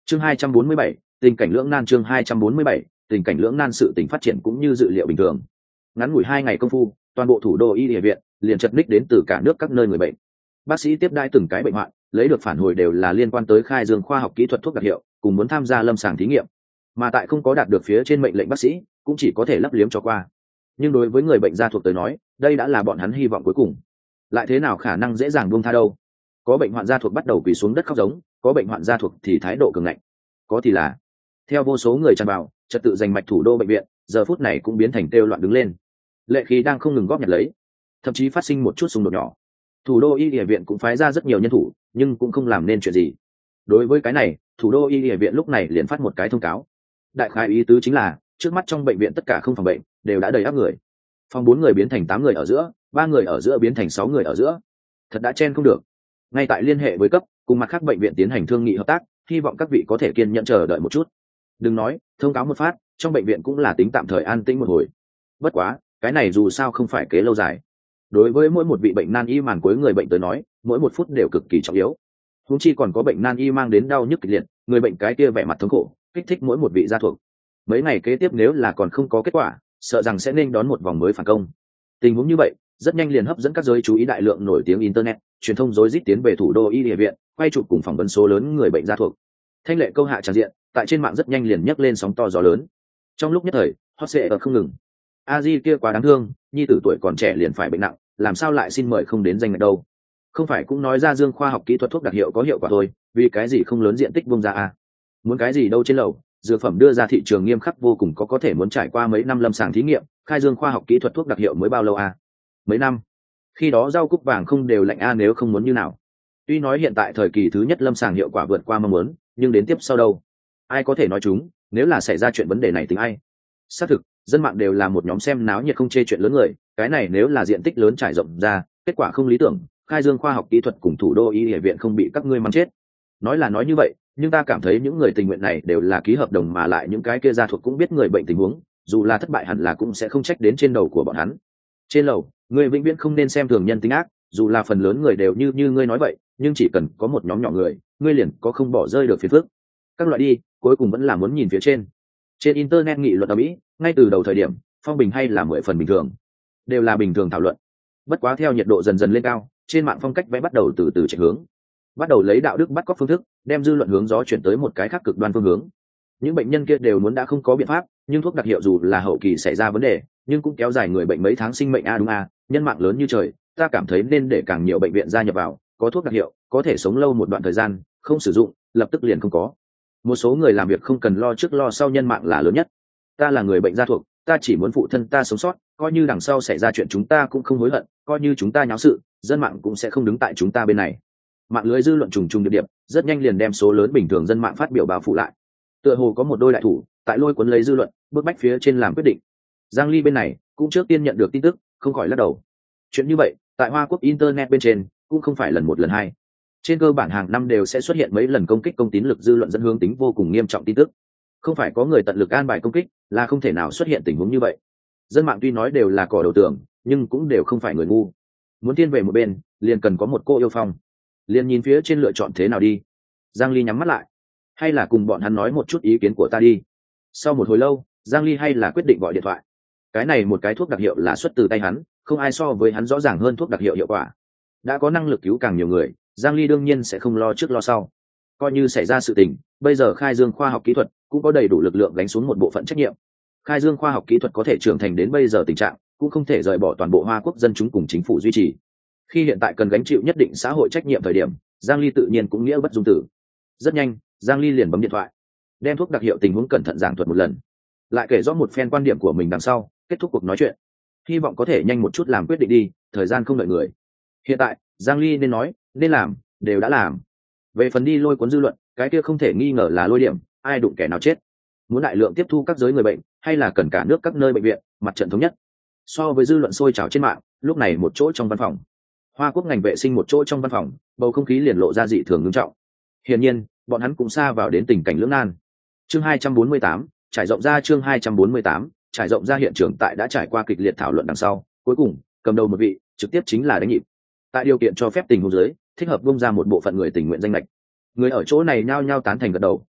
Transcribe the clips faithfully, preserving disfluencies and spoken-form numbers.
chương hai trăm bốn mươi bảy, tình cảnh lưỡng nan. Chương hai trăm bốn mươi bảy, tình cảnh lưỡng nan. Sự tình phát triển cũng như dự liệu bình thường. Ngắn ngủi hai ngày công phu, toàn bộ thủ đô y địa viện liền chật ních đến từ cả nước các nơi người bệnh. Bác sĩ tiếp đãi từng cái bệnh hoạn, lấy được phản hồi đều là liên quan tới khai dương khoa học kỹ thuật thuốc đặc hiệu, cùng muốn tham gia lâm sàng thí nghiệm. Mà tại không có đạt được phía trên mệnh lệnh bác sĩ, cũng chỉ có thể lấp liếm cho qua. Nhưng đối với người bệnh gia thuộc tới nói, đây đã là bọn hắn hy vọng cuối cùng. Lại thế nào khả năng dễ dàng buông tha đâu? Có bệnh hoạn gia thuộc bắt đầu quỳ xuống đất khóc giống, có bệnh hoạn gia thuộc thì thái độ cường ngạnh, có thì là theo vô số người tràn vào, trật tự giành mạch thủ đô bệnh viện giờ phút này cũng biến thành kêu loạn đứng lên. Lệ khí đang không ngừng góp nhặt lấy, thậm chí phát sinh một chút xung đột nhỏ. Thủ đô y địa viện cũng phái ra rất nhiều nhân thủ, nhưng cũng không làm nên chuyện gì. Đối với cái này, thủ đô y địa viện lúc này liền phát một cái thông cáo. Đại khái ý tứ chính là trước mắt trong bệnh viện tất cả không phòng bệnh đều đã đầy áp người, phòng bốn người biến thành tám người ở giữa, ba người ở giữa biến thành sáu người ở giữa, thật đã chen không được. Ngay tại liên hệ với cấp cùng mặt khác bệnh viện tiến hành thương nghị hợp tác, hy vọng các vị có thể kiên nhẫn chờ đợi một chút. Đừng nói thông cáo một phát, trong bệnh viện cũng là tính tạm thời an tĩnh một hồi. Bất quá cái này dù sao không phải kế lâu dài. Đối với mỗi một vị bệnh nan y màn cuối người bệnh tới nói, mỗi một phút đều cực kỳ trọng yếu. Huống chi còn có bệnh nan y mang đến đau nhức kịch liệt, người bệnh cái kia vẻ mặt thống khổ, kích thích mỗi một vị gia thuộc. Mấy ngày kế tiếp nếu là còn không có kết quả, sợ rằng sẽ nên đón một vòng mới phản công. Tình huống như vậy rất nhanh liền hấp dẫn các giới chú ý, đại lượng nổi tiếng internet truyền thông rối rít tiến về thủ đô y địa viện, quay chụp cùng phỏng vấn số lớn người bệnh gia thuộc. Thanh lệ câu hạ tràn diện tại trên mạng rất nhanh liền nhấc lên sóng to gió lớn. Trong lúc nhất thời hot sệ ở không ngừng. A Di kia quá đáng thương, nhi tử tuổi còn trẻ liền phải bệnh nặng, làm sao lại xin mời không đến danh ngạch đâu? Không phải cũng nói ra dương khoa học kỹ thuật thuốc đặc hiệu có hiệu quả thôi, vì cái gì không lớn diện tích bung ra à? Muốn cái gì đâu trên lầu, dược phẩm đưa ra thị trường nghiêm khắc vô cùng, có có thể muốn trải qua mấy năm lâm sàng thí nghiệm, khai dương khoa học kỹ thuật thuốc đặc hiệu mới bao lâu à? Mấy năm? Khi đó rau cúc vàng không đều lạnh a, nếu không muốn như nào? Tuy nói hiện tại thời kỳ thứ nhất lâm sàng hiệu quả vượt qua mong muốn, nhưng đến tiếp sau đâu? Ai có thể nói chúng, nếu là xảy ra chuyện vấn đề này tính ai? Xác thực, dân mạng đều là một nhóm xem náo nhiệt không chê chuyện lớn người, cái này nếu là diện tích lớn trải rộng ra, kết quả không lý tưởng, khai dương khoa học kỹ thuật cùng thủ đô y địa viện không bị các ngươi mắng chết. Nói là nói như vậy, nhưng ta cảm thấy những người tình nguyện này đều là ký hợp đồng, mà lại những cái kia gia thuộc cũng biết người bệnh tình huống, dù là thất bại hẳn là cũng sẽ không trách đến trên đầu của bọn hắn. Trên lầu, người vĩnh viễn không nên xem thường nhân tính ác, dù là phần lớn người đều như như ngươi nói vậy, nhưng chỉ cần có một nhóm nhỏ người, ngươi liền có không bỏ rơi được phiền phức. Các loại đi, cuối cùng vẫn là muốn nhìn phía trên. Trên internet nghị luận ở Mỹ, ngay từ đầu thời điểm, phong bình hay là mười phần bình thường, đều là bình thường thảo luận. Bất quá theo nhiệt độ dần dần lên cao, trên mạng phong cách vẽ bắt đầu từ từ chạy hướng, bắt đầu lấy đạo đức bắt cóc phương thức, đem dư luận hướng gió chuyển tới một cái khác cực đoan phương hướng. Những bệnh nhân kia đều muốn đã không có biện pháp, nhưng thuốc đặc hiệu dù là hậu kỳ xảy ra vấn đề, nhưng cũng kéo dài người bệnh mấy tháng sinh mệnh a, đúng a, nhân mạng lớn như trời, ta cảm thấy nên để càng nhiều bệnh viện gia nhập vào, có thuốc đặc hiệu, có thể sống lâu một đoạn thời gian, không sử dụng, lập tức liền không có. Một số người làm việc không cần lo trước lo sau, nhân mạng là lớn nhất. Ta là người bệnh gia thuộc, ta chỉ muốn phụ thân ta sống sót, coi như đằng sau xảy ra chuyện chúng ta cũng không hối hận, coi như chúng ta nháo sự, dân mạng cũng sẽ không đứng tại chúng ta bên này. Mạng lưới dư luận trùng trùng điệp điệp, rất nhanh liền đem số lớn bình thường dân mạng phát biểu bao phủ lại. Tựa hồ có một đôi đại thủ tại lôi cuốn lấy dư luận, bước bách phía trên làm quyết định. Giang Ly bên này cũng trước tiên nhận được tin tức, không khỏi lắc đầu. Chuyện như vậy tại Hoa Quốc internet bên trên cũng không phải lần một lần hai, trên cơ bản hàng năm đều sẽ xuất hiện mấy lần công kích công tín lực dư luận dẫn hướng tính vô cùng nghiêm trọng tin tức. Không phải có người tận lực an bài công kích, là không thể nào xuất hiện tình huống như vậy. Dân mạng tuy nói đều là cỏ đầu tường, nhưng cũng đều không phải người ngu. Muốn thiên về một bên, liền cần có một cô yêu phong. Liền nhìn phía trên lựa chọn thế nào đi. Giang Ly nhắm mắt lại, hay là cùng bọn hắn nói một chút ý kiến của ta đi. Sau một hồi lâu, Giang Ly hay là quyết định gọi điện thoại. Cái này một cái thuốc đặc hiệu là xuất từ tay hắn, không ai so với hắn rõ ràng hơn thuốc đặc hiệu hiệu quả. Đã có năng lực cứu càng nhiều người, Giang Ly đương nhiên sẽ không lo trước lo sau. Coi như xảy ra sự tình, bây giờ khai dương khoa học kỹ thuật cũng có đầy đủ lực lượng gánh xuống một bộ phận trách nhiệm. Khai dương khoa học kỹ thuật có thể trưởng thành đến bây giờ tình trạng, cũng không thể rời bỏ toàn bộ Hoa Quốc dân chúng cùng chính phủ duy trì. Khi hiện tại cần gánh chịu nhất định xã hội trách nhiệm thời điểm, Giang Ly tự nhiên cũng nghĩa bất dung tử. Rất nhanh, Giang Ly liền bấm điện thoại, đem thuốc đặc hiệu tình huống cẩn thận giảng thuật một lần, lại kể rõ một phen quan điểm của mình đằng sau, kết thúc cuộc nói chuyện. Hy vọng có thể nhanh một chút làm quyết định đi, thời gian không đợi người. Hiện tại, Giang Ly nên nói, nên làm, đều đã làm. Về phần đi lôi cuốn dư luận, cái kia không thể nghi ngờ là lôi điểm, ai đụng kẻ nào chết. Muốn đại lượng tiếp thu các giới người bệnh, hay là cần cả nước các nơi bệnh viện, mặt trận thống nhất. So với dư luận sôi trào trên mạng, lúc này một chỗ trong văn phòng, Hoa Quốc ngành vệ sinh một chỗ trong văn phòng, bầu không khí liền lộ ra dị thường nghiêm trọng. Hiển nhiên, bọn hắn cũng xa vào đến tình cảnh lưỡng nan. Chương hai trăm bốn mươi tám, trải rộng ra. Chương hai trăm bốn mươi tám, trải rộng ra. Hiện trường tại đã trải qua kịch liệt thảo luận đằng sau, cuối cùng cầm đầu một vị, trực tiếp chính là đánh nhịp. Tại điều kiện cho phép tình huống dưới, thích hợp bung ra một bộ phận người tình nguyện danh lệch. Người ở chỗ này nhao nhao tán thành gật đầu.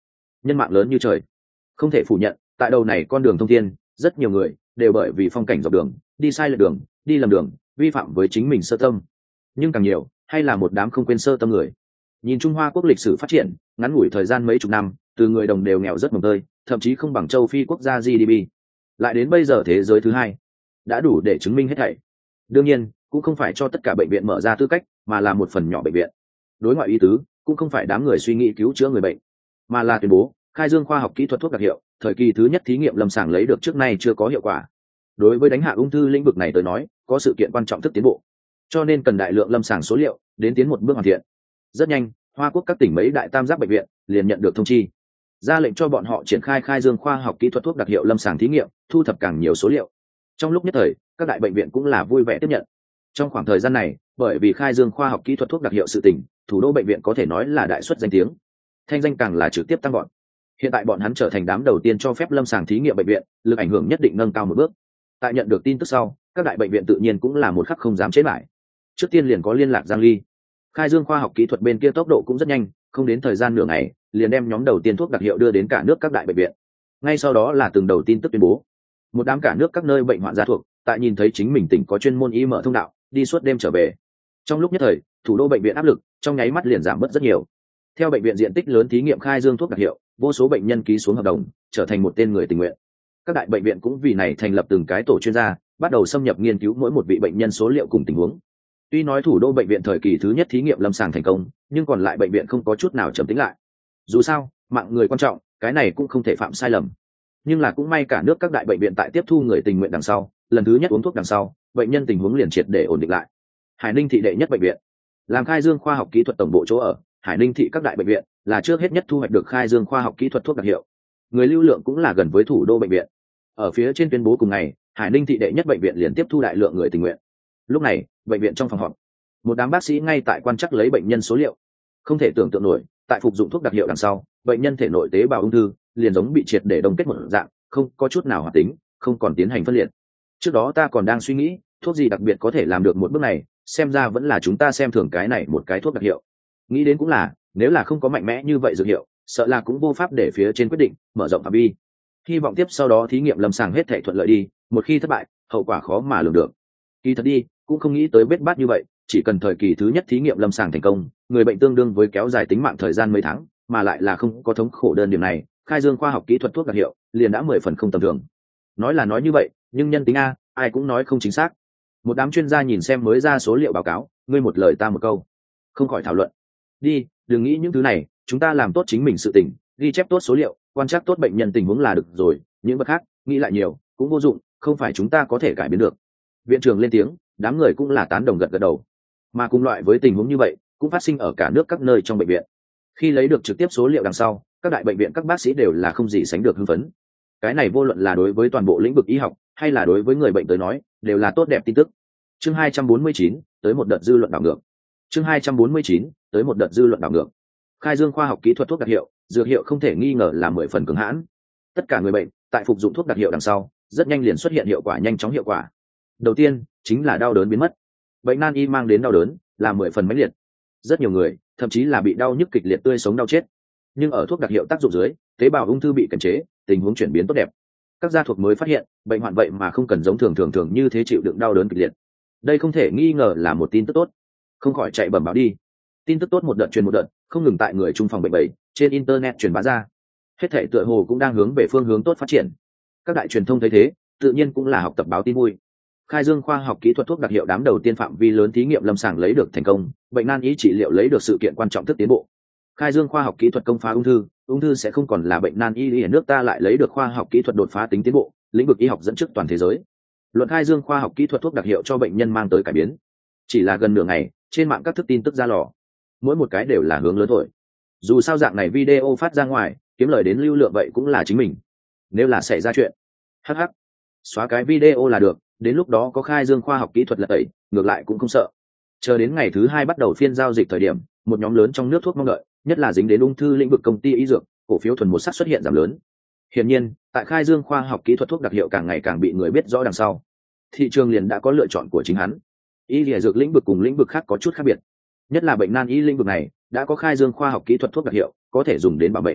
nhân mạng lớn như trời. Không thể phủ nhận, tại đầu này con đường thông thiên, rất nhiều người đều bởi vì phong cảnh dọc đường, đi sai lệch đường, đi lầm đường, vi phạm với chính mình sơ tâm. Nhưng càng nhiều, hay là một đám không quên sơ tâm người. Nhìn Trung Hoa quốc lịch sử phát triển, ngắn ngủi thời gian mấy chục năm, từ người đồng đều nghèo rất mồng tơi, thậm chí không bằng châu Phi quốc gia giê đê pê, lại đến bây giờ thế giới thứ hai, đã đủ để chứng minh hết thảy. Đương nhiên, cũng không phải cho tất cả bệnh viện mở ra tư cách, mà là một phần nhỏ bệnh viện. Đối ngoại ý tứ, cũng không phải đám người suy nghĩ cứu chữa người bệnh, mà là tuyên bố khai dương khoa học kỹ thuật thuốc đặc hiệu, thời kỳ thứ nhất thí nghiệm lâm sàng lấy được trước nay chưa có hiệu quả. Đối với đánh hạ ung thư lĩnh vực này tới nói, có sự kiện quan trọng thức tiến bộ, cho nên cần đại lượng lâm sàng số liệu đến tiến một bước hoàn thiện. Rất nhanh, Hoa Quốc các tỉnh mấy đại tam giác bệnh viện liền nhận được thông chi, ra lệnh cho bọn họ triển khai khai dương khoa học kỹ thuật thuốc đặc hiệu lâm sàng thí nghiệm, thu thập càng nhiều số liệu. Trong lúc nhất thời, các đại bệnh viện cũng là vui vẻ tiếp nhận. Trong khoảng thời gian này, bởi vì khai dương khoa học kỹ thuật thuốc đặc hiệu sự tỉnh, thủ đô bệnh viện có thể nói là đại suất danh tiếng, thanh danh càng là trực tiếp tăng gọn. Hiện tại bọn hắn trở thành đám đầu tiên cho phép lâm sàng thí nghiệm bệnh viện, lực ảnh hưởng nhất định nâng cao một bước. Tại nhận được tin tức sau, các đại bệnh viện tự nhiên cũng là một khắc không dám chế lại. Trước tiên liền có liên lạc Giang Ly. Khai dương khoa học kỹ thuật bên kia tốc độ cũng rất nhanh, không đến thời gian nửa ngày, liền đem nhóm đầu tiên thuốc đặc hiệu đưa đến cả nước các đại bệnh viện. Ngay sau đó là từng đầu tin tức tuyên bố, một đám cả nước các nơi bệnh hoạn gia thuộc, tại nhìn thấy chính mình tỉnh có chuyên môn y mở thông đạo, đi suốt đêm trở về. Trong lúc nhất thời, thủ đô bệnh viện áp lực trong nháy mắt liền giảm bớt rất nhiều. Theo bệnh viện diện tích lớn thí nghiệm khai dương thuốc đặc hiệu, vô số bệnh nhân ký xuống hợp đồng, trở thành một tên người tình nguyện. Các đại bệnh viện cũng vì này thành lập từng cái tổ chuyên gia, bắt đầu xâm nhập nghiên cứu mỗi một vị bệnh nhân số liệu cùng tình huống. Tuy nói thủ đô bệnh viện thời kỳ thứ nhất thí nghiệm lâm sàng thành công, nhưng còn lại bệnh viện không có chút nào trầm tĩnh lại. Dù sao, mạng người quan trọng, cái này cũng không thể phạm sai lầm. Nhưng là cũng may cả nước các đại bệnh viện tại tiếp thu người tình nguyện đằng sau, lần thứ nhất uống thuốc đằng sau, bệnh nhân tình huống liền triệt để ổn định lại. Hải Ninh thị đệ nhất bệnh viện, làm khai dương khoa học kỹ thuật tổng bộ chỗ ở, Hải Ninh thị các đại bệnh viện là trước hết nhất thu hoạch được khai dương khoa học kỹ thuật thuốc đặc hiệu. Người lưu lượng cũng là gần với thủ đô bệnh viện. Ở phía trên tuyên bố cùng ngày, Hải Ninh thị đệ nhất bệnh viện liền tiếp thu đại lượng người tình nguyện. Lúc này, bệnh viện trong phòng họp, một đám bác sĩ ngay tại quan trắc lấy bệnh nhân số liệu. Không thể tưởng tượng nổi, tại phục dụng thuốc đặc hiệu đằng sau, bệnh nhân thể nội tế bào ung thư liền giống bị triệt để đông kết một dạng, không có chút nào hoạt tính, không còn tiến hành phân liệt. Trước đó ta còn đang suy nghĩ, thuốc gì đặc biệt có thể làm được một bước này, xem ra vẫn là chúng ta xem thường cái này một cái thuốc đặc hiệu. Nghĩ đến cũng là, nếu là không có mạnh mẽ như vậy dược hiệu, sợ là cũng vô pháp để phía trên quyết định mở rộng phạm vi. Hy vọng tiếp sau đó thí nghiệm lâm sàng hết thảy thuận lợi đi, một khi thất bại, hậu quả khó mà lường được. Kỳ thật đi, cũng không nghĩ tới bết bát như vậy, chỉ cần thời kỳ thứ nhất thí nghiệm lâm sàng thành công, người bệnh tương đương với kéo dài tính mạng thời gian mấy tháng, mà lại là không có thống khổ đơn điểm này, khai dương khoa học kỹ thuật thuốc đặc hiệu liền đã mười phần không tầm thường. Nói là nói như vậy, nhưng nhân tính a, ai cũng nói không chính xác. Một đám chuyên gia nhìn xem mới ra số liệu báo cáo, ngươi một lời ta một câu, không khỏi thảo luận. Đi, đừng nghĩ những thứ này, chúng ta làm tốt chính mình sự tình, ghi chép tốt số liệu, quan trắc tốt bệnh nhân tình huống là được rồi, những vật khác nghĩ lại nhiều cũng vô dụng, không phải chúng ta có thể cải biến được. Viện trưởng lên tiếng, đám người cũng là tán đồng gật gật đầu. Mà cùng loại với tình huống như vậy cũng phát sinh ở cả nước các nơi trong bệnh viện. Khi lấy được trực tiếp số liệu đằng sau, các đại bệnh viện các bác sĩ đều là không gì sánh được hưng phấn. Cái này vô luận là đối với toàn bộ lĩnh vực y học hay là đối với người bệnh tới nói, đều là tốt đẹp tin tức. Chương hai trăm bốn mươi chín, tới một đợt dư luận đảo ngược. Chương hai trăm bốn mươi chín, tới một đợt dư luận đảo ngược. Khai dương khoa học kỹ thuật thuốc đặc hiệu, dược hiệu không thể nghi ngờ là mười phần cứng hãn. Tất cả người bệnh tại phục dụng thuốc đặc hiệu đằng sau, rất nhanh liền xuất hiện hiệu quả nhanh chóng hiệu quả. Đầu tiên chính là đau đớn biến mất. Bệnh nan y mang đến đau đớn là mười phần mãnh liệt. Rất nhiều người thậm chí là bị đau nhức kịch liệt tươi sống đau chết. Nhưng ở thuốc đặc hiệu tác dụng dưới, tế bào ung thư bị kiềm chế, tình huống chuyển biến tốt đẹp. Các gia thuộc mới phát hiện, bệnh hoạn vậy mà không cần giống thường thường thường như thế chịu đựng đau đớn kịch liệt. Đây không thể nghi ngờ là một tin tức tốt. Không khỏi chạy bẩm báo đi. Tin tức tốt một đợt truyền một đợt, không ngừng tại người trung phòng bệnh bầy trên internet truyền bá ra. Hết thảy tựa hồ cũng đang hướng về phương hướng tốt phát triển. Các đại truyền thông thấy thế, tự nhiên cũng là học tập báo tin vui. Khai dương khoa học kỹ thuật thuốc đặc hiệu đám đầu tiên phạm vi lớn thí nghiệm lâm sàng lấy được thành công, bệnh nan y trị liệu lấy được sự kiện quan trọng thức tiến bộ. Khai dương khoa học kỹ thuật công phá ung thư, ung thư sẽ không còn là bệnh nan y, ở nước ta lại lấy được khoa học kỹ thuật đột phá tính tiến bộ, lĩnh vực y học dẫn trước toàn thế giới. Luận khai dương khoa học kỹ thuật thuốc đặc hiệu cho bệnh nhân mang tới cải biến. Chỉ là gần nửa ngày, trên mạng các thức tin tức ra lò, mỗi một cái đều là hướng lớn thôi. Dù sao dạng này video phát ra ngoài, kiếm lời đến lưu lượng vậy cũng là chính mình. Nếu là xảy ra chuyện, hh, xóa cái video là được, đến lúc đó có khai dương khoa học kỹ thuật lật tẩy, ngược lại cũng không sợ. Chờ đến ngày thứ hai bắt đầu phiên giao dịch thời điểm, một nhóm lớn trong nước thuốc mong đợi, nhất là dính đến ung thư lĩnh vực công ty y dược, cổ phiếu thuần một sắc xuất hiện giảm lớn. Hiển nhiên, tại khai dương khoa học kỹ thuật thuốc đặc hiệu càng ngày càng bị người biết rõ đằng sau, thị trường liền đã có lựa chọn của chính hắn. Y lìa dược lĩnh vực cùng lĩnh vực khác có chút khác biệt, nhất là bệnh nan y lĩnh vực này đã có khai dương khoa học kỹ thuật thuốc đặc hiệu có thể dùng đến bảo bệnh.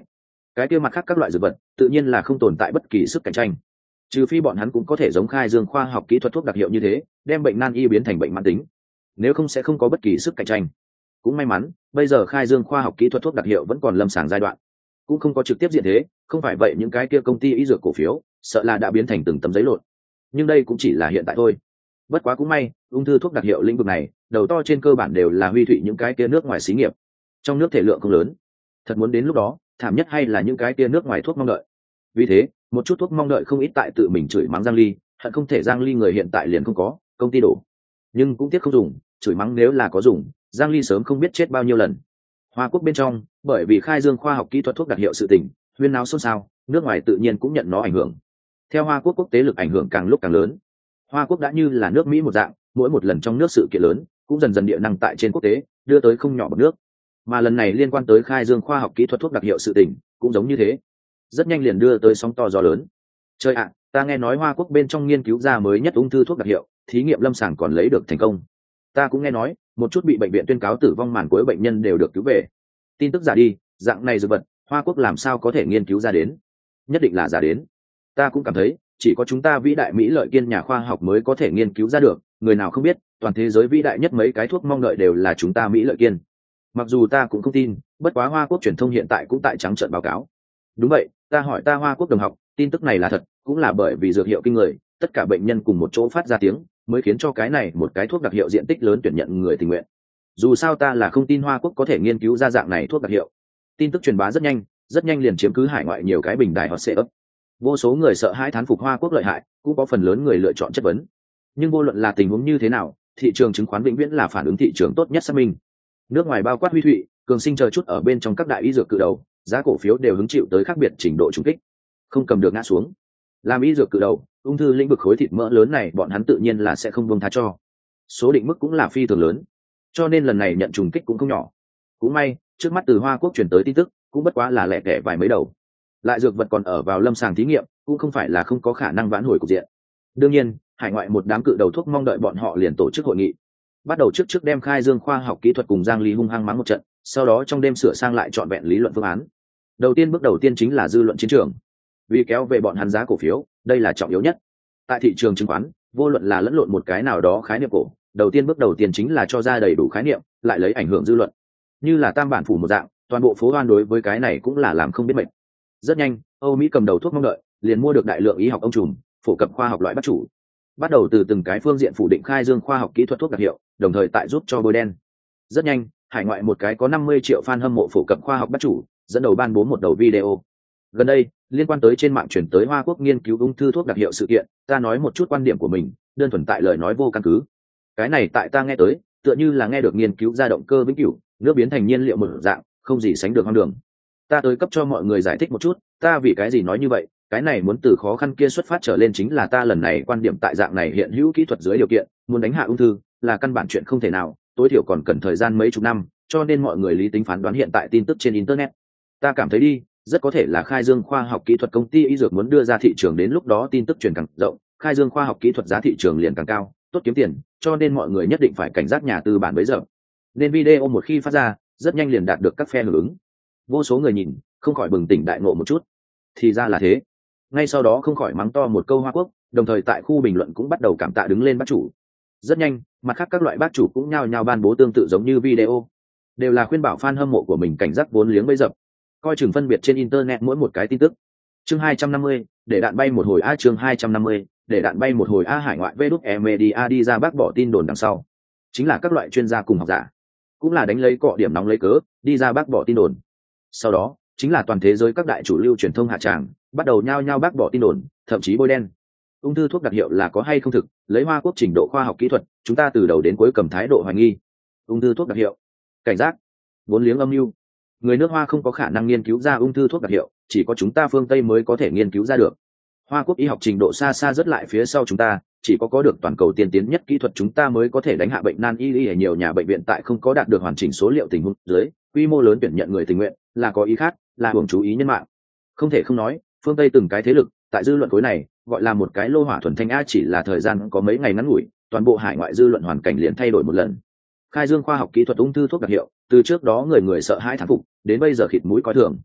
cái kia mặt khác các loại dược vật tự nhiên là không tồn tại bất kỳ sức cạnh tranh, trừ phi bọn hắn cũng có thể giống khai dương khoa học kỹ thuật thuốc đặc hiệu như thế đem bệnh nan y biến thành bệnh mãn tính, nếu không sẽ không có bất kỳ sức cạnh tranh. Cũng may mắn bây giờ khai dương khoa học kỹ thuật thuốc đặc hiệu vẫn còn lâm sàng giai đoạn, cũng không có trực tiếp diện thế, không phải vậy những cái kia công ty y dược cổ phiếu sợ là đã biến thành từng tấm giấy lộn. Nhưng đây cũng chỉ là hiện tại thôi. Bất quá cũng may ung thư thuốc đặc hiệu lĩnh vực này đầu to trên cơ bản đều là huy thụy những cái kia nước ngoài xí nghiệp, trong nước thể lượng không lớn, thật muốn đến lúc đó thảm nhất hay là những cái kia nước ngoài thuốc mong đợi. Vì thế một chút thuốc mong đợi không ít tại tự mình chửi mắng Giang Ly, hận không thể Giang Ly người hiện tại liền không có công ty đổ, nhưng cũng tiếc không dùng, chửi mắng nếu là có dùng Giang Ly sớm không biết chết bao nhiêu lần. Hoa Quốc bên trong bởi vì khai dương khoa học kỹ thuật thuốc đặc hiệu sự tình huyên náo xôn xao, nước ngoài tự nhiên cũng nhận nó ảnh hưởng. Theo Hoa Quốc quốc tế lực ảnh hưởng càng lúc càng lớn, Hoa Quốc đã như là nước Mỹ một dạng, mỗi một lần trong nước sự kiện lớn cũng dần dần địa năng tại trên quốc tế đưa tới không nhỏ bậc nước, mà lần này liên quan tới khai dương khoa học kỹ thuật thuốc đặc hiệu sự tình cũng giống như thế, rất nhanh liền đưa tới sóng to gió lớn. Trời ạ, ta nghe nói Hoa Quốc bên trong nghiên cứu ra mới nhất ung thư thuốc đặc hiệu, thí nghiệm lâm sàng còn lấy được thành công. Ta cũng nghe nói một chút bị bệnh viện tuyên cáo tử vong màn cuối bệnh nhân đều được cứu về. Tin tức giả đi, dạng này dược vật Hoa Quốc làm sao có thể nghiên cứu ra đến? Nhất định là giả đến. Ta cũng cảm thấy chỉ có chúng ta vĩ đại Mỹ lợi kiên nhà khoa học mới có thể nghiên cứu ra được, người nào không biết toàn thế giới vĩ đại nhất mấy cái thuốc mong đợi đều là chúng ta Mỹ lợi kiên. Mặc dù ta cũng không tin, bất quá Hoa Quốc truyền thông hiện tại cũng tại trắng trợn báo cáo. Đúng vậy, ta hỏi ta Hoa Quốc đồng học, tin tức này là thật, cũng là bởi vì dược hiệu kinh người, tất cả bệnh nhân cùng một chỗ phát ra tiếng, mới khiến cho cái này một cái thuốc đặc hiệu diện tích lớn tuyển nhận người tình nguyện. Dù sao ta là không tin Hoa Quốc có thể nghiên cứu ra dạng này thuốc đặc hiệu. Tin tức truyền bá rất nhanh, rất nhanh liền chiếm cứ hải ngoại nhiều cái bình đài hot search. Vô số người sợ hãi thán phục Hoa Quốc lợi hại, cũng có phần lớn người lựa chọn chất vấn. Nhưng vô luận là tình huống như thế nào, thị trường chứng khoán vĩnh viễn là phản ứng thị trường tốt nhất xác minh. Nước ngoài bao quát Huy Thụy, Cường Sinh chờ chút ở bên trong các đại y dược cự đầu, giá cổ phiếu đều hứng chịu tới khác biệt trình độ trùng kích, không cầm được ngã xuống. Làm y dược cự đầu, ung thư lĩnh vực khối thịt mỡ lớn này bọn hắn tự nhiên là sẽ không buông tha cho. Số định mức cũng là phi thường lớn, cho nên lần này nhận trùng kích cũng không nhỏ. Cũng may, trước mắt từ Hoa Quốc truyền tới tin tức, cũng bất quá là lẻ tẻ vài mấy đầu. Lại dược vật còn ở vào lâm sàng thí nghiệm, cũng không phải là không có khả năng vãn hồi cục diện. Đương nhiên, hải ngoại một đám cự đầu thuốc mong đợi bọn họ liền tổ chức hội nghị. Bắt đầu trước trước đem khai dương khoa học kỹ thuật cùng Giang Ly hung hăng mắng một trận, sau đó trong đêm sửa sang lại trọn vẹn lý luận phương án. Đầu tiên bước đầu tiên chính là dư luận chiến trường. Vì kéo về bọn hắn giá cổ phiếu, đây là trọng yếu nhất. Tại thị trường chứng khoán, vô luận là lẫn lộn một cái nào đó khái niệm cổ, đầu tiên bước đầu tiên chính là cho ra đầy đủ khái niệm, lại lấy ảnh hưởng dư luận. Như là tam bản phủ một dạng, toàn bộ phố hoan đối với cái này cũng là làm không biết mệt. Rất nhanh, Âu Mỹ cầm đầu thuốc mong đợi, liền mua được đại lượng y học ông trùm, phổ cập khoa học loại bắt chủ. Bắt đầu từ từng cái phương diện phủ định khai dương khoa học kỹ thuật thuốc đặc hiệu, đồng thời tại giúp cho bôi đen. Rất nhanh, hải ngoại một cái có năm mươi triệu fan hâm mộ phổ cập khoa học bắt chủ, dẫn đầu ban bố một đầu video. Gần đây, liên quan tới trên mạng chuyển tới Hoa Quốc nghiên cứu ung thư thuốc đặc hiệu sự kiện, ta nói một chút quan điểm của mình, đơn thuần tại lời nói vô căn cứ. Cái này tại ta nghe tới, tựa như là nghe được nghiên cứu ra động cơ vĩnh cửu, nước biến thành nhiên liệu một dạng, không gì sánh được hoang đường. Ta tới cấp cho mọi người giải thích một chút, ta vì cái gì nói như vậy, cái này muốn từ khó khăn kia xuất phát trở lên chính là ta lần này quan điểm tại dạng này hiện hữu kỹ thuật dưới điều kiện, muốn đánh hạ ung thư là căn bản chuyện không thể nào, tối thiểu còn cần thời gian mấy chục năm, cho nên mọi người lý tính phán đoán hiện tại tin tức trên internet. Ta cảm thấy đi, rất có thể là khai dương khoa học kỹ thuật công ty y dược muốn đưa ra thị trường, đến lúc đó tin tức truyền càng rộng, khai dương khoa học kỹ thuật giá thị trường liền càng cao, tốt kiếm tiền, cho nên mọi người nhất định phải cảnh giác nhà tư bản bấy giờ. Nên video một khi phát ra, rất nhanh liền đạt được các phe hưởng ứng. Vô số người nhìn, không khỏi bừng tỉnh đại ngộ một chút. Thì ra là thế. Ngay sau đó không khỏi mắng to một câu Hoa Quốc, đồng thời tại khu bình luận cũng bắt đầu cảm tạ đứng lên bác chủ. Rất nhanh, mặt khác các loại bác chủ cũng nhao nhao ban bố tương tự giống như video, đều là khuyên bảo fan hâm mộ của mình cảnh giác vốn liếng bấy dập, coi chừng phân biệt trên internet mỗi một cái tin tức. Chương hai trăm năm mươi, để đạn bay một hồi a chương hai trăm năm mươi, để đạn bay một hồi a hải ngoại vê e media đi ra bác bỏ tin đồn đằng sau, chính là các loại chuyên gia cùng học giả, cũng là đánh lấy cọ điểm nóng lấy cớ, đi ra bác bỏ tin đồn. Sau đó, chính là toàn thế giới các đại chủ lưu truyền thông hạ tràng, bắt đầu nhao nhao bác bỏ tin đồn, thậm chí bôi đen. Ung thư thuốc đặc hiệu là có hay không thực, lấy Hoa Quốc trình độ khoa học kỹ thuật, chúng ta từ đầu đến cuối cầm thái độ hoài nghi. Ung thư thuốc đặc hiệu, cảnh giác, vốn liếng âm mưu. Người nước Hoa không có khả năng nghiên cứu ra ung thư thuốc đặc hiệu, chỉ có chúng ta phương Tây mới có thể nghiên cứu ra được. Hoa Quốc y học trình độ xa xa rất lại phía sau chúng ta, chỉ có có được toàn cầu tiên tiến nhất kỹ thuật chúng ta mới có thể đánh hạ bệnh nan y y ở nhiều nhà bệnh viện tại không có đạt được hoàn chỉnh số liệu tình huống dưới, quy mô lớn tuyển nhận người tình nguyện, là có ý khác, là hưởng chú ý nhân mạng. Không thể không nói, phương Tây từng cái thế lực, tại dư luận khối này, gọi là một cái lô hỏa thuần thanh a, chỉ là thời gian có mấy ngày ngắn ngủi, toàn bộ hải ngoại dư luận hoàn cảnh liền thay đổi một lần. Khai dương khoa học kỹ thuật ung thư thuốc đặc hiệu, từ trước đó người người sợ hãi thán phục, đến bây giờ khịt mũi coi thường.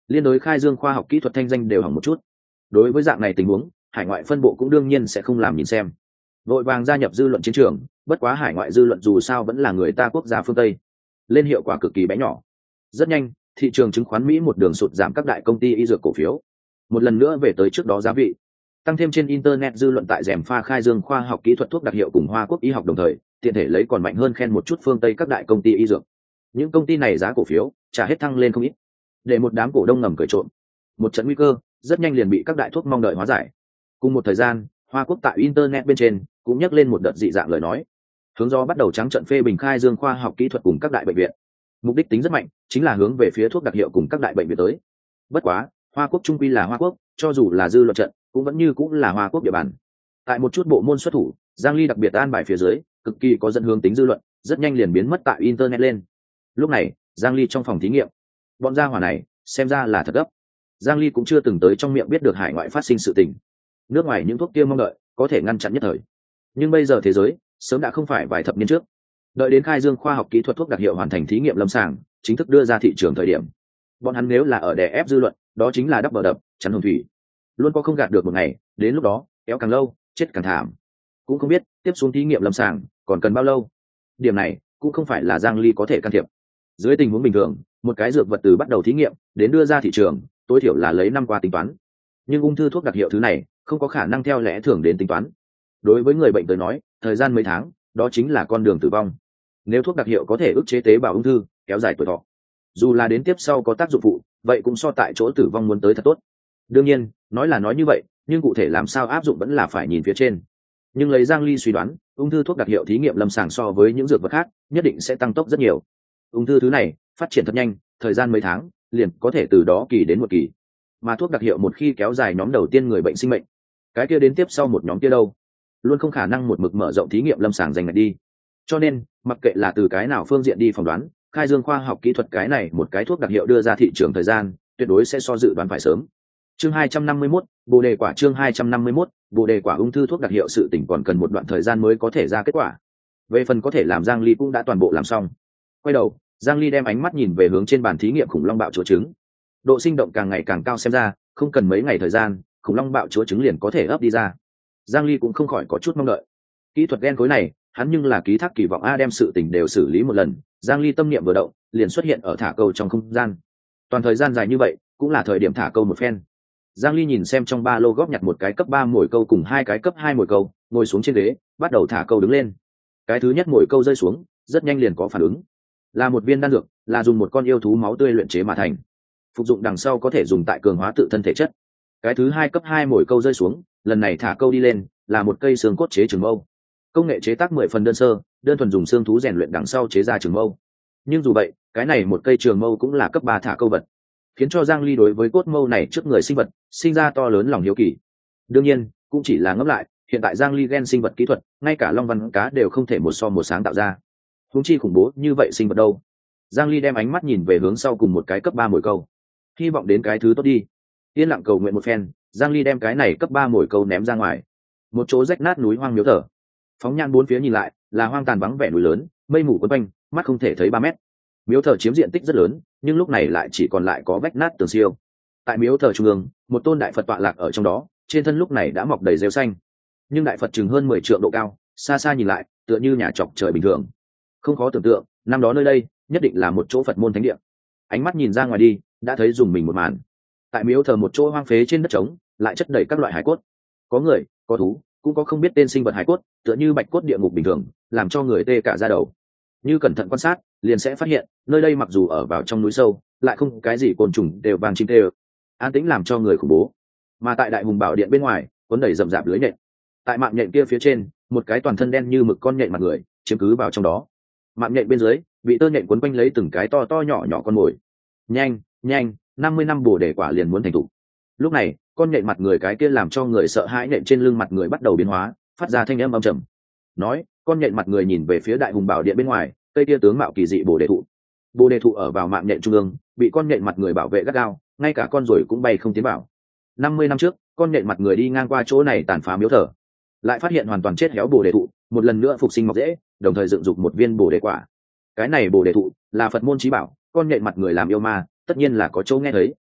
liên đối khai dương khoa học kỹ thuật thanh danh đều hỏng một chút. Đối với dạng này tình huống, hải ngoại phân bộ cũng đương nhiên sẽ không làm nhìn xem, vội vàng gia nhập dư luận chiến trường. Bất quá hải ngoại dư luận dù sao vẫn là người ta quốc gia phương Tây, lên hiệu quả cực kỳ bé nhỏ. Rất nhanh, thị trường chứng khoán Mỹ một đường sụt giảm các đại công ty y dược cổ phiếu, một lần nữa về tới trước đó giá vị. Tăng thêm trên internet dư luận tại rèm pha khai dương khoa học kỹ thuật thuốc đặc hiệu cùng Hoa Quốc y học đồng thời, tiện thể lấy còn mạnh hơn khen một chút phương Tây các đại công ty y dược. Những công ty này giá cổ phiếu trả hết thăng lên không ít, để một đám cổ đông ngầm cởi trộn. Một trận nguy cơ rất nhanh liền bị các đại thuốc mong đợi hóa giải. Cùng một thời gian, Hoa Quốc tại internet bên trên cũng nhắc lên một đợt dị dạng lời nói, hướng do bắt đầu trắng trận phê bình khai dương khoa học kỹ thuật cùng các đại bệnh viện. Mục đích tính rất mạnh, chính là hướng về phía thuốc đặc hiệu cùng các đại bệnh viện tới. Bất quá, Hoa Quốc trung quy là Hoa Quốc, cho dù là dư luận trận, cũng vẫn như cũng là Hoa Quốc địa bàn. Tại một chút bộ môn xuất thủ, Giang Ly đặc biệt an bài phía dưới, cực kỳ có dẫn hướng tính dư luận, rất nhanh liền biến mất tại internet lên. Lúc này, Giang Ly trong phòng thí nghiệm, bọn gia hỏa này xem ra là thật gấp. Giang Ly cũng chưa từng tới trong miệng biết được hải ngoại phát sinh sự tình, nước ngoài những thuốc kia mong đợi có thể ngăn chặn nhất thời, nhưng bây giờ thế giới sớm đã không phải vài thập niên trước. Đợi đến khai dương khoa học kỹ thuật thuốc đặc hiệu hoàn thành thí nghiệm lâm sàng, chính thức đưa ra thị trường thời điểm, bọn hắn nếu là ở đè ép dư luận, đó chính là đắp bờ đập chắn hồng thủy, luôn có không gạt được một ngày. Đến lúc đó kéo càng lâu chết càng thảm. Cũng không biết tiếp xuống thí nghiệm lâm sàng còn cần bao lâu. Điểm này cũng không phải là Giang Ly có thể can thiệp. Dưới tình huống bình thường, một cái dược vật từ bắt đầu thí nghiệm đến đưa ra thị trường, tối thiểu là lấy năm qua tính toán. Nhưng ung thư thuốc đặc hiệu thứ này không có khả năng theo lẽ thường đến tính toán. Đối với người bệnh tới nói, thời gian mấy tháng đó chính là con đường tử vong. Nếu thuốc đặc hiệu có thể ức chế tế bào ung thư, kéo dài tuổi thọ, dù là đến tiếp sau có tác dụng phụ, vậy cũng so tại chỗ tử vong muốn tới thật tốt. Đương nhiên, nói là nói như vậy, nhưng cụ thể làm sao áp dụng vẫn là phải nhìn phía trên. Nhưng lấy Giang Ly suy đoán, ung thư thuốc đặc hiệu thí nghiệm lâm sàng so với những dược vật khác nhất định sẽ tăng tốc rất nhiều. Ung thư thứ này phát triển thật nhanh, thời gian mấy tháng liền có thể từ đó kỳ đến một kỳ. Mà thuốc đặc hiệu một khi kéo dài nhóm đầu tiên người bệnh sinh mệnh, cái kia đến tiếp sau một nhóm kia đâu, luôn không khả năng một mực mở rộng thí nghiệm lâm sàng dành ngạch đi. Cho nên mặc kệ là từ cái nào phương diện đi phỏng đoán, khai dương khoa học kỹ thuật cái này một cái thuốc đặc hiệu đưa ra thị trường thời gian tuyệt đối sẽ so dự đoán phải sớm. Chương hai trăm năm mươi mốt, bồ đề quả. Chương hai trăm năm mươi mốt, bồ đề quả. Ung thư thuốc đặc hiệu sự tỉnh còn cần một đoạn thời gian mới có thể ra kết quả. Về phần có thể làm, Giang Ly cũng đã toàn bộ làm xong. Quay đầu, Giang Ly đem ánh mắt nhìn về hướng trên bàn thí nghiệm khủng long bạo chúa trứng. Độ sinh động càng ngày càng cao, xem ra không cần mấy ngày thời gian, khủng long bạo chúa trứng liền có thể ấp đi ra. Giang Ly cũng không khỏi có chút mong đợi. Kỹ thuật gen khối này, hắn nhưng là ký thác kỳ vọng a, đem sự tình đều xử lý một lần. Giang Ly tâm niệm vừa động, liền xuất hiện ở thả câu trong không gian. Toàn thời gian dài như vậy, cũng là thời điểm thả câu một phen. Giang Ly nhìn xem trong ba lô góp nhặt một cái cấp ba mồi câu cùng hai cái cấp hai mồi câu, ngồi xuống trên ghế, bắt đầu thả câu đứng lên. Cái thứ nhất mồi câu rơi xuống, rất nhanh liền có phản ứng. Là một viên đan dược, là dùng một con yêu thú máu tươi luyện chế mà thành. Phục dụng đằng sau có thể dùng tại cường hóa tự thân thể chất. Cái thứ hai cấp hai mồi câu rơi xuống, lần này thả câu đi lên, là một cây xương cốt chế trường mâu. Công nghệ chế tác mười phần đơn sơ, đơn thuần dùng xương thú rèn luyện đằng sau chế ra trường mâu. Nhưng dù vậy, cái này một cây trường mâu cũng là cấp ba thả câu vật, khiến cho Giang Ly đối với cốt mâu này trước người sinh vật sinh ra to lớn lòng hiếu kỳ. Đương nhiên, cũng chỉ là ngẫm lại, hiện tại Giang Ly gen sinh vật kỹ thuật, ngay cả long văn cá đều không thể một so một sáng tạo ra. Huống chi khủng bố như vậy sinh vật đâu. Giang Ly đem ánh mắt nhìn về hướng sau cùng một cái cấp ba mồi câu. Hy vọng đến cái thứ tốt đi. Yên lặng cầu nguyện một phen, Giang Ly đem cái này cấp ba mồi câu ném ra ngoài. Một chỗ rách nát núi hoang miếu thở. Phóng nhan bốn phía nhìn lại, là hoang tàn vắng vẻ núi lớn, mây mù quấn quanh, mắt không thể thấy ba mét. Miếu thờ chiếm diện tích rất lớn, nhưng lúc này lại chỉ còn lại có vách nát tường siêu. Tại miếu thờ trung ương, một tôn đại Phật tọa lạc ở trong đó, trên thân lúc này đã mọc đầy rêu xanh. Nhưng đại Phật chừng hơn mười trượng độ cao, xa xa nhìn lại, tựa như nhà chọc trời bình thường. Không khó tưởng tượng, năm đó nơi đây nhất định là một chỗ Phật môn thánh địa. Ánh mắt nhìn ra ngoài đi, đã thấy dùng mình một màn. Tại miếu thờ một chỗ hoang phế trên đất trống, lại chất đầy các loại hải cốt. Có người, có thú, cũng có không biết tên sinh vật hải cốt, tựa như bạch cốt địa ngục bình thường, làm cho người tê cả da đầu. Như cẩn thận quan sát, liền sẽ phát hiện, nơi đây mặc dù ở vào trong núi sâu, lại không cái gì côn trùng đều vàng chim đều, an tĩnh làm cho người khủng bố. Mà tại đại hùng bảo điện bên ngoài, cuốn đầy rậm rạp lưới nhện. Tại mạng nhện kia phía trên, một cái toàn thân đen như mực con nhện mặt người chiếm cứ vào trong đó. Mạng nhện bên dưới bị tơ nhện quấn quanh lấy từng cái to to nhỏ nhỏ con mồi. Nhanh, nhanh, năm mươi năm bồ đề quả liền muốn thành thủ. Lúc này, con nhện mặt người cái kia làm cho người sợ hãi nhện trên lưng mặt người bắt đầu biến hóa, phát ra thanh âm âm trầm. Nói, con nhện mặt người nhìn về phía đại hùng bảo điện bên ngoài, cây kia tướng mạo kỳ dị bồ đề thụ. Bồ đề thụ ở vào mạng nhện trung ương, bị con nhện mặt người bảo vệ gắt gao, ngay cả con ruồi cũng bay không tiến vào. năm mươi năm trước, con nhện mặt người đi ngang qua chỗ này tàn phá miếu thờ, lại phát hiện hoàn toàn chết héo bồ đề thụ, một lần nữa phục sinh mọc rễ, đồng thời dựng dục một viên bồ đề quả. Cái này bồ đề thụ là Phật môn chí bảo, con nhện mặt người làm yêu ma, tất nhiên là có chỗ nghe thấy.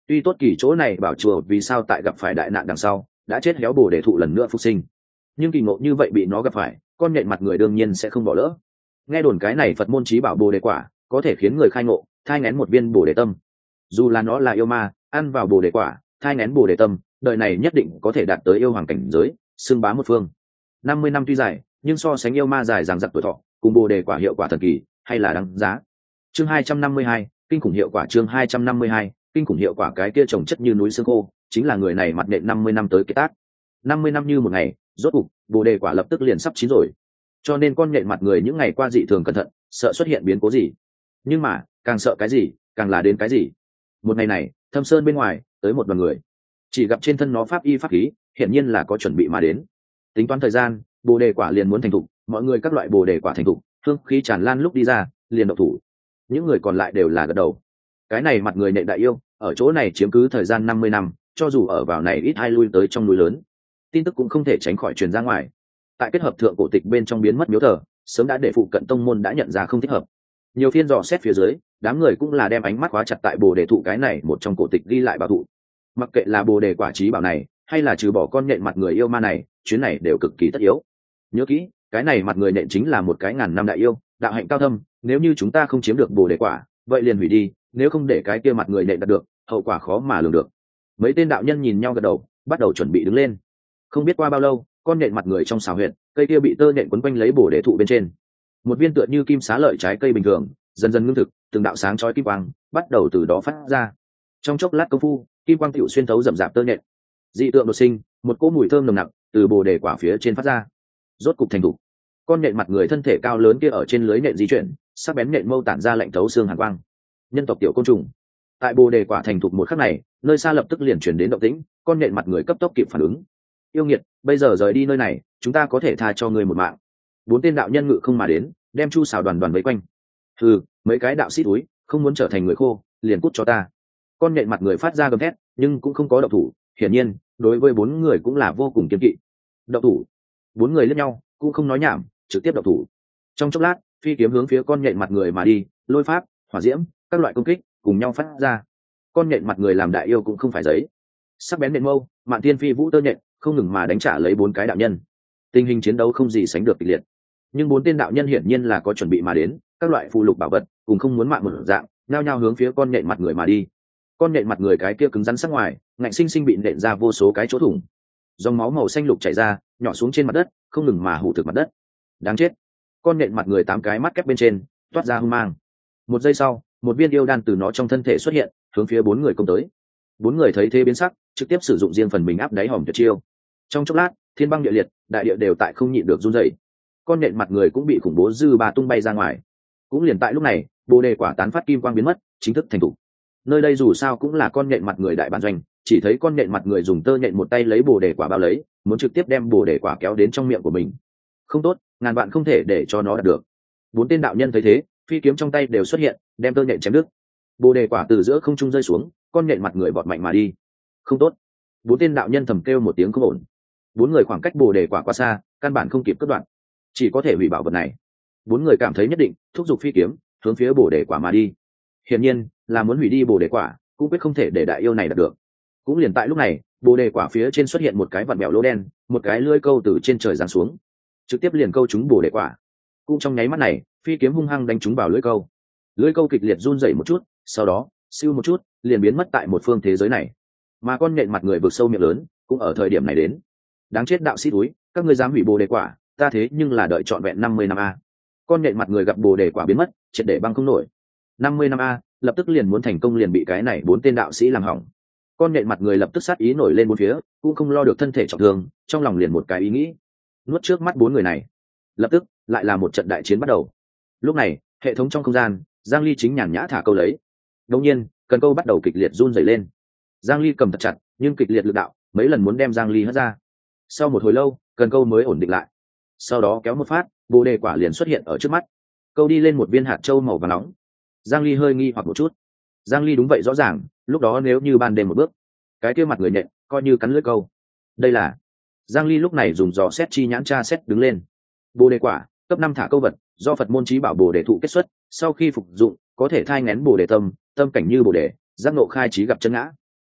Tuy tốt kỳ chỗ này bảo chùa vì sao tại gặp phải đại nạn đằng sau đã chết héo bồ đề thụ lần nữa phục sinh, nhưng kỳ ngộ như vậy bị nó gặp phải, con nhện mặt người đương nhiên sẽ không bỏ lỡ. Nghe đồn cái này Phật môn chí bảo bồ đề quả có thể khiến người khai ngộ, thai ngén một viên bồ đề tâm. Dù là nó là yêu ma, ăn vào bồ đề quả, thai ngén bồ đề tâm, đời này nhất định có thể đạt tới yêu hoàng cảnh giới, xưng bá một phương. Năm mươi năm tuy dài, nhưng so sánh yêu ma dài dằng dặc tuổi thọ, cùng bồ đề quả hiệu quả thần kỳ, hay là đáng giá. Chương hai trăm năm mươi hai, kinh khủng hiệu quả. Chương hai trăm năm mươi hai, kinh khủng hiệu quả. Cái kia trồng chất như núi xương khô, chính là người này mặt nện năm mươi năm tới kết tác. Năm mươi năm như một ngày, rốt cục bồ đề quả lập tức liền sắp chín rồi. Cho nên con nhện mặt người những ngày qua dị thường cẩn thận, sợ xuất hiện biến cố gì. Nhưng mà càng sợ cái gì càng là đến cái gì. Một ngày này, thâm sơn bên ngoài tới một đoàn người, chỉ gặp trên thân nó pháp y pháp khí, hiển nhiên là có chuẩn bị mà đến. Tính toán thời gian, bồ đề quả liền muốn thành thục, mọi người các loại bồ đề quả thành thục, hương khí tràn lan lúc đi ra liền động thủ. Những người còn lại đều là gật đầu. Cái này mặt người nện đại yêu ở chỗ này chiếm cứ thời gian năm mươi năm, cho dù ở vào này ít ai lui tới trong núi lớn, tin tức cũng không thể tránh khỏi truyền ra ngoài. Tại kết hợp thượng cổ tịch bên trong biến mất miếu thờ, sớm đã để phụ cận tông môn đã nhận ra không thích hợp. Nhiều phiên dò xét phía dưới, đám người cũng là đem ánh mắt khóa chặt tại bồ đề thụ cái này một trong cổ tịch ghi lại bảo thụ. Mặc kệ là bồ đề quả trí bảo này, hay là trừ bỏ con nhện mặt người yêu ma này, chuyến này đều cực kỳ tất yếu. Nhớ kỹ, cái này mặt người nện chính là một cái ngàn năm đại yêu, đạo hạnh cao thâm, nếu như chúng ta không chiếm được bồ đề quả, vậy liền hủy đi, nếu không để cái kia mặt người nện đạt được, hậu quả khó mà lường được. Mấy tên đạo nhân nhìn nhau gật đầu, bắt đầu chuẩn bị đứng lên. Không biết qua bao lâu, con nện mặt người trong xào huyệt, cây kia bị tơ nện quấn quanh lấy bồ đề thụ bên trên. Một viên tựa như kim xá lợi trái cây bình thường, dần dần ngưng thực, từng đạo sáng chói kim quang bắt đầu từ đó phát ra. Trong chốc lát công phu, kim quang tiểu xuyên thấu rậm rạp tơ nện. Dị tượng đột sinh, một cỗ mùi thơm nồng nặc từ bồ đề quả phía trên phát ra. Rốt cục thành thục. Con nện mặt người thân thể cao lớn kia ở trên lưới nện di chuyển, sắc bén nện mâu tản ra lạnh thấu xương hàn quang. Nhân tộc tiểu côn trùng. Tại bồ đề quả thành thục một khắc này, nơi xa lập tức liền chuyển đến động tĩnh, con nện mặt người cấp tốc kịp phản ứng. Yêu nghiệt, bây giờ rời đi nơi này, chúng ta có thể tha cho người một mạng. Bốn tên đạo nhân ngự không mà đến, đem chu xào đoàn đoàn vây quanh. Ừ, mấy cái đạo sĩ túi, không muốn trở thành người khô, liền cút cho ta. Con nện mặt người phát ra gầm thét, nhưng cũng không có động thủ, hiển nhiên, đối với bốn người cũng là vô cùng kiên kỵ. Động thủ. Bốn người liếc nhau, cũng không nói nhảm, trực tiếp động thủ. Trong chốc lát, phi kiếm hướng phía con nện mặt người mà đi, lôi pháp, hỏa diễm, các loại công kích cùng nhau phát ra. Con nện mặt người làm đại yêu cũng không phải giấy, sắc bén nện mâu, mạn thiên phi vũ tơ nhện, không ngừng mà đánh trả lấy bốn cái đạo nhân. Tình hình chiến đấu không gì sánh được kịch liệt, nhưng bốn tên đạo nhân hiển nhiên là có chuẩn bị mà đến, các loại phù lục bảo vật cùng không muốn mạng một dạng, nhao nhao hướng phía con nện mặt người mà đi. Con nện mặt người cái kia cứng rắn sắc ngoài, ngạnh sinh sinh bị nện ra vô số cái chỗ thủng, dòng máu màu xanh lục chảy ra, nhỏ xuống trên mặt đất, không ngừng mà hủ thực mặt đất. Đáng chết! Con nện mặt người tám cái mắt kép bên trên toát ra hung mang. Một giây sau, một viên yêu đan từ nó trong thân thể xuất hiện, hướng phía bốn người công tới. Bốn người thấy thế biến sắc, trực tiếp sử dụng riêng phần mình áp đáy hòm tuyệt chiêu. Trong chốc lát, thiên băng địa liệt, đại địa đều tại không nhịn được run rẩy. Con nện mặt người cũng bị khủng bố dư ba tung bay ra ngoài. Cũng liền tại lúc này, bồ đề quả tán phát kim quang biến mất, chính thức thành thủ. Nơi đây dù sao cũng là con nện mặt người đại bản doanh, chỉ thấy con nện mặt người dùng tơ nện một tay lấy bồ đề quả bao lấy, muốn trực tiếp đem bồ đề quả kéo đến trong miệng của mình. Không tốt, ngàn vạn không thể để cho nó đạt được. Bốn tên đạo nhân thấy thế, phi kiếm trong tay đều xuất hiện, đem tơ nện chém đứt. Bồ đề quả từ giữa không trung rơi xuống, con nện mặt người vọt mạnh mà đi. Không tốt. Bốn tên đạo nhân thầm kêu một tiếng không ổn. Bốn người khoảng cách bồ đề quả quá xa, căn bản không kịp cắt đoạn, chỉ có thể hủy bảo vật này. Bốn người cảm thấy nhất định, thúc giục phi kiếm hướng phía bồ đề quả mà đi. Hiển nhiên là muốn hủy đi bồ đề quả, cũng quyết không thể để đại yêu này đạt được. Cũng liền tại lúc này, bồ đề quả phía trên xuất hiện một cái vặn bèo lỗ đen, một cái lưỡi câu từ trên trời giáng xuống, trực tiếp liền câu trúng bồ đề quả. Cũng trong nháy mắt này, phi kiếm hung hăng đánh trúng vào lưỡi câu. Lưỡi câu kịch liệt run rẩy một chút, sau đó siêu một chút liền biến mất tại một phương thế giới này. Mà con nhện mặt người vực sâu miệng lớn cũng ở thời điểm này đến. Đáng chết đạo sĩ túi, các ngươi dám hủy bồ đề quả, ta thế nhưng là đợi trọn vẹn năm mươi năm a. Con nhện mặt người gặp bồ đề quả biến mất, triệt để băng không nổi. năm mươi năm a, lập tức liền muốn thành công liền bị cái này bốn tên đạo sĩ làm hỏng. Con nhện mặt người lập tức sát ý nổi lên bốn phía, cũng không lo được thân thể trọng thương, trong lòng liền một cái ý nghĩ, nuốt trước mắt bốn người này. Lập tức lại là một trận đại chiến bắt đầu. Lúc này, hệ thống trong không gian, Giang Ly chính nhàn nhã thả câu lấy. Đột nhiên, cần câu bắt đầu kịch liệt run rẩy lên. Giang Ly cầm thật chặt, nhưng kịch liệt lực đạo, mấy lần muốn đem Giang Ly hất ra. Sau một hồi lâu, cần câu mới ổn định lại. Sau đó kéo một phát, bồ đề quả liền xuất hiện ở trước mắt. Câu đi lên một viên hạt châu màu vàng nóng. Giang Ly hơi nghi hoặc một chút. Giang Ly đúng vậy rõ ràng, lúc đó nếu như ban đêm một bước, cái kia mặt người nhện coi như cắn lưỡi câu. Đây là Giang Ly lúc này dùng dò xét chi nhãn tra xét đứng lên. Bồ đề quả, cấp năm thả câu vật, do Phật môn chí bảo bồ đề thụ kết xuất, sau khi phục dụng, có thể thai nghén bồ đề tâm, tâm cảnh như bồ đề, giác ngộ khai trí gặp chân ngã.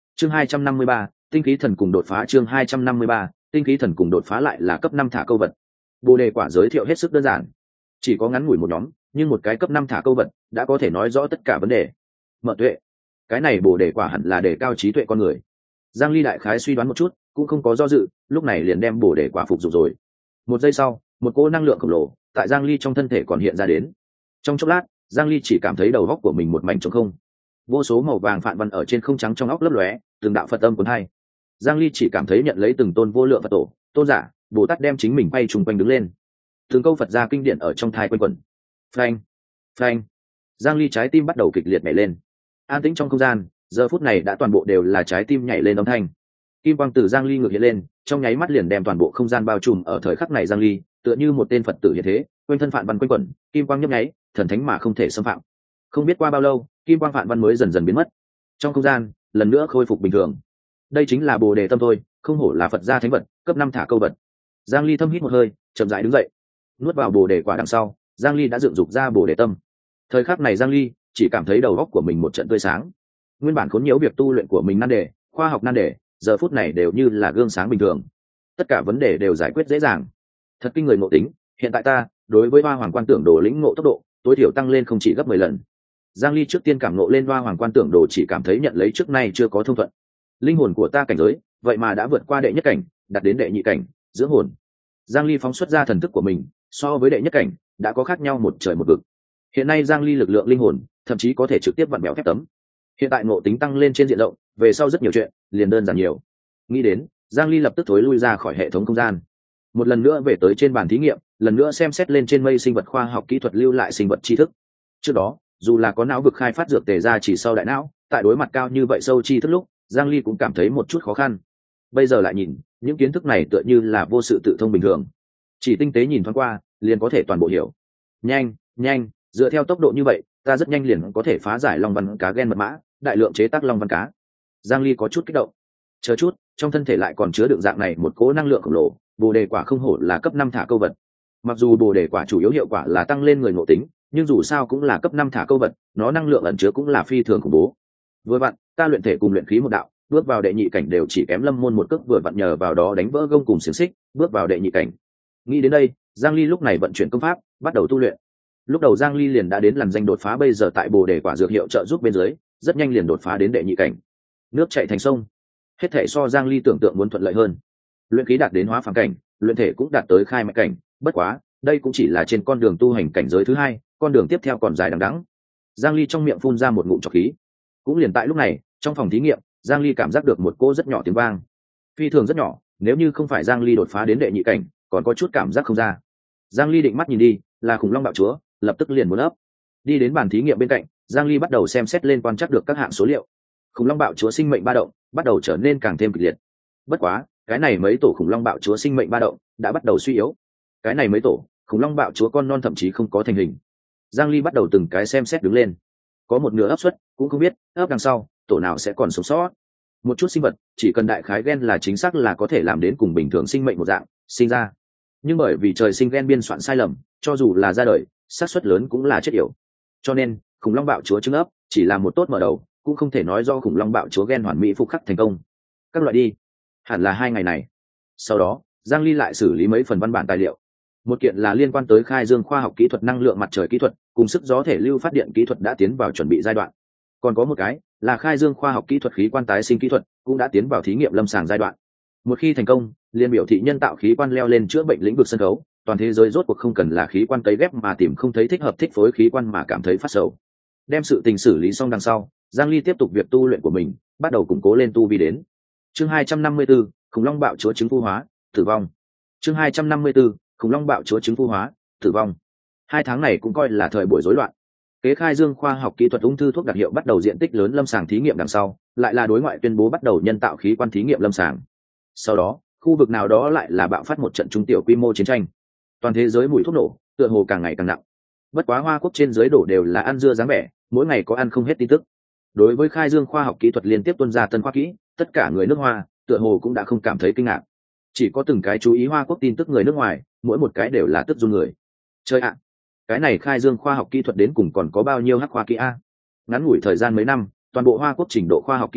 chương hai trăm năm mươi ba, tinh khí thần cùng đột phá. Chương hai trăm năm mươi ba, tinh khí thần cùng đột phá lại là cấp năm thả câu vật. Bồ đề quả giới thiệu hết sức đơn giản, chỉ có ngắn ngủi một nhóm, nhưng một cái cấp năm thả câu vật đã có thể nói rõ tất cả vấn đề. Mở tuệ, cái này bồ đề quả hẳn là đề cao trí tuệ con người. Giang Ly đại khái suy đoán một chút, cũng không có do dự, lúc này liền đem bồ đề quả phục dụng rồi. Một giây sau, một cỗ năng lượng khổng lồ tại Giang Ly trong thân thể còn hiện ra đến. Trong chốc lát, Giang Ly chỉ cảm thấy đầu óc của mình một mảnh trống không, vô số màu vàng phạn văn ở trên không trắng trong óc lấp lóe, từng đạo Phật âm cuốn hai. Giang Ly chỉ cảm thấy nhận lấy từng tôn vô lượng Phật tổ, tôn giả, Bồ Tát đem chính mình bay trùng quanh đứng lên. Từng câu Phật gia kinh điển ở trong thai quanh quẩn. Phanh, phanh. Giang Ly trái tim bắt đầu kịch liệt nhảy lên. An tĩnh trong không gian, giờ phút này đã toàn bộ đều là trái tim nhảy lên âm thanh. Kim quang từ Giang Ly ngược hiện lên, trong nháy mắt liền đem toàn bộ không gian bao trùm. Ở thời khắc này Giang Ly tựa như một tên Phật tử hiện thế, quanh thân phạn văn quanh quẩn, kim quang nhấp nháy, thần thánh mà không thể xâm phạm. Không biết qua bao lâu, kim quang phạn văn mới dần dần biến mất. Trong không gian, lần nữa khôi phục bình thường. Đây chính là Bồ đề tâm thôi, không hổ là Phật gia thánh vật, cấp năm thả câu vật. Giang Ly thâm hít một hơi, chậm rãi đứng dậy. Nuốt vào Bồ đề quả đằng sau, Giang Ly đã dựng dục ra Bồ đề tâm. Thời khắc này Giang Ly chỉ cảm thấy đầu óc của mình một trận tươi sáng. Nguyên bản khốn nhiễu việc tu luyện của mình nan đề, khoa học nan đề, giờ phút này đều như là gương sáng bình thường. Tất cả vấn đề đều giải quyết dễ dàng. Thật kinh người ngộ tính, hiện tại ta đối với Hoa Hoàng Quan Tưởng Đồ lĩnh ngộ tốc độ tối thiểu tăng lên không chỉ gấp mười lần. Giang Ly trước tiên cảm ngộ lên Hoa Hoàng Quan Tưởng Đồ chỉ cảm thấy nhận lấy trước nay chưa có thông thuận. Linh hồn của ta cảnh giới, vậy mà đã vượt qua đệ nhất cảnh, đạt đến đệ nhị cảnh, dưỡng hồn. Giang Ly phóng xuất ra thần thức của mình, so với đệ nhất cảnh đã có khác nhau một trời một vực. Hiện nay Giang Ly lực lượng linh hồn thậm chí có thể trực tiếp vặn bẹo thép tấm. Hiện tại ngộ tính tăng lên trên diện rộng, về sau rất nhiều chuyện liền đơn giản nhiều. Nghĩ đến, Giang Ly lập tức thối lui ra khỏi hệ thống không gian, một lần nữa về tới trên bàn thí nghiệm, lần nữa xem xét lên trên mây sinh vật khoa học kỹ thuật lưu lại sinh vật tri thức. Trước đó, dù là có não vực khai phát dược tề ra chỉ sau đại não, tại đối mặt cao như vậy sâu tri thức lúc, Giang Ly cũng cảm thấy một chút khó khăn. Bây giờ lại nhìn, những kiến thức này tựa như là vô sự tự thông bình thường, chỉ tinh tế nhìn thoáng qua, liền có thể toàn bộ hiểu. Nhanh, nhanh, dựa theo tốc độ như vậy, ta rất nhanh liền có thể phá giải long văn cá gen mật mã, đại lượng chế tác long văn cá. Giang Ly có chút kích động. Chờ chút, trong thân thể lại còn chứa đựng dạng này một cỗ năng lượng khổng lồ, bồ đề quả không hổ là cấp năm thả câu vật. Mặc dù bồ đề quả chủ yếu hiệu quả là tăng lên người ngộ tính, nhưng dù sao cũng là cấp năm thả câu vật, nó năng lượng ẩn chứa cũng là phi thường khủng bố. Vừa vặn, ta luyện thể cùng luyện khí một đạo, bước vào đệ nhị cảnh đều chỉ kém Lâm Môn một cước, vừa vặn nhờ vào đó đánh vỡ gông cùng xiềng xích, bước vào đệ nhị cảnh. Nghĩ đến đây, Giang Ly lúc này vận chuyển công pháp, bắt đầu tu luyện. Lúc đầu Giang Ly liền đã đến lằn danh đột phá, bây giờ tại bồ đề quả dược hiệu trợ giúp bên dưới, rất nhanh liền đột phá đến đệ nhị cảnh. Nước chảy thành sông, hết thể so Giang Ly tưởng tượng muốn thuận lợi hơn. Luyện khí đạt đến hóa phàm cảnh, luyện thể cũng đạt tới khai mạch cảnh, bất quá, đây cũng chỉ là trên con đường tu hành cảnh giới thứ hai, con đường tiếp theo còn dài đằng đẵng. Giang Ly trong miệng phun ra một ngụm trọc khí. Cũng liền tại lúc này, trong phòng thí nghiệm, Giang Ly cảm giác được một cỗ rất nhỏ tiếng vang. Phi thường rất nhỏ, nếu như không phải Giang Ly đột phá đến đệ nhị cảnh, còn có chút cảm giác không ra. Giang Ly định mắt nhìn đi, là khủng long bạo chúa, lập tức liền muốn ấp. Đi đến bàn thí nghiệm bên cạnh, Giang Ly bắt đầu xem xét lên quan trắc được các hạng số liệu. Khủng long bạo chúa sinh mệnh ba động bắt đầu trở nên càng thêm kịch liệt. Bất quá, cái này mấy tổ khủng long bạo chúa sinh mệnh ba động đã bắt đầu suy yếu. Cái này mấy tổ khủng long bạo chúa con non thậm chí không có thành hình. Giang Ly bắt đầu từng cái xem xét đứng lên. Có một nửa ấp suất, cũng không biết ấp đằng sau tổ nào sẽ còn sống sót. Một chút sinh vật chỉ cần đại khái gen là chính xác là có thể làm đến cùng bình thường sinh mệnh một dạng sinh ra, nhưng bởi vì trời sinh gen biên soạn sai lầm, cho dù là ra đời, xác suất lớn cũng là chết yểu. Cho nên khủng long bạo chúa trứng ấp chỉ là một tốt mở đầu, cũng không thể nói do khủng long bạo chúa gen hoàn mỹ phục khắc thành công. Các loại đi, hẳn là hai ngày này. Sau đó Giang Ly lại xử lý mấy phần văn bản tài liệu. Một kiện là liên quan tới khai dương khoa học kỹ thuật năng lượng mặt trời kỹ thuật cùng sức gió thể lưu phát điện kỹ thuật đã tiến vào chuẩn bị giai đoạn. Còn có một cái là khai dương khoa học kỹ thuật khí quan tái sinh kỹ thuật cũng đã tiến vào thí nghiệm lâm sàng giai đoạn. Một khi thành công, liên biểu thị nhân tạo khí quan leo lên chữa bệnh lĩnh vực sân khấu, toàn thế giới rốt cuộc không cần là khí quan cấy ghép mà tìm không thấy thích hợp thích phối khí quan mà cảm thấy phát sầu. Đem sự tình xử lý xong đằng sau, Giang Ly tiếp tục việc tu luyện của mình, bắt đầu củng cố lên tu vi đến. Chương hai trăm năm mươi tư, khủng long bạo chúa trứng phu hóa, tử vong. Chương hai trăm năm mươi tư, khủng long bạo chúa trứng phu hóa, tử vong. Hai tháng này cũng coi là thời buổi rối loạn. Kế khai dương khoa học kỹ thuật ung thư thuốc đặc hiệu bắt đầu diện tích lớn lâm sàng thí nghiệm đằng sau, lại là đối ngoại tuyên bố bắt đầu nhân tạo khí quan thí nghiệm lâm sàng. Sau đó, khu vực nào đó lại là bạo phát một trận trung tiểu quy mô chiến tranh. Toàn thế giới mùi thuốc nổ tựa hồ càng ngày càng nặng. Bất quá Hoa Quốc trên dưới đổ đều là ăn dưa dáng vẻ, mỗi ngày có ăn không hết tin tức. Đối với khai dương khoa học kỹ thuật liên tiếp tuân ra tân khoa kỹ, tất cả người nước Hoa tựa hồ cũng đã không cảm thấy kinh ngạc. Chỉ có từng cái chú ý Hoa Quốc tin tức người nước ngoài, mỗi một cái đều là tức run người. Chơi ạ, cái này khai dương khoa học kỹ thuật đến cùng còn có bao nhiêu hắc khoa kỹ a? Ngắn ngủi thời gian mấy năm, toàn bộ Hoa Quốc trình độ khoa học kỹ thuật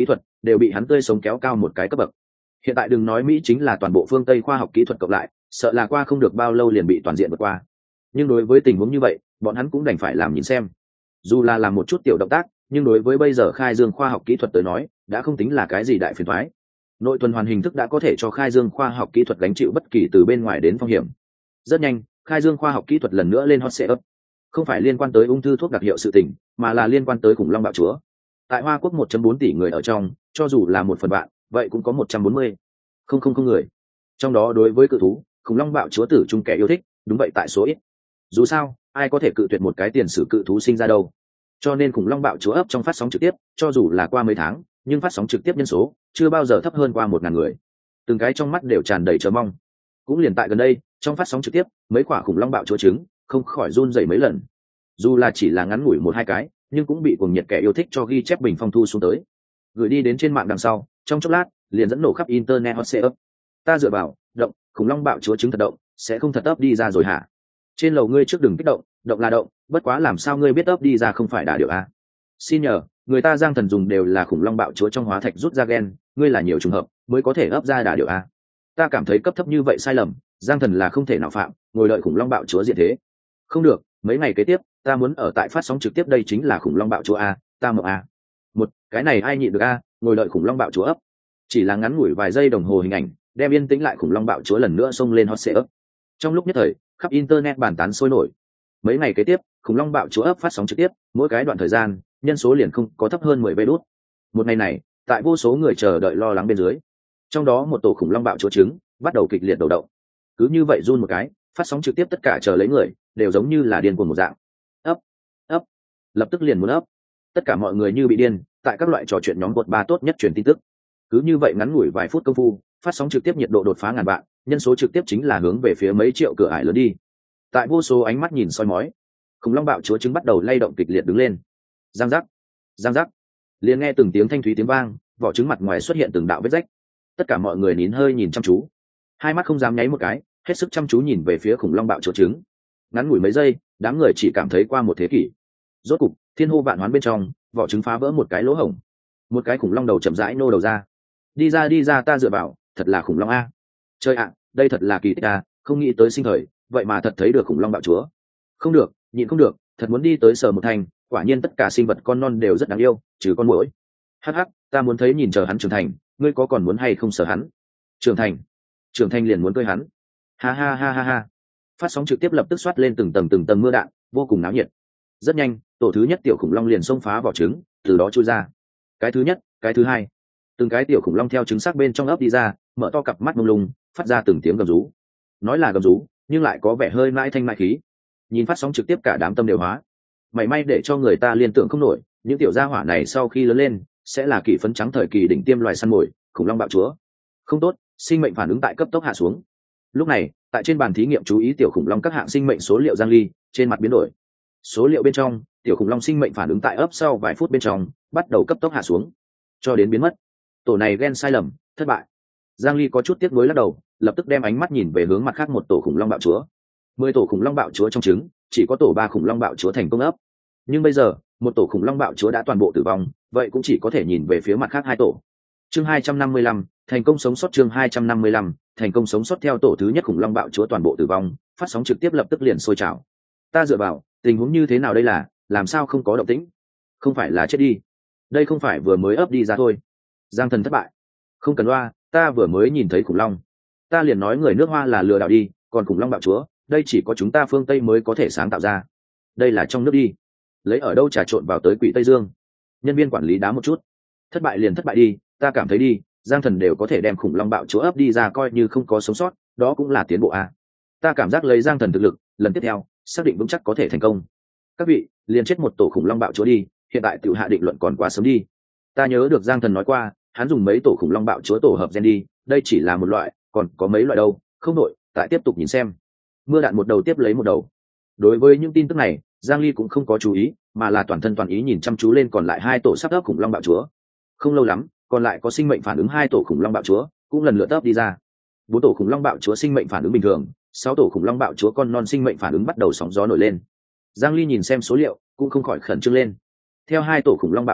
đều bị hắn tươi sống kéo cao một cái cấp bậc. Hiện tại đừng nói Mỹ, chính là toàn bộ phương Tây khoa học kỹ thuật cộng lại, sợ là qua không được bao lâu liền bị toàn diện vượt qua. Nhưng đối với tình huống như vậy, bọn hắn cũng đành phải làm nhìn xem. Dù là làm một chút tiểu động tác, nhưng đối với bây giờ khai dương khoa học kỹ thuật tới nói, đã không tính là cái gì đại phiền toái. Nội tuần hoàn hình thức đã có thể cho khai dương khoa học kỹ thuật gánh chịu bất kỳ từ bên ngoài đến phong hiểm. Rất nhanh, khai dương khoa học kỹ thuật lần nữa lên hot seat up. Không phải liên quan tới ung thư thuốc đặc hiệu sự tình, mà là liên quan tới khủng long bạo chúa. Tại Hoa Quốc một phẩy bốn tỷ người ở trong, cho dù là một phần bạn, vậy cũng có một trăm bốn mươi không không không người. Trong đó đối với cự thú, khủng long bạo chúa tử trung kẻ yêu thích, đúng vậy tại số ít. Dù sao, ai có thể cự tuyệt một cái tiền sử cự thú sinh ra đâu. Cho nên khủng long bạo chúa ấp trong phát sóng trực tiếp, cho dù là qua mấy tháng, nhưng phát sóng trực tiếp nhân số chưa bao giờ thấp hơn qua một ngàn người. Từng cái trong mắt đều tràn đầy chờ mong. Cũng liền tại gần đây, trong phát sóng trực tiếp, mấy quả khủng long bạo chúa trứng không khỏi run rẩy mấy lần. Dù là chỉ là ngắn ngủi một hai cái, nhưng cũng bị cuồng nhiệt kẻ yêu thích cho ghi chép bình phong thu xuống tới, gửi đi đến trên mạng đằng sau, trong chốc lát liền dẫn nổ khắp internet hot seat up. Ta dựa vào, động, khủng long bạo chúa trứng thật động, sẽ không thật ấp đi ra rồi hả? Trên lầu ngươi trước đừng kích động, động là động, bất quá làm sao ngươi biết ấp đi ra không phải đả điệu à? Xin nhờ, người ta Giang Thần dùng đều là khủng long bạo chúa trong hóa thạch rút ra gen, ngươi là nhiều trùng hợp mới có thể ấp ra đả điệu à? Ta cảm thấy cấp thấp như vậy sai lầm, Giang Thần là không thể nào phạm, ngồi đợi khủng long bạo chúa diện thế. Không được, mấy ngày kế tiếp, ta muốn ở tại phát sóng trực tiếp, đây chính là khủng long bạo chúa a, ta mộng a. Một, cái này ai nhịn được a, ngồi đợi khủng long bạo chúa ấp. Chỉ là ngắn ngủi vài giây đồng hồ hình ảnh, đem yên tĩnh lại khủng long bạo chúa lần nữa xông lên hot seat up. Trong lúc nhất thời, khắp internet bàn tán sôi nổi. Mấy ngày kế tiếp, khủng long bạo chúa ấp phát sóng trực tiếp, mỗi cái đoạn thời gian, nhân số liền không có thấp hơn mười vé đút. Một ngày này, tại vô số người chờ đợi lo lắng bên dưới, trong đó một tổ khủng long bạo chúa trứng bắt đầu kịch liệt đầu động. Cứ như vậy run một cái, phát sóng trực tiếp tất cả chờ lấy người đều giống như là điên cuồng một dạng. Ấp, ấp, lập tức liền muốn ấp. Tất cả mọi người như bị điên, tại các loại trò chuyện nhóm gột ba tốt nhất truyền tin tức. Cứ như vậy ngắn ngủi vài phút công phu, phát sóng trực tiếp nhiệt độ đột phá ngàn vạn, nhân số trực tiếp chính là hướng về phía mấy triệu cửa ải lớn đi. Tại vô số ánh mắt nhìn soi mói, khủng long bạo chúa trứng bắt đầu lay động kịch liệt đứng lên. Giang giác, giang giác, liền nghe từng tiếng thanh thúy tiếng vang, vỏ trứng mặt ngoài xuất hiện từng đạo vết rách. Tất cả mọi người nín hơi nhìn chăm chú, hai mắt không dám nháy một cái, hết sức chăm chú nhìn về phía khủng long bạo chúa trứng. Ngắn ngủi mấy giây, đám người chỉ cảm thấy qua một thế kỷ. Rốt cục, thiên hô vạn hoán bên trong, vỏ trứng phá vỡ một cái lỗ hổng, một cái khủng long đầu chậm rãi nô đầu ra. Đi ra đi ra, ta dựa vào, thật là khủng long a. Chơi ạ, đây thật là kỳ tích a, không nghĩ tới sinh thời, vậy mà thật thấy được khủng long bạo chúa. Không được, nhịn không được, thật muốn đi tới sờ một thành, quả nhiên tất cả sinh vật con non đều rất đáng yêu, trừ con muỗi. Hắc hắc, ta muốn thấy nhìn chờ hắn trưởng thành, ngươi có còn muốn hay không sờ hắn? Trưởng thành? Trưởng thành liền muốn cưới hắn. Ha ha ha ha ha. Phát sóng trực tiếp lập tức xoát lên từng tầng từng tầng mưa đạn, vô cùng náo nhiệt. Rất nhanh, tổ thứ nhất tiểu khủng long liền xông phá vỏ trứng, từ đó chui ra. Cái thứ nhất, cái thứ hai, từng cái tiểu khủng long theo trứng xác bên trong ấp đi ra, mở to cặp mắt mông lung, phát ra từng tiếng gầm rú. Nói là gầm rú, nhưng lại có vẻ hơi mãi thanh mãi khí. Nhìn phát sóng trực tiếp cả đám tâm đều hóa. Mày may để cho người ta liên tưởng không nổi, những tiểu gia hỏa này sau khi lớn lên, sẽ là kỳ phấn trắng thời kỳ đỉnh tiêm loài săn mồi, khủng long bạo chúa. Không tốt, sinh mệnh phản ứng tại cấp tốc hạ xuống. Lúc này, tại trên bàn thí nghiệm chú ý tiểu khủng long các hạng sinh mệnh số liệu Giang Ly, trên mặt biến đổi. Số liệu bên trong, tiểu khủng long sinh mệnh phản ứng tại ấp sau vài phút bên trong, bắt đầu cấp tốc hạ xuống, cho đến biến mất. Tổ này gen sai lầm, thất bại. Giang Ly có chút tiếc nuối lắc đầu, lập tức đem ánh mắt nhìn về hướng mặt khác một tổ khủng long bạo chúa. Mười tổ khủng long bạo chúa trong trứng, chỉ có tổ ba khủng long bạo chúa thành công ấp. Nhưng bây giờ, một tổ khủng long bạo chúa đã toàn bộ tử vong, vậy cũng chỉ có thể nhìn về phía mặt khác hai tổ. Chương hai trăm năm mươi lăm, thành công sống sót. Chương hai trăm năm mươi lăm, thành công sống sót. Theo tổ thứ nhất khủng long bạo chúa toàn bộ tử vong, phát sóng trực tiếp lập tức liền sôi trào. Ta dựa vào, tình huống như thế nào đây là, làm sao không có động tĩnh? Không phải là chết đi? Đây không phải vừa mới ấp đi ra thôi. Giang Thần thất bại. Không cần loa, ta vừa mới nhìn thấy khủng long. Ta liền nói người nước Hoa là lừa đảo đi, còn khủng long bạo chúa, đây chỉ có chúng ta phương Tây mới có thể sáng tạo ra. Đây là trong nước đi. Lấy ở đâu trà trộn vào tới quỷ Tây Dương? Nhân viên quản lý đá một chút. Thất bại liền thất bại đi, ta cảm thấy đi, Giang Thần đều có thể đem khủng long bạo chúa ấp đi ra, coi như không có sống sót, đó cũng là tiến bộ à. Ta cảm giác lấy Giang Thần thực lực, lần tiếp theo, xác định vững chắc có thể thành công. Các vị, liền chết một tổ khủng long bạo chúa đi, hiện tại tiểu hạ định luận còn quá sớm đi. Ta nhớ được Giang Thần nói qua, hắn dùng mấy tổ khủng long bạo chúa tổ hợp gen đi, đây chỉ là một loại, còn có mấy loại đâu, không đội, tại tiếp tục nhìn xem. Mưa đạn một đầu tiếp lấy một đầu. Đối với những tin tức này, Giang Ly cũng không có chú ý, mà là toàn thân toàn ý nhìn chăm chú lên còn lại hai tổ sắp ấp khủng long bạo chúa. Không lâu lắm, còn lại có sinh mệnh phản ứng hai tổ khủng long bạo chúa, cũng lần lượt ấp đi ra. Bốn tổ khủng long bạo chúa sinh mệnh phản ứng bình thường, sáu tổ khủng long bạo chúa con non sinh mệnh phản ứng bắt đầu sóng gió nổi lên. Giang Ly nhìn xem số liệu, cũng không khỏi khẩn trương lên. Theo hai tổ khủng long bạo chúa ấp,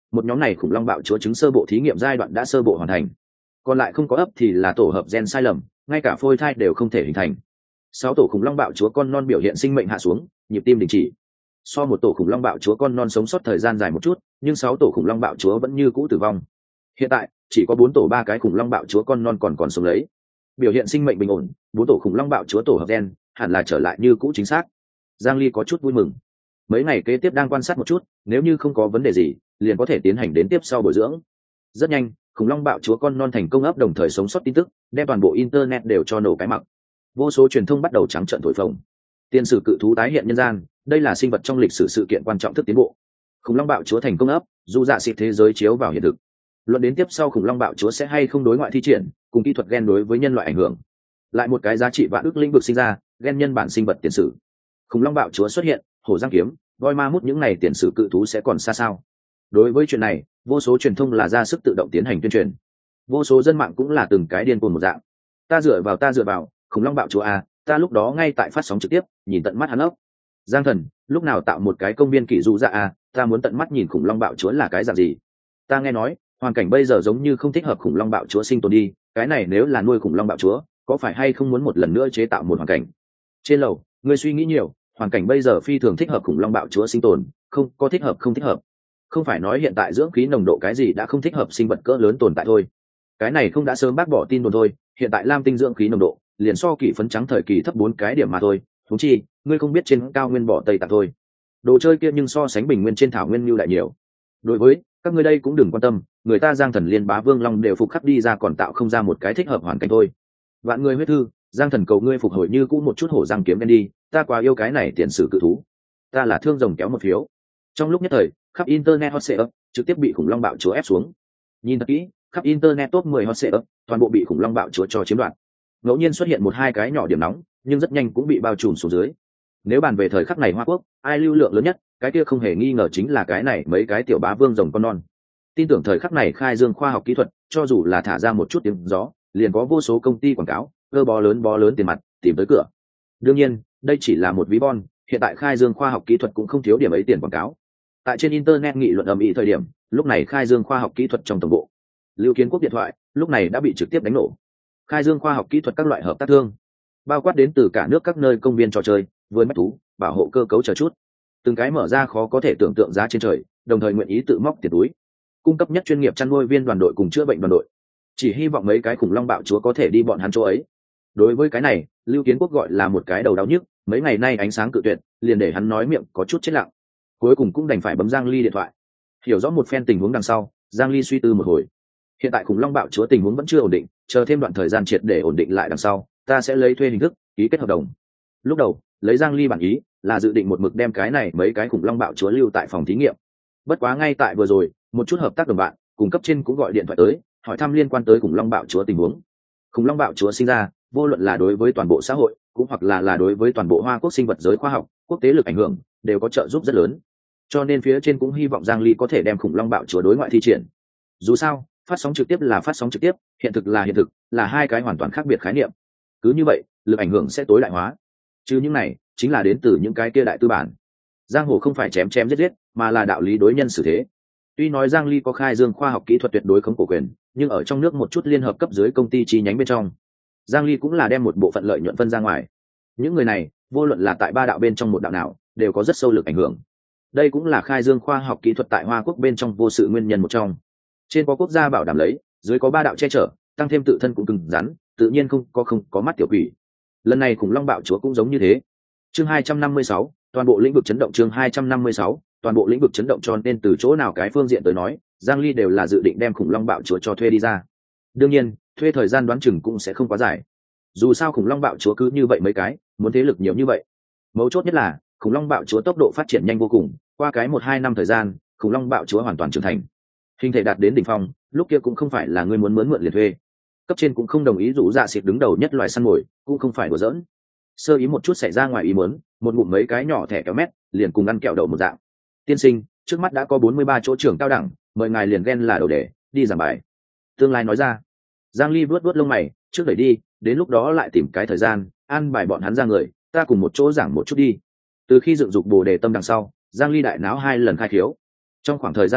một nhóm này khủng long bạo chúa trứng sơ bộ thí nghiệm giai đoạn đã sơ bộ hoàn thành, còn lại không có ấp thì là tổ hợp gen sai lầm, ngay cả phôi thai đều không thể hình thành. Sáu tổ khủng long bạo chúa con non biểu hiện sinh mệnh hạ xuống, nhịp tim đình chỉ. So một tổ khủng long bạo chúa con non sống sót thời gian dài một chút, nhưng sáu tổ khủng long bạo chúa vẫn như cũ tử vong. Hiện tại chỉ có bốn tổ ba cái khủng long bạo chúa con non còn còn sống lấy, biểu hiện sinh mệnh bình ổn. Bốn tổ khủng long bạo chúa tổ hợp gen hẳn là trở lại như cũ chính xác. Giang Ly có chút vui mừng. Mấy ngày kế tiếp đang quan sát một chút, nếu như không có vấn đề gì, liền có thể tiến hành đến tiếp sau bồi dưỡng. Rất nhanh, khủng long bạo chúa con non thành công ấp đồng thời sống sót tin tức, đem toàn bộ internet đều cho nổ cái mặc. Vô số truyền thông bắt đầu trắng trợn thổi phồng. Tiên sử cự thú tái hiện nhân gian, đây là sinh vật trong lịch sử sự kiện quan trọng thức tiến bộ. Khủng long bạo chúa thành công ấp, dù dạ xịt thế giới chiếu vào hiện thực. Luận đến tiếp sau khủng long bạo chúa sẽ hay không đối ngoại thi triển, cùng kỹ thuật gen đối với nhân loại ảnh hưởng. Lại một cái giá trị vạn ức lĩnh vực sinh ra, gen nhân bản sinh vật tiền sử. Khủng long bạo chúa xuất hiện, hổ giang kiếm, voi ma mút những này tiền sử cự thú sẽ còn xa sao? Đối với chuyện này, vô số truyền thông là ra sức tự động tiến hành tuyên truyền. Vô số dân mạng cũng là từng cái điên cuồng một dạng. Ta dựa vào ta dựa vào, khủng long bạo chúa à, ta lúc đó ngay tại phát sóng trực tiếp, nhìn tận mắt hắn ốc. Giang Thần, lúc nào tạo một cái công viên kỷ dụ dạ à, ta muốn tận mắt nhìn khủng long bạo chúa là cái dạng gì. Ta nghe nói, hoàn cảnh bây giờ giống như không thích hợp khủng long bạo chúa sinh tồn đi, cái này nếu là nuôi khủng long bạo chúa, có phải hay không muốn một lần nữa chế tạo một hoàn cảnh. Trên lầu, ngươi suy nghĩ nhiều, hoàn cảnh bây giờ phi thường thích hợp khủng long bạo chúa sinh tồn, không có thích hợp không thích hợp. Không phải nói hiện tại dưỡng khí nồng độ cái gì đã không thích hợp sinh vật cỡ lớn tồn tại thôi. Cái này không đã sớm bác bỏ tin đồn thôi, hiện tại lam tinh dưỡng khí nồng độ liền so kỷ phấn trắng thời kỳ thấp bốn cái điểm mà thôi. Thúng chi, ngươi không biết trên cao nguyên bỏ tây tạng thôi. Đồ chơi kia nhưng so sánh bình nguyên trên thảo nguyên lưu đại nhiều. Đối với các ngươi đây cũng đừng quan tâm, người ta Giang Thần liên bá vương long đều phục khắc đi ra còn tạo không ra một cái thích hợp hoàn cảnh thôi. Vạn người huyết thư, Giang Thần cầu ngươi phục hồi như cũ một chút hổ răng kiếm đen đi, ta quá yêu cái này tiền sử cự thú. Ta là thương rồng kéo một phiếu. Trong lúc nhất thời, khắp internet hot search trực tiếp bị khủng long bạo chúa ép xuống. Nhìn thật kỹ, khắp internet top mười hot search toàn bộ bị khủng long bạo chúa cho chiếm đoạt. Ngẫu nhiên xuất hiện một hai cái nhỏ điểm nóng, nhưng rất nhanh cũng bị bao trùm xuống dưới. Nếu bàn về thời khắc này Hoa Quốc, ai lưu lượng lớn nhất, cái kia không hề nghi ngờ chính là cái này mấy cái tiểu bá vương rồng con non. Tin tưởng thời khắc này khai dương khoa học kỹ thuật, cho dù là thả ra một chút tiếng gió, liền có vô số công ty quảng cáo, cơ bó lớn bó lớn tiền mặt tìm tới cửa. Đương nhiên, đây chỉ là một ví von, hiện tại khai dương khoa học kỹ thuật cũng không thiếu điểm ấy tiền quảng cáo. Tại trên internet nghị luận ầm ĩ thời điểm, lúc này khai dương khoa học kỹ thuật trong tổng bộ, Lưu Kiến Quốc điện thoại lúc này đã bị trực tiếp đánh nổ. Khai dương khoa học kỹ thuật các loại hợp tác thương, bao quát đến từ cả nước các nơi công viên trò chơi, vườn bách thú, bảo hộ cơ cấu chờ chút, từng cái mở ra khó có thể tưởng tượng giá trên trời, đồng thời nguyện ý tự móc tiền túi, cung cấp nhất chuyên nghiệp chăn nuôi viên đoàn đội cùng chữa bệnh đoàn đội, chỉ hy vọng mấy cái khủng long bạo chúa có thể đi bọn hắn chỗ ấy. Đối với cái này, Lưu Kiến Quốc gọi là một cái đầu đau nhức, mấy ngày nay ánh sáng cự tuyệt, liền để hắn nói miệng có chút chết lặng. Cuối cùng cũng đành phải bấm Giang Ly điện thoại. Hiểu rõ một phen tình huống đằng sau, Giang Ly suy tư một hồi. Hiện tại khủng long bạo chúa tình huống vẫn chưa ổn định, chờ thêm đoạn thời gian triệt để ổn định lại đằng sau, ta sẽ lấy thuê hình thức ký kết hợp đồng. Lúc đầu, lấy Giang Ly bản ý là dự định một mực đem cái này mấy cái khủng long bạo chúa lưu tại phòng thí nghiệm. Bất quá ngay tại vừa rồi, một chút hợp tác đồng bạn, cùng cấp trên cũng gọi điện thoại tới, hỏi thăm liên quan tới khủng long bạo chúa tình huống. Khủng long bạo chúa sinh ra, vô luận là đối với toàn bộ xã hội, cũng hoặc là là đối với toàn bộ Hoa Quốc sinh vật giới khoa học, quốc tế lực ảnh hưởng đều có trợ giúp rất lớn. Cho nên phía trên cũng hy vọng Giang Ly có thể đem khủng long bạo chúa đối ngoại thi triển. Dù sao, phát sóng trực tiếp là phát sóng trực tiếp, hiện thực là hiện thực, là hai cái hoàn toàn khác biệt khái niệm. Cứ như vậy, lực ảnh hưởng sẽ tối đại hóa. Chứ những này, chính là đến từ những cái kia đại tư bản. Giang hồ không phải chém chém giết giết, mà là đạo lý đối nhân xử thế. Tuy nói Giang Ly có khai dương khoa học kỹ thuật tuyệt đối khống cổ quyền, nhưng ở trong nước một chút liên hợp cấp dưới công ty chi nhánh bên trong, Giang Ly cũng là đem một bộ phận lợi nhuận phân ra ngoài. Những người này, vô luận là tại ba đạo bên trong một đạo nào, đều có rất sâu lực ảnh hưởng. Đây cũng là khai dương khoa học kỹ thuật tại Hoa Quốc bên trong vô sự nguyên nhân một trong. Trên có quốc gia bảo đảm lấy, dưới có ba đạo che chở, tăng thêm tự thân cũng cứng rắn, tự nhiên không có không có mắt tiểu quỷ. Lần này khủng long bạo chúa cũng giống như thế. Chương hai trăm năm mươi sáu, toàn bộ lĩnh vực chấn động. Chương hai trăm năm mươi sáu, toàn bộ lĩnh vực chấn động. Cho nên từ chỗ nào cái phương diện tới nói, Giang Ly đều là dự định đem khủng long bạo chúa cho thuê đi ra. Đương nhiên, thuê thời gian đoán chừng cũng sẽ không quá dài. Dù sao khủng long bạo chúa cứ như vậy mấy cái, muốn thế lực nhiều như vậy. Mấu chốt nhất là, khủng long bạo chúa tốc độ phát triển nhanh vô cùng, qua cái một hai năm thời gian, khủng long bạo chúa hoàn toàn trưởng thành, hình thể đạt đến đỉnh phong, lúc kia cũng không phải là người muốn mướn mượn liền thuê. Cấp trên cũng không đồng ý rủ dạ xịt đứng đầu nhất loài săn mồi, cũng không phải đùa giỡn. Sơ ý một chút xảy ra ngoài ý muốn, một ngụm mấy cái nhỏ thẻ kéo mét, liền cùng ăn kẹo đậu một dạng. Tiên sinh, trước mắt đã có bốn mươi ba chỗ trưởng cao đẳng, mời ngài liền ghen là đầu để đi giảng bài. Tương lai nói ra. Giang Ly vuốt vuốt lông mày, trước đẩy đi, đến lúc đó lại tìm cái thời gian, an bài bọn hắn ra người, ta cùng một chỗ giảng một chút đi. Từ khi dựng dục bồ đề tâm đằng sau, Giang Ly đại náo hai lần khai khiếu. Trong khoảng thời gian này,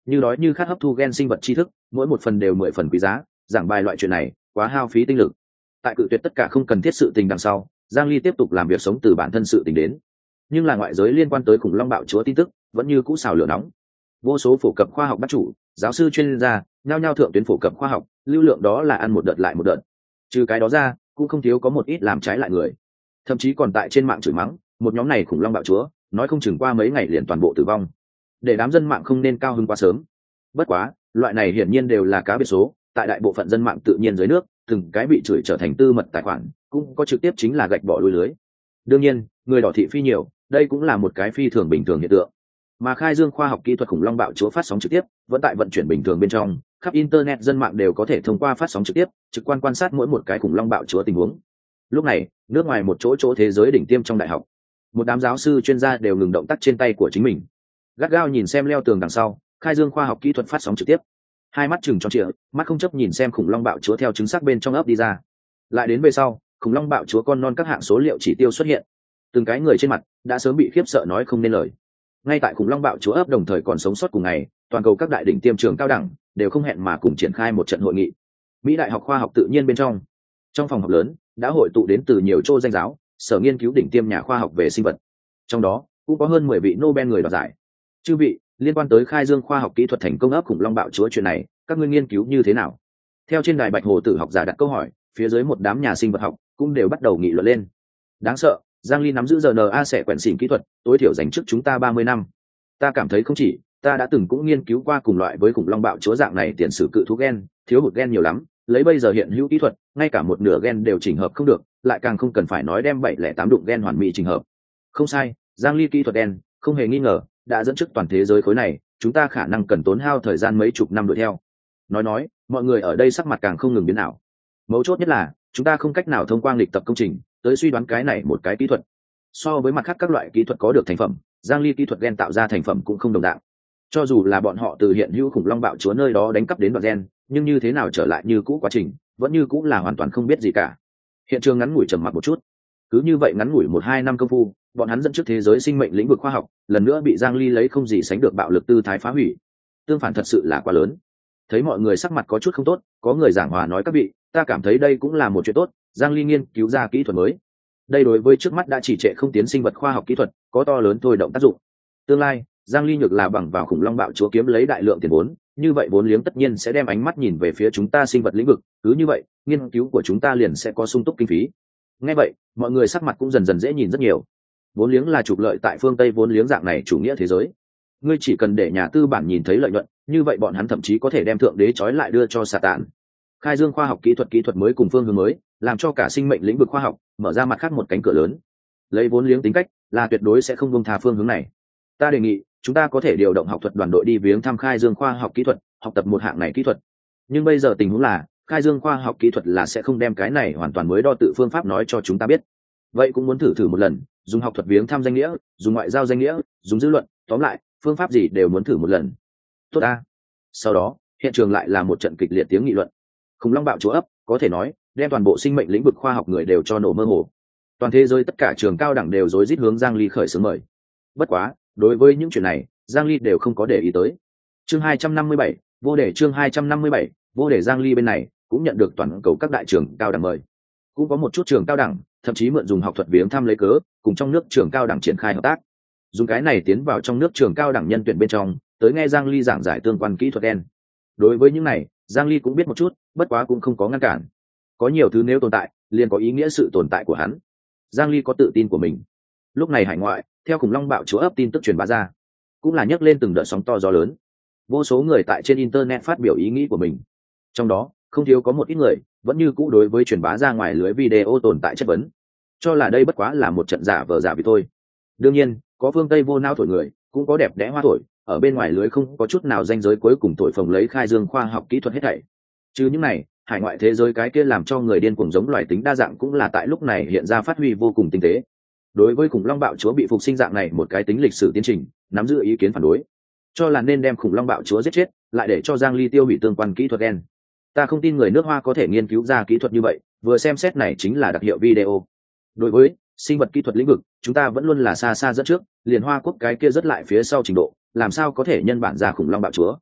như đói như khát hấp thu gen sinh vật tri thức, mỗi một phần đều mười phần quý giá, giảng bài loại chuyện này quá hao phí tinh lực. Tại cự tuyệt tất cả không cần thiết sự tình đằng sau, Giang Ly tiếp tục làm việc sống từ bản thân sự tình đến. Nhưng là ngoại giới liên quan tới khủng long bạo chúa tin tức vẫn như cũ xào lửa nóng. Vô số phổ cập khoa học bắt chủ, giáo sư chuyên gia nhao nhao thượng tuyến phổ cập khoa học, lưu lượng đó là ăn một đợt lại một đợt. Trừ cái đó ra, cũng không thiếu có một ít làm trái lại người, thậm chí còn tại trên mạng chửi mắng một nhóm này khủng long bạo chúa, nói không chừng qua mấy ngày liền toàn bộ tử vong, để đám dân mạng không nên cao hứng quá sớm. Bất quá loại này hiển nhiên đều là cá biệt số, tại đại bộ phận dân mạng tự nhiên dưới nước, từng cái bị chửi trở thành tư mật tài khoản, cũng có trực tiếp chính là gạch bỏ đuôi lưới. Đương nhiên người đỏ thị phi nhiều, đây cũng là một cái phi thường bình thường hiện tượng. Mà khai dương khoa học kỹ thuật khủng long bạo chúa phát sóng trực tiếp vẫn tại vận chuyển bình thường bên trong, khắp internet dân mạng đều có thể thông qua phát sóng trực tiếp trực quan quan sát mỗi một cái khủng long bạo chúa tình huống. Lúc này nước ngoài một chỗ chỗ thế giới đỉnh tiêm trong đại học, một đám giáo sư chuyên gia đều ngừng động tác trên tay của chính mình, gắt gao nhìn xem leo tường đằng sau khai dương khoa học kỹ thuật phát sóng trực tiếp, hai mắt chừng tròn trịa, mắt không chấp nhìn xem khủng long bạo chúa theo trứng sắc bên trong ấp đi ra. Lại đến về sau, khủng long bạo chúa con non các hạng số liệu chỉ tiêu xuất hiện, từng cái người trên mặt đã sớm bị khiếp sợ nói không nên lời. Ngay tại khủng long bạo chúa ấp đồng thời còn sống sót cùng ngày, toàn cầu các đại đỉnh tiêm trường cao đẳng đều không hẹn mà cùng triển khai một trận hội nghị. Mỹ đại học khoa học tự nhiên bên trong, trong phòng học lớn đã hội tụ đến từ nhiều chỗ danh giáo, sở nghiên cứu đỉnh tiêm nhà khoa học về sinh vật, trong đó cũng có hơn mười vị Nobel người đoạt giải. Chư vị, liên quan tới khai dương khoa học kỹ thuật thành công ấp khủng long bạo chúa chuyện này, các ngươi nghiên cứu như thế nào? Theo trên đài bạch hồ tử học giả đặt câu hỏi, phía dưới một đám nhà sinh vật học cũng đều bắt đầu nghị luận lên. Đáng sợ, Giang Ly nắm giữ rờ en a sẽ quẹn xỉn kỹ thuật, tối thiểu dành trước chúng ta ba mươi năm. Ta cảm thấy không chỉ, ta đã từng cũng nghiên cứu qua cùng loại với khủng long bạo chúa dạng này tiền sử cự thú gen, thiếu hụt gen nhiều lắm, lấy bây giờ hiện hữu kỹ thuật, ngay cả một nửa gen đều chỉnh hợp không được, lại càng không cần phải nói đem bảy lẻ tám đụng gen hoàn mỹ chỉnh hợp. Không sai, Giang Ly kỹ thuật gen, không hề nghi ngờ, đã dẫn trước toàn thế giới khối này, chúng ta khả năng cần tốn hao thời gian mấy chục năm đuổi theo. Nói nói, mọi người ở đây sắc mặt càng không ngừng biến ảo. Mấu chốt nhất là, chúng ta không cách nào thông qua lịch tập công trình tới suy đoán cái này một cái kỹ thuật. So với mặt khác các loại kỹ thuật có được thành phẩm, Giang Ly kỹ thuật gen tạo ra thành phẩm cũng không đồng dạng. Cho dù là bọn họ từ hiện hữu khủng long bạo chúa nơi đó đánh cắp đến đoạn gen, nhưng như thế nào trở lại như cũ quá trình, vẫn như cũ là hoàn toàn không biết gì cả. Hiện trường ngắn ngủi trầm mặc một chút. Cứ như vậy ngắn ngủi một hai năm công phu, bọn hắn dẫn trước thế giới sinh mệnh lĩnh vực khoa học, lần nữa bị Giang Ly lấy không gì sánh được bạo lực tư thái phá hủy. Tương phản thật sự là quá lớn. Thấy mọi người sắc mặt có chút không tốt, có người giảng hòa nói các vị, ta cảm thấy đây cũng là một chuyện tốt, Giang Ly nghiên cứu ra kỹ thuật mới. Đây đối với trước mắt đã chỉ trệ không tiến sinh vật khoa học kỹ thuật, có to lớn thôi động tác dụng. Tương lai, Giang Ly nhược là bằng vào khủng long bạo chúa kiếm lấy đại lượng tiền vốn, như vậy vốn liếng tất nhiên sẽ đem ánh mắt nhìn về phía chúng ta sinh vật lĩnh vực, cứ như vậy, nghiên cứu của chúng ta liền sẽ có sung túc kinh phí. Nghe vậy, mọi người sắc mặt cũng dần dần dễ nhìn rất nhiều. Vốn liếng là trục lợi tại phương Tây vốn liếng dạng này chủ nghĩa thế giới. Ngươi chỉ cần để nhà tư bản nhìn thấy lợi nhuận, như vậy bọn hắn thậm chí có thể đem thượng đế trói lại đưa cho sa tạn. Khai dương khoa học kỹ thuật kỹ thuật mới cùng phương hướng mới, làm cho cả sinh mệnh lĩnh vực khoa học mở ra mặt khác một cánh cửa lớn. Lấy vốn liếng tính cách, là tuyệt đối sẽ không buông tha phương hướng này. Ta đề nghị, chúng ta có thể điều động học thuật đoàn đội đi viếng thăm khai dương khoa học kỹ thuật, học tập một hạng này kỹ thuật. Nhưng bây giờ tình huống là, khai dương khoa học kỹ thuật là sẽ không đem cái này hoàn toàn mới đo tự phương pháp nói cho chúng ta biết. Vậy cũng muốn thử thử một lần, dùng học thuật viếng thăm danh nghĩa, dùng ngoại giao danh nghĩa, dùng dư luận, tóm lại, phương pháp gì đều muốn thử một lần. Tốt a. Sau đó, hiện trường lại là một trận kịch liệt tiếng nghị luận. Khủng long bạo chúa ấp, có thể nói, đem toàn bộ sinh mệnh lĩnh vực khoa học người đều cho nổ mơ hồ. Toàn thế giới tất cả trường cao đẳng đều rối rít hướng Giang Ly khởi xướng mời. Bất quá, đối với những chuyện này, Giang Ly đều không có để ý tới. Chương hai trăm năm mươi bảy, vô đề chương hai trăm năm mươi bảy, vô đề Giang Ly bên này cũng nhận được toàn cầu các đại trường cao đẳng mời. Cũng có một chút trường cao đẳng, thậm chí mượn dùng học thuật viếng thăm lấy cớ, cùng trong nước trường cao đẳng triển khai hợp tác. Dùng cái này tiến vào trong nước trường cao đẳng nhân tuyển bên trong, tới nghe Giang Ly giảng giải tương quan kỹ thuật đen. Đối với những này, Giang Ly cũng biết một chút, bất quá cũng không có ngăn cản. Có nhiều thứ nếu tồn tại, liền có ý nghĩa sự tồn tại của hắn. Giang Ly có tự tin của mình. Lúc này hải ngoại, theo khủng long bạo chúa ấp tin tức truyền bá ra, cũng là nhấc lên từng đợt sóng to gió lớn. Vô số người tại trên internet phát biểu ý nghĩ của mình. Trong đó, không thiếu có một ít người vẫn như cũ đối với truyền bá ra ngoài lưới video tồn tại chất vấn, cho là đây bất quá là một trận giả vờ giả vì thôi. Đương nhiên, có phương Tây vô nao thổi người, cũng có đẹp đẽ hoa thổi, ở bên ngoài lưới không có chút nào ranh giới cuối cùng thổi phồng lấy khai dương khoa học kỹ thuật hết thảy. Chứ những này, hải ngoại thế giới cái kia làm cho người điên cuồng giống loài tính đa dạng cũng là tại lúc này hiện ra phát huy vô cùng tinh tế. Đối với khủng long bạo chúa bị phục sinh dạng này một cái tính lịch sử tiến trình, nắm giữ ý kiến phản đối, cho là nên đem khủng long bạo chúa giết chết, lại để cho Giang Ly tiêu hủy tương quan kỹ thuật gen. Ta không tin người nước Hoa có thể nghiên cứu ra kỹ thuật như vậy, vừa xem xét này chính là đặc hiệu video. Đối với sinh vật kỹ thuật lĩnh vực, chúng ta vẫn luôn là xa xa dẫn trước, liền Hoa quốc cái kia rất lại phía sau trình độ, làm sao có thể nhân bản ra khủng long bạo chúa.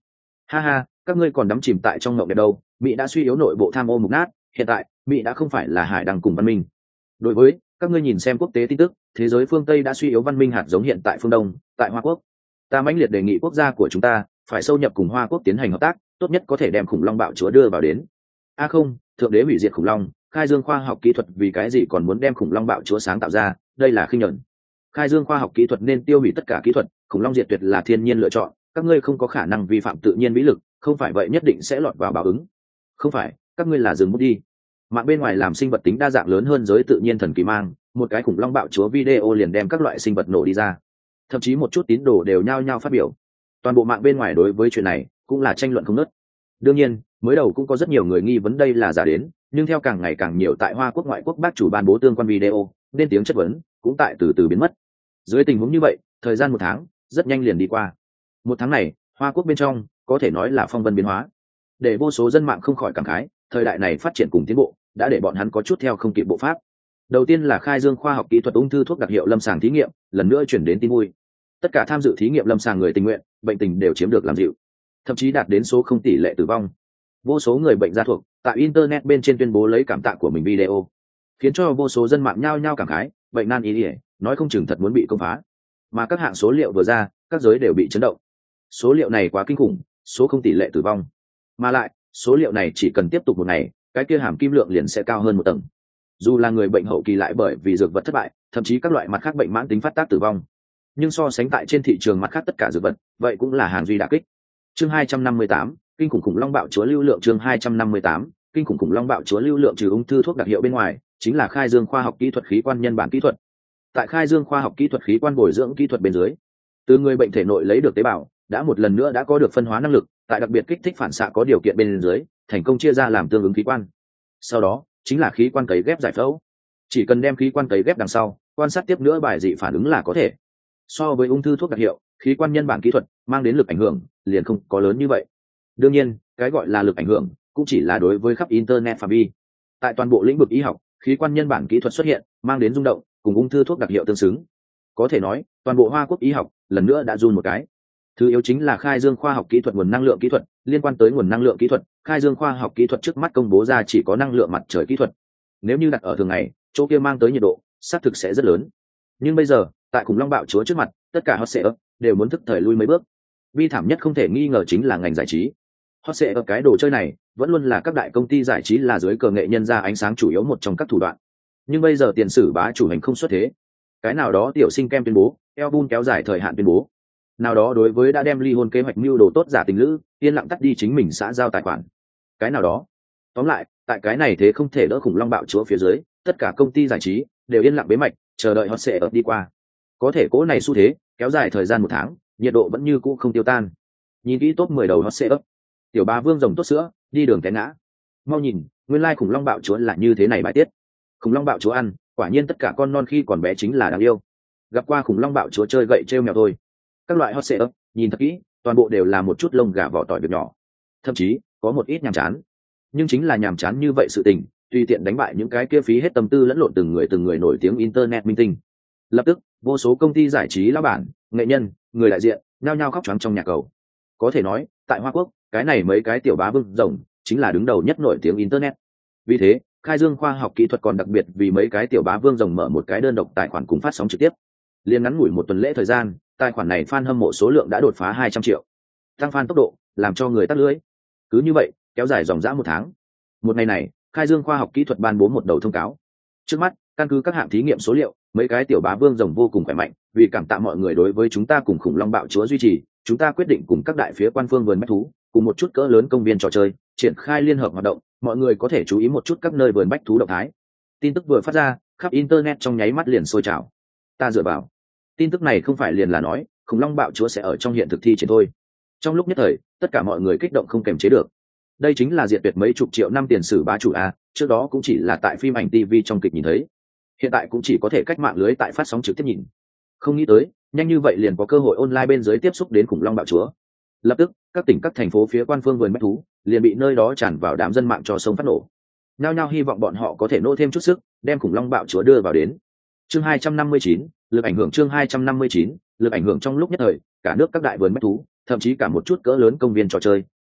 Ha ha, các ngươi còn đắm chìm tại trong mộng đẹp đâu. Mỹ đã suy yếu nội bộ tham ô mục nát, hiện tại Mỹ đã không phải là hải đăng cùng văn minh. Đối với các ngươi nhìn xem quốc tế tin tức, thế giới phương Tây đã suy yếu văn minh hạt giống hiện tại phương Đông, tại Hoa Quốc. Ta mãnh liệt đề nghị quốc gia của chúng ta phải sâu nhập cùng Hoa Quốc tiến hành hợp tác, tốt nhất có thể đem khủng long bạo chúa đưa vào đến. A không, thượng đế hủy diệt khủng long, khai dương khoa học kỹ thuật vì cái gì còn muốn đem khủng long bạo chúa sáng tạo ra, đây là khinh nhẫn. Khai dương khoa học kỹ thuật nên tiêu hủy tất cả kỹ thuật, khủng long diệt tuyệt là thiên nhiên lựa chọn, các ngươi không có khả năng vi phạm tự nhiên vĩ lực, không phải vậy nhất định sẽ lọt vào báo ứng. Không phải, các ngươi là dừng bút đi. Mạng bên ngoài làm sinh vật tính đa dạng lớn hơn giới tự nhiên thần kỳ mang, một cái khủng long bạo chúa video liền đem các loại sinh vật nổ đi ra. Thậm chí một chút tín đồ đều nhao nhao phát biểu. Toàn bộ mạng bên ngoài đối với chuyện này cũng là tranh luận không ngớt. Đương nhiên, mới đầu cũng có rất nhiều người nghi vấn đây là giả đến, nhưng theo càng ngày càng nhiều tại Hoa Quốc ngoại quốc bác chủ ban bố tương quan video, nên tiếng chất vấn cũng tại từ từ biến mất. Dưới tình huống như vậy, thời gian một tháng rất nhanh liền đi qua. Một tháng này, Hoa Quốc bên trong có thể nói là phong vân biến hóa, để vô số dân mạng không khỏi cảm khái, thời đại này phát triển cùng tiến bộ đã để bọn hắn có chút theo không kịp bộ pháp. Đầu tiên là khai dương khoa học kỹ thuật ung thư thuốc đặc hiệu lâm sàng thí nghiệm, lần nữa chuyển đến tin vui. Tất cả tham dự thí nghiệm lâm sàng người tình nguyện, bệnh tình đều chiếm được làm dịu, thậm chí đạt đến số không tỷ lệ tử vong. Vô số người bệnh gia thuộc tại internet bên trên tuyên bố lấy cảm tạ của mình video, khiến cho vô số dân mạng nhao nhao cảm khái, bệnh nan y ỉa nói không chừng thật muốn bị công phá. Mà các hạng số liệu vừa ra, các giới đều bị chấn động. Số liệu này quá kinh khủng, số không tỷ lệ tử vong, mà lại số liệu này chỉ cần tiếp tục một ngày, cái kia hàm kim lượng liền sẽ cao hơn một tầng. Dù là người bệnh hậu kỳ lại bởi vì dược vật thất bại, thậm chí các loại mặt khác bệnh mãn tính phát tác tử vong, nhưng so sánh tại trên thị trường mặt khác tất cả dược vật, vậy cũng là hàng duy đả kích. Chương hai trăm năm mươi tám, kinh khủng khủng long bạo chúa lưu lượng. Chương hai trăm năm mươi tám, kinh khủng khủng long bạo chúa lưu lượng trừ ung thư thuốc đặc hiệu bên ngoài, chính là khai dương khoa học kỹ thuật khí quan nhân bản kỹ thuật. Tại khai dương khoa học kỹ thuật khí quan bồi dưỡng kỹ thuật bên dưới, từ người bệnh thể nội lấy được tế bào đã một lần nữa đã có được phân hóa năng lực, tại đặc biệt kích thích phản xạ có điều kiện bên dưới, thành công chia ra làm tương ứng khí quan. Sau đó chính là khí quan cấy ghép giải phẫu, chỉ cần đem khí quan cấy ghép đằng sau, quan sát tiếp nữa bài dị phản ứng là có thể. So với ung thư thuốc đặc hiệu, khí quan nhân bản kỹ thuật mang đến lực ảnh hưởng liền không có lớn như vậy. Đương nhiên, cái gọi là lực ảnh hưởng cũng chỉ là đối với khắp internet phạm vi. Tại toàn bộ lĩnh vực y học, khí quan nhân bản kỹ thuật xuất hiện, mang đến rung động, cùng ung thư thuốc đặc hiệu tương xứng. Có thể nói, toàn bộ Hoa Quốc y học lần nữa đã run một cái. Thứ yếu chính là khai dương khoa học kỹ thuật nguồn năng lượng kỹ thuật, liên quan tới nguồn năng lượng kỹ thuật, khai dương khoa học kỹ thuật trước mắt công bố ra chỉ có năng lượng mặt trời kỹ thuật. Nếu như đặt ở thường ngày, chỗ kia mang tới nhiệt độ, xác thực sẽ rất lớn. Nhưng bây giờ, tại khủng long bạo chúa trước mặt, tất cả hot sẽ đều muốn thức thời lui mấy bước. Vi thảm nhất không thể nghi ngờ chính là ngành giải trí. Hot sẽ ở cái đồ chơi này, vẫn luôn là các đại công ty giải trí là dưới cờ nghệ nhân ra ánh sáng chủ yếu một trong các thủ đoạn. Nhưng bây giờ tiền sử bá chủ hành không xuất thế. Cái nào đó tiểu sinh kem tuyên bố, album kéo dài thời hạn tuyên bố. Nào đó đối với đã đem ly hôn kế hoạch mưu đồ tốt giả tình lữ, yên lặng tắt đi chính mình xã giao tài khoản. Cái nào đó. Tóm lại, tại cái này thế không thể đỡ khủng long bạo chúa phía dưới, tất cả công ty giải trí đều yên lặng bế mạch, chờ đợi hot sẽ ập đi qua. Có thể cố này xu thế kéo dài thời gian một tháng, nhiệt độ vẫn như cũ không tiêu tan. Nhìn kỹ top mười đầu hot sẽ ấp, tiểu bá vương rồng tốt sữa đi đường té ngã. Mau nhìn, nguyên lai khủng long bạo chúa là như thế này bài tiết. Khủng long bạo chúa ăn, quả nhiên tất cả con non khi còn bé chính là đáng yêu. Gặp qua khủng long bạo chúa chơi gậy trêu mèo thôi. Các loại hot sẽ ấp, nhìn thật kỹ, toàn bộ đều là một chút lông gà vỏ tỏi việc nhỏ, thậm chí có một ít nhàm chán. Nhưng chính là nhàm chán như vậy sự tình, tùy tiện đánh bại những cái kia phí hết tâm tư lẫn lộn từng người từng người nổi tiếng internet minh tinh. Lập tức, vô số công ty giải trí lão bản, nghệ nhân, người đại diện, nhao nhao khóc choáng trong nhà cầu. Có thể nói, tại Hoa Quốc, cái này mấy cái tiểu bá vương rồng chính là đứng đầu nhất nổi tiếng internet. Vì thế, khai dương khoa học kỹ thuật còn đặc biệt vì mấy cái tiểu bá vương rồng mở một cái đơn độc tài khoản cùng phát sóng trực tiếp. Liên ngắn ngủi một tuần lễ thời gian, tài khoản này fan hâm mộ số lượng đã đột phá hai trăm triệu. Tăng fan tốc độ, làm cho người tắt lưới. Cứ như vậy, kéo dài dòng dã một tháng. Một ngày này, khai dương khoa học kỹ thuật ban bố một đầu thông cáo. Trước mắt, căn cứ các hạng thí nghiệm số liệu, mấy cái tiểu bá vương rồng vô cùng khỏe mạnh, vì cảm tạ mọi người đối với chúng ta cùng khủng long bạo chúa duy trì, chúng ta quyết định cùng các đại phía quan phương vườn bách thú, cùng một chút cỡ lớn công viên trò chơi, triển khai liên hợp hoạt động, mọi người có thể chú ý một chút các nơi vườn bách thú động thái. Tin tức vừa phát ra, khắp internet trong nháy mắt liền sôi trào. Ta dựa vào. Tin tức này không phải liền là nói, khủng long bạo chúa sẽ ở trong hiện thực thi triển thôi. Trong lúc nhất thời, tất cả mọi người kích động không kềm chế được. Đây chính là diệt tuyệt mấy chục triệu năm tiền sử bá chủ a, trước đó cũng chỉ là tại phim ảnh ti vi trong kịch nhìn thấy, hiện tại cũng chỉ có thể cách mạng lưới tại phát sóng trực tiếp nhìn. Không nghĩ tới, nhanh như vậy liền có cơ hội online bên dưới tiếp xúc đến khủng long bạo chúa. Lập tức, các tỉnh các thành phố phía quan phương vườn bách thú liền bị nơi đó tràn vào đám dân mạng cho sông phát nổ. Nhao nhao hy vọng bọn họ có thể nỗ thêm chút sức, đem khủng long bạo chúa đưa vào đến. Chương hai trăm năm mươi chín, lực ảnh hưởng. Chương hai trăm năm mươi chín, lực ảnh hưởng. Trong lúc nhất thời, cả nước các đại vườn bách thú, thậm chí cả một chút cỡ lớn công viên trò chơi,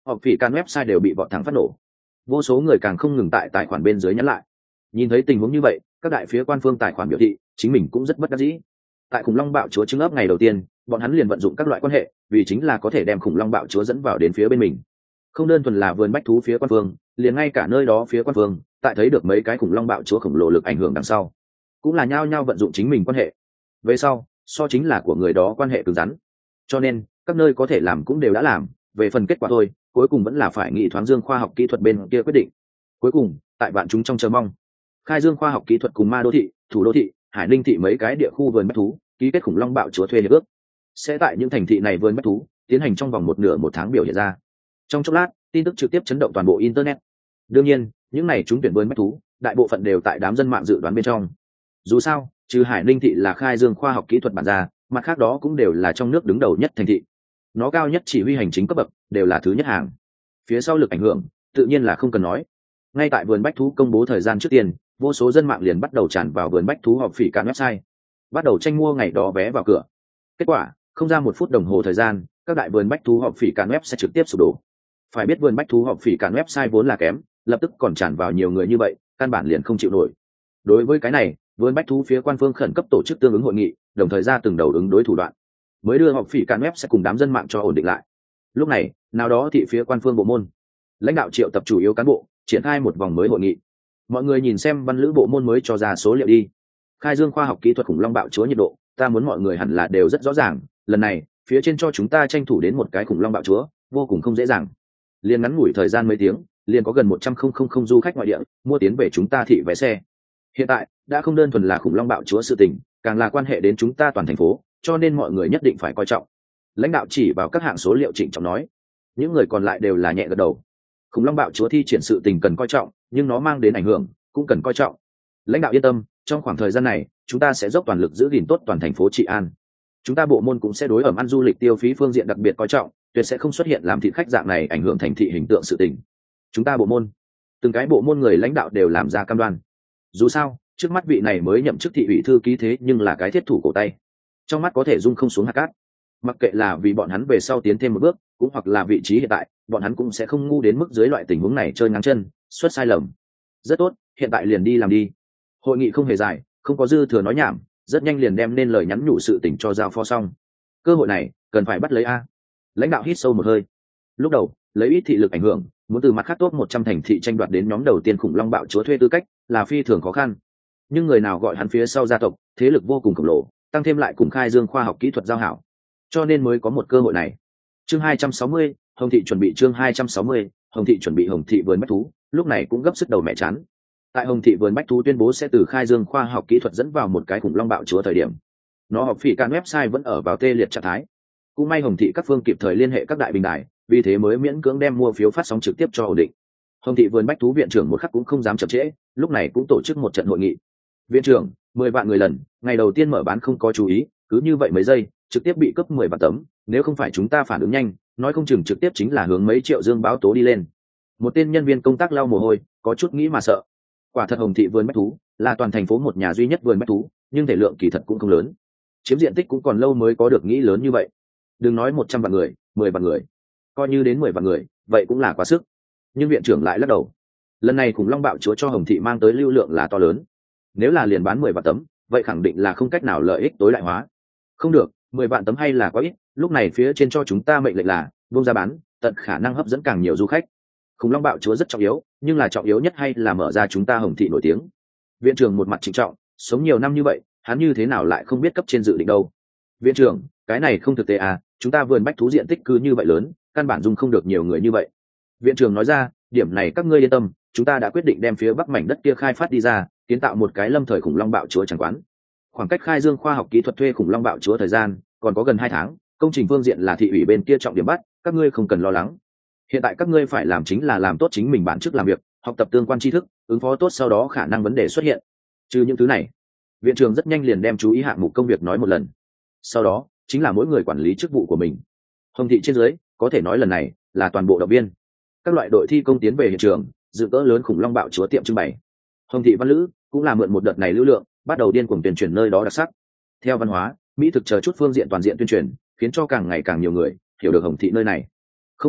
Họp phỉ can website đều bị vọt thẳng phát nổ. Vô số người càng không ngừng tại tài khoản bên dưới nhắn lại. Nhìn thấy tình huống như vậy, các đại phía quan phương tài khoản biểu thị chính mình cũng rất bất đắc dĩ. Tại khủng long bạo chúa trứng ấp ngày đầu tiên, bọn hắn liền vận dụng các loại quan hệ, vì chính là có thể đem khủng long bạo chúa dẫn vào đến phía bên mình. Không đơn thuần là vườn bách thú phía quan phương, liền ngay cả nơi đó phía quan phương, tại thấy được mấy cái khủng long bạo chúa khổng lồ lực ảnh hưởng đằng sau, cũng là nhao nhao vận dụng chính mình quan hệ. Về sau, so chính là của người đó quan hệ cứng rắn. Cho nên, các nơi có thể làm cũng đều đã làm, về phần kết quả thôi, cuối cùng vẫn là phải nghị thoáng dương khoa học kỹ thuật bên kia quyết định. Cuối cùng, tại vạn chúng trong chờ mong, khai dương khoa học kỹ thuật cùng ma đô thị, thủ đô thị, hải ninh thị mấy cái địa khu vườn bách thú ký kết khủng long bạo chúa thuê hiệp ước, sẽ tại những thành thị này vườn bách thú tiến hành trong vòng một nửa một tháng biểu hiện ra. Trong chốc lát, tin tức trực tiếp chấn động toàn bộ internet. Đương nhiên, những này chúng tuyển vườn bách thú đại bộ phận đều tại đám dân mạng dự đoán bên trong. Dù sao, trừ hải ninh thị là khai dương khoa học kỹ thuật bản ra, mặt khác đó cũng đều là trong nước đứng đầu nhất thành thị. Nó cao nhất chỉ huy hành chính cấp bậc đều là thứ nhất hàng. Phía sau lực ảnh hưởng tự nhiên là không cần nói. Ngay tại vườn bách thú công bố thời gian trước tiên, vô số dân mạng liền bắt đầu tràn vào vườn bách thú họp phỉ cạn website, bắt đầu tranh mua ngày đó vé vào cửa. Kết quả, không ra một phút đồng hồ thời gian, các đại vườn bách thú họp phỉ cạn web sẽ trực tiếp sụp đổ. Phải biết vườn bách thú họp phỉ cạn website vốn là kém, lập tức còn tràn vào nhiều người như vậy, căn bản liền không chịu nổi. Đối với cái này, vườn bách thú phía quan phương khẩn cấp tổ chức tương ứng hội nghị, đồng thời ra từng đầu ứng đối thủ đoạn, mới đưa họp phỉ cạn web sẽ cùng đám dân mạng cho ổn định lại. Lúc này, nào đó thị phía quan phương bộ môn, lãnh đạo triệu tập chủ yếu cán bộ, triển khai một vòng mới hội nghị. Mọi người nhìn xem văn lữ bộ môn mới cho ra số liệu đi. Khai dương khoa học kỹ thuật khủng long bạo chúa nhiệt độ, ta muốn mọi người hẳn là đều rất rõ ràng, lần này phía trên cho chúng ta tranh thủ đến một cái khủng long bạo chúa vô cùng không dễ dàng. Liền ngắn ngủi thời gian mấy tiếng, liền có gần một trăm nghìn du khách ngoại địa mua tiến về chúng ta thị vé xe. Hiện tại đã không đơn thuần là khủng long bạo chúa sự tình, càng là quan hệ đến chúng ta toàn thành phố, cho nên mọi người nhất định phải coi trọng. Lãnh đạo chỉ vào các hạng số liệu trịnh trọng nói. Những người còn lại đều là nhẹ gật đầu. Khủng long bạo chúa thi triển sự tình cần coi trọng, nhưng nó mang đến ảnh hưởng cũng cần coi trọng. Lãnh đạo yên tâm, trong khoảng thời gian này chúng ta sẽ dốc toàn lực giữ gìn tốt toàn thành phố trị an. Chúng ta bộ môn cũng sẽ đối ẩm ăn du lịch tiêu phí phương diện đặc biệt coi trọng, tuyệt sẽ không xuất hiện làm thịt khách dạng này ảnh hưởng thành thị hình tượng sự tình. Chúng ta bộ môn, từng cái bộ môn người lãnh đạo đều làm ra cam đoan. Dù sao, trước mắt vị này mới nhậm chức thị ủy thư ký thế nhưng là cái thiết thủ cổ tay, trong mắt có thể dung không xuống hạt cát. Mặc kệ là vì bọn hắn về sau tiến thêm một bước, cũng hoặc là vị trí hiện tại, bọn hắn cũng sẽ không ngu đến mức dưới loại tình huống này chơi ngang chân, xuất sai lầm. Rất tốt, hiện tại liền đi làm đi. Hội nghị không hề dài, không có dư thừa nói nhảm, rất nhanh liền đem nên lời nhắn nhủ sự tình cho giao phó xong. Cơ hội này cần phải bắt lấy a. Lãnh đạo hít sâu một hơi. Lúc đầu, lấy ít thị lực ảnh hưởng, muốn từ mặt khác top một trăm thành thị tranh đoạt đến nhóm đầu tiên khủng long bạo chúa thuê tư cách, là phi thường khó khăn. Nhưng người nào gọi hắn phía sau gia tộc, thế lực vô cùng khổng lồ, tăng thêm lại cùng khai dương khoa học kỹ thuật giao hảo, cho nên mới có một cơ hội này. Chương hai trăm sáu mươi, Hồng thị chuẩn bị chương hai trăm sáu mươi, Hồng thị chuẩn bị Hồng thị vườn bách thú, lúc này cũng gấp sức đầu mẹ chán. Tại Hồng thị vườn bách thú tuyên bố sẽ từ khai dương khoa học kỹ thuật dẫn vào một cái khủng long bạo chúa thời điểm, nó họp phỉ can website vẫn ở vào tê liệt trạng thái. Cũng may Hồng thị các phương kịp thời liên hệ các đại bình đài, vì thế mới miễn cưỡng đem mua phiếu phát sóng trực tiếp cho ổn định. Hồng thị vườn bách thú viện trưởng một khắc cũng không dám chậm trễ, lúc này cũng tổ chức một trận hội nghị. Viện trưởng, mười vạn người lần, ngày đầu tiên mở bán không có chú ý, cứ như vậy mấy giây, trực tiếp bị cấp mười vạn tấm, nếu không phải chúng ta phản ứng nhanh, nói không chừng trực tiếp chính là hướng mấy triệu dương báo tố đi lên. Một tên nhân viên công tác lau mồ hôi, có chút nghĩ mà sợ. Quả thật Hồng thị vườn bách thú là toàn thành phố một nhà duy nhất vườn bách thú, nhưng thể lượng kỳ thật cũng không lớn, chiếm diện tích cũng còn lâu mới có được nghĩ lớn như vậy. Đừng nói một trăm vạn người, mười vạn người, coi như đến mười vạn người, vậy cũng là quá sức. Nhưng viện trưởng lại lắc đầu. Lần này khủng long bạo chúa cho Hồng thị mang tới lưu lượng là to lớn, nếu là liền bán mười vạn tấm, vậy khẳng định là không cách nào lợi ích tối đại hóa. Không được, mười vạn tấm hay là quá ít, lúc này phía trên cho chúng ta mệnh lệnh là buông ra bán, tận khả năng hấp dẫn càng nhiều du khách. Khủng long bạo chúa rất trọng yếu, nhưng là trọng yếu nhất hay là mở ra chúng ta Hồng thị nổi tiếng. Viện trưởng một mặt trịnh trọng, sống nhiều năm như vậy, hắn như thế nào lại không biết cấp trên dự định đâu. Viện trưởng, cái này không thực tế à, chúng ta vườn bách thú diện tích cứ như vậy lớn, căn bản dung không được nhiều người như vậy. Viện trưởng nói ra, điểm này các ngươi yên tâm, chúng ta đã quyết định đem phía bắc mảnh đất kia khai phát đi ra, kiến tạo một cái lâm thời khủng long bạo chúa chẳng quán. Khoảng cách khai dương khoa học kỹ thuật thuê khủng long bạo chúa thời gian còn có gần hai tháng, công trình phương diện là thị ủy bên kia trọng điểm bắt, các ngươi không cần lo lắng. Hiện tại các ngươi phải làm chính là làm tốt chính mình bản chức làm việc, học tập tương quan tri thức, ứng phó tốt sau đó khả năng vấn đề xuất hiện. Trừ những thứ này, viện trưởng rất nhanh liền đem chú ý hạng mục công việc nói một lần. Sau đó chính là mỗi người quản lý chức vụ của mình. Hồng thị trên dưới có thể nói lần này là toàn bộ động viên. Các loại đội thi công tiến về hiện trường, dự cỡ lớn khủng long bạo chúa tiệm trưng bày. Hồng thị văn lữ cũng là mượn một đợt này lưu lượng, bắt đầu điên cuồng tuyên truyền nơi đó đặc sắc. Theo văn hóa, mỹ thực chờ chút phương diện toàn diện tuyên truyền, khiến cho càng ngày càng nhiều người hiểu được Hồng thị nơi này. Không phải,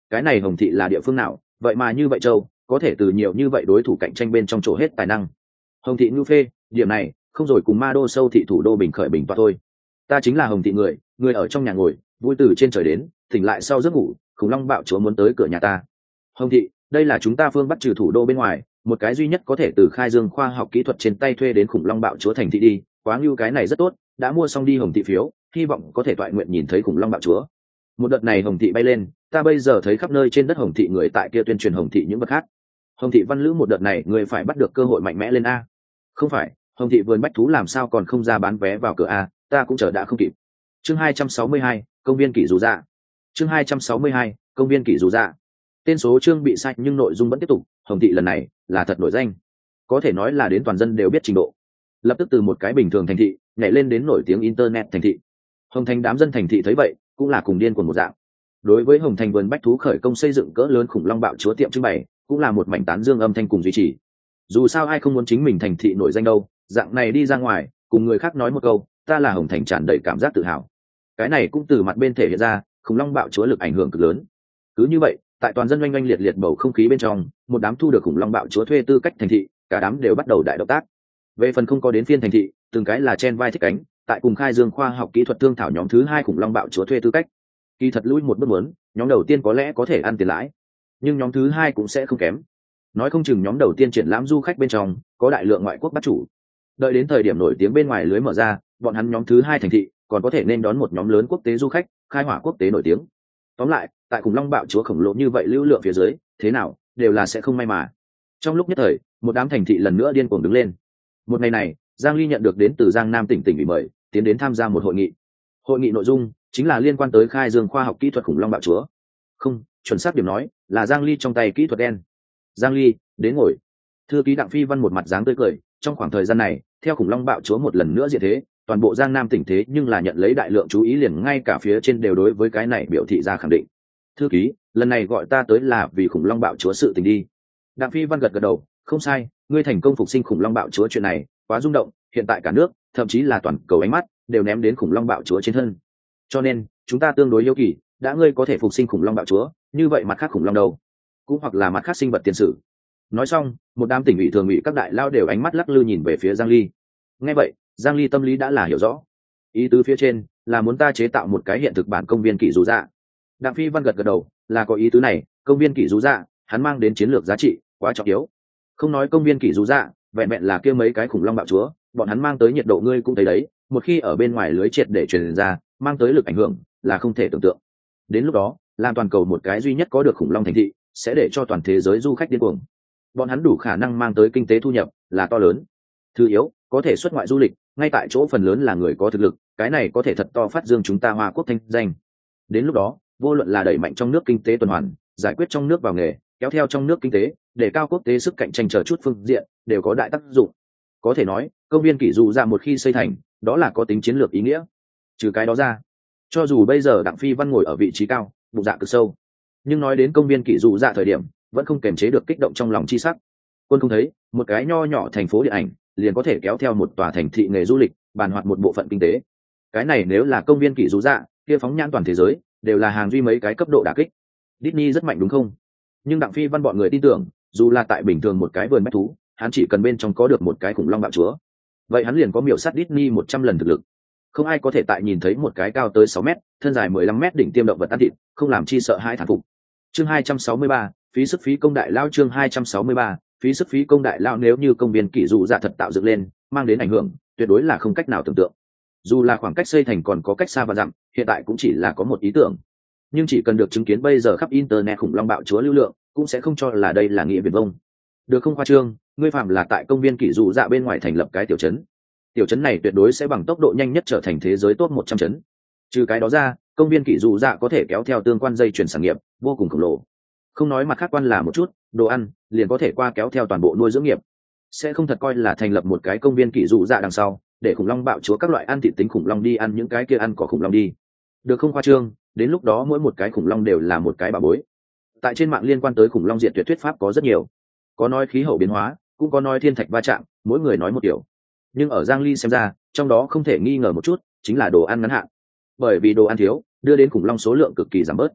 cái này Hồng thị là địa phương nào vậy mà như vậy châu có thể từ nhiều như vậy đối thủ cạnh tranh bên trong chỗ hết tài năng. Hồng thị ngưu phê, điểm này không rồi cùng ma đô sâu thị thủ đô bình khởi bình toa thôi. Ta chính là Hồng thị người, người ở trong nhà ngồi vui từ trên trời đến, tỉnh lại sau giấc ngủ khủng long bạo chúa muốn tới cửa nhà ta. Hồng thị, đây là chúng ta phương bắt trừ thủ đô bên ngoài một cái duy nhất có thể từ khai dương khoa học kỹ thuật trên tay thuê đến khủng long bạo chúa thành thị đi, quá ngưu, cái này rất tốt, đã mua xong đi Hồng thị phiếu, hy vọng có thể toại nguyện nhìn thấy khủng long bạo chúa. Một đợt này Hồng thị bay lên, ta bây giờ thấy khắp nơi trên đất Hồng thị người tại kia tuyên truyền Hồng thị những vật khác. Hồng thị văn lữ một đợt này người phải bắt được cơ hội mạnh mẽ lên a. Không phải, Hồng thị vườn bách thú làm sao còn không ra bán vé vào cửa a, ta cũng chờ đã không kịp. Chương hai trăm sáu mươi hai, công viên kỷ dù dạ. Chương hai trăm sáu mươi hai, công viên kỷ dù dạ. Tên số chương bị sai nhưng nội dung vẫn tiếp tục, Hồng thị lần này là thật nổi danh, có thể nói là đến toàn dân đều biết trình độ. Lập tức từ một cái bình thường thành thị nhảy lên đến nổi tiếng internet thành thị. Hồng Thành đám dân thành thị thấy vậy cũng là cùng điên cuồng một dạng. Đối với Hồng Thành vườn bách thú khởi công xây dựng cỡ lớn khủng long bạo chúa tiệm trưng bày cũng là một mảnh tán dương âm thanh cùng duy trì. Dù sao ai không muốn chính mình thành thị nổi danh đâu, dạng này đi ra ngoài cùng người khác nói một câu ta là Hồng Thành tràn đầy cảm giác tự hào. Cái này cũng từ mặt bên thể hiện ra khủng long bạo chúa lực ảnh hưởng cực lớn. Cứ như vậy tại toàn dân oanh oanh liệt liệt bầu không khí bên trong, một đám thu được khủng long bạo chúa thuê tư cách thành thị, cả đám đều bắt đầu đại động tác. Về phần không có đến phiên thành thị, từng cái là chen vai thích cánh, tại cùng khai dương khoa học kỹ thuật thương thảo nhóm thứ hai khủng long bạo chúa thuê tư cách. Kỳ thật lui một bước muốn, nhóm đầu tiên có lẽ có thể ăn tiền lãi, nhưng nhóm thứ hai cũng sẽ không kém. Nói không chừng nhóm đầu tiên triển lãm du khách bên trong có đại lượng ngoại quốc bắt chủ, đợi đến thời điểm nổi tiếng bên ngoài lưới mở ra, bọn hắn nhóm thứ hai thành thị còn có thể nên đón một nhóm lớn quốc tế du khách, khai hỏa quốc tế nổi tiếng. Tóm lại, tại khủng long bạo chúa khổng lồ như vậy lưu lượng phía dưới, thế nào đều là sẽ không may mà. Trong lúc nhất thời, một đám thành thị lần nữa điên cuồng đứng lên. Một ngày này, Giang Ly nhận được đến từ Giang Nam tỉnh tỉnh ủy mời, tiến đến tham gia một hội nghị. Hội nghị nội dung chính là liên quan tới khai dương khoa học kỹ thuật khủng long bạo chúa. Không, chuẩn xác điểm nói, là Giang Ly trong tay kỹ thuật đen. Giang Ly, đến ngồi. Thư ký Đặng Phi Văn một mặt dáng tươi cười, trong khoảng thời gian này, theo khủng long bạo chúa một lần nữa diện thế, toàn bộ Giang Nam tỉnh thế nhưng là nhận lấy đại lượng chú ý, liền ngay cả phía trên đều đối với cái này biểu thị ra khẳng định. Thư ký, lần này gọi ta tới là vì khủng long bạo chúa sự tình đi. Đặng Phi Văn gật gật đầu, không sai, ngươi thành công phục sinh khủng long bạo chúa chuyện này quá rung động, hiện tại cả nước thậm chí là toàn cầu ánh mắt đều ném đến khủng long bạo chúa trên thân, cho nên chúng ta tương đối hiếu kỳ, đã ngươi có thể phục sinh khủng long bạo chúa, như vậy mặt khác khủng long đâu, cũng hoặc là mặt khác sinh vật tiền sử. Nói xong, một đám tỉnh ủy thường ủy các đại lao đều ánh mắt lắc lư nhìn về phía Giang Ly. Nghe vậy, Giang Ly tâm lý đã là hiểu rõ, ý tứ phía trên là muốn ta chế tạo một cái hiện thực bản công viên kỷ dù dạ. Đặng Phi Văn gật gật đầu, là có ý tứ này, công viên kỷ dù dạ hắn mang đến chiến lược giá trị quá trọng yếu. Không nói công viên kỷ dù dạ, vẹn vẹn là kia mấy cái khủng long bạo chúa, bọn hắn mang tới nhiệt độ ngươi cũng thấy đấy, một khi ở bên ngoài lưới triệt để truyền ra, mang tới lực ảnh hưởng là không thể tưởng tượng. Đến lúc đó, làm toàn cầu một cái duy nhất có được khủng long thành thị, sẽ để cho toàn thế giới du khách điên cuồng. Bọn hắn đủ khả năng mang tới kinh tế thu nhập là to lớn. Thứ yếu, có thể xuất ngoại du lịch, ngay tại chỗ phần lớn là người có thực lực, cái này có thể thật to phát dương chúng ta Hoa Quốc thanh danh. Đến lúc đó, vô luận là đẩy mạnh trong nước kinh tế tuần hoàn, giải quyết trong nước vào nghề, kéo theo trong nước kinh tế, để cao quốc tế sức cạnh tranh chờ chút phương diện, đều có đại tác dụng. Có thể nói, công viên kỷ dù dạ một khi xây thành, đó là có tính chiến lược ý nghĩa. Trừ cái đó ra, cho dù bây giờ Đặng Phi Văn ngồi ở vị trí cao, bụng dạ cực sâu, nhưng nói đến công viên kỷ dù dạ thời điểm, vẫn không kềm chế được kích động trong lòng chi sắc. Quân không thấy, một cái nho nhỏ thành phố điện ảnh, liền có thể kéo theo một tòa thành thị nghề du lịch, bàn hoạt một bộ phận kinh tế. Cái này nếu là công viên kỷ dù dạ, kia phóng nhãn toàn thế giới, đều là hàng duy mấy cái cấp độ đả kích. Disney rất mạnh đúng không? Nhưng Đặng Phi Văn bọn người tin tưởng, dù là tại bình thường một cái vườn bách thú, hắn chỉ cần bên trong có được một cái khủng long bạo chúa, vậy hắn liền có miểu sát Disney một trăm lần thực lực. Không ai có thể tại nhìn thấy một cái cao tới sáu mét, thân dài mười lăm mét đỉnh tiêm động vật ăn thịt, không làm chi sợ hãi thán phục. Chương hai trăm sáu mươi ba, phí sức phí công đại lao. Chương hai trăm sáu mươi ba, phí sức phí công đại lao. Nếu như công viên kỷ dù dạ thật tạo dựng lên, mang đến ảnh hưởng tuyệt đối là không cách nào tưởng tượng. Dù là khoảng cách xây thành còn có cách xa và dặm, hiện tại cũng chỉ là có một ý tưởng, nhưng chỉ cần được chứng kiến bây giờ khắp internet khủng long bạo chúa lưu lượng, cũng sẽ không cho là đây là nghĩa viển vông. Được không khoa trương, ngươi phạm là tại công viên kỷ dù dạ bên ngoài thành lập cái tiểu trấn, tiểu trấn này tuyệt đối sẽ bằng tốc độ nhanh nhất trở thành thế giới top một trăm trấn. Trừ cái đó ra, công viên kỷ dù dạ có thể kéo theo tương quan dây chuyển sản nghiệp vô cùng khổng lồ. Không nói mặt khác quan là một chút, đồ ăn liền có thể qua kéo theo toàn bộ nuôi dưỡng nghiệp. Sẽ không thật coi là thành lập một cái công viên kỷ dù dạ đằng sau, để khủng long bạo chúa các loại ăn thịt tính khủng long đi ăn những cái kia ăn cỏ khủng long đi. Được không khoa trương, đến lúc đó mỗi một cái khủng long đều là một cái bà bối. Tại trên mạng liên quan tới khủng long diệt tuyệt thuyết pháp có rất nhiều, có nói khí hậu biến hóa, cũng có nói thiên thạch va chạm, mỗi người nói một kiểu. Nhưng ở Giang Ly xem ra, trong đó không thể nghi ngờ một chút chính là đồ ăn ngắn hạn. Bởi vì đồ ăn thiếu, đưa đến khủng long số lượng cực kỳ giảm bớt.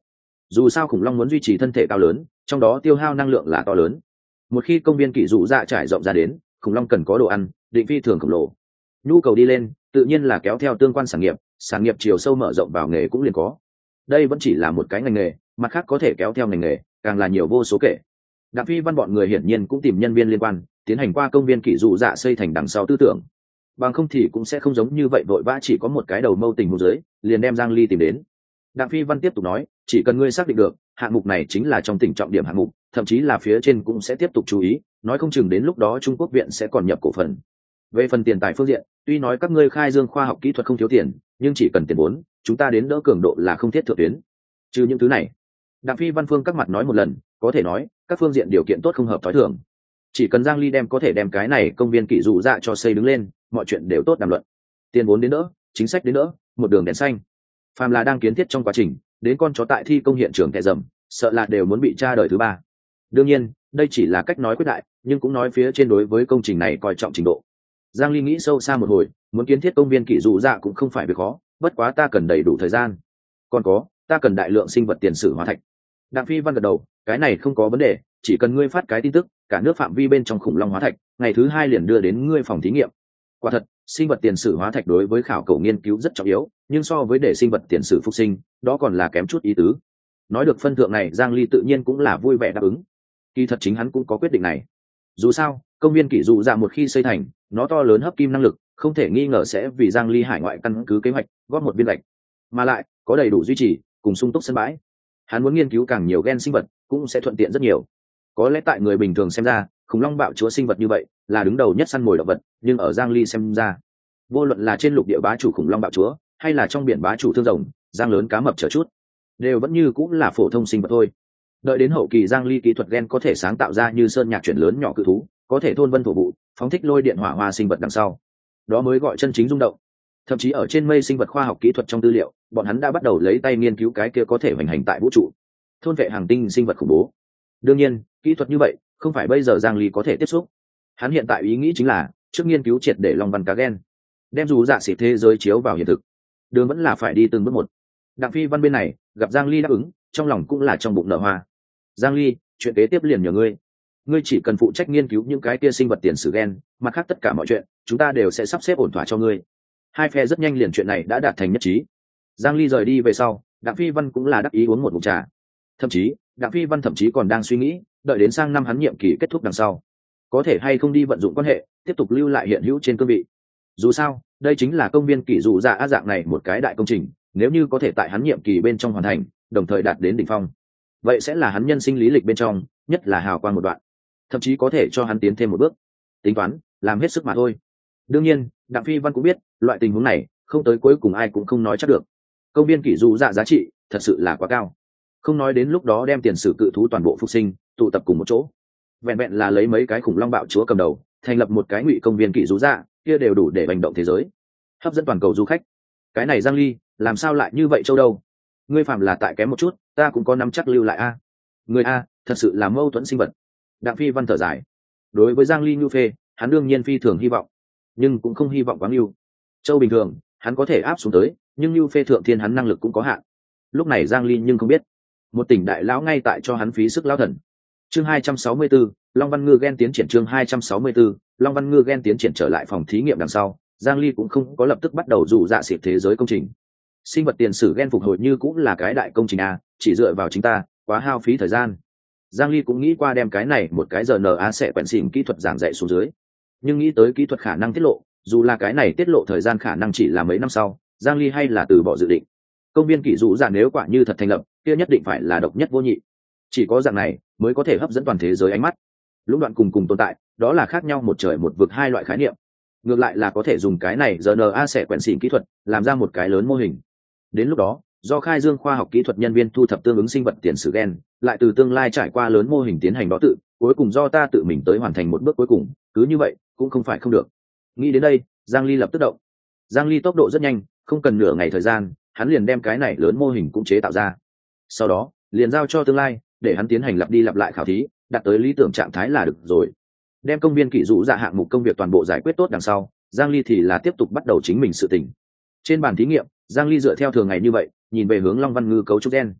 Dù sao khủng long muốn duy trì thân thể cao lớn, trong đó tiêu hao năng lượng là to lớn. Một khi công viên kỷ dụ dạ trải rộng ra đến, khủng long cần có đồ ăn, định phi thường khổng lồ. Nhu cầu đi lên, tự nhiên là kéo theo tương quan sản nghiệp, sản nghiệp chiều sâu mở rộng vào nghề cũng liền có. Đây vẫn chỉ là một cái ngành nghề, mặt khác có thể kéo theo ngành nghề, càng là nhiều vô số kể. Đặng Phi Văn bọn người hiển nhiên cũng tìm nhân viên liên quan, tiến hành qua công viên kỷ dụ dạ xây thành đằng sau tư tưởng. Bằng không thì cũng sẽ không giống như vậy vội vã chỉ có một cái đầu mâu tình huống dưới, liền đem Giang Ly tìm đến. Đặng Phi Văn tiếp tục nói, chỉ cần ngươi xác định được, hạng mục này chính là trong tỉnh trọng điểm hạng mục, thậm chí là phía trên cũng sẽ tiếp tục chú ý, nói không chừng đến lúc đó Trung Quốc viện sẽ còn nhập cổ phần. Về phần tiền tài phương diện, tuy nói các ngươi khai dương khoa học kỹ thuật không thiếu tiền, nhưng chỉ cần tiền vốn, chúng ta đến đỡ cường độ là không thiết thượng tuyến. Trừ những thứ này, Đặng Phi Văn Phương các mặt nói một lần, có thể nói, các phương diện điều kiện tốt không hợp tối thường. Chỉ cần Giang Ly đem có thể đem cái này công viên kỷ dụ dạ cho xây đứng lên, mọi chuyện đều tốt đàm luận. Tiền vốn đến đỡ, chính sách đến đỡ, một đường đèn xanh. Phàm là đang kiến thiết trong quá trình, đến con chó tại thi công hiện trường kẻ dầm, sợ là đều muốn bị tra đời thứ ba. Đương nhiên, đây chỉ là cách nói quyết đại, nhưng cũng nói phía trên đối với công trình này coi trọng trình độ. Giang Ly nghĩ sâu xa một hồi, muốn kiến thiết công viên kỷ dụ dạ cũng không phải việc khó, bất quá ta cần đầy đủ thời gian. Còn có, ta cần đại lượng sinh vật tiền sử hóa thạch. Đặng Phi Văn gật đầu, cái này không có vấn đề, chỉ cần ngươi phát cái tin tức, cả nước phạm vi bên trong khủng long hóa thạch, ngày thứ hai liền đưa đến ngươi phòng thí nghiệm. Quả thật, sinh vật tiền sử hóa thạch đối với khảo cổ nghiên cứu rất trọng yếu, nhưng so với để sinh vật tiền sử phục sinh, đó còn là kém chút ý tứ. Nói được phân thượng này, Giang Ly tự nhiên cũng là vui vẻ đáp ứng. Kỳ thật chính hắn cũng có quyết định này. Dù sao, công viên kỷ dụ dạ một khi xây thành, nó to lớn hấp kim năng lực, không thể nghi ngờ sẽ vì Giang Ly hải ngoại căn cứ kế hoạch góp một viên gạch, mà lại có đầy đủ duy trì cùng sung túc sân bãi. Hắn muốn nghiên cứu càng nhiều gen sinh vật cũng sẽ thuận tiện rất nhiều. Có lẽ tại người bình thường xem ra, khủng long bạo chúa sinh vật như vậy là đứng đầu nhất săn mồi động vật, nhưng ở Giang Ly xem ra, vô luận là trên lục địa bá chủ khủng long bạo chúa hay là trong biển bá chủ thương rồng, giang lớn cá mập chờ chút, đều vẫn như cũng là phổ thông sinh vật thôi. Đợi đến hậu kỳ, Giang Ly kỹ thuật gen có thể sáng tạo ra như sơn nhạc chuyển lớn nhỏ cự thú, có thể thôn vân thổ vụ, phóng thích lôi điện hỏa hoa sinh vật đằng sau, đó mới gọi chân chính rung động. Thậm chí ở trên mây sinh vật khoa học kỹ thuật trong tư liệu, bọn hắn đã bắt đầu lấy tay nghiên cứu cái kia có thể hoành hành tại vũ trụ, thôn vệ hàng tinh sinh vật khủng bố. Đương nhiên, kỹ thuật như vậy không phải bây giờ Giang Ly có thể tiếp xúc. Hắn hiện tại ý nghĩ chính là trước nghiên cứu triệt để long văn cá gen, đem dù dạ xịt thế giới chiếu vào hiện thực. Đường vẫn là phải đi từng bước một. Đặng Phi Văn bên này gặp Giang Ly đáp ứng, trong lòng cũng là trong bụng nở hoa. Giang Ly, chuyện kế tiếp liền nhờ ngươi. Ngươi chỉ cần phụ trách nghiên cứu những cái kia sinh vật tiền sử gen, mặt khác tất cả mọi chuyện chúng ta đều sẽ sắp xếp ổn thỏa cho ngươi. Hai phe rất nhanh liền chuyện này đã đạt thành nhất trí. Giang Ly rời đi về sau, Đặng Phi Văn cũng là đắc ý uống một ngụm trà. Thậm chí, Đặng Phi Văn thậm chí còn đang suy nghĩ, đợi đến sang năm hắn nhiệm kỳ kết thúc đằng sau, có thể hay không đi vận dụng quan hệ, tiếp tục lưu lại hiện hữu trên cương vị. Dù sao, đây chính là công viên kỷ dụ dạ á dạng này một cái đại công trình, nếu như có thể tại hắn nhiệm kỳ bên trong hoàn thành, đồng thời đạt đến đỉnh phong, vậy sẽ là hắn nhân sinh lý lịch bên trong nhất là hào quang một đoạn, thậm chí có thể cho hắn tiến thêm một bước. Tính toán, làm hết sức mà thôi. Đương nhiên, Đặng Phi Văn cũng biết, loại tình huống này, không tới cuối cùng ai cũng không nói chắc được. Công viên kỷ dụ dạ giá trị thật sự là quá cao. Không nói đến lúc đó đem tiền sử cự thú toàn bộ phục sinh, tụ tập cùng một chỗ. Vẹn vẹn là lấy mấy cái khủng long bạo chúa cầm đầu, thành lập một cái ngụy công viên kỷ dụ dạ, kia đều đủ để hành động thế giới, hấp dẫn toàn cầu du khách. Cái này Giang Ly, làm sao lại như vậy châu đâu? Ngươi phạm là tại kém một chút, ta cũng có nắm chắc lưu lại a. Người a, thật sự là mâu thuẫn sinh vật. Đặng Phi Văn thở dài. Đối với Giang Ly nhu phê, hắn đương nhiên phi thường hy vọng, nhưng cũng không hy vọng quá nhu. Châu bình thường, hắn có thể áp xuống tới, nhưng nhu phê thượng thiên hắn năng lực cũng có hạn. Lúc này Giang Ly nhưng không biết, một tỉnh đại lão ngay tại cho hắn phí sức lão thần. Chương hai trăm sáu mươi tư, Long Văn Ngư gen tiến triển. Chương hai trăm sáu mươi tư, Long Văn Ngư gen tiến triển. Trở lại phòng thí nghiệm đằng sau, Giang Ly cũng không có lập tức bắt đầu dụ dạ xịt thế giới công trình. Sinh vật tiền sử gen phục hồi như cũng là cái đại công trình a, chỉ dựa vào chính ta, quá hao phí thời gian. Giang Ly cũng nghĩ qua đem cái này một cái giờ en a sẽ quẹn xỉn kỹ thuật giảng dạy xuống dưới, nhưng nghĩ tới kỹ thuật khả năng tiết lộ, dù là cái này tiết lộ thời gian khả năng chỉ là mấy năm sau, Giang Ly hay là từ bỏ dự định. Công viên kỷ dụ dạ nếu quả như thật thành lập, kia nhất định phải là độc nhất vô nhị. Chỉ có dạng này mới có thể hấp dẫn toàn thế giới ánh mắt. Lũng đoạn cùng cùng tồn tại, đó là khác nhau một trời một vực hai loại khái niệm. Ngược lại là có thể dùng cái này giờ en a sẽ quẹn xỉn kỹ thuật làm ra một cái lớn mô hình. Đến lúc đó, do khai dương khoa học kỹ thuật nhân viên thu thập tương ứng sinh vật tiền sử gen, lại từ tương lai trải qua lớn mô hình tiến hành đó tự, cuối cùng do ta tự mình tới hoàn thành một bước cuối cùng, cứ như vậy cũng không phải không được. Nghĩ đến đây, Giang Ly lập tức động. Giang Ly tốc độ rất nhanh, không cần nửa ngày thời gian, hắn liền đem cái này lớn mô hình cũng chế tạo ra. Sau đó, liền giao cho tương lai, để hắn tiến hành lặp đi lặp lại khảo thí, đạt tới lý tưởng trạng thái là được rồi. Đem công viên kỷ dụ dạ hạng mục công việc toàn bộ giải quyết tốt đằng sau, Giang Ly thì là tiếp tục bắt đầu chính mình sự tình. Trên bàn thí nghiệm, Giang Ly dựa theo thường ngày như vậy, nhìn về hướng Long Văn Ngư cấu trúc gen.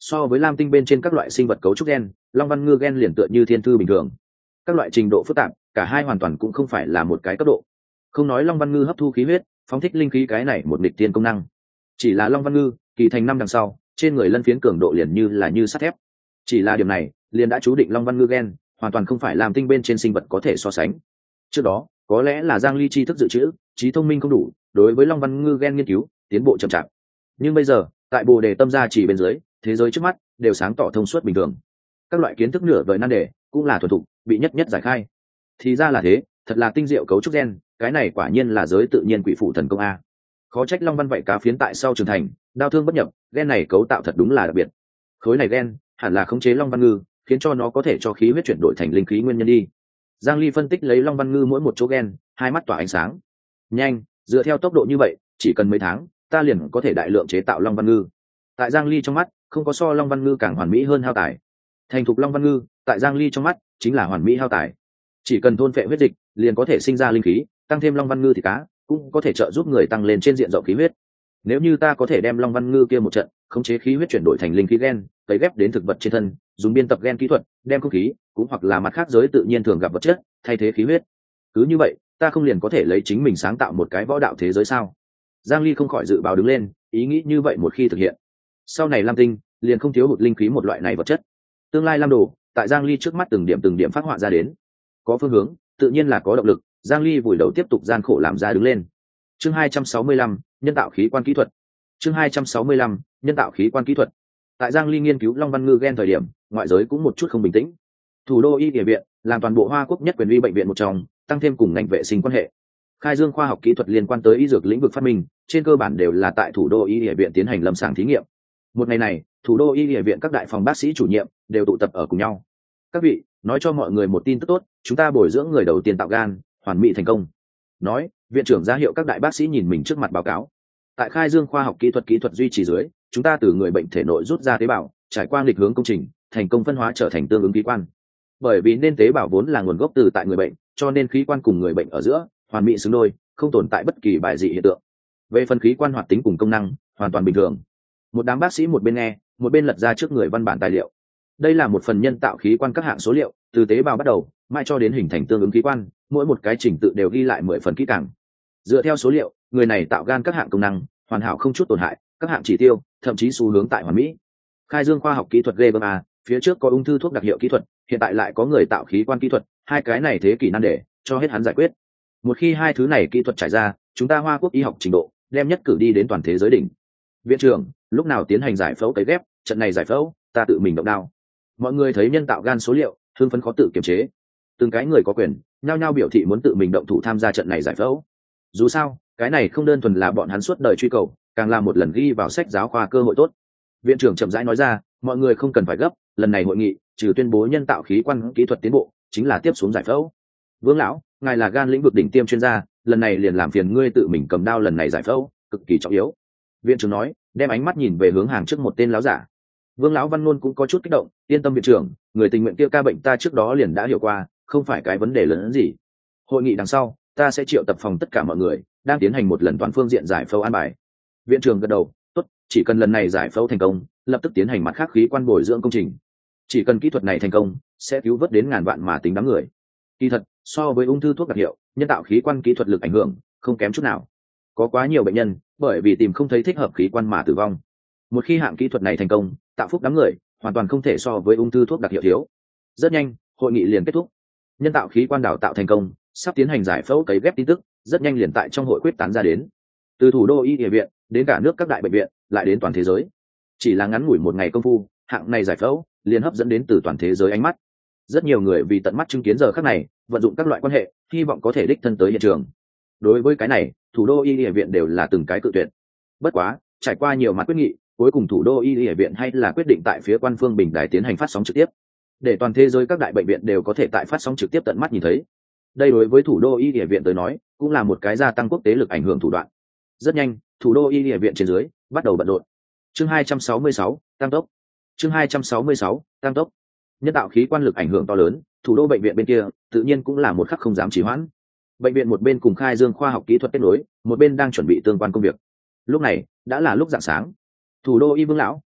So với lam tinh bên trên các loại sinh vật cấu trúc gen, long văn ngư gen liền tựa như thiên thư bình thường. Các loại trình độ phức tạp, cả hai hoàn toàn cũng không phải là một cái cấp độ. Không nói long văn ngư hấp thu khí huyết, phóng thích linh khí cái này một nghịch tiên công năng. Chỉ là long văn ngư, kỳ thành năm đằng sau, trên người lân phiến cường độ liền như là như sắt thép. Chỉ là điểm này, liền đã chú định long văn ngư gen, hoàn toàn không phải lam tinh bên trên sinh vật có thể so sánh. Trước đó, có lẽ là Giang Ly tri thức dự trữ, trí thông minh không đủ, đối với long văn ngư gen nghiên cứu, tiến bộ chậm chạp. Nhưng bây giờ, tại Bồ đề tâm gia chỉ bên dưới, thế giới trước mắt đều sáng tỏ thông suốt bình thường. Các loại kiến thức nửa vời nan đề cũng là thuần thục, bị nhất nhất giải khai. Thì ra là thế, thật là tinh diệu cấu trúc gen, cái này quả nhiên là giới tự nhiên quỷ phụ thần công a. Khó trách long văn vậy cá phiến tại sau trưởng thành, đao thương bất nhập, gen này cấu tạo thật đúng là đặc biệt. Khối này gen hẳn là khống chế long văn ngư, khiến cho nó có thể cho khí huyết chuyển đổi thành linh khí nguyên nhân đi. Giang Ly phân tích lấy long văn ngư mỗi một chỗ gen, hai mắt tỏa ánh sáng. Nhanh, dựa theo tốc độ như vậy, chỉ cần mấy tháng, ta liền có thể đại lượng chế tạo long văn ngư. Tại Giang Ly trong mắt, không có so long văn ngư càng hoàn mỹ hơn hao tài. Thành thục long văn ngư, tại Giang Ly trong mắt, chính là hoàn mỹ hao tài. Chỉ cần thôn phệ huyết dịch, liền có thể sinh ra linh khí, tăng thêm long văn ngư thì cá, cũng có thể trợ giúp người tăng lên trên diện rộng khí huyết. Nếu như ta có thể đem long văn ngư kia một trận, khống chế khí huyết chuyển đổi thành linh khí gen, cấy ghép đến thực vật trên thân, dùng biên tập gen kỹ thuật, đem không khí, cũng hoặc là mặt khác giới tự nhiên thường gặp vật chất, thay thế khí huyết. Cứ như vậy, ta không liền có thể lấy chính mình sáng tạo một cái võ đạo thế giới sao? Giang Ly không khỏi dự báo đứng lên, ý nghĩ như vậy một khi thực hiện, sau này lam tinh liền không thiếu hụt linh khí một loại này vật chất. Tương lai lam đồ, tại Giang Ly trước mắt từng điểm từng điểm phát họa ra đến. Có phương hướng, tự nhiên là có động lực, Giang Ly vùi đầu tiếp tục gian khổ làm ra đứng lên. Chương hai trăm sáu mươi lăm, nhân tạo khí quan kỹ thuật. Chương hai trăm sáu mươi lăm, nhân tạo khí quan kỹ thuật. Tại Giang Ly nghiên cứu long văn ngư gen thời điểm, ngoại giới cũng một chút không bình tĩnh. Thủ đô y y viện làm toàn bộ Hoa Quốc nhất quyền uy bệnh viện một trong, tăng thêm cùng ngành vệ sinh quan hệ. Khai dương khoa học kỹ thuật liên quan tới y dược lĩnh vực phát minh, trên cơ bản đều là tại thủ đô y y viện tiến hành lâm sàng thí nghiệm. Một ngày này, thủ đô y y viện các đại phòng bác sĩ chủ nhiệm đều tụ tập ở cùng nhau. Các vị, nói cho mọi người một tin tức tốt, chúng ta bồi dưỡng người đầu tiên tạo gan, hoàn mỹ thành công. Nói, viện trưởng ra hiệu các đại bác sĩ nhìn mình trước mặt báo cáo. Tại khai dương khoa học kỹ thuật kỹ thuật duy trì dưới, chúng ta từ người bệnh thể nội rút ra tế bào, trải qua nghịch hướng công trình, thành công phân hóa trở thành tương ứng khí quan. Bởi vì nên tế bào vốn là nguồn gốc từ tại người bệnh, cho nên khí quan cùng người bệnh ở giữa hoàn mỹ xứng đôi, không tồn tại bất kỳ bài dị hiện tượng. Về phần khí quan hoạt tính cùng công năng, hoàn toàn bình thường. Một đám bác sĩ một bên nghe, một bên lật ra trước người văn bản tài liệu. Đây là một phần nhân tạo khí quan các hạng số liệu, từ tế bào bắt đầu, mãi cho đến hình thành tương ứng khí quan, mỗi một cái trình tự đều ghi lại mười phần kỹ càng. Dựa theo số liệu, người này tạo gan các hạng công năng hoàn hảo không chút tổn hại, các hạng chỉ tiêu thậm chí xu hướng tại hoàn mỹ. Khai dương khoa học kỹ thuật ghê gớm à, phía trước có ung thư thuốc đặc hiệu kỹ thuật, hiện tại lại có người tạo khí quan kỹ thuật, hai cái này thế kỷ nan đề, cho hết hắn giải quyết. Một khi hai thứ này kỹ thuật trải ra, chúng ta Hoa Quốc y học trình độ đem nhất cử đi đến toàn thế giới đỉnh. Viện trưởng, lúc nào tiến hành giải phẫu cấy ghép, trận này giải phẫu, ta tự mình động đao. Mọi người thấy nhân tạo gan số liệu, hưng phấn khó tự kiềm chế. Từng cái người có quyền, nhao nhao biểu thị muốn tự mình động thủ tham gia trận này giải phẫu. Dù sao, cái này không đơn thuần là bọn hắn suốt đời truy cầu, càng là một lần ghi vào sách giáo khoa cơ hội tốt. Viện trưởng chậm rãi nói ra, mọi người không cần phải gấp, lần này hội nghị, trừ tuyên bố nhân tạo khí quan kỹ thuật tiến bộ, chính là tiếp xuống giải phẫu. Vương lão, ngài là gan lĩnh vực đỉnh tiêm chuyên gia, lần này liền làm phiền ngươi tự mình cầm đao lần này giải phẫu, cực kỳ trọng yếu. Viện trưởng nói, đem ánh mắt nhìn về hướng hàng trước một tên lão giả. Vương lão Văn Nôn cũng có chút kích động, yên tâm viện trưởng, người tình nguyện kia ca bệnh ta trước đó liền đã hiểu qua, không phải cái vấn đề lớn hơn gì. Hội nghị đằng sau, ta sẽ triệu tập phòng tất cả mọi người, đang tiến hành một lần toàn phương diện giải phẫu an bài. Viện trưởng gật đầu, tốt, chỉ cần lần này giải phẫu thành công, lập tức tiến hành mặt khác khí quan bồi dưỡng công trình. Chỉ cần kỹ thuật này thành công, sẽ cứu vớt đến ngàn vạn mà tính đám người. Kỳ thật, so với ung thư thuốc đặc hiệu, nhân tạo khí quan kỹ thuật lực ảnh hưởng không kém chút nào. Có quá nhiều bệnh nhân bởi vì tìm không thấy thích hợp khí quan mà tử vong. Một khi hạng kỹ thuật này thành công, tạo phúc đám người, hoàn toàn không thể so với ung thư thuốc đặc hiệu thiếu. Rất nhanh, hội nghị liền kết thúc. Nhân tạo khí quan đào tạo thành công, sắp tiến hành giải phẫu cấy ghép tin tức, rất nhanh liền tại trong hội quyết tán ra đến. Từ thủ đô y y viện đến cả nước các đại bệnh viện, lại đến toàn thế giới. Chỉ là ngắn ngủi một ngày công phu, hạng này giải phẫu liền hấp dẫn đến từ toàn thế giới ánh mắt. Rất nhiều người vì tận mắt chứng kiến giờ khắc này, vận dụng các loại quan hệ, hy vọng có thể đích thân tới hiện trường. Đối với cái này, thủ đô y y viện đều là từng cái cự tuyệt. Bất quá, trải qua nhiều mặt quyết nghị, cuối cùng thủ đô y y viện hay là quyết định tại phía quan phương bình đài tiến hành phát sóng trực tiếp, để toàn thế giới các đại bệnh viện đều có thể tại phát sóng trực tiếp tận mắt nhìn thấy. Đây đối với thủ đô y y viện tới nói, cũng là một cái gia tăng quốc tế lực ảnh hưởng thủ đoạn. Rất nhanh, thủ đô y y viện trên dưới bắt đầu bận rộn. Chương hai trăm sáu mươi sáu, tăng tốc. Chương hai trăm sáu mươi sáu, tăng tốc. Nhân tạo khí quan lực ảnh hưởng to lớn, thủ đô bệnh viện bên kia tự nhiên cũng là một khắc không dám trì hoãn. Bệnh viện một bên cùng khai dương khoa học kỹ thuật kết nối, một bên đang chuẩn bị tương quan công việc. Lúc này đã là lúc rạng sáng. Thủ đô y Vương lão,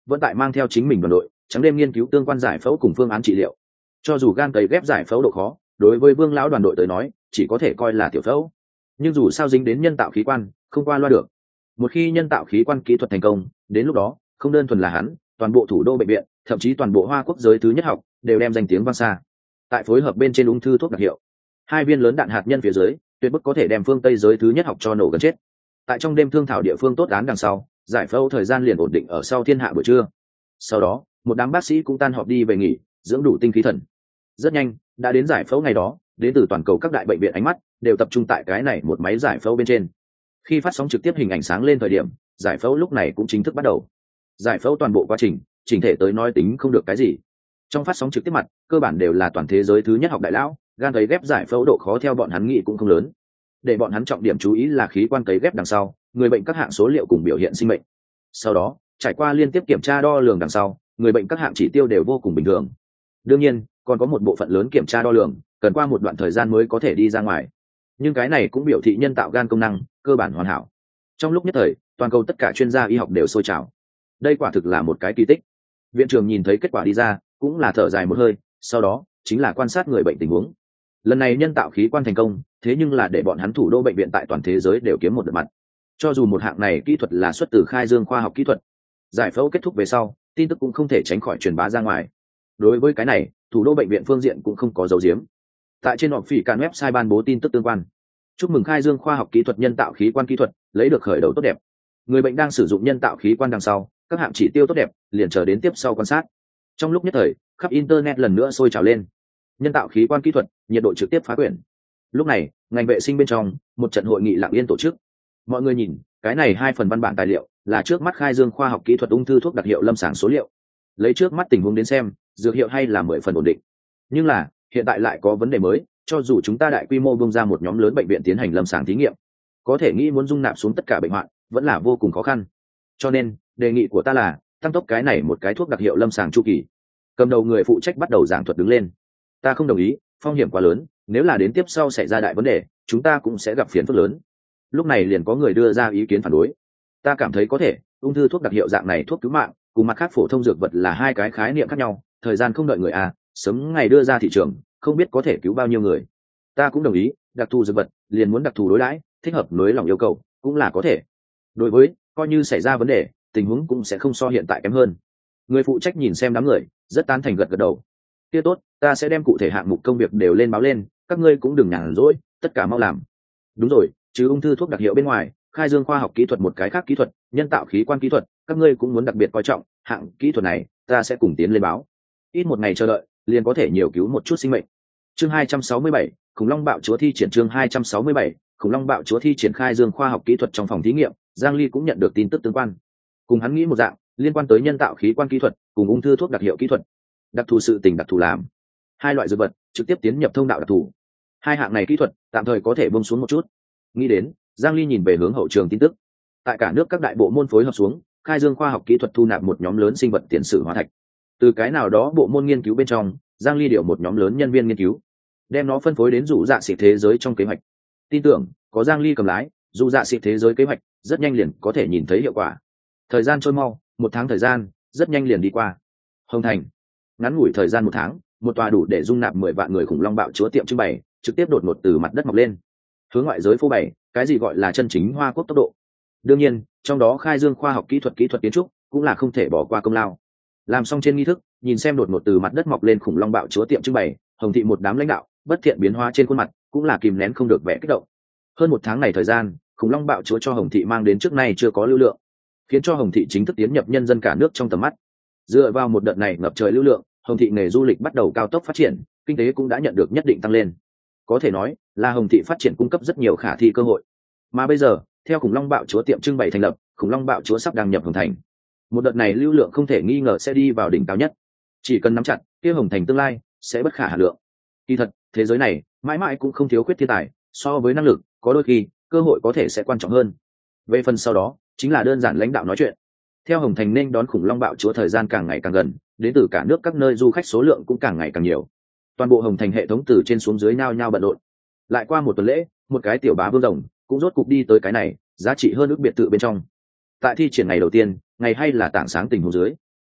vẫn tại mang theo chính mình đoàn đội trắng đêm nghiên cứu tương quan giải phẫu cùng phương án trị liệu. Cho dù gan cấy ghép giải phẫu độ khó, đối với Vương lão đoàn đội tới nói chỉ có thể coi là tiểu phẫu, nhưng dù sao dính đến nhân tạo khí quan, không qua loa được. Một khi nhân tạo khí quan kỹ thuật thành công, đến lúc đó không đơn thuần là hắn, toàn bộ thủ đô bệnh viện, thậm chí toàn bộ Hoa Quốc giới thứ nhất học đều đem danh tiếng vang xa. Tại phối hợp bên trên ung thư thuốc đặc hiệu, hai viên lớn đạn hạt nhân phía dưới, tuyệt bức có thể đem phương Tây giới thứ nhất học cho nổ gần chết. Tại trong đêm thương thảo địa phương tốt án đằng sau, giải phẫu thời gian liền ổn định ở sau thiên hạ buổi trưa. Sau đó, một đám bác sĩ cũng tan họp đi về nghỉ, dưỡng đủ tinh khí thần. Rất nhanh, đã đến giải phẫu ngày đó, đến từ toàn cầu các đại bệnh viện ánh mắt đều tập trung tại cái này một máy giải phẫu bên trên. Khi phát sóng trực tiếp hình ảnh sáng lên thời điểm, giải phẫu lúc này cũng chính thức bắt đầu. Giải phẫu toàn bộ quá trình, chỉnh thể tới nói tính không được cái gì. Trong phát sóng trực tiếp mặt, cơ bản đều là toàn thế giới thứ nhất học đại lão, gan cấy ghép giải phẫu độ khó theo bọn hắn nghĩ cũng không lớn. Để bọn hắn trọng điểm chú ý là khí quan cấy ghép đằng sau, người bệnh các hạng số liệu cùng biểu hiện sinh mệnh. Sau đó, trải qua liên tiếp kiểm tra đo lường đằng sau, người bệnh các hạng chỉ tiêu đều vô cùng bình thường. Đương nhiên, còn có một bộ phận lớn kiểm tra đo lường, cần qua một đoạn thời gian mới có thể đi ra ngoài. Nhưng cái này cũng biểu thị nhân tạo gan công năng cơ bản hoàn hảo. Trong lúc nhất thời, toàn cầu tất cả chuyên gia y học đều sôi trào. Đây quả thực là một cái kỳ tích. Viện trưởng nhìn thấy kết quả đi ra, cũng là thở dài một hơi, sau đó chính là quan sát người bệnh tình huống. Lần này nhân tạo khí quan thành công, thế nhưng là để bọn hắn thủ đô bệnh viện tại toàn thế giới đều kiếm một đợt mặt. Cho dù một hạng này kỹ thuật là xuất từ khai dương khoa học kỹ thuật, giải phẫu kết thúc về sau, tin tức cũng không thể tránh khỏi truyền bá ra ngoài. Đối với cái này, thủ đô bệnh viện phương diện cũng không có dấu diếm. Tại trên họp phỉ cản website ban bố tin tức tương quan. Chúc mừng khai dương khoa học kỹ thuật nhân tạo khí quan kỹ thuật lấy được khởi đầu tốt đẹp. Người bệnh đang sử dụng nhân tạo khí quan đằng sau, các hạng chỉ tiêu tốt đẹp, liền chờ đến tiếp sau quan sát. Trong lúc nhất thời, khắp internet lần nữa sôi trào lên. Nhân tạo khí quan kỹ thuật, nhiệt độ trực tiếp phá quyển. Lúc này, ngành vệ sinh bên trong, một trận hội nghị lặng yên tổ chức. Mọi người nhìn, cái này hai phần văn bản tài liệu là trước mắt khai dương khoa học kỹ thuật ung thư thuốc đặc hiệu lâm sàng số liệu. Lấy trước mắt tình huống đến xem, dược hiệu hay là mười phần ổn định. Nhưng là, hiện tại lại có vấn đề mới, cho dù chúng ta đại quy mô bung ra một nhóm lớn bệnh viện tiến hành lâm sàng thí nghiệm, có thể nghĩ muốn dung nạp xuống tất cả bệnh hoạn, vẫn là vô cùng khó khăn. Cho nên, đề nghị của ta là tăng tốc cái này một cái thuốc đặc hiệu lâm sàng chu kỳ. Cầm đầu người phụ trách bắt đầu giảng thuật đứng lên. Ta không đồng ý, phong hiểm quá lớn, nếu là đến tiếp sau xảy ra đại vấn đề, chúng ta cũng sẽ gặp phiền phức lớn. Lúc này liền có người đưa ra ý kiến phản đối. Ta cảm thấy có thể, ung thư thuốc đặc hiệu dạng này thuốc cứu mạng, cùng mặt khác phổ thông dược vật là hai cái khái niệm khác nhau, thời gian không đợi người à, sớm ngày đưa ra thị trường, không biết có thể cứu bao nhiêu người. Ta cũng đồng ý, đặc thù dược vật liền muốn đặc thù đối đãi, thích hợp nới lỏng yêu cầu cũng là có thể. Đối với coi như xảy ra vấn đề, tình huống cũng sẽ không so hiện tại kém hơn. Người phụ trách nhìn xem đám người, rất tán thành gật gật đầu. Kia tốt, ta sẽ đem cụ thể hạng mục công việc đều lên báo lên, các ngươi cũng đừng nhàn rỗi, tất cả mau làm. Đúng rồi, chứ ung thư thuốc đặc hiệu bên ngoài, khai dương khoa học kỹ thuật một cái khác kỹ thuật, nhân tạo khí quan kỹ thuật, các ngươi cũng muốn đặc biệt coi trọng, hạng kỹ thuật này, ta sẽ cùng tiến lên báo. Ít một ngày chờ đợi, liền có thể nhiều cứu một chút sinh mệnh. Chương hai trăm sáu mươi bảy, khủng long bạo chúa thi triển chương hai trăm sáu mươi bảy, khủng long bạo chúa thi triển khai dương khoa học kỹ thuật trong phòng thí nghiệm, Giang Ly cũng nhận được tin tức tương quan. Cùng hắn nghĩ một dạng, liên quan tới nhân tạo khí quan kỹ thuật, cùng ung thư thuốc đặc hiệu kỹ thuật. Đặc thù sự tình đặc thù làm. Hai loại dược vật trực tiếp tiến nhập thông đạo đặc thù. Hai hạng này kỹ thuật tạm thời có thể buông xuống một chút. Nghĩ đến, Giang Ly nhìn về hướng hậu trường tin tức. Tại cả nước các đại bộ môn phối hợp xuống, khai dương khoa học kỹ thuật thu nạp một nhóm lớn sinh vật tiền sử hóa thạch. Từ cái nào đó bộ môn nghiên cứu bên trong, Giang Ly điều một nhóm lớn nhân viên nghiên cứu, đem nó phân phối đến dụ dạ xịt thế giới trong kế hoạch. Tin tưởng, có Giang Ly cầm lái, dụ dạ xịt thế giới kế hoạch, rất nhanh liền có thể nhìn thấy hiệu quả. Thời gian trôi mau, một tháng thời gian, rất nhanh liền đi qua. Hồng Thành, ngắn ngủi thời gian một tháng, một tòa đủ để dung nạp mười vạn người khủng long bạo chúa tiệm trưng bày, trực tiếp đột ngột từ mặt đất mọc lên. Hướng ngoại giới phô bày, cái gì gọi là chân chính Hoa Quốc tốc độ. Đương nhiên, trong đó khai dương khoa học kỹ thuật kỹ thuật kiến trúc, cũng là không thể bỏ qua công lao. Làm xong trên nghi thức, nhìn xem đột ngột từ mặt đất mọc lên khủng long bạo chúa tiệm trưng bày, Hồng thị một đám lãnh đạo, bất thiện biến hóa trên khuôn mặt, cũng là kìm nén không được vẻ kích động. Hơn một tháng này thời gian, khủng long bạo chúa cho Hồng thị mang đến trước nay chưa có lưu lượng, khiến cho Hồng thị chính thức tiến nhập nhân dân cả nước trong tầm mắt. Dựa vào một đợt này ngập trời lưu lượng, Hồng thị nghề du lịch bắt đầu cao tốc phát triển, kinh tế cũng đã nhận được nhất định tăng lên. Có thể nói là Hồng thị phát triển cung cấp rất nhiều khả thi cơ hội. Mà bây giờ, theo khủng long bạo chúa tiệm trưng bày thành lập, khủng long bạo chúa sắp đăng nhập Hồng Thành. Một đợt này lưu lượng không thể nghi ngờ sẽ đi vào đỉnh cao nhất. Chỉ cần nắm chặt, kia Hồng Thành tương lai sẽ bất khả hà lượng. Kỳ thật, thế giới này mãi mãi cũng không thiếu khuyết thiên tài, so với năng lực, có đôi khi cơ hội có thể sẽ quan trọng hơn. Về phần sau đó, chính là đơn giản lãnh đạo nói chuyện. Theo Hồng Thành nên đón khủng long bạo chúa thời gian càng ngày càng gần, đến từ cả nước các nơi du khách số lượng cũng càng ngày càng nhiều. Toàn bộ Hồng Thành hệ thống từ trên xuống dưới nhao nhao bận rộn. Lại qua một tuần lễ, một cái tiểu bá vương rồng cũng rốt cục đi tới cái này giá trị hơn ước biệt thự bên trong. Tại thi triển ngày đầu tiên, ngày hay là tảng sáng tình huống dưới,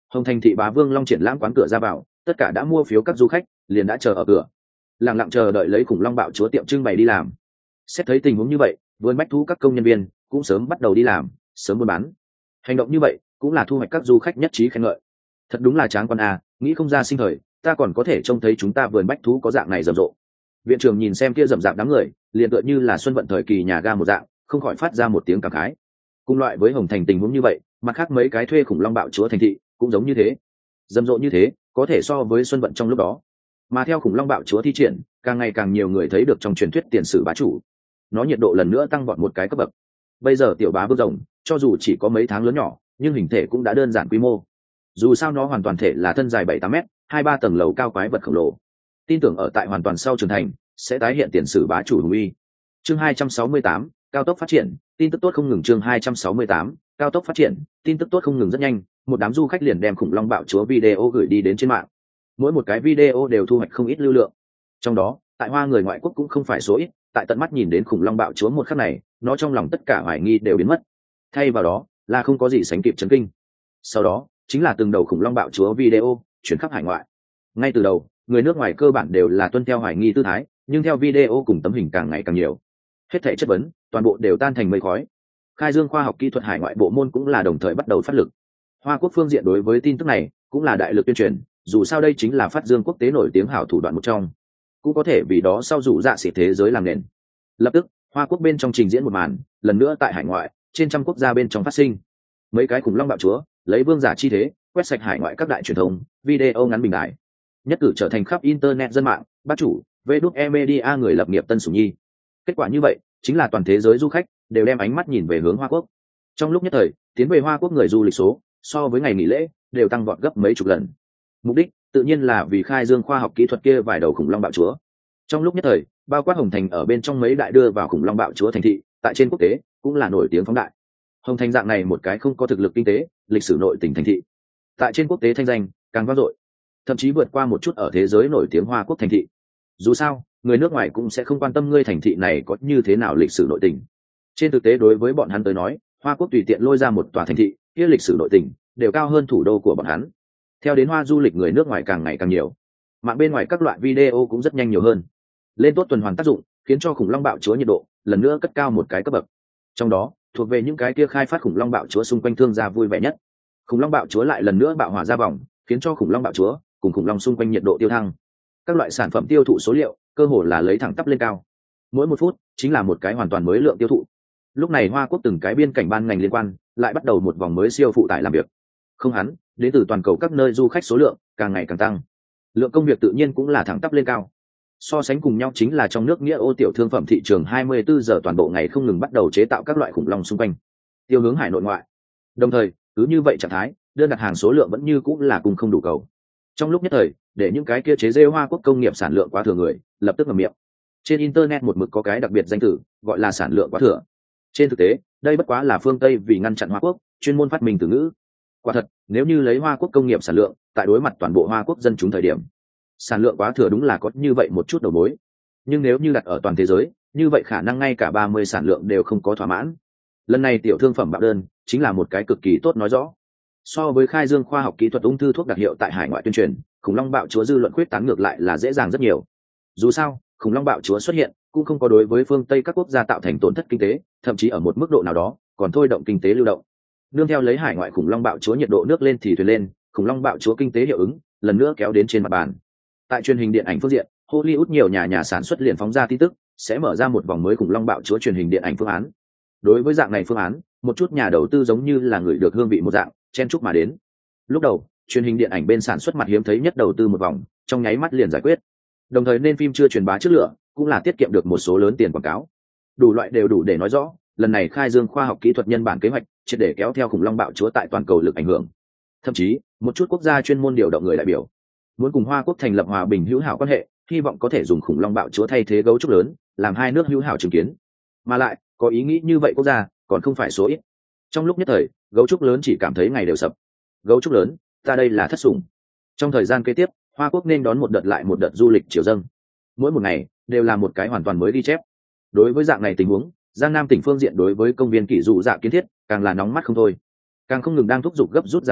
Hồng Thành thị Bá Vương Long triển lãm quán cửa ra vào, tất cả đã mua phiếu các du khách liền đã chờ ở cửa, lặng lặng chờ đợi lấy khủng long bạo chúa tiệm trưng bày đi làm. Xét thấy tình huống như vậy, vườn bách thú các công nhân viên cũng sớm bắt đầu đi làm, sớm buôn bán. Hành động như vậy cũng là thu hoạch các du khách nhất trí khen ngợi. Thật đúng là tráng quan à, nghĩ không ra sinh thời ta còn có thể trông thấy chúng ta vườn bách thú có dạng này rầm rộ. Viện trưởng nhìn xem kia rầm rạp đám người, liền tựa như là xuân vận thời kỳ nhà ga một dạng, không khỏi phát ra một tiếng cảm khái. Cùng loại với Hồng Thành tình huống như vậy, mặt khác mấy cái thuê khủng long bạo chúa thành thị cũng giống như thế, rầm rộ như thế, có thể so với xuân vận trong lúc đó. Mà theo khủng long bạo chúa thi triển, càng ngày càng nhiều người thấy được trong truyền thuyết tiền sử bá chủ, nó nhiệt độ lần nữa tăng vọt một cái cấp bậc. Bây giờ tiểu bá vương rồng cho dù chỉ có mấy tháng lớn nhỏ, nhưng hình thể cũng đã đơn giản quy mô. Dù sao nó hoàn toàn thể là thân dài bảy tám mét, hai ba tầng lầu cao quái vật khổng lồ. Tin tưởng ở tại hoàn toàn sau trưởng thành sẽ tái hiện tiền sử bá chủ hùng uy. Chương hai trăm sáu mươi tám, cao tốc phát triển, tin tức tốt không ngừng. Chương hai trăm sáu mươi tám, cao tốc phát triển, tin tức tốt không ngừng. Rất nhanh, một đám du khách liền đem khủng long bạo chúa video gửi đi đến trên mạng. Mỗi một cái video đều thu hoạch không ít lưu lượng. Trong đó, tại Hoa người ngoại quốc cũng không phải số ít, tại tận mắt nhìn đến khủng long bạo chúa một khắc này, nó trong lòng tất cả hoài nghi đều biến mất. Thay vào đó, là không có gì sánh kịp chấn kinh. Sau đó, chính là từng đầu khủng long bạo chúa video chuyển khắp hải ngoại. Ngay từ đầu, người nước ngoài cơ bản đều là tuân theo hoài nghi tư thái, nhưng theo video cùng tấm hình càng ngày càng nhiều, hết thảy chất vấn toàn bộ đều tan thành mây khói. Khai Dương khoa học kỹ thuật hải ngoại bộ môn cũng là đồng thời bắt đầu phát lực. Hoa quốc phương diện đối với tin tức này cũng là đại lực tuyên truyền, dù sao đây chính là phát dương quốc tế nổi tiếng hảo thủ đoạn một trong, cũng có thể vì đó sau dụ dạ xỉ thế giới làm nền. Lập tức, Hoa quốc bên trong trình diễn một màn lần nữa tại hải ngoại, trên trăm quốc gia bên trong phát sinh. Mấy cái khủng long bạo chúa lấy vương giả chi thế quét sạch hải ngoại các đại truyền thông, video ngắn bình đại, nhất cử trở thành khắp internet dân mạng bác chủ vê đúc e media người lập nghiệp tân sủng nhi. Kết quả như vậy chính là toàn thế giới du khách đều đem ánh mắt nhìn về hướng Hoa quốc. Trong lúc nhất thời, tiến về Hoa quốc người du lịch số so với ngày nghỉ lễ đều tăng vọt gấp mấy chục lần. Mục đích tự nhiên là vì Khai Dương khoa học kỹ thuật kia vài đầu khủng long bạo chúa. Trong lúc nhất thời, bao quát Hồng Thành ở bên trong mấy đại đưa vào khủng long bạo chúa thành thị, tại trên quốc tế cũng là nổi tiếng phóng đại. Hồng Thành dạng này một cái không có thực lực kinh tế, lịch sử nội tỉnh thành thị, tại trên quốc tế thanh danh càng vang dội, thậm chí vượt qua một chút ở thế giới nổi tiếng Hoa quốc thành thị. Dù sao, người nước ngoài cũng sẽ không quan tâm ngươi thành thị này có như thế nào lịch sử nội tình. Trên thực tế đối với bọn hắn tới nói, Hoa quốc tùy tiện lôi ra một tòa thành thị, kia lịch sử nội tình đều cao hơn thủ đô của bọn hắn. Theo đến Hoa du lịch người nước ngoài càng ngày càng nhiều, mạng bên ngoài các loại video cũng rất nhanh nhiều hơn, lên tốt tuần hoàn tác dụng, khiến cho khủng long bạo chúa nhiệt độ lần nữa cất cao một cái cấp bậc. Trong đó, thuộc về những cái kia khai phát khủng long bạo chúa xung quanh thương gia vui vẻ nhất. Khủng long bạo chúa lại lần nữa bạo hỏa ra vòng, khiến cho khủng long bạo chúa cùng khủng long xung quanh nhiệt độ tiêu thăng. Các loại sản phẩm tiêu thụ số liệu cơ hồ là lấy thẳng tắp lên cao, mỗi một phút chính là một cái hoàn toàn mới lượng tiêu thụ. Lúc này Hoa quốc từng cái biên cảnh ban ngành liên quan lại bắt đầu một vòng mới siêu phụ tải làm việc. Không hắn, đến từ toàn cầu các nơi du khách số lượng càng ngày càng tăng, lượng công việc tự nhiên cũng là thẳng tắp lên cao. So sánh cùng nhau chính là trong nước nghĩa ô tiểu thương phẩm thị trường hai mươi bốn giờ toàn bộ ngày không ngừng bắt đầu chế tạo các loại khủng long xung quanh, tiêu hướng hải nội ngoại. Đồng thời, cứ như vậy trạng thái, đơn đặt hàng số lượng vẫn như cũng là cùng không đủ cầu. Trong lúc nhất thời, để những cái kia chế rêu Hoa quốc công nghiệp sản lượng quá thừa người lập tức ngậm miệng. Trên internet một mực có cái đặc biệt danh từ gọi là sản lượng quá thừa. Trên thực tế, đây bất quá là phương Tây vì ngăn chặn Hoa quốc chuyên môn phát minh từ ngữ. Quả thật, nếu như lấy Hoa quốc công nghiệp sản lượng tại đối mặt toàn bộ Hoa quốc dân chúng thời điểm, sản lượng quá thừa đúng là có như vậy một chút đầu mối. Nhưng nếu như đặt ở toàn thế giới, như vậy khả năng ngay cả ba mươi sản lượng đều không có thỏa mãn. Lần này tiểu thương phẩm bạo đơn chính là một cái cực kỳ tốt nói rõ. So với Khai Dương khoa học kỹ thuật ung thư thuốc đặc hiệu tại hải ngoại tuyên truyền, khủng long bạo chúa dư luận khuyết tán ngược lại là dễ dàng rất nhiều. Dù sao, khủng long bạo chúa xuất hiện cũng không có đối với phương Tây các quốc gia tạo thành tổn thất kinh tế, thậm chí ở một mức độ nào đó còn thôi động kinh tế lưu động. Nương theo lấy hải ngoại khủng long bạo chúa nhiệt độ nước lên thì thuyền lên, khủng long bạo chúa kinh tế hiệu ứng lần nữa kéo đến trên mặt bàn. Tại truyền hình điện ảnh phương diện, Hollywood nhiều nhà nhà sản xuất liền phóng ra tin tức sẽ mở ra một vòng mới khủng long bạo chúa truyền hình điện ảnh phương án. Đối với dạng này phương án, một chút nhà đầu tư giống như là người được hương vị một dạng chen chúc mà đến. Lúc đầu, truyền hình điện ảnh bên sản xuất mặt hiếm thấy nhất đầu tư một vòng, trong nháy mắt liền giải quyết. Đồng thời nên phim chưa truyền bá trước lửa, cũng là tiết kiệm được một số lớn tiền quảng cáo. Đủ loại đều đủ để nói rõ, lần này Khai Dương khoa học kỹ thuật nhân bản kế hoạch, triệt để kéo theo khủng long bạo chúa tại toàn cầu lực ảnh hưởng. Thậm chí, một chút quốc gia chuyên môn điều động người đại biểu, muốn cùng Hoa quốc thành lập hòa bình hữu hảo quan hệ, hy vọng có thể dùng khủng long bạo chúa thay thế gấu trúc lớn, làm hai nước hữu hảo chứng kiến. Mà lại, có ý nghĩ như vậy quốc gia còn không phải số ít. Trong lúc nhất thời, gấu trúc lớn chỉ cảm thấy ngày đều sập. Gấu trúc lớn, ta đây là thất sủng. Trong thời gian kế tiếp, Hoa quốc nên đón một đợt lại một đợt du lịch triều dâng. Mỗi một ngày đều là một cái hoàn toàn mới ghi chép. Đối với dạng này tình huống, Giang Nam tỉnh phương diện đối với công viên kỷ dụ dạ kiến thiết càng là nóng mắt không thôi, càng không ngừng đang thúc giục gấp rút Giang Ly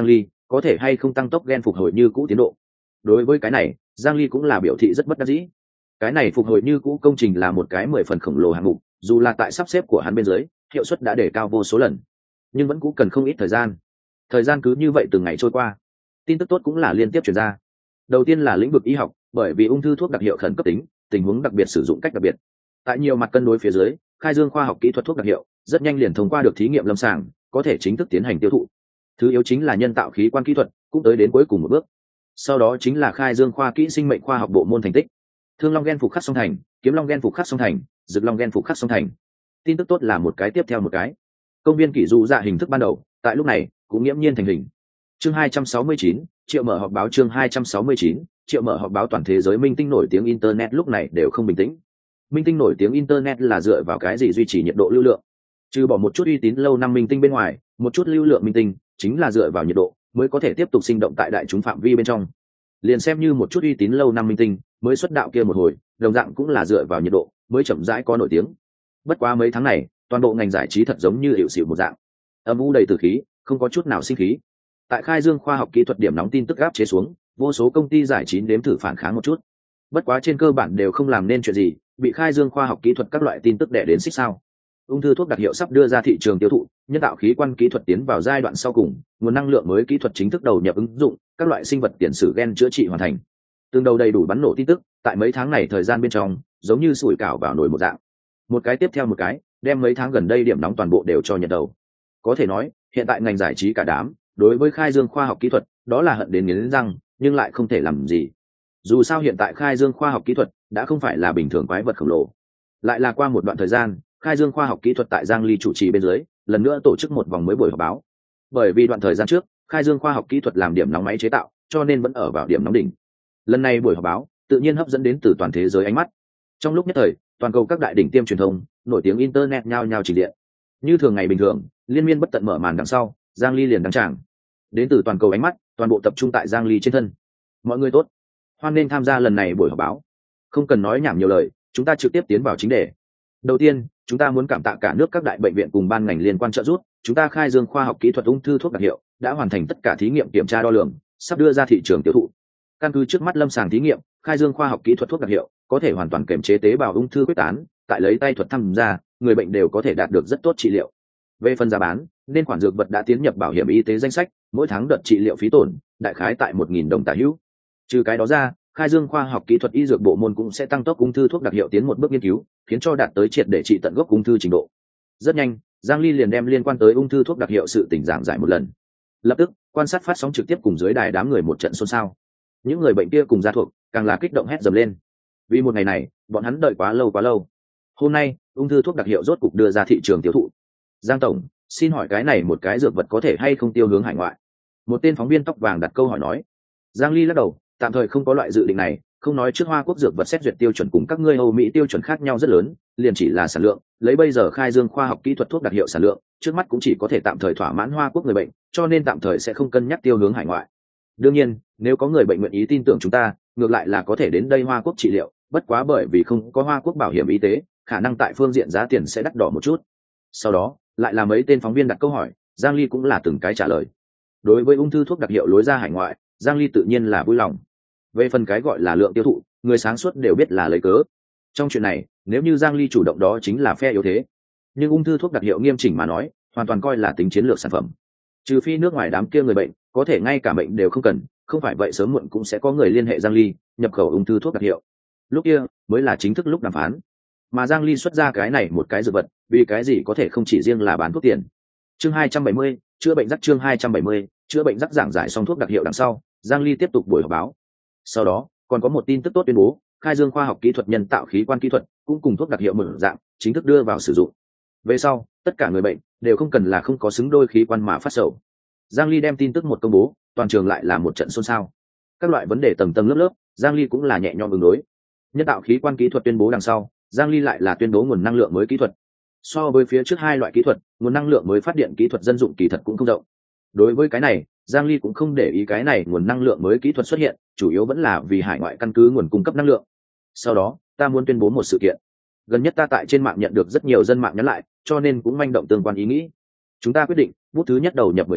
có thể hay không tăng tốc gen phục hồi như cũ tiến độ. Đối với cái này, Giang Ly cũng là biểu thị rất bất đắc dĩ. Cái này phục hồi như cũ công trình là một cái mười phần khổng lồ hạng mục, dù là tại sắp xếp của hắn bên dưới, hiệu suất đã đề cao vô số lần, nhưng vẫn cũng cần không ít thời gian. Thời gian cứ như vậy từng ngày trôi qua, tin tức tốt cũng là liên tiếp truyền ra. Đầu tiên là lĩnh vực y học, bởi vì ung thư thuốc đặc hiệu khẩn cấp tính, tình huống đặc biệt sử dụng cách đặc biệt. Tại nhiều mặt cân đối phía dưới, khai dương khoa học kỹ thuật thuốc đặc hiệu rất nhanh liền thông qua được thí nghiệm lâm sàng, có thể chính thức tiến hành tiêu thụ. Thứ yếu chính là nhân tạo khí quan kỹ thuật, cũng tới đến cuối cùng một bước. Sau đó chính là khai dương khoa kỹ sinh mệnh khoa học bộ môn thành tích. Thương long gen phục khắc song thành, kiếm long gen phục khắc song thành, dực long gen phục khắc song thành. Tin tức tốt là một cái tiếp theo một cái. Công viên kỷ dụ dạ hình thức ban đầu, tại lúc này cũng nghiễm nhiên thành hình. Chương hai trăm sáu mươi chín, triệu mở họp báo. Chương hai trăm sáu mươi chín, triệu mở họp báo. Toàn thế giới minh tinh nổi tiếng internet lúc này đều không bình tĩnh. Minh tinh nổi tiếng internet là dựa vào cái gì duy trì nhiệt độ lưu lượng? Trừ bỏ một chút uy tín lâu năm minh tinh bên ngoài, một chút lưu lượng minh tinh chính là dựa vào nhiệt độ mới có thể tiếp tục sinh động tại đại chúng phạm vi bên trong. Liền xem như một chút uy tín lâu năm minh tinh mới xuất đạo kia một hồi, đồng dạng cũng là dựa vào nhiệt độ mới chậm rãi có nổi tiếng. Bất quá mấy tháng này, toàn bộ ngành giải trí thật giống như hiệu xịu một dạng, âm u đầy từ khí, không có chút nào sinh khí. Tại khai dương khoa học kỹ thuật điểm nóng tin tức áp chế xuống, vô số công ty giải trí đếm thử phản kháng một chút. Bất quá trên cơ bản đều không làm nên chuyện gì, bị khai dương khoa học kỹ thuật các loại tin tức đè đến xích sao. Ung thư thuốc đặc hiệu sắp đưa ra thị trường tiêu thụ, nhân tạo khí quan kỹ thuật tiến vào giai đoạn sau cùng, nguồn năng lượng mới kỹ thuật chính thức đầu nhập ứng dụng, các loại sinh vật tiền sử gen chữa trị hoàn thành. Tương đầu đầy đủ bắn nổ tin tức, tại mấy tháng này thời gian bên trong, giống như sủi cảo vào nồi một dạng. Một cái tiếp theo một cái, đem mấy tháng gần đây điểm nóng toàn bộ đều cho nhận đầu. Có thể nói, hiện tại ngành giải trí cả đám, đối với khai dương khoa học kỹ thuật, đó là hận đến nghiến răng, nhưng lại không thể làm gì. Dù sao hiện tại khai dương khoa học kỹ thuật đã không phải là bình thường quái vật khổng lồ. Lại là qua một đoạn thời gian, khai dương khoa học kỹ thuật tại Giang Ly chủ trì bên dưới, lần nữa tổ chức một vòng mới buổi họp báo. Bởi vì đoạn thời gian trước, khai dương khoa học kỹ thuật làm điểm nóng máy chế tạo, cho nên vẫn ở vào điểm nóng đỉnh. Lần này buổi họp báo tự nhiên hấp dẫn đến từ toàn thế giới ánh mắt. Trong lúc nhất thời, toàn cầu các đại đỉnh tiêm truyền thông, nổi tiếng internet nhao nhao trình diện. Như thường ngày bình thường, liên miên bất tận mở màn đằng sau, Giang Ly liền đăng tràng. Đến từ toàn cầu ánh mắt, toàn bộ tập trung tại Giang Ly trên thân. Mọi người tốt, hoan nên tham gia lần này buổi họp báo. Không cần nói nhảm nhiều lời, chúng ta trực tiếp tiến vào chính đề. Đầu tiên, chúng ta muốn cảm tạ cả nước các đại bệnh viện cùng ban ngành liên quan trợ giúp, chúng ta khai dương khoa học kỹ thuật ung thư thuốc đặc hiệu đã hoàn thành tất cả thí nghiệm kiểm tra đo lường, sắp đưa ra thị trường tiêu thụ. Căn cứ trước mắt lâm sàng thí nghiệm, khai dương khoa học kỹ thuật thuốc đặc hiệu có thể hoàn toàn kiềm chế tế bào ung thư quyết tán, tại lấy tay thuật tham gia, người bệnh đều có thể đạt được rất tốt trị liệu. Về phần giá bán, nên khoản dược vật đã tiến nhập bảo hiểm y tế danh sách, mỗi tháng đợt trị liệu phí tổn đại khái tại một nghìn đồng tả hữu. Trừ cái đó ra, khai dương khoa học kỹ thuật y dược bộ môn cũng sẽ tăng tốc ung thư thuốc đặc hiệu tiến một bước nghiên cứu, khiến cho đạt tới triệt để trị tận gốc ung thư trình độ. Rất nhanh, Giang Ly liền đem liên quan tới ung thư thuốc đặc hiệu sự tình giảng giải một lần. Lập tức, quan sát phát sóng trực tiếp cùng dưới đài đám người một trận xôn xao. Những người bệnh kia cùng gia thuộc, càng là kích động hét dầm lên. Vì một ngày này, bọn hắn đợi quá lâu quá lâu. Hôm nay, ung thư thuốc đặc hiệu rốt cục đưa ra thị trường tiêu thụ. Giang tổng, xin hỏi cái này một cái dược vật có thể hay không tiêu hướng hải ngoại? Một tên phóng viên tóc vàng đặt câu hỏi nói. Giang Ly lắc đầu, tạm thời không có loại dự định này, không nói trước Hoa Quốc dược vật xét duyệt tiêu chuẩn cùng các ngươi Âu Mỹ tiêu chuẩn khác nhau rất lớn, liền chỉ là sản lượng, lấy bây giờ khai dương khoa học kỹ thuật thuốc đặc hiệu sản lượng, trước mắt cũng chỉ có thể tạm thời thỏa mãn Hoa Quốc người bệnh, cho nên tạm thời sẽ không cân nhắc tiêu hướng hải ngoại. Đương nhiên, nếu có người bệnh nguyện ý tin tưởng chúng ta, ngược lại là có thể đến đây Hoa Quốc trị liệu, bất quá bởi vì không có Hoa Quốc bảo hiểm y tế, khả năng tại phương diện giá tiền sẽ đắt đỏ một chút. Sau đó, lại là mấy tên phóng viên đặt câu hỏi, Giang Ly cũng là từng cái trả lời. Đối với ung thư thuốc đặc hiệu lối ra hải ngoại, Giang Ly tự nhiên là vui lòng. Về phần cái gọi là lượng tiêu thụ, người sáng suốt đều biết là lấy cớ. Trong chuyện này, nếu như Giang Ly chủ động đó chính là phe yếu thế. Nhưng ung thư thuốc đặc hiệu nghiêm chỉnh mà nói, hoàn toàn coi là tính chiến lược sản phẩm. Trừ phi nước ngoài đám kia người bệnh, có thể ngay cả bệnh đều không cần, không phải vậy sớm muộn cũng sẽ có người liên hệ Giang Ly, nhập khẩu ung thư thuốc đặc hiệu. Lúc kia mới là chính thức lúc đàm phán. Mà Giang Ly xuất ra cái này một cái dược vật, vì cái gì có thể không chỉ riêng là bán thuốc tiền. Chương hai trăm bảy mươi, chữa bệnh rắc. Chương hai trăm bảy mươi, chữa bệnh rắc. Giảng giải xong thuốc đặc hiệu đằng sau, Giang Ly tiếp tục buổi họp báo. Sau đó, còn có một tin tức tốt tuyên bố, khai dương khoa học kỹ thuật nhân tạo khí quan kỹ thuật cũng cùng thuốc đặc hiệu mở dạng chính thức đưa vào sử dụng. Về sau, tất cả người bệnh đều không cần là không có xứng đôi khí quan mà phát sầu. Giang Ly đem tin tức một công bố, toàn trường lại là một trận xôn xao. Các loại vấn đề tầng tầng lớp lớp, Giang Ly cũng là nhẹ nhõm ứng đối. Nhân tạo khí quan kỹ thuật tuyên bố đằng sau, Giang Ly lại là tuyên bố nguồn năng lượng mới kỹ thuật. So với phía trước hai loại kỹ thuật, nguồn năng lượng mới phát điện kỹ thuật dân dụng kỳ thật cũng không rộng. Đối với cái này, Giang Ly cũng không để ý cái này nguồn năng lượng mới kỹ thuật xuất hiện, chủ yếu vẫn là vì hải ngoại căn cứ nguồn cung cấp năng lượng. Sau đó, ta muốn tuyên bố một sự kiện. Gần nhất ta tại trên mạng nhận được rất nhiều dân mạng nhắn lại, cho nên cũng manh động tương quan ý nghĩ. Chúng ta quyết định, bút thứ nhất đầu nhập mười tỷ,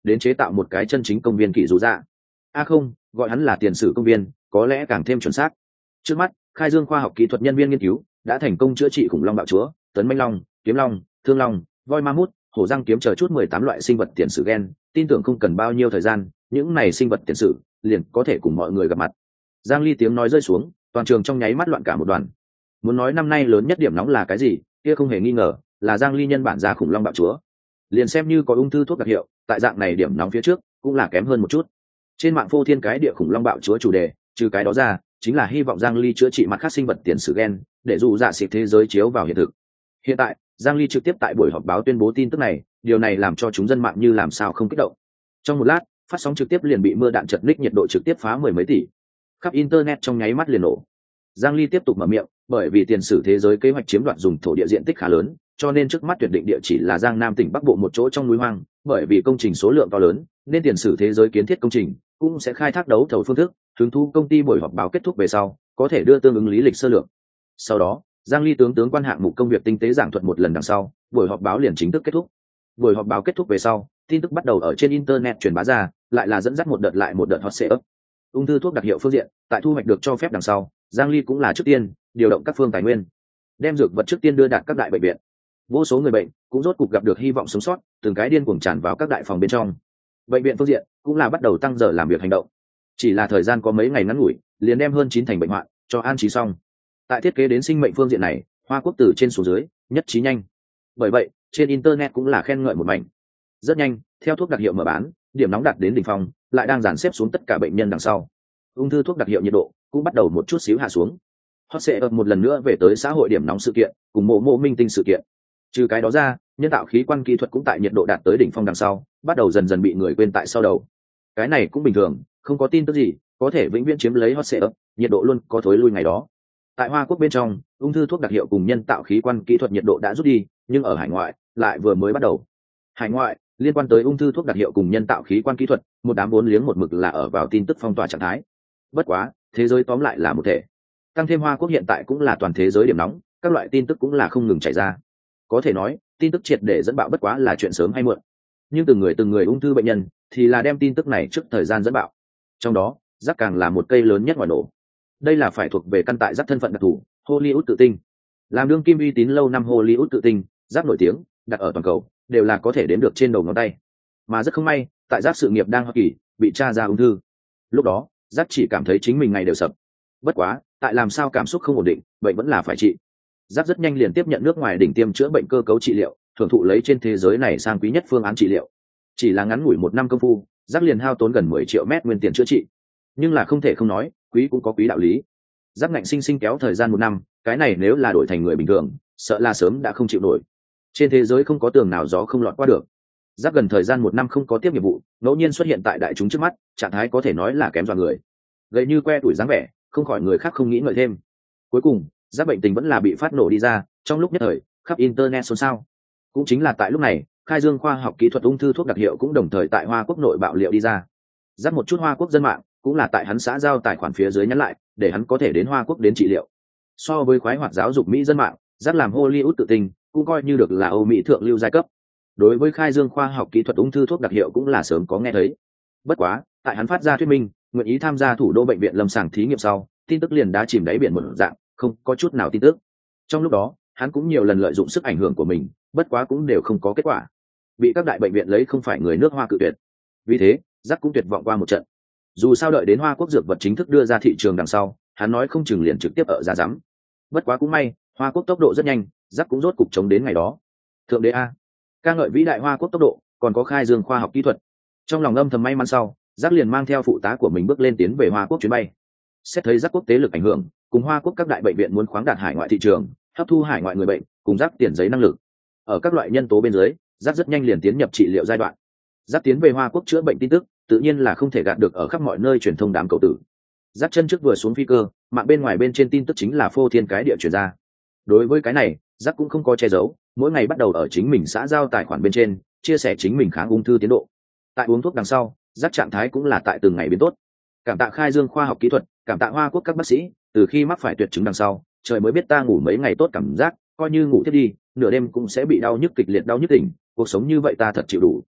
đến chế tạo một cái chân chính công viên kỳ dù dạ. a à không, gọi hắn là tiền sử công viên có lẽ càng thêm chuẩn xác. Trước mắt, khai dương khoa học kỹ thuật nhân viên nghiên cứu đã thành công chữa trị khủng long bạo chúa, tấn manh long, kiếm long, thương long, voi ma mút, hổ răng kiếm chờ chút mười tám loại sinh vật tiền sử gen, tin tưởng không cần bao nhiêu thời gian, những này sinh vật tiền sử liền có thể cùng mọi người gặp mặt. Giang Ly tiếng nói rơi xuống, toàn trường trong nháy mắt loạn cả một đoàn. Muốn nói năm nay lớn nhất điểm nóng là cái gì, kia không hề nghi ngờ là Giang Ly nhân bản ra khủng long bạo chúa. Liền xem như có ung thư thuốc đặc hiệu, tại dạng này điểm nóng phía trước cũng là kém hơn một chút. Trên mạng phô thiên cái địa khủng long bạo chúa chủ đề, trừ cái đó ra, chính là hy vọng Giang Ly chữa trị mặt khác sinh vật tiền sử gen, để dụ dạ xịt thế giới chiếu vào hiện thực. Hiện tại, Giang Ly trực tiếp tại buổi họp báo tuyên bố tin tức này, điều này làm cho chúng dân mạng như làm sao không kích động. Trong một lát, phát sóng trực tiếp liền bị mưa đạn chật ních, nhiệt độ trực tiếp phá mười mấy tỷ. Khắp internet trong nháy mắt liền nổ. Giang Ly tiếp tục mở miệng, bởi vì tiền sử thế giới kế hoạch chiếm đoạt dùng thổ địa diện tích khá lớn, cho nên trước mắt tuyển định địa chỉ là Giang Nam tỉnh Bắc Bộ một chỗ trong núi hoang, bởi vì công trình số lượng to lớn, nên tiền sử thế giới kiến thiết công trình cũng sẽ khai thác đấu thầu phương thức, hứng thú công ty buổi họp báo kết thúc về sau, có thể đưa tương ứng lý lịch sơ lược. Sau đó, Giang Ly tướng tướng quan hạng mục công việc tinh tế giảng thuật một lần đằng sau, buổi họp báo liền chính thức kết thúc. Buổi họp báo kết thúc về sau, tin tức bắt đầu ở trên internet truyền bá ra, lại là dẫn dắt một đợt lại một đợt hot search. Ung thư thuốc đặc hiệu phương diện, tại thu hoạch được cho phép đằng sau, Giang Ly cũng là trước tiên điều động các phương tài nguyên, đem dược vật trước tiên đưa đạt các đại bệnh viện. Vô số người bệnh cũng rốt cục gặp được hy vọng sống sót, từng cái điên cuồng tràn vào các đại phòng bên trong. Bệnh viện phương diện cũng là bắt đầu tăng giờ làm việc hành động. Chỉ là thời gian có mấy ngày ngắn ngủi, liền đem hơn chín thành bệnh hoạn cho an trí xong. Tại thiết kế đến sinh mệnh phương diện này, Hoa Quốc từ trên xuống dưới nhất trí nhanh. Bởi vậy, trên internet cũng là khen ngợi một mảnh. Rất nhanh, theo thuốc đặc hiệu mở bán, điểm nóng đạt đến đỉnh phong, lại đang dàn xếp xuống tất cả bệnh nhân đằng sau. Ung thư thuốc đặc hiệu nhiệt độ cũng bắt đầu một chút xíu hạ xuống. Hot sẽ ập một lần nữa về tới xã hội điểm nóng sự kiện, cùng mộ mộ minh tinh sự kiện. Trừ cái đó ra, nhân tạo khí quan kỹ thuật cũng tại nhiệt độ đạt tới đỉnh phong đằng sau, bắt đầu dần dần bị người quên tại sau đầu. Cái này cũng bình thường, không có tin tức gì có thể vĩnh viễn chiếm lấy hot sẽ ập, nhiệt độ luôn có thối lui ngày đó. Tại Hoa Quốc bên trong, ung thư thuốc đặc hiệu cùng nhân tạo khí quan kỹ thuật nhiệt độ đã rút đi, nhưng ở hải ngoại lại vừa mới bắt đầu. Hải ngoại liên quan tới ung thư thuốc đặc hiệu cùng nhân tạo khí quan kỹ thuật, một đám vốn liếng một mực là ở vào tin tức phong tỏa trạng thái. Bất quá, thế giới tóm lại là một thể. Tăng thêm Hoa Quốc hiện tại cũng là toàn thế giới điểm nóng, các loại tin tức cũng là không ngừng chảy ra. Có thể nói, tin tức triệt để dẫn bạo bất quá là chuyện sớm hay muộn. Nhưng từng người từng người ung thư bệnh nhân thì là đem tin tức này trước thời gian dẫn bạo. Trong đó, rác càng là một cây lớn nhất ngoài nổ. Đây là phải thuộc về căn tại rác thân phận đặc thù, Hollywood tự tinh. Làm đương kim uy tín lâu năm Hollywood tự tinh, rác nổi tiếng, đặt ở toàn cầu, đều là có thể đếm được trên đầu ngón tay. Mà rất không may, tại rác sự nghiệp đang hoa kỳ, bị tra ra ung thư. Lúc đó, rác chỉ cảm thấy chính mình ngày đều sập. Bất quá, tại làm sao cảm xúc không ổn định, bệnh vẫn là phải trị. Rác rất nhanh liền tiếp nhận nước ngoài đỉnh tiêm chữa bệnh cơ cấu trị liệu, thưởng thụ lấy trên thế giới này sang quý nhất phương án trị liệu. Chỉ là ngắn ngủi một năm công phu, rác liền hao tốn gần mười triệu mét nguyên tiền chữa trị. Nhưng là không thể không nói, quý cũng có quý đạo lý. Rác ngạnh sinh sinh kéo thời gian một năm, cái này nếu là đổi thành người bình thường, sợ là sớm đã không chịu nổi. Trên thế giới không có tường nào gió không lọt qua được. Rác gần thời gian một năm không có tiếp nhiệm vụ, ngẫu nhiên xuất hiện tại đại chúng trước mắt, trạng thái có thể nói là kém dọa người. Gầy như que tuổi dáng vẻ, không khỏi người khác không nghĩ ngợi thêm. Cuối cùng, rác bệnh tình vẫn là bị phát nổ đi ra, trong lúc nhất thời, khắp internet xôn xao. Cũng chính là tại lúc này, khai dương khoa học kỹ thuật ung thư thuốc đặc hiệu cũng đồng thời tại Hoa Quốc nội bạo liệu đi ra. Rác một chút Hoa Quốc dân mạng cũng là tại hắn xã giao tài khoản phía dưới nhắn lại, để hắn có thể đến Hoa Quốc đến trị liệu. So với khoái hoạt giáo dục Mỹ dân mạng, rác làm Hollywood tự tình, cũng coi như được là Âu Mỹ thượng lưu giai cấp. Đối với khai dương khoa học kỹ thuật ung thư thuốc đặc hiệu cũng là sớm có nghe thấy. Bất quá, tại hắn phát ra thuyết minh, nguyện ý tham gia thủ đô bệnh viện lâm sàng thí nghiệm sau, tin tức liền đã chìm đáy biển một dạng, không có chút nào tin tức. Trong lúc đó, hắn cũng nhiều lần lợi dụng sức ảnh hưởng của mình, bất quá cũng đều không có kết quả. Bị các đại bệnh viện lấy không phải người nước Hoa cự tuyệt. Vì thế, Jack cũng tuyệt vọng qua một trận. Dù sao đợi đến Hoa Quốc dược vật chính thức đưa ra thị trường đằng sau, hắn nói không chừng liền trực tiếp ở ra rắm. Bất quá cũng may, Hoa Quốc tốc độ rất nhanh, Jack cũng rốt cục chống đến ngày đó. Thượng đế a, ca ngợi vĩ đại Hoa Quốc tốc độ, còn có khai dương khoa học kỹ thuật. Trong lòng âm thầm may mắn sau, Jack liền mang theo phụ tá của mình bước lên tiến về Hoa Quốc chuyến bay. Xét thấy Jack quốc tế lực ảnh hưởng, cùng Hoa Quốc các đại bệnh viện muốn khoáng đạt hải ngoại thị trường, hấp thu hải ngoại người bệnh, cùng Jack tiền giấy năng lực. Ở các loại nhân tố bên dưới, Jack rất nhanh liền tiến nhập trị liệu giai đoạn. Jack tiến về Hoa Quốc chữa bệnh tin tức, tự nhiên là không thể gạt được ở khắp mọi nơi truyền thông đám cầu tử. Jack chân trước vừa xuống phi cơ, mạng bên ngoài bên trên tin tức chính là phô thiên cái địa truyền ra. Đối với cái này, Jack cũng không có che giấu, mỗi ngày bắt đầu ở chính mình xã giao tài khoản bên trên, chia sẻ chính mình kháng ung thư tiến độ. Tại uống thuốc đằng sau, Jack trạng thái cũng là tại từng ngày biến tốt. Cảm tạ khai dương khoa học kỹ thuật, cảm tạ Hoa Quốc các bác sĩ, từ khi mắc phải tuyệt chứng đằng sau, trời mới biết ta ngủ mấy ngày tốt cảm giác, coi như ngủ thiết đi, nửa đêm cũng sẽ bị đau nhức kịch liệt đau nhức tỉnh, cuộc sống như vậy ta thật chịu đủ.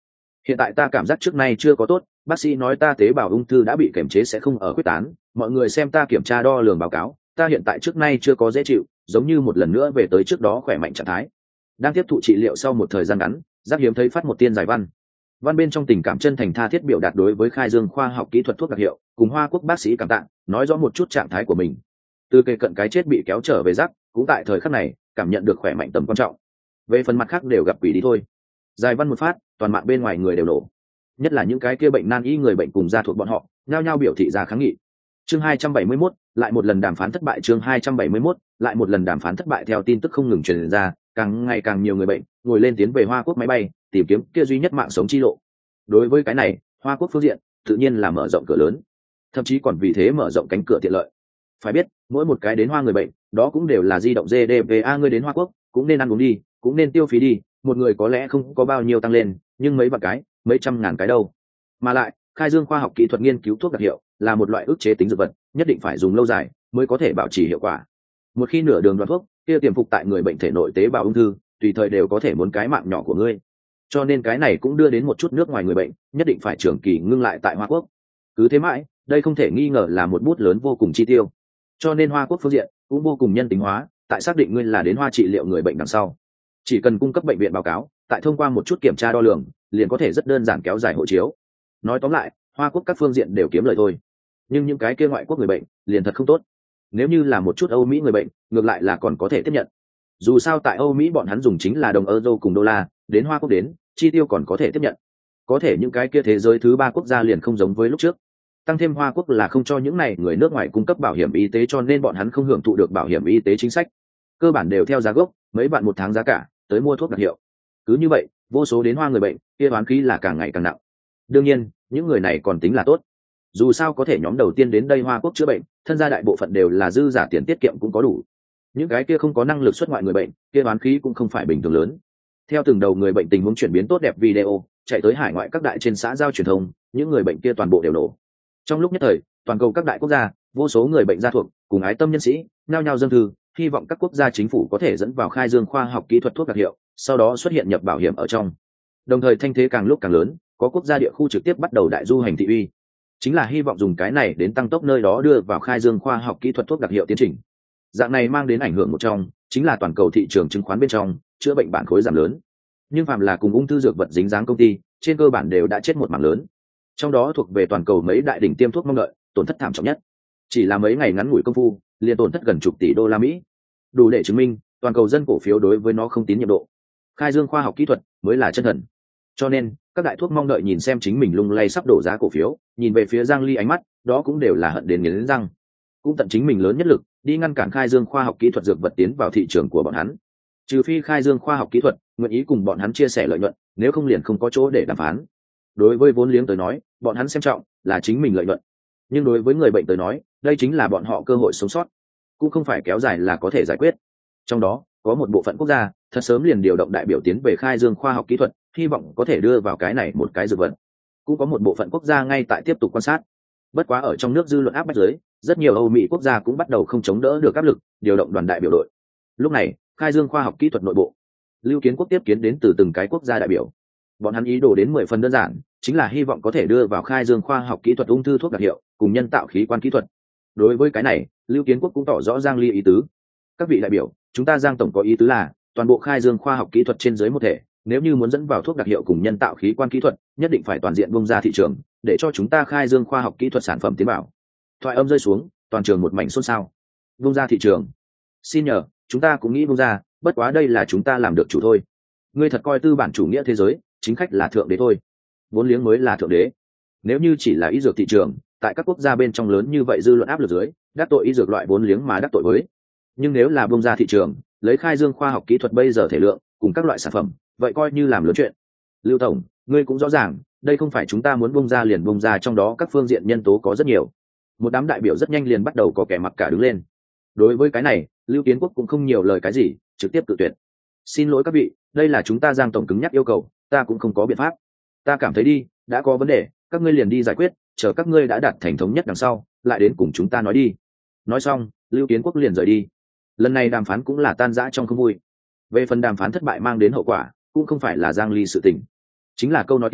Hiện tại ta cảm giác trước nay chưa có tốt, bác sĩ nói ta tế bào ung thư đã bị kiềm chế sẽ không ở quyết tán, mọi người xem ta kiểm tra đo lường báo cáo, ta hiện tại trước nay chưa có dễ chịu, giống như một lần nữa về tới trước đó khỏe mạnh trạng thái. Đang tiếp thụ trị liệu sau một thời gian ngắn, Giác hiếm thấy phát một tiên giải văn. Văn bên trong tình cảm chân thành tha thiết biểu đạt đối với khai dương khoa học kỹ thuật thuốc đặc hiệu, cùng Hoa Quốc bác sĩ cảm tạ, nói rõ một chút trạng thái của mình. Từ kề cận cái chết bị kéo trở về Giác, cũng tại thời khắc này cảm nhận được khỏe mạnh tầm quan trọng. Về phần mặt khác đều gặp quỷ đi thôi. Giải văn một phát, toàn mạng bên ngoài người đều nổ. Nhất là những cái kia bệnh nan y người bệnh cùng gia thuộc bọn họ, nhao nhao biểu thị ra kháng nghị. Chương hai trăm bảy mươi mốt, lại một lần đàm phán thất bại. Chương hai trăm bảy mươi mốt, lại một lần đàm phán thất bại. Theo tin tức không ngừng truyền ra, càng ngày càng nhiều người bệnh ngồi lên tiến về Hoa Quốc máy bay, tìm kiếm kia duy nhất mạng sống chi lộ. Đối với cái này, Hoa Quốc phương diện tự nhiên là mở rộng cửa lớn, thậm chí còn vì thế mở rộng cánh cửa tiện lợi. Phải biết, mỗi một cái đến Hoa người bệnh, đó cũng đều là di động giê đê pê a, ngươi đến Hoa Quốc cũng nên ăn uống đi, cũng nên tiêu phí đi, một người có lẽ không có bao nhiêu tăng lên, nhưng mấy vạn cái, mấy trăm ngàn cái đâu. Mà lại, khai dương khoa học kỹ thuật nghiên cứu thuốc đặc hiệu là một loại ức chế tính dược vật, nhất định phải dùng lâu dài mới có thể bảo trì hiệu quả. Một khi nửa đường đoạn thuốc, kia tiềm phục tại người bệnh thể nội tế bào ung thư, tùy thời đều có thể muốn cái mạng nhỏ của ngươi. Cho nên cái này cũng đưa đến một chút nước ngoài người bệnh nhất định phải trường kỳ ngưng lại tại Hoa Quốc. Cứ thế mãi, đây không thể nghi ngờ là một bút lớn vô cùng chi tiêu. Cho nên Hoa Quốc phương diện cũng vô cùng nhân tính hóa, tại xác định ngươi là đến Hoa trị liệu người bệnh đằng sau, chỉ cần cung cấp bệnh viện báo cáo, tại thông qua một chút kiểm tra đo lường, liền có thể rất đơn giản kéo dài hộ chiếu. Nói tóm lại, Hoa Quốc các phương diện đều kiếm lời thôi. Nhưng những cái kia ngoại quốc người bệnh liền thật không tốt. Nếu như là một chút Âu Mỹ người bệnh, ngược lại là còn có thể tiếp nhận. Dù sao tại Âu Mỹ bọn hắn dùng chính là đồng euro cùng đô la, đến Hoa Quốc đến, chi tiêu còn có thể tiếp nhận. Có thể những cái kia thế giới thứ ba quốc gia liền không giống với lúc trước. Tăng thêm Hoa Quốc là không cho những này người nước ngoài cung cấp bảo hiểm y tế, cho nên bọn hắn không hưởng thụ được bảo hiểm y tế chính sách. Cơ bản đều theo giá gốc, mấy bạn một tháng giá cả, tới mua thuốc đặc hiệu. Cứ như vậy, vô số đến Hoa người bệnh, kia oán khí là càng ngày càng nặng. Đương nhiên, những người này còn tính là tốt. Dù sao có thể nhóm đầu tiên đến đây Hoa Quốc chữa bệnh, thân gia đại bộ phận đều là dư giả tiền tiết kiệm cũng có đủ. Những cái kia không có năng lực xuất ngoại người bệnh, kia oán khí cũng không phải bình thường lớn. Theo từng đầu người bệnh tình huống chuyển biến tốt đẹp video chạy tới hải ngoại các đại trên xã giao truyền thông, những người bệnh kia toàn bộ đều nổ. Trong lúc nhất thời, toàn cầu các đại quốc gia, vô số người bệnh gia thuộc cùng ái tâm nhân sĩ nhao nhao dâng thư, hy vọng các quốc gia chính phủ có thể dẫn vào khai dương khoa học kỹ thuật thuốc đặc hiệu, sau đó xuất hiện nhập bảo hiểm ở trong. Đồng thời thanh thế càng lúc càng lớn, có quốc gia địa khu trực tiếp bắt đầu đại du hành thị uy, chính là hy vọng dùng cái này đến tăng tốc nơi đó đưa vào khai dương khoa học kỹ thuật thuốc đặc hiệu tiến trình. Dạng này mang đến ảnh hưởng một trong chính là toàn cầu thị trường chứng khoán bên trong chữa bệnh bản khối giảm lớn, nhưng phàm là cùng ung thư dược vật dính dáng công ty trên cơ bản đều đã chết một mảng lớn. Trong đó thuộc về toàn cầu mấy đại đỉnh tiêm thuốc mong đợi tổn thất thảm trọng nhất, chỉ là mấy ngày ngắn ngủi công phu liền tổn thất gần chục tỷ đô la Mỹ, đủ để chứng minh toàn cầu dân cổ phiếu đối với nó không tín nhiệm độ. Khai dương khoa học kỹ thuật mới là chân thần. Cho nên các đại thuốc mong đợi nhìn xem chính mình lung lay sắp đổ giá cổ phiếu, nhìn về phía Giang Ly ánh mắt đó cũng đều là hận đến nghiến răng, cũng tận chính mình lớn nhất lực đi ngăn cản khai dương khoa học kỹ thuật dược vật tiến vào thị trường của bọn hắn. Trừ phi khai dương khoa học kỹ thuật nguyện ý cùng bọn hắn chia sẻ lợi nhuận, nếu không liền không có chỗ để đàm phán. Đối với vốn liếng tới nói, bọn hắn xem trọng là chính mình lợi nhuận, nhưng đối với người bệnh tới nói, đây chính là bọn họ cơ hội sống sót, cũng không phải kéo dài là có thể giải quyết. Trong đó có một bộ phận quốc gia thật sớm liền điều động đại biểu tiến về khai dương khoa học kỹ thuật, hy vọng có thể đưa vào cái này một cái dược vật. Cũng có một bộ phận quốc gia ngay tại tiếp tục quan sát. Bất quá ở trong nước dư luận áp bách giới, rất nhiều Âu Mỹ quốc gia cũng bắt đầu không chống đỡ được áp lực, điều động đoàn đại biểu đội. Lúc này, khai dương khoa học kỹ thuật nội bộ, Lưu Kiến Quốc tiếp kiến đến từ từng cái quốc gia đại biểu. Bọn hắn ý đồ đến mười phần đơn giản, chính là hy vọng có thể đưa vào khai dương khoa học kỹ thuật ung thư thuốc đặc hiệu cùng nhân tạo khí quan kỹ thuật. Đối với cái này, Lưu Kiến Quốc cũng tỏ rõ Giang Ly ý tứ. Các vị đại biểu, chúng ta Giang tổng có ý tứ là toàn bộ khai dương khoa học kỹ thuật trên dưới một thể, nếu như muốn dẫn vào thuốc đặc hiệu cùng nhân tạo khí quan kỹ thuật, nhất định phải toàn diện bung ra thị trường, để cho chúng ta khai dương khoa học kỹ thuật sản phẩm tiến vào. Thoại âm rơi xuống, toàn trường một mảnh xôn xao. Bung ra thị trường? Xin nhờ, chúng ta cũng nghĩ bung ra, bất quá đây là chúng ta làm được chủ thôi. Ngươi thật coi tư bản chủ nghĩa thế giới chính khách là thượng đế thôi, vốn liếng mới là thượng đế. Nếu như chỉ là y dược thị trường, tại các quốc gia bên trong lớn như vậy dư luận áp lực dưới, đắc tội y dược loại vốn liếng mà đắc tội với. Nhưng nếu là bung ra thị trường, lấy khai dương khoa học kỹ thuật bây giờ thể lượng cùng các loại sản phẩm, vậy coi như làm lớn chuyện. Lưu tổng, ngươi cũng rõ ràng, đây không phải chúng ta muốn bung ra liền bung ra, trong đó các phương diện nhân tố có rất nhiều. Một đám đại biểu rất nhanh liền bắt đầu có kẻ mặc cả đứng lên. Đối với cái này, Lưu Kiến Quốc cũng không nhiều lời cái gì, trực tiếp cự tuyệt. Xin lỗi các vị, đây là chúng ta Giang tổng cứng nhắc yêu cầu, ta cũng không có biện pháp. Ta cảm thấy đi, đã có vấn đề, các ngươi liền đi giải quyết, chờ các ngươi đã đạt thành thống nhất đằng sau, lại đến cùng chúng ta nói đi. Nói xong, Lưu Kiến Quốc liền rời đi. Lần này đàm phán cũng là tan rã trong không vui. Về phần đàm phán thất bại mang đến hậu quả, cũng không phải là Giang Ly sự tình, chính là câu nói kia,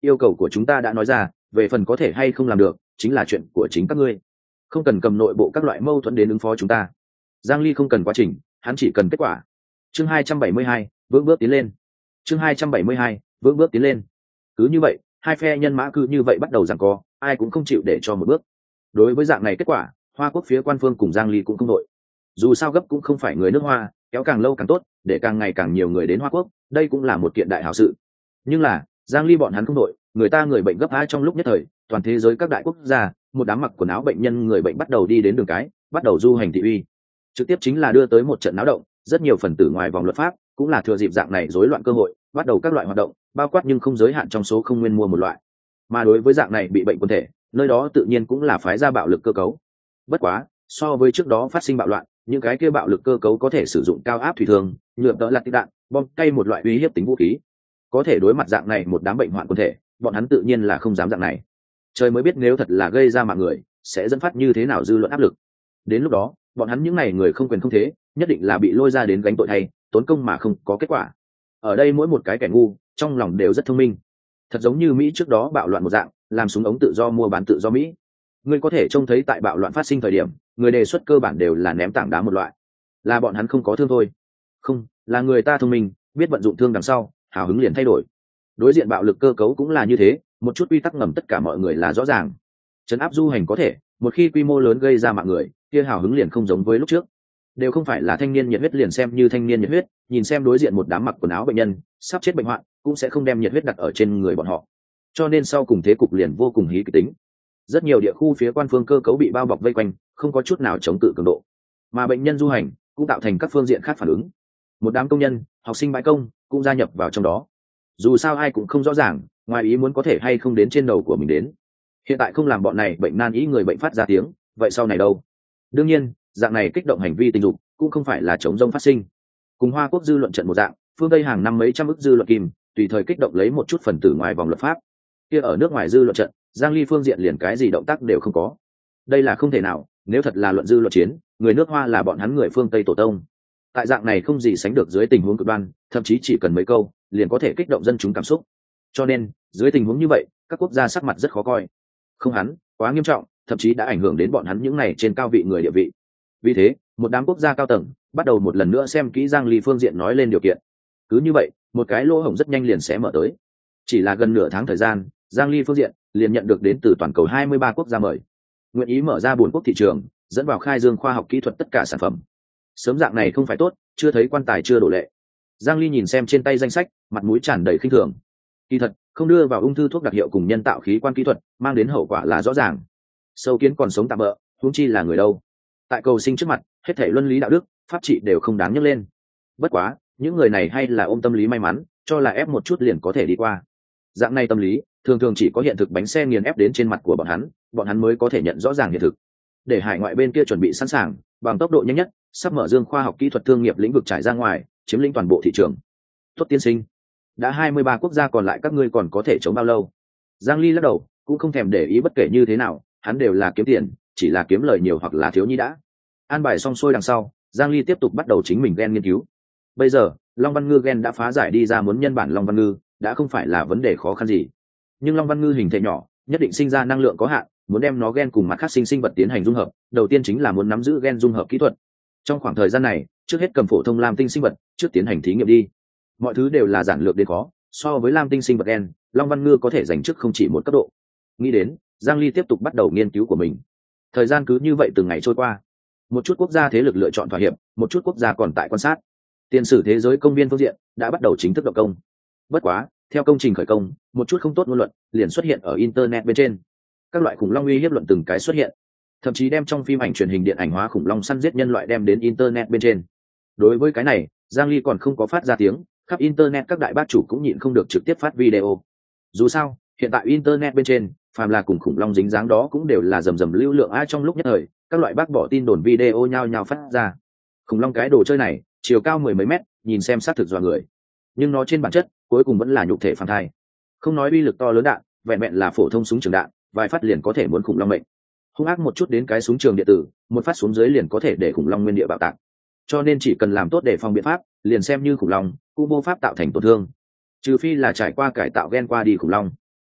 yêu cầu của chúng ta đã nói ra, về phần có thể hay không làm được chính là chuyện của chính các ngươi, không cần cầm nội bộ các loại mâu thuẫn đến ứng phó chúng ta. Giang Ly không cần quá trình, hắn chỉ cần kết quả. Chương hai trăm bảy mươi hai, bước bước tiến lên. Chương hai trăm bảy mươi hai, bước bước tiến lên. Cứ như vậy, hai phe nhân mã cứ như vậy bắt đầu giằng co, ai cũng không chịu để cho một bước. Đối với dạng này kết quả, Hoa Quốc phía quan phương cùng Giang Ly cũng không đội. Dù sao gấp cũng không phải người nước Hoa, kéo càng lâu càng tốt, để càng ngày càng nhiều người đến Hoa Quốc, đây cũng là một kiện đại hảo sự. Nhưng là, Giang Ly bọn hắn không đội, người ta người bệnh gấp hái trong lúc nhất thời, toàn thế giới các đại quốc gia, một đám mặc quần áo bệnh nhân người bệnh bắt đầu đi đến đường cái, bắt đầu du hành thị uy. Trực tiếp chính là đưa tới một trận náo động, rất nhiều phần tử ngoài vòng luật pháp, cũng là thừa dịp dạng này rối loạn cơ hội, bắt đầu các loại hoạt động, bao quát nhưng không giới hạn trong số không nguyên mua một loại. Mà đối với dạng này bị bệnh quần thể, nơi đó tự nhiên cũng là phái ra bạo lực cơ cấu. Bất quá, so với trước đó phát sinh bạo loạn, những cái kia bạo lực cơ cấu có thể sử dụng cao áp thủy thường, nhựa đỡ lạt đạn, bom cây một loại uy hiếp tính vũ khí. Có thể đối mặt dạng này một đám bệnh hoạn quần thể, bọn hắn tự nhiên là không dám dạng này. Trời mới biết nếu thật là gây ra mạng người, sẽ dẫn phát như thế nào dư luận áp lực. Đến lúc đó, bọn hắn những này người không quyền không thế, nhất định là bị lôi ra đến gánh tội thay, tốn công mà không có kết quả. Ở đây mỗi một cái kẻ ngu, trong lòng đều rất thông minh. Thật giống như Mỹ trước đó bạo loạn một dạng, làm súng ống tự do mua bán tự do Mỹ. Ngươi có thể trông thấy tại bạo loạn phát sinh thời điểm, người đề xuất cơ bản đều là ném tảng đá một loại. Là bọn hắn không có thương thôi. Không, là người ta thông minh, biết vận dụng thương đằng sau, hào hứng liền thay đổi. Đối diện bạo lực cơ cấu cũng là như thế, một chút quy tắc ngầm tất cả mọi người là rõ ràng. Trấn áp du hành có thể, một khi quy mô lớn gây ra mạng người, kia hào hứng liền không giống với lúc trước. Đều không phải là thanh niên nhiệt huyết liền xem như thanh niên nhiệt huyết, nhìn xem đối diện một đám mặc quần áo bệnh nhân, sắp chết bệnh hoạn, cũng sẽ không đem nhiệt huyết đặt ở trên người bọn họ. Cho nên sau cùng thế cục liền vô cùng hí kịch tính. Rất nhiều địa khu phía quan phương cơ cấu bị bao bọc vây quanh, không có chút nào chống cự cường độ. Mà bệnh nhân du hành cũng tạo thành các phương diện khác phản ứng. Một đám công nhân, học sinh bãi công cũng gia nhập vào trong đó. Dù sao ai cũng không rõ ràng, ngoài ý muốn có thể hay không đến trên đầu của mình đến. Hiện tại không làm bọn này bệnh nan ý người bệnh phát ra tiếng, vậy sau này đâu? Đương nhiên, dạng này kích động hành vi tình dục cũng không phải là chống rông phát sinh. Cùng Hoa Quốc dư luận trận một dạng, phương Tây hàng năm mấy trăm ức dư luận kim, tùy thời kích động lấy một chút phần tử ngoài vòng luật pháp. Kia ở nước ngoài dư luận trận, Giang Ly phương diện liền cái gì động tác đều không có. Đây là không thể nào, nếu thật là luận dư luận chiến, người nước Hoa là bọn hắn người phương Tây tổ tông. Tại dạng này không gì sánh được dưới tình huống cực đoan, thậm chí chỉ cần mấy câu, liền có thể kích động dân chúng cảm xúc. Cho nên, dưới tình huống như vậy, các quốc gia sắc mặt rất khó coi. Không hắn, quá nghiêm trọng, thậm chí đã ảnh hưởng đến bọn hắn những này trên cao vị người địa vị. Vì thế, một đám quốc gia cao tầng bắt đầu một lần nữa xem kỹ Giang Ly phương diện nói lên điều kiện. Cứ như vậy, một cái lỗ hổng rất nhanh liền sẽ mở tới. Chỉ là gần nửa tháng thời gian, Giang Ly phương diện liền nhận được đến từ toàn cầu hai mươi ba quốc gia mời, nguyện ý mở ra buồn quốc thị trường, dẫn vào khai dương khoa học kỹ thuật tất cả sản phẩm. Sớm dạng này không phải tốt, chưa thấy quan tài chưa đổ lệ. Giang Ly nhìn xem trên tay danh sách, mặt mũi tràn đầy khinh thường. Kỳ thật, không đưa vào ung thư thuốc đặc hiệu cùng nhân tạo khí quan kỹ thuật, mang đến hậu quả là rõ ràng. Sâu kiến còn sống tạm bỡ, huống chi là người đâu. Tại cầu sinh trước mặt, hết thảy luân lý đạo đức, pháp trị đều không đáng nhắc lên. Bất quá, những người này hay là ôm tâm lý may mắn, cho là ép một chút liền có thể đi qua. Dạng này tâm lý, thường thường chỉ có hiện thực bánh xe nghiền ép đến trên mặt của bọn hắn, bọn hắn mới có thể nhận rõ ràng hiện thực. Để hải ngoại bên kia chuẩn bị sẵn sàng, bằng tốc độ nhanh nhất, sắp mở dương khoa học kỹ thuật thương nghiệp lĩnh vực trải ra ngoài, chiếm lĩnh toàn bộ thị trường. Tốt tiên sinh, đã hai mươi ba quốc gia còn lại các ngươi còn có thể chống bao lâu? Giang Ly lắc đầu, cũng không thèm để ý bất kể như thế nào, hắn đều là kiếm tiền, chỉ là kiếm lời nhiều hoặc là thiếu nhi đã. An bài xong xuôi đằng sau, Giang Ly tiếp tục bắt đầu chính mình gen nghiên cứu. Bây giờ, Long Văn Ngư gen đã phá giải đi ra muốn nhân bản Long Văn Ngư, đã không phải là vấn đề khó khăn gì. Nhưng Long Văn Ngư hình thể nhỏ, nhất định sinh ra năng lượng có hạn, muốn đem nó gen cùng mặt khác sinh sinh vật tiến hành dung hợp, đầu tiên chính là muốn nắm giữ gen dung hợp kỹ thuật. Trong khoảng thời gian này, trước hết cầm phổ thông lam tinh sinh vật, trước tiến hành thí nghiệm đi. Mọi thứ đều là giản lược đến khó, so với lam tinh sinh vật gen, Long Văn Ngư có thể giành trước không chỉ một cấp độ. Nghĩ đến, Giang Ly tiếp tục bắt đầu nghiên cứu của mình. Thời gian cứ như vậy từng ngày trôi qua. Một chút quốc gia thế lực lựa chọn thỏa hiệp, một chút quốc gia còn tại quan sát. Tiền sử thế giới công viên phương diện đã bắt đầu chính thức động công. Bất quá, theo công trình khởi công, một chút không tốt ngôn luận liền xuất hiện ở internet bên trên. Các loại khủng long uy hiếp luận từng cái xuất hiện, thậm chí đem trong phim ảnh truyền hình điện ảnh hóa khủng long săn giết nhân loại đem đến internet bên trên. Đối với cái này, Giang Ly còn không có phát ra tiếng, khắp internet các đại bác chủ cũng nhịn không được trực tiếp phát video. Dù sao, hiện tại internet bên trên, phàm là cùng khủng long dính dáng đó cũng đều là rầm rầm lưu lượng ai trong lúc nhất thời, các loại bác bỏ tin đồn video nhao nhao phát ra. Khủng long cái đồ chơi này, chiều cao mười mấy mét, nhìn xem sát thực dọa người. Nhưng nó trên bản chất, cuối cùng vẫn là nhục thể phàm thai. Không nói uy lực to lớn đạn, vẹn vẹn là phổ thông súng trường đạn, vài phát liền có thể muốn khủng long mệnh. Hung ác một chút đến cái súng trường điện tử, một phát xuống dưới liền có thể để khủng long nguyên địa bạo tạc. Cho nên chỉ cần làm tốt để phòng biện pháp, liền xem như khủng long cũng vô pháp tạo thành tổn thương, trừ phi là trải qua cải tạo gen qua đi khủng long.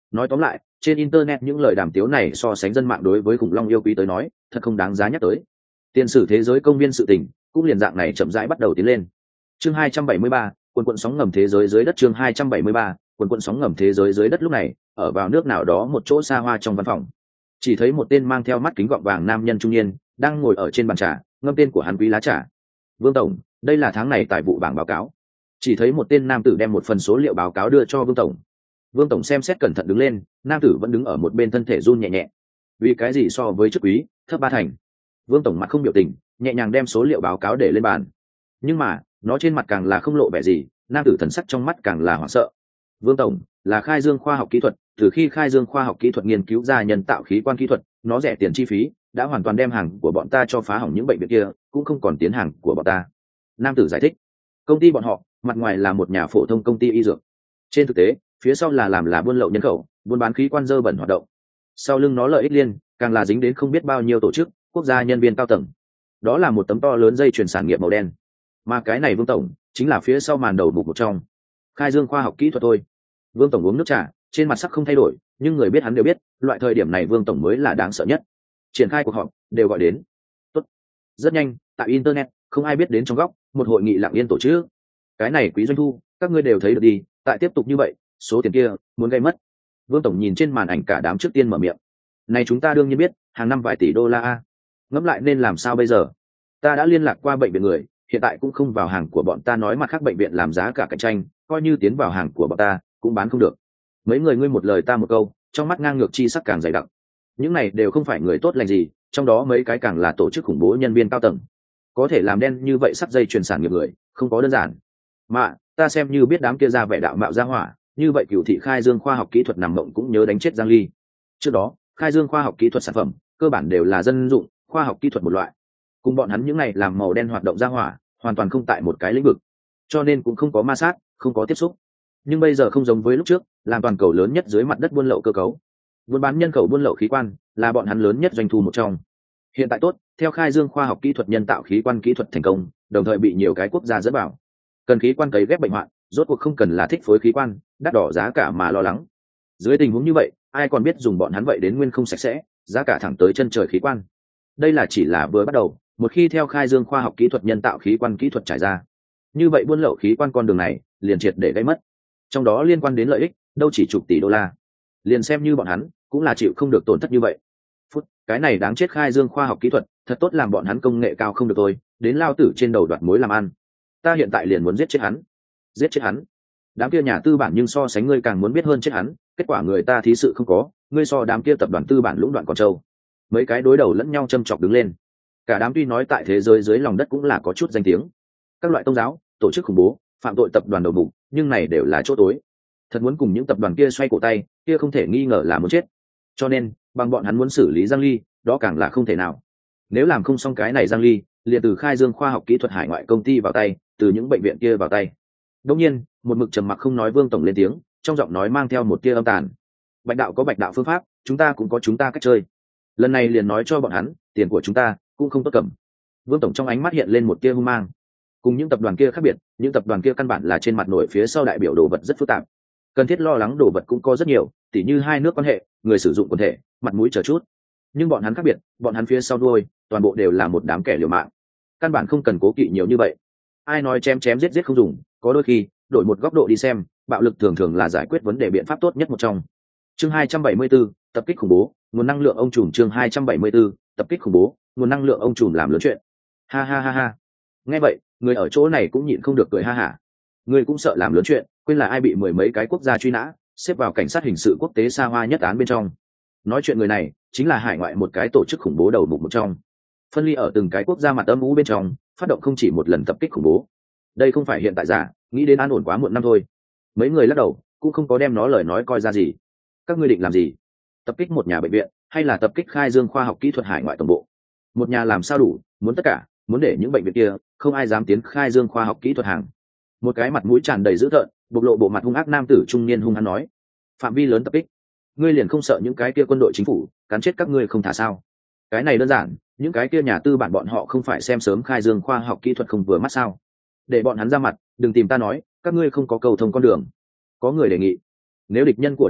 Nói tóm lại, trên internet những lời đàm tiếu này so sánh dân mạng đối với khủng long yêu quý tới nói thật không đáng giá nhắc tới. Tiền sử thế giới công viên sự tình cũng liền dạng này chậm rãi bắt đầu tiến lên. Chương hai trăm bảy mươi ba, quần quần sóng ngầm thế giới dưới đất. Chương hai trăm bảy mươi ba, quần quần sóng ngầm thế giới dưới đất. Lúc này ở vào nước nào đó một chỗ xa hoa trong văn phòng, chỉ thấy một tên mang theo mắt kính gọng vàng nam nhân trung niên đang ngồi ở trên bàn trà, ngâm tên của hắn Quý Lá Trà. Vương tổng, đây là tháng này tài vụ bảng báo cáo. Chỉ thấy một tên nam tử đem một phần số liệu báo cáo đưa cho Vương tổng. Vương tổng xem xét cẩn thận đứng lên, nam tử vẫn đứng ở một bên thân thể run nhẹ nhẹ. Vì cái gì so với chức quý thấp ba thành? Vương tổng mặt không biểu tình, nhẹ nhàng đem số liệu báo cáo để lên bàn. Nhưng mà nó trên mặt càng là không lộ vẻ gì, nam tử thần sắc trong mắt càng là hoảng sợ. Vương tổng, là Khai Dương khoa học kỹ thuật, từ khi Khai Dương khoa học kỹ thuật nghiên cứu ra nhân tạo khí quan kỹ thuật, nó rẻ tiền chi phí, đã hoàn toàn đem hàng của bọn ta cho phá hỏng những bệnh viện kia, cũng không còn tiến hàng của bọn ta. Nam tử giải thích, công ty bọn họ mặt ngoài là một nhà phổ thông công ty y dược, trên thực tế phía sau là làm là buôn lậu nhân khẩu, buôn bán khí quan dơ bẩn hoạt động. Sau lưng nó lợi ích liên càng là dính đến không biết bao nhiêu tổ chức quốc gia nhân viên cao tầng. Đó là một tấm to lớn dây chuyền sản nghiệp màu đen, mà cái này Vương tổng chính là phía sau màn đầu mục một trong. Khai Dương khoa học kỹ thuật thôi. Vương tổng uống nước trà, trên mặt sắc không thay đổi, nhưng người biết hắn đều biết, loại thời điểm này Vương tổng mới là đáng sợ nhất. Triển khai cuộc họp đều gọi đến. Tốt. Rất nhanh, tại internet không ai biết đến trong góc, một hội nghị lặng yên tổ chức. Cái này Quý doanh thu, các ngươi đều thấy được đi, tại tiếp tục như vậy, số tiền kia muốn gây mất. Vương tổng nhìn trên màn ảnh cả đám trước tiên mở miệng. Này chúng ta đương nhiên biết, hàng năm vài tỷ đô la a. Ngẫm lại nên làm sao bây giờ? Ta đã liên lạc qua bệnh viện người, hiện tại cũng không vào hàng của bọn ta, nói mặt khác bệnh viện làm giá cả cạnh tranh, coi như tiến vào hàng của bọn ta cũng bán không được. Mấy người ngươi một lời ta một câu, trong mắt ngang ngược chi sắc càng dày đặc. Những này đều không phải người tốt lành gì, trong đó mấy cái càng là tổ chức khủng bố nhân viên cao tầng. Có thể làm đen như vậy sắp dây truyền sản nghiệp người, không có đơn giản. Mà ta xem như biết đám kia ra vẻ đạo mạo ra hỏa, như vậy Cửu thị Khai Dương khoa học kỹ thuật nằm mộng cũng nhớ đánh chết Giang Ly. Trước đó, Khai Dương khoa học kỹ thuật sản phẩm cơ bản đều là dân dụng khoa học kỹ thuật một loại, cùng bọn hắn những này làm màu đen hoạt động ra hỏa hoàn toàn không tại một cái lĩnh vực, cho nên cũng không có ma sát, không có tiếp xúc. Nhưng bây giờ không giống với lúc trước, làm toàn cầu lớn nhất dưới mặt đất buôn lậu cơ cấu, buôn bán nhân khẩu, buôn lậu khí quan là bọn hắn lớn nhất doanh thu một trong. Hiện tại tốt, theo Khai Dương khoa học kỹ thuật nhân tạo khí quan kỹ thuật thành công, đồng thời bị nhiều cái quốc gia dẫn vào, cần khí quan cấy ghép bệnh hoạn, rốt cuộc không cần là thích phối khí quan đắt đỏ giá cả mà lo lắng. Dưới tình huống như vậy, ai còn biết dùng bọn hắn vậy đến nguyên không sạch sẽ, giá cả thẳng tới chân trời khí quan. Đây là chỉ là vừa bắt đầu, một khi theo Khai Dương khoa học kỹ thuật nhân tạo khí quan kỹ thuật trải ra, như vậy buôn lậu khí quan con đường này liền triệt để gây mất. Trong đó liên quan đến lợi ích đâu chỉ chục tỷ đô la, liền xem như bọn hắn cũng là chịu không được tổn thất như vậy. Phút, cái này đáng chết Khai Dương khoa học kỹ thuật, thật tốt làm bọn hắn công nghệ cao không được thôi, đến lao tử trên đầu đoạt mối làm ăn. Ta hiện tại liền muốn giết chết hắn, giết chết hắn. Đám kia nhà tư bản nhưng so sánh ngươi càng muốn biết hơn chết hắn, kết quả người ta thí sự không có, ngươi so đám kia tập đoàn tư bản lũng đoạn còn trâu. Mấy cái đối đầu lẫn nhau châm chọc đứng lên. Cả đám tuy nói tại thế giới dưới lòng đất cũng là có chút danh tiếng, các loại tôn giáo, tổ chức khủng bố, phạm tội tập đoàn đầu mục, nhưng này đều là chỗ tối. Thật muốn cùng những tập đoàn kia xoay cổ tay, kia không thể nghi ngờ là muốn chết. Cho nên bằng bọn hắn muốn xử lý Giang Ly, đó càng là không thể nào. Nếu làm không xong cái này Giang Ly, liền từ Khai Dương khoa học kỹ thuật hải ngoại công ty vào tay, từ những bệnh viện kia vào tay. Đương nhiên, một mực trầm mặc không nói Vương tổng lên tiếng, trong giọng nói mang theo một tia âm tàn. Bạch đạo có bạch đạo phương pháp, chúng ta cũng có chúng ta cách chơi. Lần này liền nói cho bọn hắn, tiền của chúng ta cũng không tốt cầm. Vương tổng trong ánh mắt hiện lên một tia hung mang. Cùng những tập đoàn kia khác biệt, những tập đoàn kia căn bản là trên mặt nổi phía sau đại biểu đồ vật rất phức tạp. Cần thiết lo lắng đồ vật cũng có rất nhiều, tỉ như hai nước quan hệ, người sử dụng quần thể, mặt mũi chờ chút. Nhưng bọn hắn khác biệt, bọn hắn phía sau đuôi, toàn bộ đều là một đám kẻ liều mạng. Căn bản không cần cố kỵ nhiều như vậy. Ai nói chém chém giết giết không dùng, có đôi khi đổi một góc độ đi xem, bạo lực thường thường là giải quyết vấn đề biện pháp tốt nhất một trong. Chương hai trăm bảy mươi 74, tập kích khủng bố, nguồn năng lượng ông trùm. Chương hai trăm bảy mươi 74, tập kích khủng bố, nguồn năng lượng ông trùm làm lớn chuyện. Ha ha ha ha. Nghe vậy, người ở chỗ này cũng nhịn không được cười ha hả. Người cũng sợ làm lớn chuyện, quên là ai bị mười mấy cái quốc gia truy nã, xếp vào cảnh sát hình sự quốc tế xa hoa nhất án bên trong. Nói chuyện người này chính là hải ngoại một cái tổ chức khủng bố đầu mục một trong, phân ly ở từng cái quốc gia mặt âm u bên trong, phát động không chỉ một lần tập kích khủng bố. Đây không phải hiện tại giả, nghĩ đến an ổn quá muộn năm thôi. Mấy người lắc đầu, cũng không có đem nó lời nói coi ra gì. Các ngươi định làm gì? Tập kích một nhà bệnh viện, hay là tập kích Khai Dương khoa học kỹ thuật hải ngoại tổng bộ? Một nhà làm sao đủ, muốn tất cả, muốn để những bệnh viện kia không ai dám tiến Khai Dương khoa học kỹ thuật hàng. Một cái mặt mũi tràn đầy dữ tợn, bộc lộ bộ mặt hung ác nam tử trung niên hung hăng nói: phạm vi lớn tập kích, ngươi liền không sợ những cái kia quân đội chính phủ cắn chết các ngươi không thả sao? Cái này đơn giản, những cái kia nhà tư bản bọn họ không phải xem sớm Khai Dương khoa học kỹ thuật không vừa mắt sao? Để bọn hắn ra mặt, đừng tìm ta nói các ngươi không có cầu thông con đường. Có người đề nghị, nếu địch nhân của địch nhân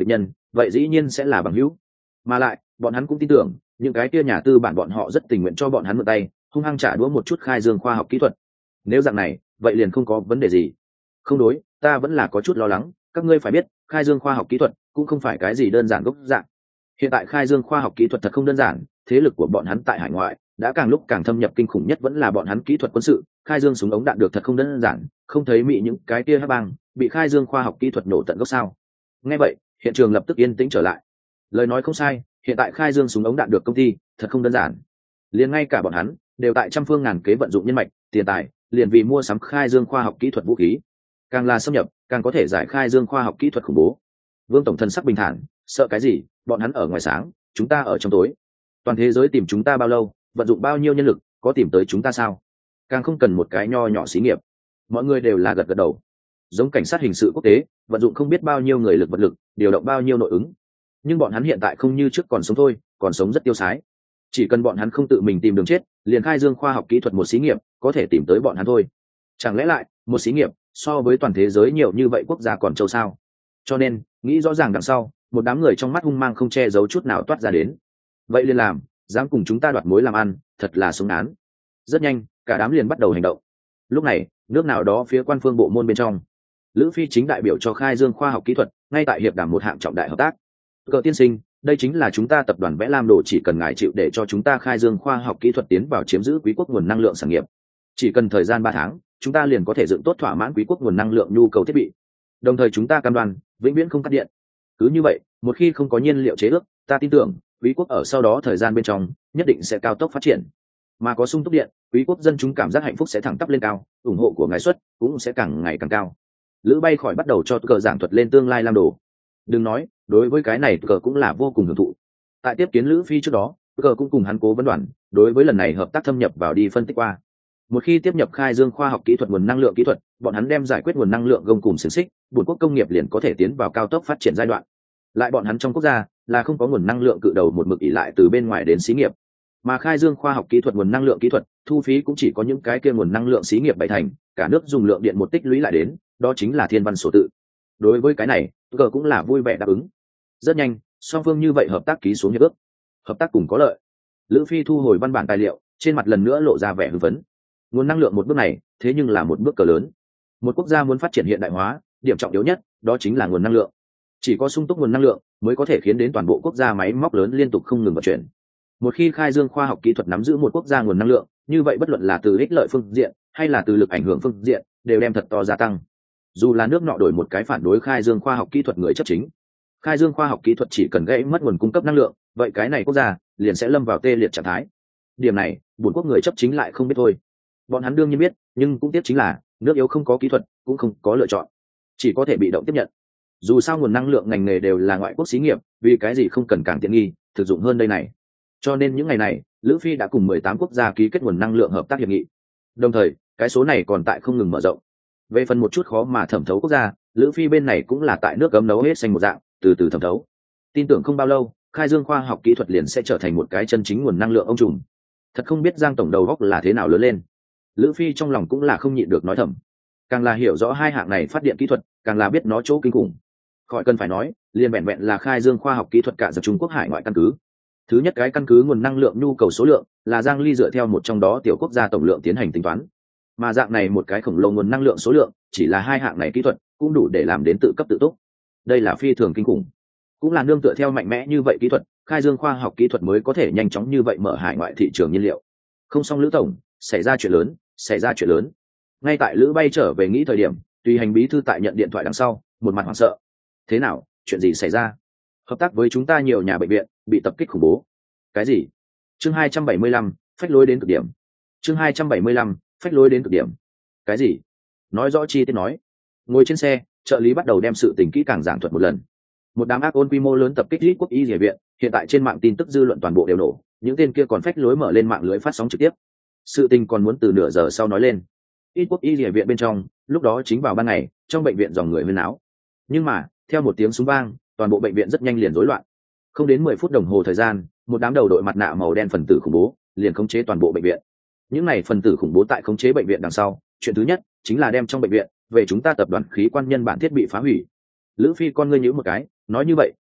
vậy dĩ nhiên sẽ là bằng hữu. Mà lại bọn hắn cũng tin tưởng những cái kia nhà tư bản bọn họ rất tình nguyện cho bọn hắn mượn tay hung hăng trả đũa một chút khai dương khoa học kỹ thuật. Nếu dạng này vậy liền không có vấn đề gì. Không đối, ta vẫn là có chút lo lắng. Các ngươi phải biết khai dương khoa học kỹ thuật cũng không phải cái gì đơn giản gốc dạng. Hiện tại khai dương khoa học kỹ thuật thật không đơn giản, thế lực của bọn hắn tại hải ngoại đã càng lúc càng thâm nhập, kinh khủng nhất vẫn là bọn hắn kỹ thuật quân sự. Khai dương súng ống đạn được thật không đơn giản, không thấy mỹ những cái kia hắc bang bị khai dương khoa học kỹ thuật nổ tận gốc sao? Nghe vậy hiện trường lập tức yên tĩnh trở lại. Lời nói không sai, hiện tại khai dương súng ống đạn được công ty thật không đơn giản, liền ngay cả bọn hắn đều tại trăm phương ngàn kế vận dụng nhân mạch tiền tài liền vì mua sắm khai dương khoa học kỹ thuật vũ khí. Càng là xâm nhập càng có thể giải khai dương khoa học kỹ thuật khủng bố. Vương tổng thần sắc bình thản, sợ cái gì, bọn hắn ở ngoài sáng, chúng ta ở trong tối. Toàn thế giới tìm chúng ta bao lâu, vận dụng bao nhiêu nhân lực, có tìm tới chúng ta sao? Càng không cần một cái nho nhỏ xí nghiệp. Mọi người đều là gật gật đầu. Giống cảnh sát hình sự quốc tế, vận dụng không biết bao nhiêu người lực vật lực, điều động bao nhiêu nội ứng. Nhưng bọn hắn hiện tại không như trước còn sống thôi, còn sống rất tiêu sái. Chỉ cần bọn hắn không tự mình tìm đường chết, liền khai dương khoa học kỹ thuật một xí nghiệp có thể tìm tới bọn hắn thôi. Chẳng lẽ lại một xí nghiệp so với toàn thế giới nhiều như vậy quốc gia còn châu sao? Cho nên nghĩ rõ ràng đằng sau, một đám người trong mắt hung mang không che giấu chút nào toát ra đến. Vậy liền làm, dám cùng chúng ta đoạt mối làm ăn, thật là sống án. Rất nhanh cả đám liền bắt đầu hành động. Lúc này nước nào đó phía quan phương bộ môn bên trong, Lữ Phi chính đại biểu cho khai dương khoa học kỹ thuật ngay tại hiệp đàm một hạng trọng đại hợp tác. Cờ tiên sinh, đây chính là chúng ta tập đoàn vẽ lam đồ, chỉ cần ngài chịu để cho chúng ta khai dương khoa học kỹ thuật tiến vào chiếm giữ quý quốc nguồn năng lượng sản nghiệp, chỉ cần thời gian ba tháng chúng ta liền có thể dựng tốt thỏa mãn quý quốc nguồn năng lượng nhu cầu thiết bị, đồng thời chúng ta cam đoan vĩnh viễn không cắt điện. Cứ như vậy một khi không có nhiên liệu chế ước, ta tin tưởng quý quốc ở sau đó thời gian bên trong nhất định sẽ cao tốc phát triển, mà có sung túc điện, quý quốc dân chúng cảm giác hạnh phúc sẽ thẳng tắp lên cao, ủng hộ của ngài suất cũng sẽ càng ngày càng cao. Lữ Bay khỏi bắt đầu cho cờ giảng thuật lên tương lai lam đồ. Đừng nói, đối với cái này cờ cũng là vô cùng hưởng thụ. Tại tiếp kiến Lữ Phi trước đó, cờ cũng cùng hắn cố vấn đoàn đối với lần này hợp tác thâm nhập vào đi phân tích qua. Một khi tiếp nhập khai dương khoa học kỹ thuật nguồn năng lượng kỹ thuật, bọn hắn đem giải quyết nguồn năng lượng gông cùm xiềng xích, buồn quốc công nghiệp liền có thể tiến vào cao tốc phát triển giai đoạn. Lại bọn hắn trong quốc gia là không có nguồn năng lượng cự đầu một mực ỷ lại từ bên ngoài đến xí nghiệp, mà khai dương khoa học kỹ thuật nguồn năng lượng kỹ thuật thu phí cũng chỉ có những cái kia nguồn năng lượng xí nghiệp bảy thành, cả nước dùng lượng điện một tích lũy lại đến, đó chính là thiên văn số tự. Đối với cái này cờ cũng là vui vẻ đáp ứng. Rất nhanh song phương như vậy hợp tác ký xuống hiệp ước, hợp tác cùng có lợi. Lữ Phi thu hồi văn bản tài liệu, trên mặt lần nữa lộ ra vẻ hưng phấn. Nguồn năng lượng một bước này thế nhưng là một bước cờ lớn. Một quốc gia muốn phát triển hiện đại hóa, điểm trọng yếu nhất đó chính là nguồn năng lượng. Chỉ có sung túc nguồn năng lượng mới có thể khiến đến toàn bộ quốc gia máy móc lớn liên tục không ngừng vận chuyển. Một khi khai dương khoa học kỹ thuật nắm giữ một quốc gia nguồn năng lượng, như vậy bất luận là từ ích lợi phương diện hay là từ lực ảnh hưởng phương diện đều đem thật to gia tăng. Dù là nước nọ đổi một cái phản đối khai dương khoa học kỹ thuật người chấp chính, khai dương khoa học kỹ thuật chỉ cần gãy mất nguồn cung cấp năng lượng, vậy cái này quốc gia liền sẽ lâm vào tê liệt trạng thái. Điểm này buồn quốc người chấp chính lại không biết thôi. Bọn hắn đương nhiên biết, nhưng cũng tiếc chính là nước yếu không có kỹ thuật cũng không có lựa chọn, chỉ có thể bị động tiếp nhận. Dù sao nguồn năng lượng ngành nghề đều là ngoại quốc xí nghiệp, vì cái gì không cần càng tiện nghi thực dụng hơn đây này. Cho nên những ngày này Lữ Phi đã cùng mười tám quốc gia ký kết nguồn năng lượng hợp tác hiệp nghị, đồng thời cái số này còn tại không ngừng mở rộng. Về phần một chút khó mà thẩm thấu quốc gia, Lữ Phi bên này cũng là tại nước cấm nấu hết xanh một dạng, từ từ thẩm thấu. Tin tưởng không bao lâu khai dương khoa học kỹ thuật liền sẽ trở thành một cái chân chính nguồn năng lượng ông trùm. Thật không biết Giang tổng đầu góc là thế nào lớn lên. Lữ Phi trong lòng cũng là không nhịn được nói thầm. Càng là hiểu rõ hai hạng này phát điện kỹ thuật, càng là biết nó chỗ kinh khủng. Khỏi cần phải nói, liền vẹn vẹn là khai dương khoa học kỹ thuật cả dập Trung Quốc hải ngoại căn cứ. Thứ nhất cái căn cứ nguồn năng lượng nhu cầu số lượng là Giang Ly dựa theo một trong đó tiểu quốc gia tổng lượng tiến hành tính toán. Mà dạng này một cái khổng lồ nguồn năng lượng số lượng, chỉ là hai hạng này kỹ thuật cũng đủ để làm đến tự cấp tự túc. Đây là phi thường kinh khủng. Cũng là nương tựa theo mạnh mẽ như vậy kỹ thuật, khai dương khoa học kỹ thuật mới có thể nhanh chóng như vậy mở hải ngoại thị trường nhiên liệu. Không xong Lữ tổng, xảy ra chuyện lớn, xảy ra chuyện lớn. Ngay tại Lữ Bay trở về nghĩ thời điểm, tùy hành bí thư tại nhận điện thoại đằng sau, một mặt hoảng sợ. Thế nào, chuyện gì xảy ra? Hợp tác với chúng ta nhiều nhà bệnh viện bị tập kích khủng bố. Cái gì? Chương hai trăm bảy mươi lăm, phách lối đến cực điểm. Chương hai trăm bảy mươi lăm, phách lối đến cực điểm. Cái gì? Nói rõ chi tiết nói. Ngồi trên xe, trợ lý bắt đầu đem sự tình kỹ càng giảng thuật một lần. Một đám ác ôn quy mô lớn tập kích Ít Quốc Y Dìa viện, hiện tại trên mạng tin tức dư luận toàn bộ đều nổ, những tên kia còn phách lối mở lên mạng lưới phát sóng trực tiếp. Sự tình còn muốn từ nửa giờ sau nói lên. Ít Quốc Y Dìa viện bên trong, lúc đó chính vào ban ngày, trong bệnh viện dòng người huyên náo. Nhưng mà, theo một tiếng súng vang, toàn bộ bệnh viện rất nhanh liền rối loạn. Không đến mười phút đồng hồ thời gian, một đám đầu đội mặt nạ màu đen phần tử khủng bố liền khống chế toàn bộ bệnh viện. Những này phần tử khủng bố tại khống chế bệnh viện đằng sau, chuyện thứ nhất chính là đem trong bệnh viện về chúng ta tập đoàn khí quan nhân bản thiết bị phá hủy. Lữ Phi con ngươi nhíu một cái, nói như vậy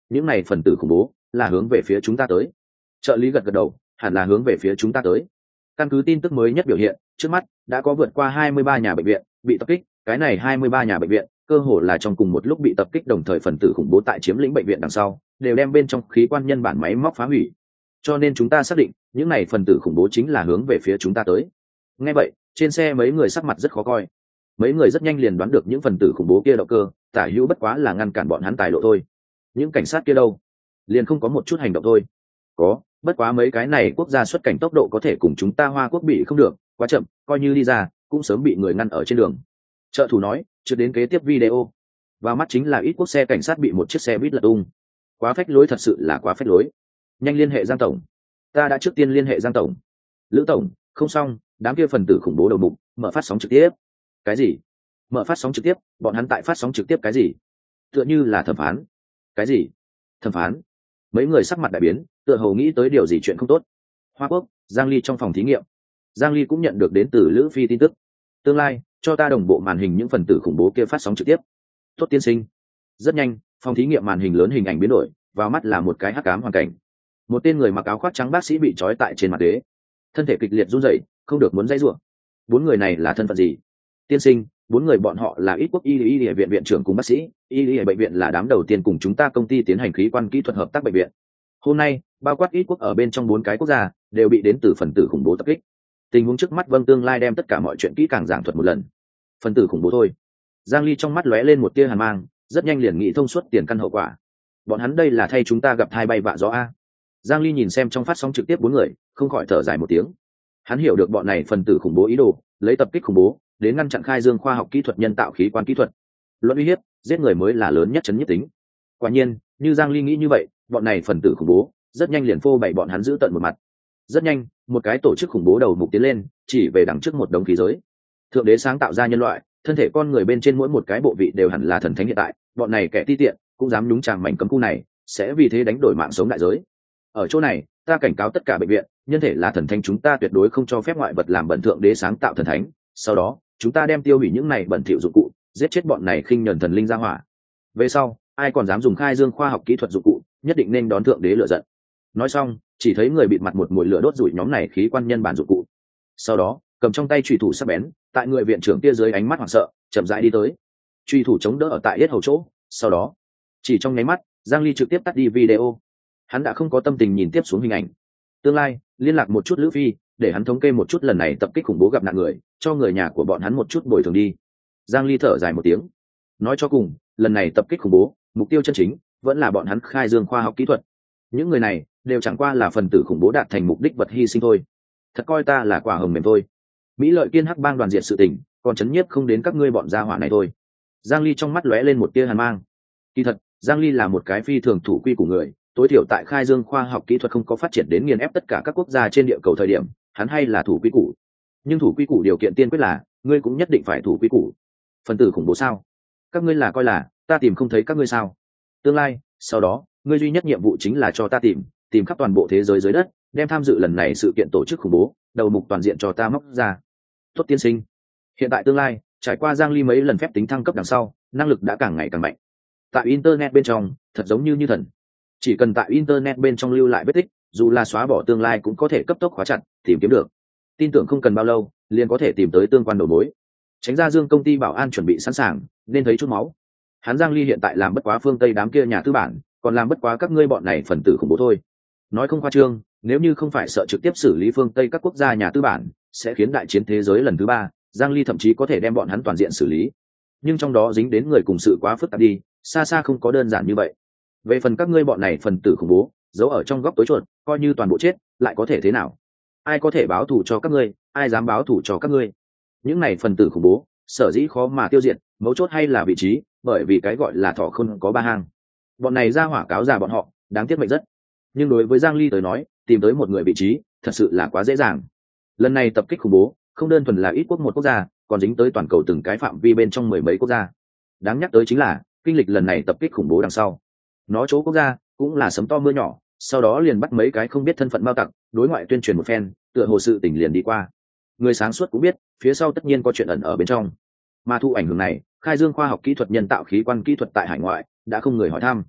những này phần tử khủng bố là hướng về phía chúng ta tới. Trợ lý gật gật đầu, hẳn là hướng về phía chúng ta tới. Căn cứ tin tức mới nhất biểu hiện, trước mắt đã có vượt qua hai mươi ba nhà bệnh viện bị tập kích, cái này hai mươi ba nhà bệnh viện cơ hồ là trong cùng một lúc bị tập kích, đồng thời phần tử khủng bố tại chiếm lĩnh bệnh viện đằng sau đều đem bên trong khí quan nhân bản máy móc phá hủy. Cho nên chúng ta xác định những này phần tử khủng bố chính là hướng về phía chúng ta tới. Nghe vậy, trên xe mấy người sắc mặt rất khó coi. Mấy người rất nhanh liền đoán được những phần tử khủng bố kia động cơ, tả hữu bất quá là ngăn cản bọn hắn tài lộ thôi. Những cảnh sát kia đâu? Liền không có một chút hành động thôi. Có, bất quá mấy cái này quốc gia xuất cảnh tốc độ có thể cùng chúng ta Hoa Quốc bị không được, quá chậm, coi như đi ra cũng sớm bị người ngăn ở trên đường. Trợ thủ nói, chưa đến kế tiếp video. Và mắt chính là ít quốc xe cảnh sát bị một chiếc xe buýt lật tung. Quá phách lối, thật sự là quá phách lối. Nhanh liên hệ Giang tổng. Ta đã trước tiên liên hệ Giang tổng. Lữ tổng, không xong, đám kia phần tử khủng bố đầu mục mở phát sóng trực tiếp. Cái gì? Mở phát sóng trực tiếp? Bọn hắn tại phát sóng trực tiếp cái gì? Tựa như là thẩm phán. Cái gì? Thẩm phán? Mấy người sắc mặt đại biến, tựa hồ nghĩ tới điều gì chuyện không tốt. Hoa Quốc, Giang Ly trong phòng thí nghiệm. Giang Ly cũng nhận được đến từ Lữ Phi tin tức. Tương lai, cho ta đồng bộ màn hình những phần tử khủng bố kia phát sóng trực tiếp. Tốt tiên sinh. Rất nhanh, phòng thí nghiệm màn hình lớn hình ảnh biến đổi, vào mắt là một cái hắc ám hoàn cảnh. Một tên người mặc áo khoác trắng bác sĩ bị trói tại trên mặt ghế, thân thể kịch liệt run rẩy, không được muốn dãy rủa. Bốn người này là thân phận gì? Tiên sinh, bốn người bọn họ là ít quốc y y viện viện trưởng cùng bác sĩ, y y bệnh viện là đám đầu tiên cùng chúng ta công ty tiến hành khí quan kỹ thuật hợp tác bệnh viện. Hôm nay, bao quát ít quốc ở bên trong bốn cái quốc gia đều bị đến từ phần tử khủng bố tập kích. Tình huống trước mắt Vâng tương lai đem tất cả mọi chuyện kỹ càng giảng thuật một lần. Phần tử khủng bố thôi. Giang Ly trong mắt lóe lên một tia hàn mang, rất nhanh liền nghĩ thông suốt tiền căn hậu quả. Bọn hắn đây là thay chúng ta gặp thai bay vạ gió a. Giang Ly nhìn xem trong phát sóng trực tiếp bốn người, không khỏi thở dài một tiếng. Hắn hiểu được bọn này phần tử khủng bố ý đồ, lấy tập kích khủng bố đến ngăn chặn khai dương khoa học kỹ thuật nhân tạo khí quan kỹ thuật. Luận uy hiếp, giết người mới là lớn nhất chấn nhất tính. Quả nhiên, như Giang Ly nghĩ như vậy, bọn này phần tử khủng bố rất nhanh liền phô bày bọn hắn giữ tận một mặt. Rất nhanh, một cái tổ chức khủng bố đầu mục tiến lên, chỉ về đằng trước một đống khí giới. Thượng đế sáng tạo ra nhân loại, thân thể con người bên trên mỗi một cái bộ vị đều hẳn là thần thánh hiện tại, bọn này kẻ ti tiện cũng dám nhúng chàm mảnh cấm khu này, sẽ vì thế đánh đổi mạng sống đại giới. Ở chỗ này, ta cảnh cáo tất cả bệnh viện, nhân thể là thần thánh, chúng ta tuyệt đối không cho phép ngoại vật làm bẩn thượng đế sáng tạo thần thánh. Sau đó, chúng ta đem tiêu hủy những này bẩn thỉu dụng cụ, giết chết bọn này khinh nhẫn thần linh ra hỏa. Về sau, ai còn dám dùng khai dương khoa học kỹ thuật dụng cụ, nhất định nên đón thượng đế lửa giận. Nói xong, chỉ thấy người bịt mặt một mùi lửa đốt rủi nhóm này khí quan nhân bản dụng cụ. Sau đó, cầm trong tay chùy thủ sắc bén, tại người viện trưởng kia dưới ánh mắt hoảng sợ, chậm rãi đi tới. Chùy thủ chống đỡ ở tại yết hầu chỗ, sau đó, chỉ trong nháy mắt, Giang Ly trực tiếp tắt đi video. Hắn đã không có tâm tình nhìn tiếp xuống hình ảnh. Tương lai, liên lạc một chút Lữ Phi, để hắn thống kê một chút lần này tập kích khủng bố gặp nạn người, cho người nhà của bọn hắn một chút bồi thường đi. Giang Ly thở dài một tiếng. Nói cho cùng, lần này tập kích khủng bố, mục tiêu chân chính vẫn là bọn hắn khai dương khoa học kỹ thuật. Những người này đều chẳng qua là phần tử khủng bố đạt thành mục đích vật hy sinh thôi. Thật coi ta là quả hồng mềm thôi. Mỹ Lợi Kiên hắc bang đoàn diệt sự tình, còn chấn nhiếp không đến các ngươi bọn gia hỏa này thôi. Giang Ly trong mắt lóe lên một tia hàn mang. Kỳ thật, Giang Ly là một cái phi thường thủ quy của người, tối thiểu tại khai dương khoa học kỹ thuật không có phát triển đến nghiền ép tất cả các quốc gia trên địa cầu thời điểm, hắn hay là thủ quy củ. Nhưng thủ quy củ điều kiện tiên quyết là, ngươi cũng nhất định phải thủ quy củ. Phần tử khủng bố sao? Các ngươi là coi là ta tìm không thấy các ngươi sao? Tương lai, sau đó, ngươi duy nhất nhiệm vụ chính là cho ta tìm, tìm khắp toàn bộ thế giới dưới đất, đem tham dự lần này sự kiện tổ chức khủng bố, đầu mục toàn diện cho ta móc ra. Tốt tiên sinh. Hiện tại tương lai, trải qua Giang Ly mấy lần phép tính thăng cấp đằng sau, năng lực đã càng ngày càng mạnh. Tại internet bên trong, thật giống như như thần. Chỉ cần tại internet bên trong lưu lại vết tích, dù là xóa bỏ tương lai cũng có thể cấp tốc khóa chặt, tìm kiếm được. Tin tưởng không cần bao lâu, liền có thể tìm tới tương quan đầu mối. Tránh ra Dương công ty bảo an chuẩn bị sẵn sàng, nên thấy chút máu. Hắn Giang Ly hiện tại làm bất quá phương Tây đám kia nhà tư bản, còn làm bất quá các ngươi bọn này phần tử khủng bố thôi. Nói không khoa trương, nếu như không phải sợ trực tiếp xử lý phương Tây các quốc gia nhà tư bản, sẽ khiến đại chiến thế giới lần thứ ba, Giang Ly thậm chí có thể đem bọn hắn toàn diện xử lý. Nhưng trong đó dính đến người cùng sự quá phức tạp đi, xa xa không có đơn giản như vậy. Về phần các ngươi bọn này phần tử khủng bố, giấu ở trong góc tối chuột, coi như toàn bộ chết, lại có thể thế nào? Ai có thể báo thù cho các ngươi, ai dám báo thù cho các ngươi? Những này phần tử khủng bố, sở dĩ khó mà tiêu diệt, mấu chốt hay là vị trí, bởi vì cái gọi là thỏ không có ba hang. Bọn này ra hỏa cáo già bọn họ, đáng tiếc mệnh rất. Nhưng đối với Giang Ly tới nói, tìm tới một người vị trí, thật sự là quá dễ dàng. Lần này tập kích khủng bố, không đơn thuần là ít quốc một quốc gia, còn dính tới toàn cầu từng cái phạm vi bên trong mười mấy quốc gia. Đáng nhắc tới chính là, kinh lịch lần này tập kích khủng bố đằng sau, nó chỗ quốc gia cũng là sấm to mưa nhỏ, sau đó liền bắt mấy cái không biết thân phận mao tặc, đối ngoại tuyên truyền một phen, tựa hồ sự tình liền đi qua. Người sáng suốt cũng biết, phía sau tất nhiên có chuyện ẩn ở bên trong. Mà thụ ảnh hưởng này, khai dương khoa học kỹ thuật nhân tạo khí quan kỹ thuật tại hải ngoại đã không người hỏi thăm.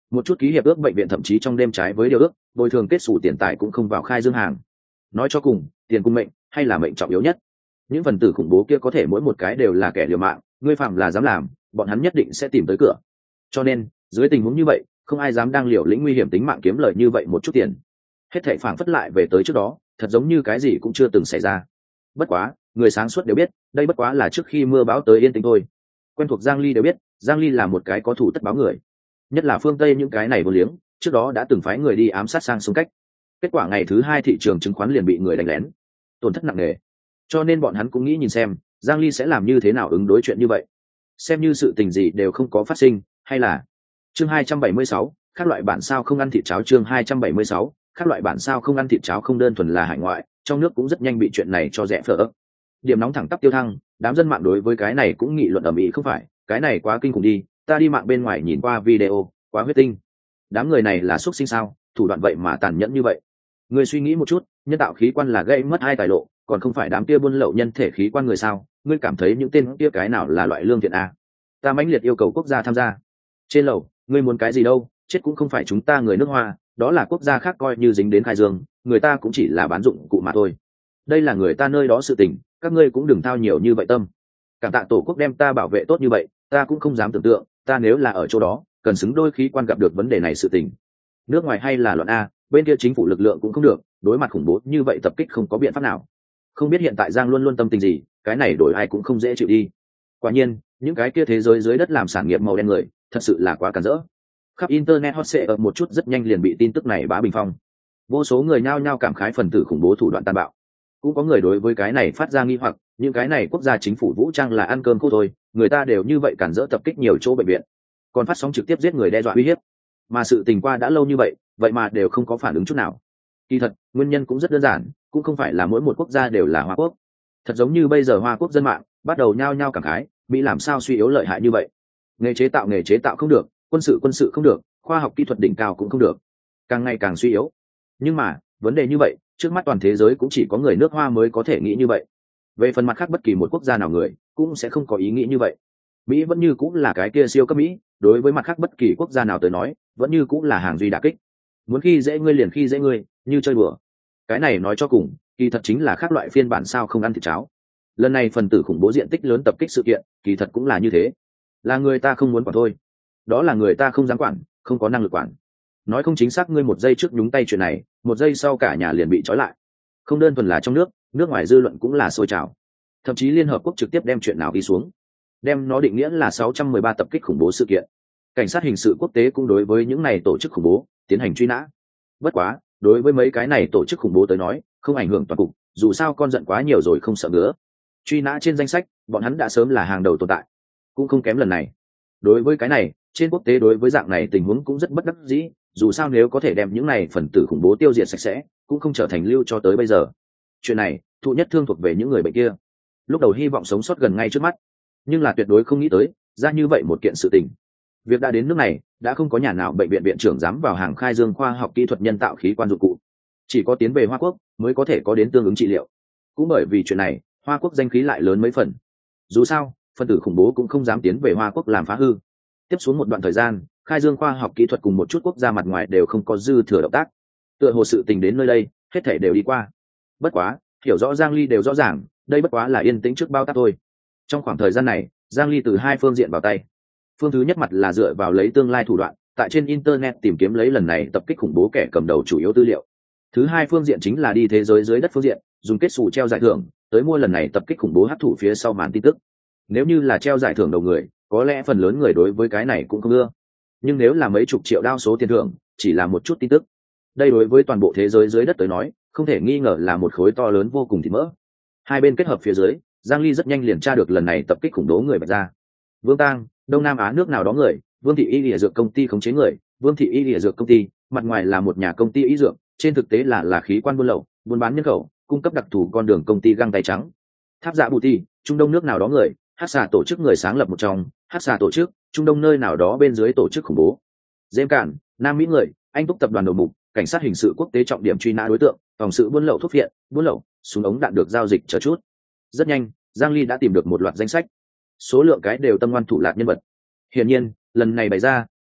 Một chút ký hiệp ước bệnh viện thậm chí trong đêm trái với điều ước, bồi thường kết xù tiền tài cũng không vào khai dương hàng. Nói cho cùng, tiền cùng mệnh hay là mệnh trọng yếu nhất. Những phần tử khủng bố kia có thể mỗi một cái đều là kẻ liều mạng, ngươi phạm là dám làm, bọn hắn nhất định sẽ tìm tới cửa. Cho nên, dưới tình huống như vậy, không ai dám đang liều lĩnh nguy hiểm tính mạng kiếm lời như vậy một chút tiền. Hết thảy phảng phất lại về tới trước đó, thật giống như cái gì cũng chưa từng xảy ra. Bất quá, người sáng suốt đều biết, đây bất quá là trước khi mưa bão tới yên tĩnh thôi. Quen thuộc Giang Ly đều biết, Giang Ly là một cái có thủ tất báo người. Nhất là phương Tây những cái này vô liếng, trước đó đã từng phái người đi ám sát sang xung cách. Kết quả ngày thứ hai thị trường chứng khoán liền bị người đánh lén, tổn thất nặng nề. Cho nên bọn hắn cũng nghĩ nhìn xem, Giang Ly sẽ làm như thế nào ứng đối chuyện như vậy. Xem như sự tình gì đều không có phát sinh, hay là chương hai trăm bảy mươi sáu, các loại bản sao không ăn thịt cháo chương hai trăm bảy mươi sáu, các loại bản sao không ăn thịt cháo không đơn thuần là hải ngoại, trong nước cũng rất nhanh bị chuyện này cho rẽ phở. Điểm nóng thẳng tắp tiêu thăng, đám dân mạng đối với cái này cũng nghị luận ầm ĩ không phải, cái này quá kinh khủng đi, ta đi mạng bên ngoài nhìn qua video, quá huyết tinh. Đám người này là xuất sinh sao, thủ đoạn vậy mà tàn nhẫn như vậy. Người suy nghĩ một chút, nhân tạo khí quan là gây mất hai tài lộ, còn không phải đám kia buôn lậu nhân thể khí quan người sao? Ngươi cảm thấy những tên kia cái nào là loại lương thiện a? Ta mãnh liệt yêu cầu quốc gia tham gia. Trên lầu, ngươi muốn cái gì đâu, chết cũng không phải chúng ta người nước Hoa, đó là quốc gia khác coi như dính đến khai dương, người ta cũng chỉ là bán dụng cụ mà thôi. Đây là người ta nơi đó sự tình, các ngươi cũng đừng thao nhiều như vậy tâm. Cảm tạ tổ quốc đem ta bảo vệ tốt như vậy, ta cũng không dám tưởng tượng, ta nếu là ở chỗ đó, cần xứng đôi khí quan gặp được vấn đề này sự tình. Nước ngoài hay là loạn a, bên kia chính phủ lực lượng cũng không được, đối mặt khủng bố như vậy tập kích không có biện pháp nào. Không biết hiện tại Giang luôn luôn tâm tình gì, cái này đổi ai cũng không dễ chịu đi. Quả nhiên, những cái kia thế giới dưới đất làm sản nghiệp màu đen người, thật sự là quá cản rỡ. Khắp internet hot sẽ ở một chút rất nhanh liền bị tin tức này bá bình phong. Vô số người nhao nhao cảm khái phần tử khủng bố thủ đoạn tàn bạo. Cũng có người đối với cái này phát ra nghi hoặc, những cái này quốc gia chính phủ vũ trang là ăn cơm khô thôi, người ta đều như vậy cản rỡ tập kích nhiều chỗ bệnh viện, còn phát sóng trực tiếp giết người đe dọa uy hiếp. Mà sự tình qua đã lâu như vậy, vậy mà đều không có phản ứng chút nào. Kỳ thật, nguyên nhân cũng rất đơn giản, cũng không phải là mỗi một quốc gia đều là Hoa Quốc. Thật giống như bây giờ Hoa Quốc dân mạng bắt đầu nhao nhao cảm khái, Mỹ làm sao suy yếu lợi hại như vậy? Nghề chế tạo nghề chế tạo không được, quân sự quân sự không được, khoa học kỹ thuật đỉnh cao cũng không được, càng ngày càng suy yếu. Nhưng mà, vấn đề như vậy, trước mắt toàn thế giới cũng chỉ có người nước Hoa mới có thể nghĩ như vậy. Về phần mặt khác bất kỳ một quốc gia nào người cũng sẽ không có ý nghĩ như vậy. Mỹ vẫn như cũng là cái kia siêu cấp Mỹ, đối với mặt khác bất kỳ quốc gia nào tới nói, vẫn như cũng là hàng duy đả kích. Muốn khi dễ ngươi liền khi dễ ngươi, như chơi đùa. Cái này nói cho cùng, kỳ thật chính là khác loại phiên bản sao không ăn thịt cháo. Lần này phần tử khủng bố diện tích lớn tập kích sự kiện, kỳ thật cũng là như thế. Là người ta không muốn quản thôi. Đó là người ta không dám quản, không có năng lực quản. Nói không chính xác, ngươi một giây trước nhúng tay chuyện này, một giây sau cả nhà liền bị trói lại. Không đơn thuần là trong nước, nước ngoài dư luận cũng là sôi trào. Thậm chí Liên Hợp Quốc trực tiếp đem chuyện nào đi xuống, đem nó định nghĩa là sáu trăm mười ba tập kích khủng bố sự kiện. Cảnh sát hình sự quốc tế cũng đối với những này tổ chức khủng bố tiến hành truy nã. Bất quá, đối với mấy cái này tổ chức khủng bố tới nói, không ảnh hưởng toàn cục, dù sao con giận quá nhiều rồi không sợ ngứa. Truy nã trên danh sách, bọn hắn đã sớm là hàng đầu tồn tại, cũng không kém lần này. Đối với cái này, trên quốc tế đối với dạng này tình huống cũng rất bất đắc dĩ, dù sao nếu có thể đem những này phần tử khủng bố tiêu diệt sạch sẽ, cũng không trở thành lưu cho tới bây giờ. Chuyện này, thụ nhất thương thuộc về những người bệnh kia. Lúc đầu hy vọng sống sót gần ngay trước mắt, nhưng là tuyệt đối không nghĩ tới ra như vậy một kiện sự tình. Việc đã đến nước này, đã không có nhà nào bệnh viện viện trưởng dám vào hàng khai dương khoa học kỹ thuật nhân tạo khí quan dụng cụ, chỉ có tiến về Hoa Quốc mới có thể có đến tương ứng trị liệu. Cũng bởi vì chuyện này, Hoa Quốc danh khí lại lớn mấy phần. Dù sao, phân tử khủng bố cũng không dám tiến về Hoa Quốc làm phá hư. Tiếp xuống một đoạn thời gian, khai dương khoa học kỹ thuật cùng một chút quốc gia mặt ngoài đều không có dư thừa động tác. Tựa hồ sự tình đến nơi đây, hết thảy đều đi qua. Bất quá, hiểu rõ Giang Ly đều rõ ràng, đây bất quá là yên tĩnh trước bao tác thôi. Trong khoảng thời gian này, Giang Ly từ hai phương diện vào tay. Phương thứ nhất mặt là dựa vào lấy tương lai thủ đoạn, tại trên internet tìm kiếm lấy lần này tập kích khủng bố kẻ cầm đầu chủ yếu tư liệu. Thứ hai phương diện chính là đi thế giới dưới đất phương diện, dùng kết xù treo giải thưởng, tới mua lần này tập kích khủng bố hấp thụ phía sau màn tin tức. Nếu như là treo giải thưởng đầu người, có lẽ phần lớn người đối với cái này cũng không ưa. Nhưng nếu là mấy chục triệu đao số tiền thưởng, chỉ là một chút tin tức. Đây đối với toàn bộ thế giới dưới đất tới nói, không thể nghi ngờ là một khối to lớn vô cùng thịt mỡ. Hai bên kết hợp phía dưới, Giang Ly rất nhanh liền tra được lần này tập kích khủng bố người bạch ra. Vương Tang, Đông Nam Á nước nào đó người, Vương thị y lìa dược công ty khống chế người, Vương thị y lìa dược công ty, mặt ngoài là một nhà công ty y dược, trên thực tế là là khí quan buôn lậu, buôn bán nhân khẩu, cung cấp đặc thù con đường công ty găng tay trắng. Tháp Dạ Bù Ti, Trung Đông nước nào đó người, Hắc Xà tổ chức người sáng lập một trong, Hắc Xà tổ chức, Trung Đông nơi nào đó bên dưới tổ chức khủng bố. Dêm Cản, Nam Mỹ người, Anh Túc tập đoàn đầu mục, cảnh sát hình sự quốc tế trọng điểm truy nã đối tượng, phòng sự buôn lậu thuốc viện, buôn lậu, súng ống đạn được giao dịch chờ chút. Rất nhanh, Giang Ly đã tìm được một loạt danh sách, số lượng cái đều tâm ngoan thủ lạc nhân vật. Hiển nhiên, lần này bày ra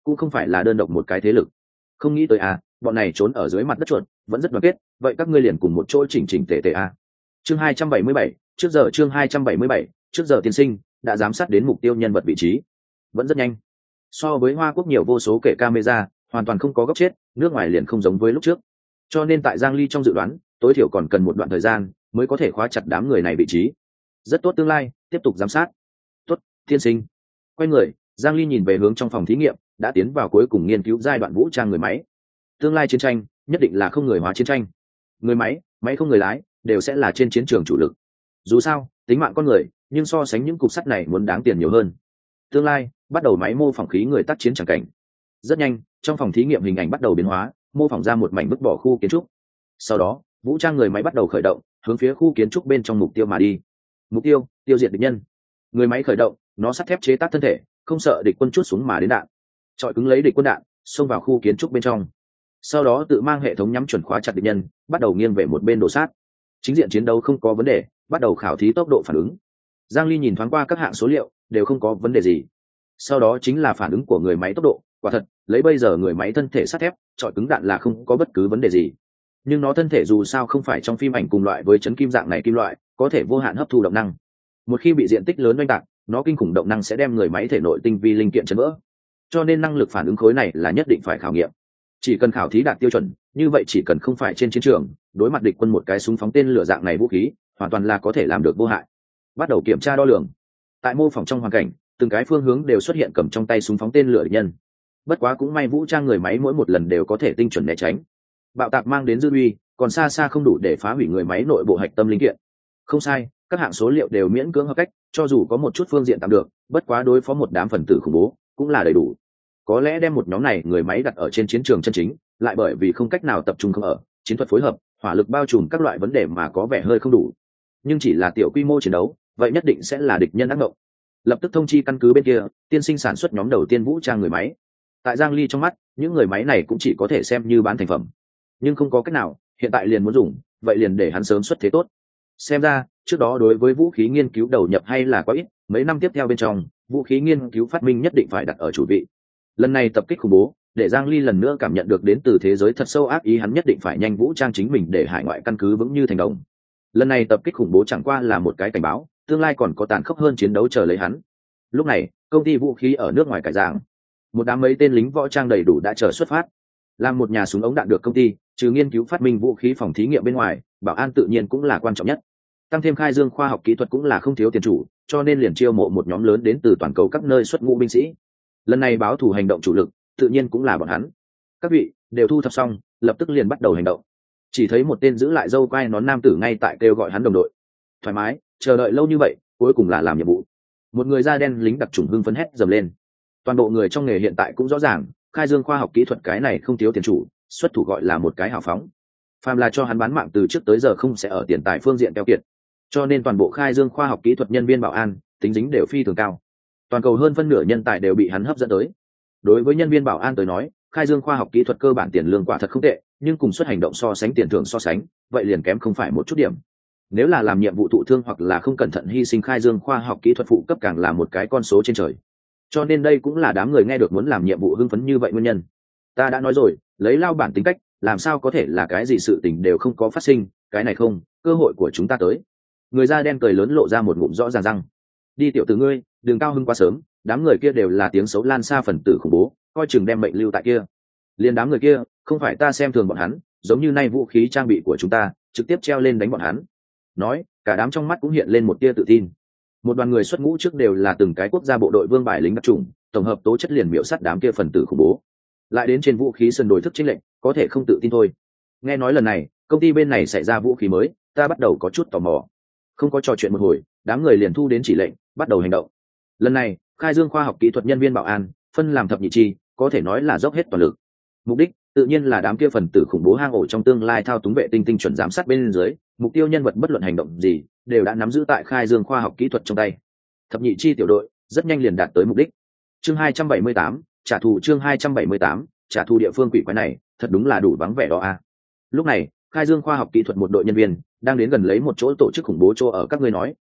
cũng không phải là đơn độc một cái thế lực. Không nghĩ tới à, bọn này trốn ở dưới mặt đất chuột vẫn rất đoàn kết, vậy các ngươi liền cùng một chỗ chỉnh chỉnh tề tề à. Chương hai trăm bảy mươi bảy, trước giờ chương hai trăm bảy mươi bảy, trước giờ tiên sinh đã giám sát đến mục tiêu nhân vật vị trí, vẫn rất nhanh. So với Hoa Quốc nhiều vô số kể camera, hoàn toàn không có góc chết, nước ngoài liền không giống với lúc trước. Cho nên tại Giang Ly trong dự đoán, tối thiểu còn cần một đoạn thời gian mới có thể khóa chặt đám người này vị trí. Rất tốt, tương lai tiếp tục giám sát. Tốt, tiên sinh. Quay người, Giang Ly nhìn về hướng trong phòng thí nghiệm, đã tiến vào cuối cùng nghiên cứu giai đoạn vũ trang người máy. Tương lai chiến tranh nhất định là không người hóa chiến tranh. Người máy, máy không người lái, đều sẽ là trên chiến trường chủ lực. Dù sao, tính mạng con người, nhưng so sánh những cục sắt này muốn đáng tiền nhiều hơn. Tương lai, bắt đầu máy mô phỏng khí người tác chiến chẳng cảnh. Rất nhanh, trong phòng thí nghiệm hình ảnh bắt đầu biến hóa, mô phỏng ra một mảnh vứt bỏ khu kiến trúc. Sau đó, vũ trang người máy bắt đầu khởi động, hướng phía khu kiến trúc bên trong mục tiêu mà đi. Mục tiêu, tiêu diệt địch nhân. Người máy khởi động, nó sắt thép chế tác thân thể, không sợ địch quân chút xuống mà đến đạn. Chọi cứng lấy địch quân đạn, xông vào khu kiến trúc bên trong. Sau đó tự mang hệ thống nhắm chuẩn khóa chặt địch nhân, bắt đầu nghiêng về một bên đổ sát. Chính diện chiến đấu không có vấn đề, bắt đầu khảo thí tốc độ phản ứng. Giang Ly nhìn thoáng qua các hạng số liệu, đều không có vấn đề gì. Sau đó chính là phản ứng của người máy tốc độ, quả thật, lấy bây giờ người máy thân thể sắt thép, chọi cứng đạn là không có bất cứ vấn đề gì. Nhưng nó thân thể dù sao không phải trong phim ảnh cùng loại với chấn kim dạng này kim loại, có thể vô hạn hấp thu động năng. Một khi bị diện tích lớn oanh tạc, nó kinh khủng động năng sẽ đem người máy thể nội tinh vi linh kiện chấn vỡ. Cho nên năng lực phản ứng khối này là nhất định phải khảo nghiệm. Chỉ cần khảo thí đạt tiêu chuẩn, như vậy chỉ cần không phải trên chiến trường, đối mặt địch quân một cái súng phóng tên lửa dạng này vũ khí, hoàn toàn là có thể làm được vô hại. Bắt đầu kiểm tra đo lường. Tại mô phỏng trong hoàn cảnh, từng cái phương hướng đều xuất hiện cầm trong tay súng phóng tên lửa địch nhân. Bất quá cũng may vũ trang người máy mỗi một lần đều có thể tinh chuẩn né tránh. Bạo tạc mang đến dư uy, còn xa xa không đủ để phá hủy người máy nội bộ hạch tâm linh kiện. Không sai, các hạng số liệu đều miễn cưỡng hợp cách, cho dù có một chút phương diện tạm được, bất quá đối phó một đám phần tử khủng bố cũng là đầy đủ. Có lẽ đem một nhóm này người máy đặt ở trên chiến trường chân chính, lại bởi vì không cách nào tập trung không ở, chiến thuật phối hợp, hỏa lực bao trùm các loại vấn đề mà có vẻ hơi không đủ. Nhưng chỉ là tiểu quy mô chiến đấu, vậy nhất định sẽ là địch nhân ác mộng. Lập tức thông chi căn cứ bên kia, tiên sinh sản xuất nhóm đầu tiên vũ trang người máy. Tại Giang Ly trong mắt, những người máy này cũng chỉ có thể xem như bán thành phẩm. Nhưng không có cách nào, hiện tại liền muốn dùng, vậy liền để hắn sớm xuất thế tốt. Xem ra, trước đó đối với vũ khí nghiên cứu đầu nhập hay là quá ít, mấy năm tiếp theo bên trong, vũ khí nghiên cứu phát minh nhất định phải đặt ở chủ vị. Lần này tập kích khủng bố, để Giang Ly lần nữa cảm nhận được đến từ thế giới thật sâu ác ý, hắn nhất định phải nhanh vũ trang chính mình để hải ngoại căn cứ vững như thành đồng. Lần này tập kích khủng bố chẳng qua là một cái cảnh báo, tương lai còn có tàn khốc hơn chiến đấu chờ lấy hắn. Lúc này, công ty vũ khí ở nước ngoài cải giảng, một đám mấy tên lính võ trang đầy đủ đã chờ xuất phát. Làm một nhà súng ống đạn được công ty, trừ nghiên cứu phát minh vũ khí phòng thí nghiệm bên ngoài, bảo an tự nhiên cũng là quan trọng nhất. Tăng thêm Khai Dương khoa học kỹ thuật cũng là không thiếu tiền chủ, cho nên liền chiêu mộ một nhóm lớn đến từ toàn cầu các nơi xuất ngũ binh sĩ. Lần này báo thủ hành động chủ lực, tự nhiên cũng là bọn hắn. Các vị đều thu thập xong, lập tức liền bắt đầu hành động. Chỉ thấy một tên giữ lại dâu quai nón nam tử ngay tại kêu gọi hắn đồng đội. Thoải mái, chờ đợi lâu như vậy, cuối cùng là làm nhiệm vụ. Một người da đen lính đặc trùng hưng phấn hét dầm lên. Toàn bộ người trong nghề hiện tại cũng rõ ràng, Khai Dương khoa học kỹ thuật cái này không thiếu tiền chủ, xuất thủ gọi là một cái hào phóng. Phàm là cho hắn bán mạng từ trước tới giờ không sẽ ở tiền tài phương diện keo kiệt. Cho nên toàn bộ Khai Dương khoa học kỹ thuật nhân viên bảo an, tính dính đều phi thường cao. Toàn cầu hơn phân nửa nhân tài đều bị hắn hấp dẫn tới. Đối với nhân viên bảo an tới nói, Khai Dương khoa học kỹ thuật cơ bản tiền lương quả thật không tệ, nhưng cùng suất hành động so sánh tiền thưởng so sánh, vậy liền kém không phải một chút điểm. Nếu là làm nhiệm vụ thụ thương hoặc là không cẩn thận hy sinh Khai Dương khoa học kỹ thuật phụ cấp càng là một cái con số trên trời. Cho nên đây cũng là đám người nghe được muốn làm nhiệm vụ hưng phấn như vậy nguyên nhân. Ta đã nói rồi, lấy lao bản tính cách, làm sao có thể là cái gì sự tình đều không có phát sinh, cái này không, cơ hội của chúng ta tới. Người da đen cười lớn lộ ra một ngụm rõ ràng răng. Đi tiểu tử ngươi, đừng cao hưng quá sớm, đám người kia đều là tiếng xấu lan xa phần tử khủng bố, coi chừng đem mệnh lưu tại kia. Liên đám người kia, không phải ta xem thường bọn hắn, giống như nay vũ khí trang bị của chúng ta, trực tiếp treo lên đánh bọn hắn. Nói, cả đám trong mắt cũng hiện lên một tia tự tin. Một đoàn người xuất ngũ trước đều là từng cái quốc gia bộ đội vương bài lính đặc trùng, tổng hợp tố chất liền miểu sát đám kia phần tử khủng bố. Lại đến trên vũ khí sân đổi thức chênh lệnh, có thể không tự tin thôi. Nghe nói lần này, công ty bên này xảy ra vũ khí mới, ta bắt đầu có chút tò mò. Không có trò chuyện một hồi, đám người liền thu đến chỉ lệnh, bắt đầu hành động. Lần này, Khai Dương khoa học kỹ thuật nhân viên bảo an, phân làm thập nhị chi, có thể nói là dốc hết toàn lực. Mục đích, tự nhiên là đám kia phần tử khủng bố hang ổ trong tương lai thao túng vệ tinh tinh chuẩn giám sát bên dưới, mục tiêu nhân vật bất luận hành động gì, đều đã nắm giữ tại Khai Dương khoa học kỹ thuật trong tay. Thập nhị chi tiểu đội rất nhanh liền đạt tới mục đích. Chương hai trăm bảy mươi tám, trả thù chương hai trăm bảy mươi tám, trả thù địa phương quỷ quái này, thật đúng là đủ vắng vẻ đó a. Lúc này, Khai Dương khoa học kỹ thuật một đội nhân viên đang đến gần lấy một chỗ tổ chức khủng bố chỗ ở các ngươi nói,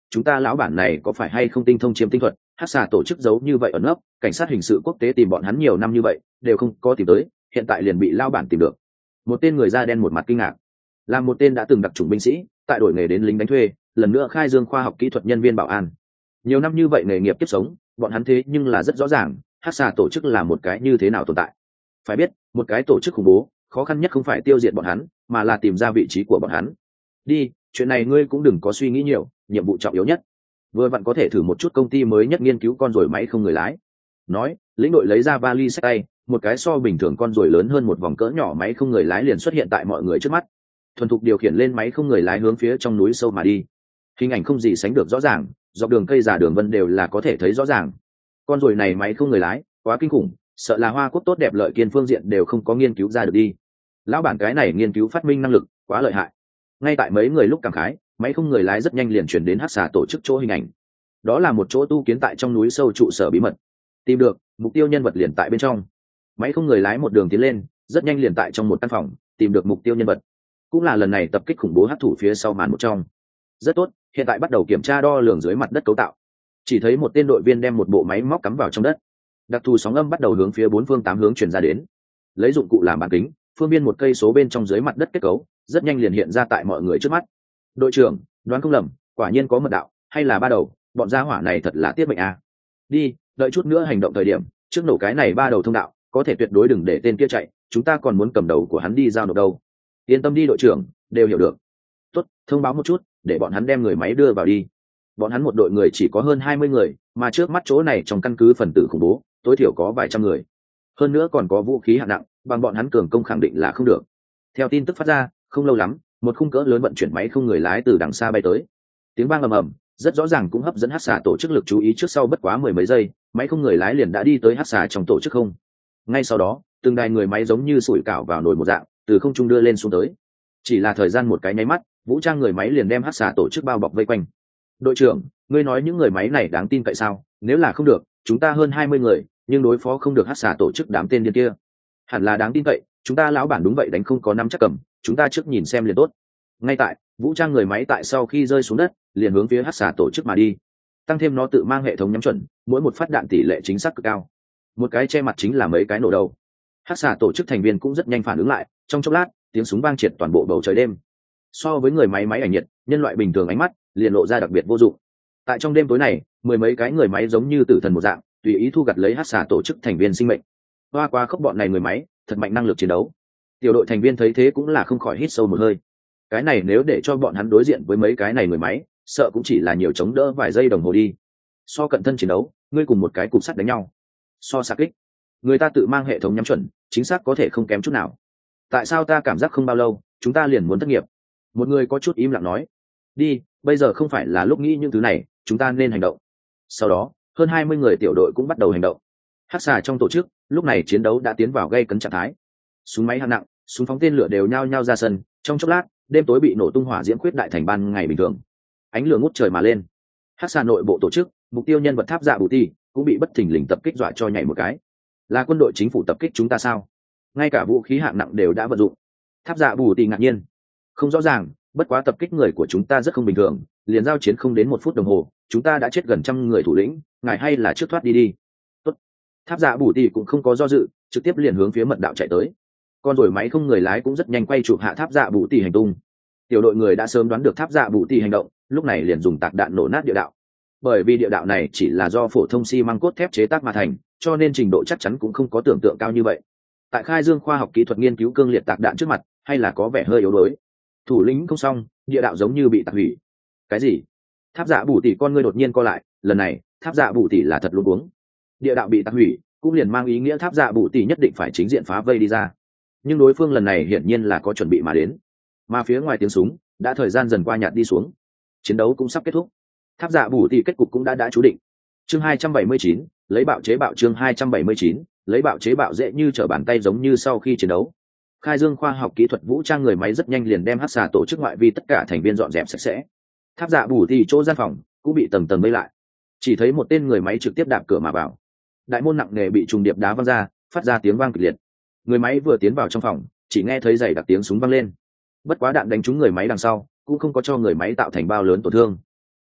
chúng ta lão bản này có phải hay không tinh thông chiếm tinh thuật, hắc xà tổ chức giấu như vậy ẩn nấp, cảnh sát hình sự quốc tế tìm bọn hắn nhiều năm như vậy đều không có tìm tới, hiện tại liền bị lão bản tìm được. Một tên người da đen một mặt kinh ngạc, là một tên đã từng đặc chủng binh sĩ, tại đổi nghề đến lính đánh thuê, lần nữa khai dương khoa học kỹ thuật nhân viên bảo an. Nhiều năm như vậy nghề nghiệp kiếp sống, bọn hắn thế nhưng là rất rõ ràng, hắc xà tổ chức là một cái như thế nào tồn tại. Phải biết, một cái tổ chức khủng bố, khó khăn nhất không phải tiêu diệt bọn hắn, mà là tìm ra vị trí của bọn hắn. Đi, chuyện này ngươi cũng đừng có suy nghĩ nhiều, nhiệm vụ trọng yếu nhất vừa vặn có thể thử một chút công ty mới nhất nghiên cứu con ruồi máy không người lái. Nói, lĩnh đội lấy ra vali xách tay, một cái so bình thường con ruồi lớn hơn một vòng cỡ nhỏ máy không người lái liền xuất hiện tại mọi người trước mắt. Thuần thục điều khiển lên máy không người lái hướng phía trong núi sâu mà đi. Hình ảnh không gì sánh được rõ ràng, dọc đường cây giả đường vân đều là có thể thấy rõ ràng. Con ruồi này máy không người lái, quá kinh khủng, sợ là Hoa Quốc tốt đẹp lợi kiên phương diện đều không có nghiên cứu ra được đi. Lão bản cái này nghiên cứu phát minh năng lực quá lợi hại. Ngay tại mấy người lúc cảm khái, máy không người lái rất nhanh liền chuyển đến hắc xà tổ chức chỗ hình ảnh. Đó là một chỗ tu kiến tại trong núi sâu trụ sở bí mật. Tìm được mục tiêu nhân vật liền tại bên trong. Máy không người lái một đường tiến lên, rất nhanh liền tại trong một căn phòng tìm được mục tiêu nhân vật, cũng là lần này tập kích khủng bố hắc thủ phía sau màn một trong. Rất tốt, hiện tại bắt đầu kiểm tra đo lường dưới mặt đất cấu tạo. Chỉ thấy một tên đội viên đem một bộ máy móc cắm vào trong đất, đặc thù sóng âm bắt đầu hướng phía bốn phương tám hướng truyền ra đến. Lấy dụng cụ làm bán kính, phương biên một cây số bên trong dưới mặt đất kết cấu rất nhanh liền hiện ra tại mọi người trước mắt. Đội trưởng, đoán không lầm, quả nhiên có mật đạo, hay là ba đầu, bọn gia hỏa này thật là tiết mệnh à. Đi, đợi chút nữa hành động thời điểm, trước nổ cái này ba đầu thông đạo, có thể tuyệt đối đừng để tên kia chạy, chúng ta còn muốn cầm đầu của hắn đi giao nộp đâu. Yên tâm đi đội trưởng, đều hiểu được. Tốt, thông báo một chút, để bọn hắn đem người máy đưa vào đi. Bọn hắn một đội người chỉ có hơn hai mươi người, mà trước mắt chỗ này trong căn cứ phần tử khủng bố, tối thiểu có vài trăm người. Hơn nữa còn có vũ khí hạng nặng, bằng bọn hắn cường công khẳng định là không được. Theo tin tức phát ra, không lâu lắm, một khung cỡ lớn vận chuyển máy không người lái từ đằng xa bay tới. Tiếng vang ầm ầm, rất rõ ràng cũng hấp dẫn hắc xà tổ chức lực chú ý, trước sau bất quá mười mấy giây, máy không người lái liền đã đi tới hắc xà trong tổ chức không. Ngay sau đó, từng đài người máy giống như sủi cảo vào nồi một dạng, từ không trung đưa lên xuống tới. Chỉ là thời gian một cái nháy mắt, vũ trang người máy liền đem hắc xà tổ chức bao bọc vây quanh. Đội trưởng, ngươi nói những người máy này đáng tin cậy sao? Nếu là không được, chúng ta hơn hai mươi người, nhưng đối phó không được hắc xà tổ chức đám tên điên kia. Hẳn là đáng tin cậy, chúng ta lão bản đúng vậy đánh không có năm chắc cầm, chúng ta trước nhìn xem liền tốt. Ngay tại vũ trang người máy tại sau khi rơi xuống đất liền hướng phía hắc xà tổ chức mà đi, tăng thêm nó tự mang hệ thống nhắm chuẩn, mỗi một phát đạn tỷ lệ chính xác cực cao. Một cái che mặt chính là mấy cái nổ đầu. Hắc xà tổ chức thành viên cũng rất nhanh phản ứng lại, trong chốc lát tiếng súng vang triệt toàn bộ bầu trời đêm. So với người máy máy ảnh nhiệt, nhân loại bình thường ánh mắt liền lộ ra đặc biệt vô dụng. Tại trong đêm tối này, mười mấy cái người máy giống như tử thần một dạng, tùy ý thu gặt lấy hắc xà tổ chức thành viên sinh mệnh. Hoa qua khốc bọn này người máy thật mạnh năng lực chiến đấu. Tiểu đội thành viên thấy thế cũng là không khỏi hít sâu một hơi. Cái này nếu để cho bọn hắn đối diện với mấy cái này người máy, sợ cũng chỉ là nhiều chống đỡ vài giây đồng hồ đi. So cận thân chiến đấu, ngươi cùng một cái cục sắt đánh nhau. So xạ kích, người ta tự mang hệ thống nhắm chuẩn, chính xác có thể không kém chút nào. Tại sao ta cảm giác không bao lâu chúng ta liền muốn thất nghiệp? Một người có chút im lặng nói. Đi, bây giờ không phải là lúc nghĩ những thứ này, chúng ta nên hành động. Sau đó, hơn hai mươi người tiểu đội cũng bắt đầu hành động. Hắc xà trong tổ chức, lúc này chiến đấu đã tiến vào gây cấn trạng thái. Súng máy hạng nặng, súng phóng tên lửa đều nhao nhao ra sân, trong chốc lát, đêm tối bị nổ tung hỏa diễm khuyết đại thành ban ngày bình thường. Ánh lửa ngút trời mà lên. Hắc xà nội bộ tổ chức, mục tiêu nhân vật tháp dạ bù ti cũng bị bất thình lình tập kích dọa cho nhảy một cái. Là quân đội chính phủ tập kích chúng ta sao? Ngay cả vũ khí hạng nặng đều đã vận dụng. Tháp dạ bù ti ngạc nhiên. Không rõ ràng, bất quá tập kích người của chúng ta rất không bình thường, liền giao chiến không đến một phút đồng hồ, chúng ta đã chết gần trăm người thủ lĩnh, ngài hay là trước thoát đi đi. Tốt. Tháp dạ bù ti cũng không có do dự, trực tiếp liền hướng phía mật đạo chạy tới. Con rồi máy không người lái cũng rất nhanh quay chụp hạ tháp dạ bù ti hành tung. Tiểu đội người đã sớm đoán được tháp dạ bù ti hành động, lúc này liền dùng tạc đạn nổ nát địa đạo. Bởi vì địa đạo này chỉ là do phổ thông xi măng cốt thép chế tác mà thành, cho nên trình độ chắc chắn cũng không có tưởng tượng cao như vậy. Tại khai dương khoa học kỹ thuật nghiên cứu cương liệt tạc đạn trước mặt, hay là có vẻ hơi yếu đuối. Thủ lĩnh không xong, địa đạo giống như bị tạc hủy. Cái gì? Tháp dạ bù tỷ con ngươi đột nhiên co lại, lần này tháp dạ bù tỷ là thật luống cuống. Địa đạo bị tạc hủy, cũng liền mang ý nghĩa tháp dạ bù tỷ nhất định phải chính diện phá vây đi ra. Nhưng đối phương lần này hiển nhiên là có chuẩn bị mà đến. Mà phía ngoài tiếng súng đã thời gian dần qua nhạt đi xuống, chiến đấu cũng sắp kết thúc. Tháp dạ bù tỷ kết cục cũng đã đã chú định. Chương hai trăm bảy mươi chín, lấy bạo chế bạo. Chương hai trăm bảy mươi chín, lấy bạo chế bạo dễ như trở bàn tay, giống như sau khi chiến đấu. Khai dương khoa học kỹ thuật vũ trang người máy rất nhanh liền đem hắc xà tổ chức ngoại vi tất cả thành viên dọn dẹp sạch sẽ. Tháp dạ bù tỷ chỗ gian phòng cũng bị tầng tầng vây lại, chỉ thấy một tên người máy trực tiếp đạp cửa mà vào. Đại môn nặng nề bị trùng điệp đá văng ra, phát ra tiếng vang kịch liệt. Người máy vừa tiến vào trong phòng, chỉ nghe thấy giày đặc tiếng súng vang lên. Bất quá đạn đánh trúng người máy đằng sau, cũng không có cho người máy tạo thành bao lớn tổn thương.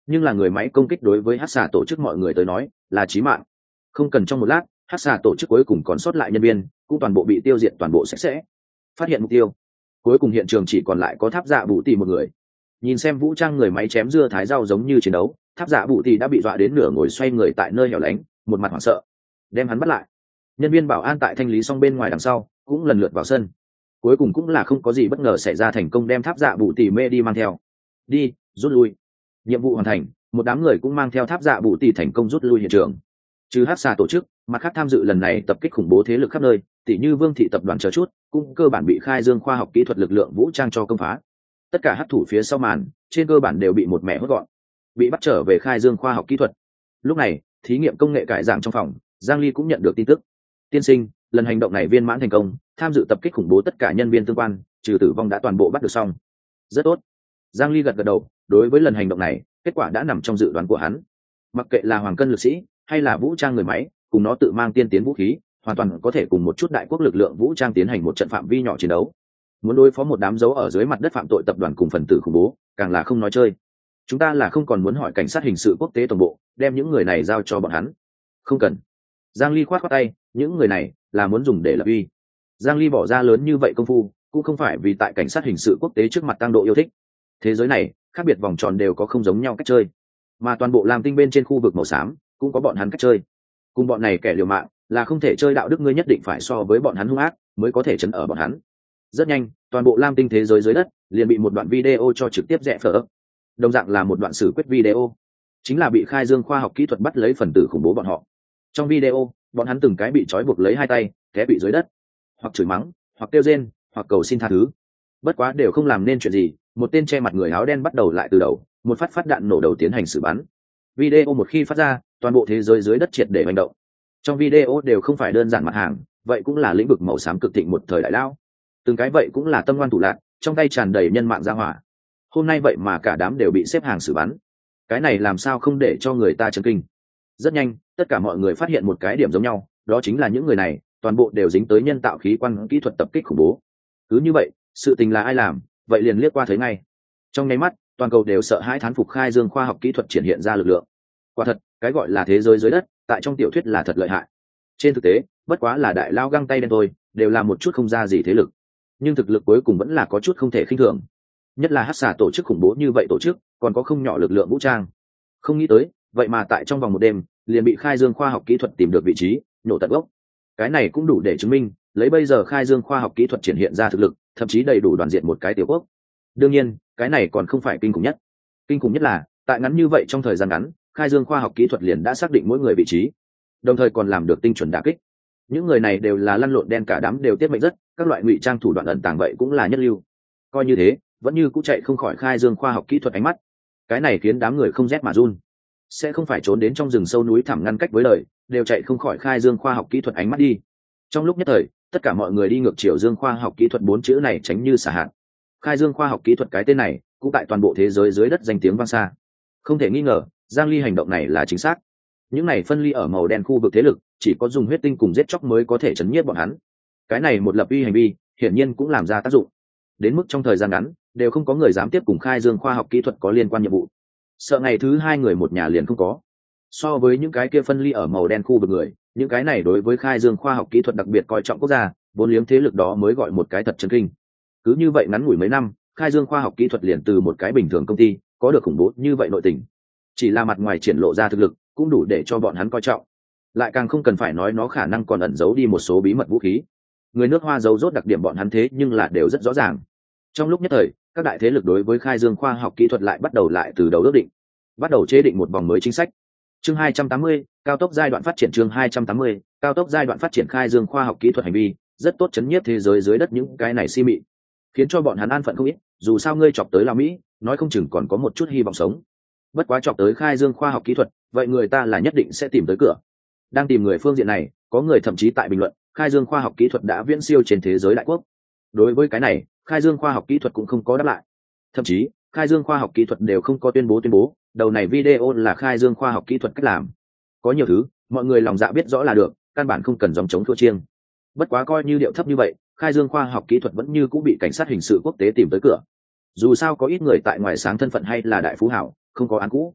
nhưng là người máy công kích đối với hắc xà tổ chức mọi người tới nói là chí mạng. Không cần trong một lát, hắc xà tổ chức cuối cùng còn sót lại nhân viên cũng toàn bộ bị tiêu diệt toàn bộ sạch sẽ. Phát hiện mục tiêu, cuối cùng hiện trường chỉ còn lại có tháp dạ bụ tỷ một người. Nhìn xem vũ trang người máy chém dưa thái rau giống như chiến đấu, tháp dạ bụ tỷ đã bị dọa đến nửa ngồi xoay người tại nơi hẻo lánh, một mặt hoảng sợ. Đem hắn bắt lại. Nhân viên bảo an tại thanh lý xong bên ngoài đằng sau cũng lần lượt vào sân. Cuối cùng cũng là không có gì bất ngờ xảy ra, thành công đem tháp dạ bụ tỷ mê đi mang theo. Đi, rút lui. Nhiệm vụ hoàn thành, một đám người cũng mang theo tháp dạ bụ tỷ thành công rút lui hiện trường. Trừ hắc xà tổ chức, mặt khác tham dự lần này tập kích khủng bố thế lực khắp nơi, tỷ như Vương thị tập đoàn chờ chút, cũng cơ bản bị khai dương khoa học kỹ thuật lực lượng vũ trang cho công phá. Tất cả hắc thủ phía sau màn, trên cơ bản đều bị một mẹ hốt gọn, bị bắt trở về khai dương khoa học kỹ thuật. Lúc này, thí nghiệm công nghệ cải dạng trong phòng, Giang Ly cũng nhận được tin tức. Tiên sinh, lần hành động này viên mãn thành công, tham dự tập kích khủng bố tất cả nhân viên tương quan, trừ tử vong đã toàn bộ bắt được xong. Rất tốt. Giang Ly gật gật đầu, đối với lần hành động này, kết quả đã nằm trong dự đoán của hắn. Mặc kệ là hoàng cân lực sĩ, hay là vũ trang người máy, cùng nó tự mang tiên tiến vũ khí, hoàn toàn có thể cùng một chút đại quốc lực lượng vũ trang tiến hành một trận phạm vi nhỏ chiến đấu. Muốn đối phó một đám dấu ở dưới mặt đất phạm tội tập đoàn cùng phần tử khủng bố, càng là không nói chơi. Chúng ta là không còn muốn hỏi cảnh sát hình sự quốc tế toàn bộ, đem những người này giao cho bọn hắn. Không cần. Giang Ly khoát khoát tay, những người này là muốn dùng để lập uy. Giang Ly bỏ ra lớn như vậy công phu, cũng không phải vì tại cảnh sát hình sự quốc tế trước mặt tăng độ yêu thích. Thế giới này, khác biệt vòng tròn đều có không giống nhau cách chơi, mà toàn bộ Lam Tinh bên trên khu vực màu xám cũng có bọn hắn cách chơi. Cùng bọn này kẻ liều mạng là không thể chơi đạo đức, ngươi nhất định phải so với bọn hắn hung ác mới có thể chấn ở bọn hắn. Rất nhanh, toàn bộ Lam Tinh thế giới dưới đất liền bị một đoạn video cho trực tiếp rẽ phở. Đồng dạng là một đoạn xử quyết video, chính là bị khai dương khoa học kỹ thuật bắt lấy phần tử khủng bố bọn họ. Trong video, bọn hắn từng cái bị trói buộc lấy hai tay, té bị dưới đất, hoặc chửi mắng, hoặc kêu rên, hoặc cầu xin tha thứ. Bất quá đều không làm nên chuyện gì, một tên che mặt người áo đen bắt đầu lại từ đầu, một phát phát đạn nổ đầu tiến hành xử bắn. Video một khi phát ra, toàn bộ thế giới dưới đất triệt để hành động. Trong video đều không phải đơn giản mặt hàng, vậy cũng là lĩnh vực màu xám cực thịnh một thời đại lao. Từng cái vậy cũng là tâm ngoan thủ lạn, trong tay tràn đầy nhân mạng ra hỏa. Hôm nay vậy mà cả đám đều bị xếp hàng xử bắn. Cái này làm sao không để cho người ta chấn kinh. Rất nhanh, tất cả mọi người phát hiện một cái điểm giống nhau, đó chính là những người này toàn bộ đều dính tới nhân tạo khí quan kỹ thuật tập kích khủng bố. Cứ như vậy, sự tình là ai làm, vậy liền liếc qua thấy ngay. Trong nháy mắt, toàn cầu đều sợ hãi thán phục khai dương khoa học kỹ thuật triển hiện ra lực lượng. Quả thật, cái gọi là thế giới dưới đất, tại trong tiểu thuyết là thật lợi hại. Trên thực tế, bất quá là đại lao găng tay đen thôi, đều là một chút không ra gì thế lực. Nhưng thực lực cuối cùng vẫn là có chút không thể khinh thường. Nhất là hắc xà tổ chức khủng bố như vậy tổ chức, còn có không nhỏ lực lượng vũ trang. Không nghĩ tới, vậy mà tại trong vòng một đêm, liền bị khai dương khoa học kỹ thuật tìm được vị trí, nổ tận gốc. Cái này cũng đủ để chứng minh, lấy bây giờ khai dương khoa học kỹ thuật triển hiện ra thực lực, thậm chí đầy đủ đoàn diện một cái tiểu quốc. Đương nhiên, cái này còn không phải kinh khủng nhất. Kinh khủng nhất là, tại ngắn như vậy trong thời gian ngắn, khai dương khoa học kỹ thuật liền đã xác định mỗi người vị trí, đồng thời còn làm được tinh chuẩn đả kích. Những người này đều là lăn lộn đen, cả đám đều tiết mệnh rất, các loại ngụy trang thủ đoạn ẩn tàng vậy cũng là nhất lưu. Coi như thế, vẫn như cũng chạy không khỏi khai dương khoa học kỹ thuật ánh mắt. Cái này khiến đám người không rét mà run. Sẽ không phải trốn đến trong rừng sâu núi thẳm ngăn cách với đời, đều chạy không khỏi khai dương khoa học kỹ thuật ánh mắt đi. Trong lúc nhất thời, tất cả mọi người đi ngược chiều dương khoa học kỹ thuật bốn chữ này tránh như xả hạn. Khai dương khoa học kỹ thuật cái tên này cũng tại toàn bộ thế giới dưới đất danh tiếng vang xa. Không thể nghi ngờ, Giang Ly hành động này là chính xác. Những này phân ly ở màu đen khu vực thế lực, chỉ có dùng huyết tinh cùng giết chóc mới có thể chấn nhiếp bọn hắn. Cái này một lập uy hành vi, hiển nhiên cũng làm ra tác dụng. Đến mức trong thời gian ngắn, đều không có người dám tiếp cùng khai dương khoa học kỹ thuật có liên quan nhiệm vụ. Sợ ngày thứ hai người một nhà liền không có. So với những cái kia phân ly ở màu đen khu vực người, những cái này đối với khai dương khoa học kỹ thuật đặc biệt coi trọng quốc gia, vốn liếng thế lực đó mới gọi một cái thật chấn kinh. Cứ như vậy ngắn ngủi mấy năm, khai dương khoa học kỹ thuật liền từ một cái bình thường công ty có được khủng bố như vậy nội tình. Chỉ là mặt ngoài triển lộ ra thực lực, cũng đủ để cho bọn hắn coi trọng. Lại càng không cần phải nói nó khả năng còn ẩn giấu đi một số bí mật vũ khí. Người nước Hoa giấu rốt đặc điểm bọn hắn thế nhưng là đều rất rõ ràng. Trong lúc nhất thời, các đại thế lực đối với khai dương khoa học kỹ thuật lại bắt đầu lại từ đầu ước định, bắt đầu chế định một vòng mới chính sách. Chương hai trăm tám mươi, cao tốc giai đoạn phát triển. Chương hai trăm tám mươi, cao tốc giai đoạn phát triển khai dương khoa học kỹ thuật hành vi, rất tốt chấn nhiếp thế giới dưới đất những cái này si mị, khiến cho bọn hắn an phận không ít. Dù sao ngươi chọc tới Lào Mỹ, nói không chừng còn có một chút hy vọng sống. Bất quá chọc tới khai dương khoa học kỹ thuật, vậy người ta là nhất định sẽ tìm tới cửa. Đang tìm người phương diện này, có người thậm chí tại bình luận, khai dương khoa học kỹ thuật đã viễn siêu trên thế giới đại quốc. Đối với cái này, khai dương khoa học kỹ thuật cũng không có đáp lại. Thậm chí, khai dương khoa học kỹ thuật đều không có tuyên bố tuyên bố, đầu này video là khai dương khoa học kỹ thuật cách làm. Có nhiều thứ, mọi người lòng dạ biết rõ là được, căn bản không cần dòng chống thua chiêng. Bất quá coi như điệu thấp như vậy, khai dương khoa học kỹ thuật vẫn như cũng bị cảnh sát hình sự quốc tế tìm tới cửa. Dù sao có ít người tại ngoài sáng thân phận hay là đại phú hảo, không có án cũ.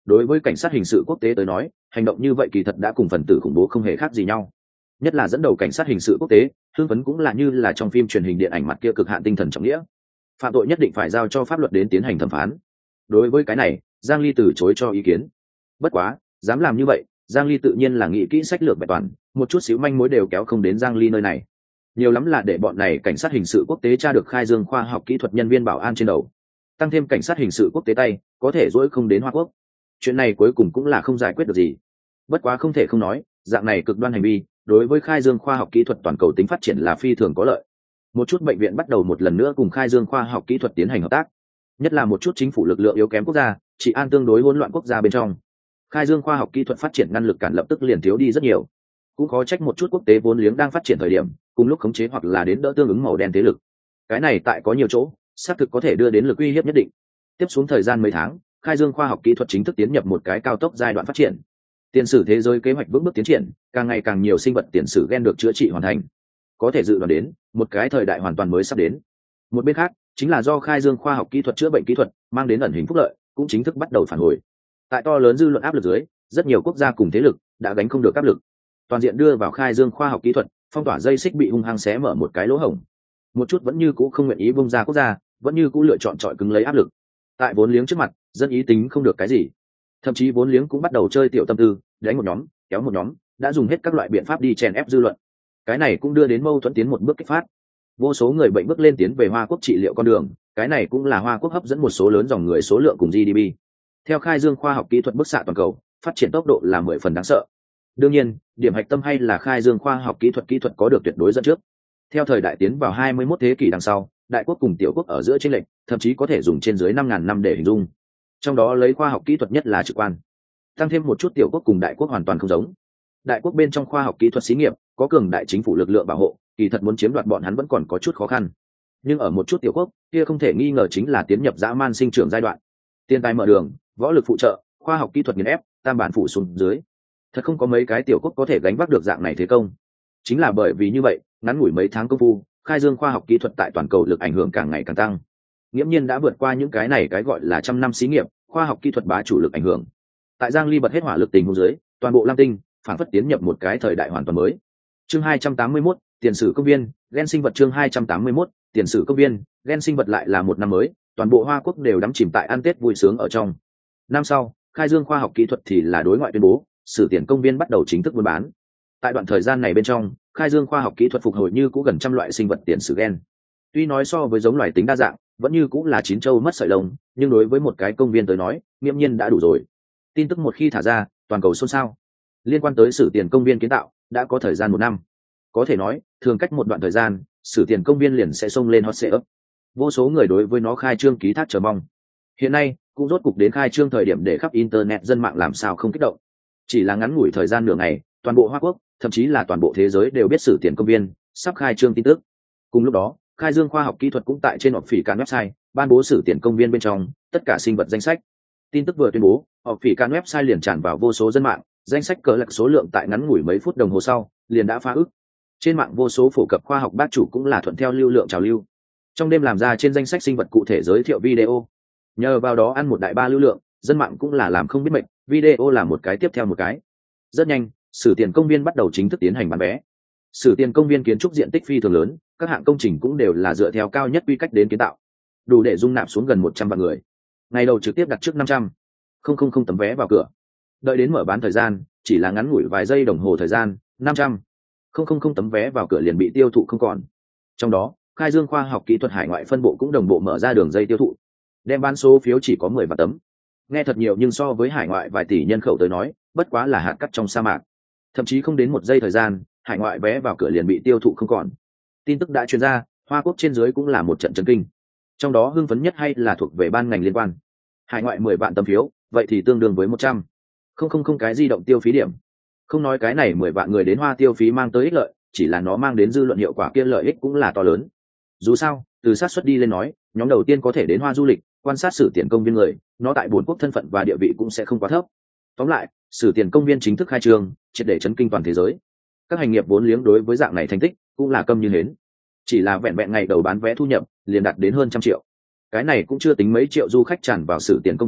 đối với cảnh sát hình sự quốc tế tới nói, hành động như vậy kỳ thật đã cùng phần tử khủng bố không hề khác gì nhau. Nhất là dẫn đầu cảnh sát hình sự quốc tế, hưng phấn cũng là như là trong phim truyền hình điện ảnh mặt kia cực hạn tinh thần trọng nghĩa, phạm tội nhất định phải giao cho pháp luật đến tiến hành thẩm phán. Đối với cái này, Giang Ly từ chối cho ý kiến. Bất quá, dám làm như vậy, Giang Ly tự nhiên là nghĩ kỹ sách lược vẹn toàn, một chút xíu manh mối đều kéo không đến Giang Ly nơi này. Nhiều lắm là để bọn này cảnh sát hình sự quốc tế tra được khai dương khoa học kỹ thuật nhân viên bảo an trên đầu, tăng thêm cảnh sát hình sự quốc tế tay có thể dỗi không đến Hoa Quốc. Chuyện này cuối cùng cũng là không giải quyết được gì. Bất quá không thể không nói, dạng này cực đoan hành vi đối với khai dương khoa học kỹ thuật toàn cầu tính phát triển là phi thường có lợi. Một chút bệnh viện bắt đầu một lần nữa cùng khai dương khoa học kỹ thuật tiến hành hợp tác, nhất là một chút chính phủ lực lượng yếu kém quốc gia, trị an tương đối hỗn loạn quốc gia bên trong, khai dương khoa học kỹ thuật phát triển ngăn lực cản lập tức liền thiếu đi rất nhiều. Cũng khó trách một chút quốc tế vốn liếng đang phát triển thời điểm cùng lúc khống chế hoặc là đến đỡ tương ứng màu đen thế lực. Cái này tại có nhiều chỗ xác thực có thể đưa đến lực uy hiếp nhất định. Tiếp xuống thời gian mấy tháng, khai dương khoa học kỹ thuật chính thức tiến nhập một cái cao tốc giai đoạn phát triển. Tiền sử thế giới kế hoạch vững bước tiến triển, càng ngày càng nhiều sinh vật tiền sử gen được chữa trị hoàn thành. Có thể dự đoán đến, một cái thời đại hoàn toàn mới sắp đến. Một bên khác, chính là do khai dương khoa học kỹ thuật chữa bệnh kỹ thuật mang đến ẩn hình phúc lợi, cũng chính thức bắt đầu phản hồi. Tại to lớn dư luận áp lực dưới, rất nhiều quốc gia cùng thế lực đã gánh không được áp lực, toàn diện đưa vào khai dương khoa học kỹ thuật, phong tỏa dây xích bị hung hăng xé mở một cái lỗ hổng. Một chút vẫn như cũ không nguyện ý bung ra quốc gia, vẫn như cũ lựa chọn trọi cứng lấy áp lực. Tại vốn liếng trước mặt, dân ý tính không được cái gì, thậm chí vốn liếng cũng bắt đầu chơi tiểu tâm tư, đánh một nhóm kéo một nhóm, đã dùng hết các loại biện pháp đi chèn ép dư luận. Cái này cũng đưa đến mâu thuẫn tiến một bước kích phát, vô số người bệnh bước lên tiến về Hoa Quốc trị liệu con đường. Cái này cũng là Hoa Quốc hấp dẫn một số lớn dòng người số lượng cùng giê đê pê. Theo khai dương khoa học kỹ thuật bức xạ toàn cầu, phát triển tốc độ là mười phần đáng sợ. Đương nhiên, điểm hạch tâm hay là khai dương khoa học kỹ thuật kỹ thuật có được tuyệt đối dẫn trước. Theo thời đại tiến vào hai mươi mốt thế kỷ đằng sau, đại quốc cùng tiểu quốc ở giữa chênh lệch, thậm chí có thể dùng trên dưới năm ngàn năm để hình dung. Trong đó lấy khoa học kỹ thuật nhất là trực quan. Tăng thêm một chút tiểu quốc cùng đại quốc hoàn toàn không giống. Đại quốc bên trong khoa học kỹ thuật xí nghiệp, có cường đại chính phủ lực lượng bảo hộ, kỳ thật muốn chiếm đoạt bọn hắn vẫn còn có chút khó khăn. Nhưng ở một chút tiểu quốc, kia không thể nghi ngờ chính là tiến nhập dã man sinh trưởng giai đoạn. Tiền tài mở đường, võ lực phụ trợ, khoa học kỹ thuật nghiền ép, tam bản phủ xuống dưới. Thật không có mấy cái tiểu quốc có thể gánh vác được dạng này thế công. Chính là bởi vì như vậy, ngắn ngủi mấy tháng công phu, khai dương khoa học kỹ thuật tại toàn cầu lực ảnh hưởng càng ngày càng tăng. Nghiễm nhiên đã vượt qua những cái này cái gọi là trăm năm xí nghiệp, khoa học kỹ thuật bá chủ lực ảnh hưởng. Tại Giang Ly bật hết hỏa lực tình huống dưới, toàn bộ Lam Tinh phản phất tiến nhập một cái thời đại hoàn toàn mới. Chương hai trăm tám mươi mốt, tiền sử công viên, gen sinh vật. Chương hai trăm tám mươi mốt, tiền sử công viên, gen sinh vật. Lại là một năm mới, toàn bộ Hoa Quốc đều đắm chìm tại ăn Tết vui sướng ở trong. Năm sau, khai dương khoa học kỹ thuật thì là đối ngoại tuyên bố, sử tiền công viên bắt đầu chính thức buôn bán. Tại đoạn thời gian này bên trong, khai dương khoa học kỹ thuật phục hồi như cũ gần trăm loại sinh vật tiền sử gen. Tuy nói so với giống loài tính đa dạng, vẫn như cũng là chín châu mất sợi lông, nhưng đối với một cái công viên tới nói, nghiễm nhiên đã đủ rồi. Tin tức một khi thả ra, toàn cầu xôn xao. Liên quan tới sử tiền công viên kiến tạo, đã có thời gian một năm. Có thể nói, thường cách một đoạn thời gian, sử tiền công viên liền sẽ xông lên hot search. Vô số người đối với nó khai trương ký thác chờ mong. Hiện nay, cũng rốt cục đến khai trương thời điểm để khắp internet dân mạng làm sao không kích động. Chỉ là ngắn ngủi thời gian nửa ngày, toàn bộ Hoa Quốc, thậm chí là toàn bộ thế giới đều biết sử tiền công viên sắp khai trương tin tức. Cùng lúc đó, khai dương khoa học kỹ thuật cũng tại trên họp phỉ can website ban bố sử tiền công viên bên trong tất cả sinh vật danh sách. Tin tức vừa tuyên bố, họp phỉ can website liền tràn vào vô số dân mạng, danh sách cỡ lạc số lượng tại ngắn ngủi mấy phút đồng hồ sau liền đã phá ức. Trên mạng vô số phổ cập khoa học bác chủ cũng là thuận theo lưu lượng trào lưu, trong đêm làm ra trên danh sách sinh vật cụ thể giới thiệu video. Nhờ vào đó ăn một đại ba lưu lượng, dân mạng cũng là làm không biết mệnh, video là một cái tiếp theo một cái. Rất nhanh, sử tiền công viên bắt đầu chính thức tiến hành bán vé. Sử tiền công viên kiến trúc diện tích phi thường lớn, các hạng công trình cũng đều là dựa theo cao nhất quy cách đến kiến tạo, đủ để dung nạp xuống gần một trăm vạn người. Ngày đầu trực tiếp đặt trước năm trăm không tấm vé vào cửa. Đợi đến mở bán thời gian, chỉ là ngắn ngủi vài giây đồng hồ thời gian, năm trăm không tấm vé vào cửa liền bị tiêu thụ không còn. Trong đó, khai dương khoa học kỹ thuật hải ngoại phân bộ cũng đồng bộ mở ra đường dây tiêu thụ, đem bán số phiếu chỉ có mười vạn tấm. Nghe thật nhiều nhưng so với hải ngoại vài tỷ nhân khẩu tới nói, bất quá là hạt cát trong sa mạc. Thậm chí không đến một giây thời gian, hải ngoại vé vào cửa liền bị tiêu thụ không còn. Tin tức đã truyền ra, Hoa Quốc trên dưới cũng là một trận chấn kinh. Trong đó hưng phấn nhất hay là thuộc về ban ngành liên quan. Hải ngoại mười vạn tấm phiếu, vậy thì tương đương với một trăm không không không cái di động tiêu phí điểm. Không nói cái này mười vạn người đến Hoa tiêu phí mang tới ích lợi, chỉ là nó mang đến dư luận hiệu quả kia lợi ích cũng là to lớn. Dù sao, từ sát suất đi lên nói, nhóm đầu tiên có thể đến Hoa du lịch, quan sát sử tiền công viên người, nó tại bốn quốc thân phận và địa vị cũng sẽ không quá thấp. Tóm lại, sử tiền công viên chính thức khai trương, triệt để chấn kinh toàn thế giới. Các hành nghiệp vốn liếng đối với dạng này thành tích cũng là câm như hến. Chỉ là vẹn vẹn ngày đầu bán vé thu nhập liền đạt đến hơn trăm triệu. Cái này cũng chưa tính mấy triệu du khách tràn vào sử tiền công viên,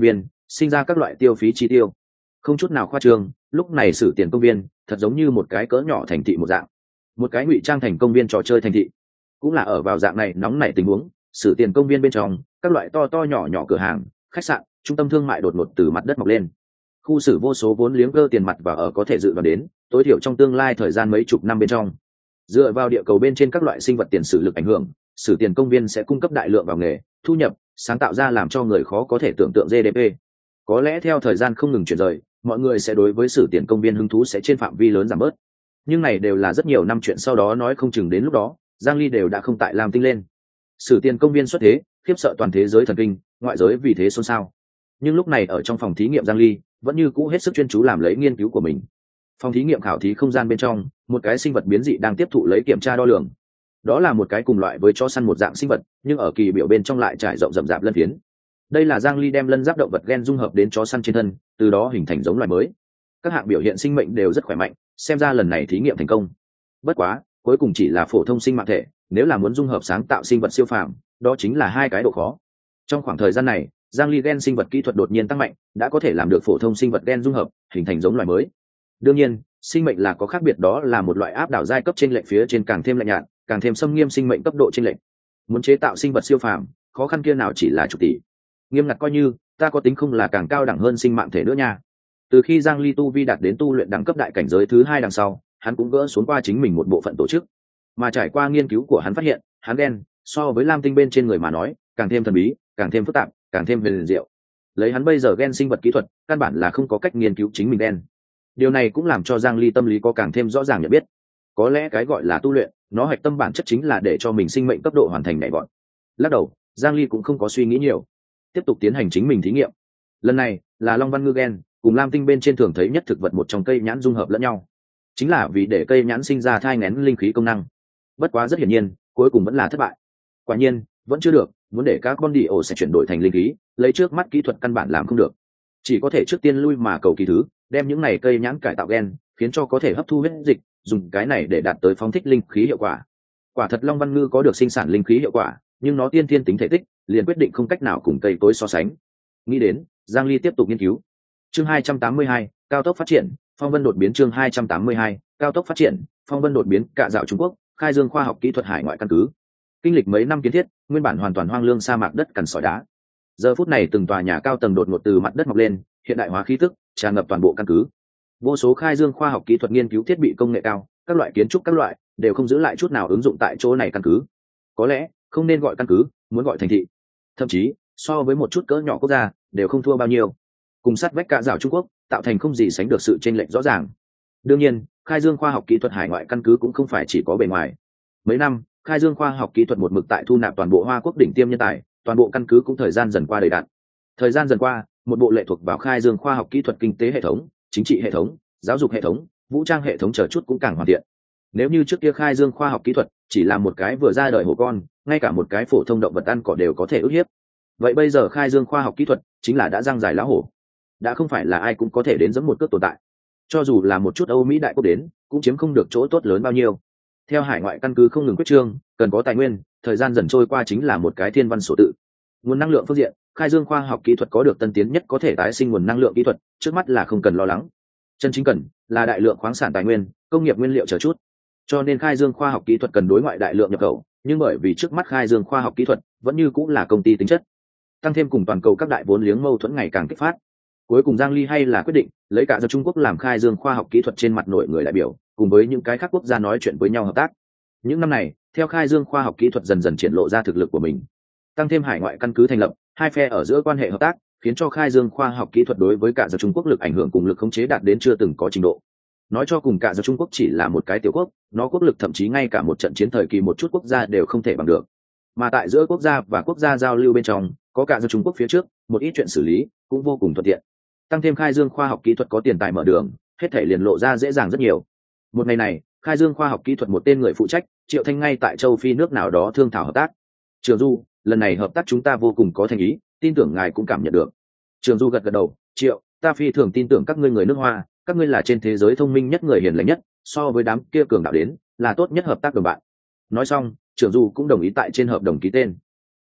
sinh ra các loại tiêu phí chi tiêu. Không chút nào khoa trương, lúc này Sử Tiền công viên thật giống như một cái cỡ nhỏ thành thị một dạng, một cái ngụy trang thành công viên trò chơi thành thị. Cũng là ở vào dạng này nóng nảy tình huống, Sử Tiền công viên bên trong các loại to to nhỏ nhỏ cửa hàng, khách sạn, trung tâm thương mại đột ngột từ mặt đất mọc lên. Khu xử vô số vốn liếng cơ tiền mặt và ở có thể dự đoán đến tối thiểu trong tương lai thời gian mấy chục năm bên trong, dựa vào địa cầu bên trên các loại sinh vật tiền sử lực ảnh hưởng, Sử Tiền công viên sẽ cung cấp đại lượng vào nghề, thu nhập, sáng tạo ra làm cho người khó có thể tưởng tượng giê đê pê. Có lẽ theo thời gian không ngừng chuyển rời, mọi người sẽ đối với Sử Tiền công viên hứng thú sẽ trên phạm vi lớn giảm bớt. Nhưng này đều là rất nhiều năm chuyện sau đó, nói không chừng đến lúc đó Giang Ly đều đã không tại Lam Tinh lên. Sử Tiền công viên xuất thế, khiếp sợ toàn thế giới thần kinh, ngoại giới vì thế xôn xao. Nhưng lúc này ở trong phòng thí nghiệm Giang Ly vẫn như cũ hết sức chuyên chú làm lấy nghiên cứu của mình. Phòng thí nghiệm khảo thí không gian bên trong, một cái sinh vật biến dị đang tiếp thụ lấy kiểm tra đo lường. Đó là một cái cùng loại với chó săn một dạng sinh vật, nhưng ở kỳ biểu bên trong lại trải rộng rậm rạp lân phiến. Đây là Giang Ly đem lân giáp động vật gen dung hợp đến chó săn trên thân, từ đó hình thành giống loài mới. Các hạng biểu hiện sinh mệnh đều rất khỏe mạnh, xem ra lần này thí nghiệm thành công. Bất quá, cuối cùng chỉ là phổ thông sinh mạng thể, nếu là muốn dung hợp sáng tạo sinh vật siêu phàm, đó chính là hai cái độ khó. Trong khoảng thời gian này, Giang Ly gen sinh vật kỹ thuật đột nhiên tăng mạnh, đã có thể làm được phổ thông sinh vật gen dung hợp, hình thành giống loài mới. Đương nhiên, sinh mệnh là có khác biệt, đó là một loại áp đảo giai cấp trên lệnh phía trên càng thêm lạnh nhạt, càng thêm xâm nghiêm sinh mệnh cấp độ trên lệnh. Muốn chế tạo sinh vật siêu phàm, khó khăn kia nào chỉ là chục tỷ. Nghiêm ngặt coi như, ta có tính không là càng cao đẳng hơn sinh mạng thể nữa nha. Từ khi Giang Ly tu vi đạt đến tu luyện đẳng cấp đại cảnh giới thứ hai đằng sau, hắn cũng gỡ xuống qua chính mình một bộ phận tổ chức. Mà trải qua nghiên cứu của hắn phát hiện, hắn gen so với Lam Tinh bên trên người mà nói, càng thêm thần bí, càng thêm phức tạp, càng thêm huyền diệu. Lấy hắn bây giờ gen sinh vật kỹ thuật, căn bản là không có cách nghiên cứu chính mình gen. Điều này cũng làm cho Giang Ly tâm lý có càng thêm rõ ràng nhận biết. Có lẽ cái gọi là tu luyện, nó hạch tâm bản chất chính là để cho mình sinh mệnh cấp độ hoàn thành nhảy vọt. Lắc đầu, Giang Ly cũng không có suy nghĩ nhiều, tiếp tục tiến hành chính mình thí nghiệm. Lần này là Long Văn Ngư gen cùng Lam Tinh bên trên thường thấy nhất thực vật một trong cây nhãn dung hợp lẫn nhau, chính là vì để cây nhãn sinh ra thai nghén linh khí công năng. Bất quá rất hiển nhiên, cuối cùng vẫn là thất bại. Quả nhiên, vẫn chưa được, muốn để các con đi ổ sẽ chuyển đổi thành linh khí, lấy trước mắt kỹ thuật căn bản làm không được. Chỉ có thể trước tiên lui mà cầu kỳ thứ, đem những này cây nhãn cải tạo gen, khiến cho có thể hấp thu huyết dịch, dùng cái này để đạt tới phóng thích linh khí hiệu quả. Quả thật Long Văn Ngư có được sinh sản linh khí hiệu quả, nhưng nó tiên thiên tính thể tích, liền quyết định không cách nào cùng cây tối so sánh. Nghĩ đến, Giang Ly tiếp tục nghiên cứu. Chương hai trăm tám mươi hai, cao tốc phát triển, phong vân đột biến. Chương hai trăm tám mươi hai, cao tốc phát triển, phong vân đột biến. Cạ dạo Trung Quốc, khai dương khoa học kỹ thuật hải ngoại căn cứ. Kinh lịch mấy năm kiến thiết, nguyên bản hoàn toàn hoang lương sa mạc đất cằn sỏi đá. Giờ phút này từng tòa nhà cao tầng đột ngột từ mặt đất mọc lên, hiện đại hóa khí tức tràn ngập toàn bộ căn cứ. Vô số khai dương khoa học kỹ thuật nghiên cứu thiết bị công nghệ cao, các loại kiến trúc các loại đều không giữ lại chút nào ứng dụng tại chỗ này căn cứ. Có lẽ không nên gọi căn cứ, muốn gọi thành thị. Thậm chí so với một chút cỡ nhỏ quốc gia đều không thua bao nhiêu. Cùng sát vách Cạ dạo Trung Quốc, tạo thành không gì sánh được sự chênh lệch rõ ràng. Đương nhiên, khai dương khoa học kỹ thuật hải ngoại căn cứ cũng không phải chỉ có bề ngoài. Mấy năm, khai dương khoa học kỹ thuật một mực tại thu nạp toàn bộ Hoa Quốc đỉnh tiêm nhân tài, toàn bộ căn cứ cũng thời gian dần qua đầy đặn. Thời gian dần qua, một bộ lệ thuộc vào khai dương khoa học kỹ thuật kinh tế hệ thống, chính trị hệ thống, giáo dục hệ thống, vũ trang hệ thống chờ chút cũng càng hoàn thiện. Nếu như trước kia khai dương khoa học kỹ thuật chỉ là một cái vừa ra đời hổ con, ngay cả một cái phổ thông động vật ăn cỏ đều có thể ức hiếp, vậy bây giờ khai dương khoa học kỹ thuật chính là đã răng dài lá hổ, đã không phải là ai cũng có thể đến giẫm một cước tồn tại. Cho dù là một chút Âu Mỹ đại quốc đến, cũng chiếm không được chỗ tốt lớn bao nhiêu. Theo hải ngoại căn cứ không ngừng quyết trương, cần có tài nguyên, thời gian dần trôi qua chính là một cái thiên văn sổ tự. Nguồn năng lượng phương diện, khai dương khoa học kỹ thuật có được tân tiến nhất có thể tái sinh nguồn năng lượng kỹ thuật, trước mắt là không cần lo lắng. Chân chính cần là đại lượng khoáng sản tài nguyên, công nghiệp nguyên liệu chờ chút. Cho nên khai dương khoa học kỹ thuật cần đối ngoại đại lượng nhập khẩu, nhưng bởi vì trước mắt khai dương khoa học kỹ thuật vẫn như cũng là công ty tính chất, tăng thêm cùng toàn cầu các đại vốn liếng mâu thuẫn ngày càng kích phát. Cuối cùng Giang Ly hay là quyết định lấy cả do Trung Quốc làm khai dương khoa học kỹ thuật trên mặt nội người đại biểu, cùng với những cái khác quốc gia nói chuyện với nhau hợp tác. Những năm này, theo khai dương khoa học kỹ thuật dần dần triển lộ ra thực lực của mình, tăng thêm hải ngoại căn cứ thành lập, hai phe ở giữa quan hệ hợp tác, khiến cho khai dương khoa học kỹ thuật đối với cả do Trung Quốc lực ảnh hưởng cùng lực khống chế đạt đến chưa từng có trình độ. Nói cho cùng cả do Trung Quốc chỉ là một cái tiểu quốc, nó quốc lực thậm chí ngay cả một trận chiến thời kỳ một chút quốc gia đều không thể bằng được. Mà tại giữa quốc gia và quốc gia giao lưu bên trong, có cả do Trung Quốc phía trước, một ít chuyện xử lý cũng vô cùng thuận tiện. Tăng thêm khai dương khoa học kỹ thuật có tiền tài mở đường, hết thể liền lộ ra dễ dàng rất nhiều. Một ngày này, khai dương khoa học kỹ thuật một tên người phụ trách Triệu Thanh ngay tại châu Phi nước nào đó thương thảo hợp tác. Trường Du, lần này hợp tác chúng ta vô cùng có thành ý, tin tưởng ngài cũng cảm nhận được. Trường Du gật gật đầu, Triệu, ta phi thường tin tưởng các ngươi người nước Hoa, các ngươi là trên thế giới thông minh nhất, người hiền lành nhất, so với đám kia cường đạo đến là tốt nhất hợp tác đồng bạn. Nói xong, Trường Du cũng đồng ý tại trên hợp đồng ký tên.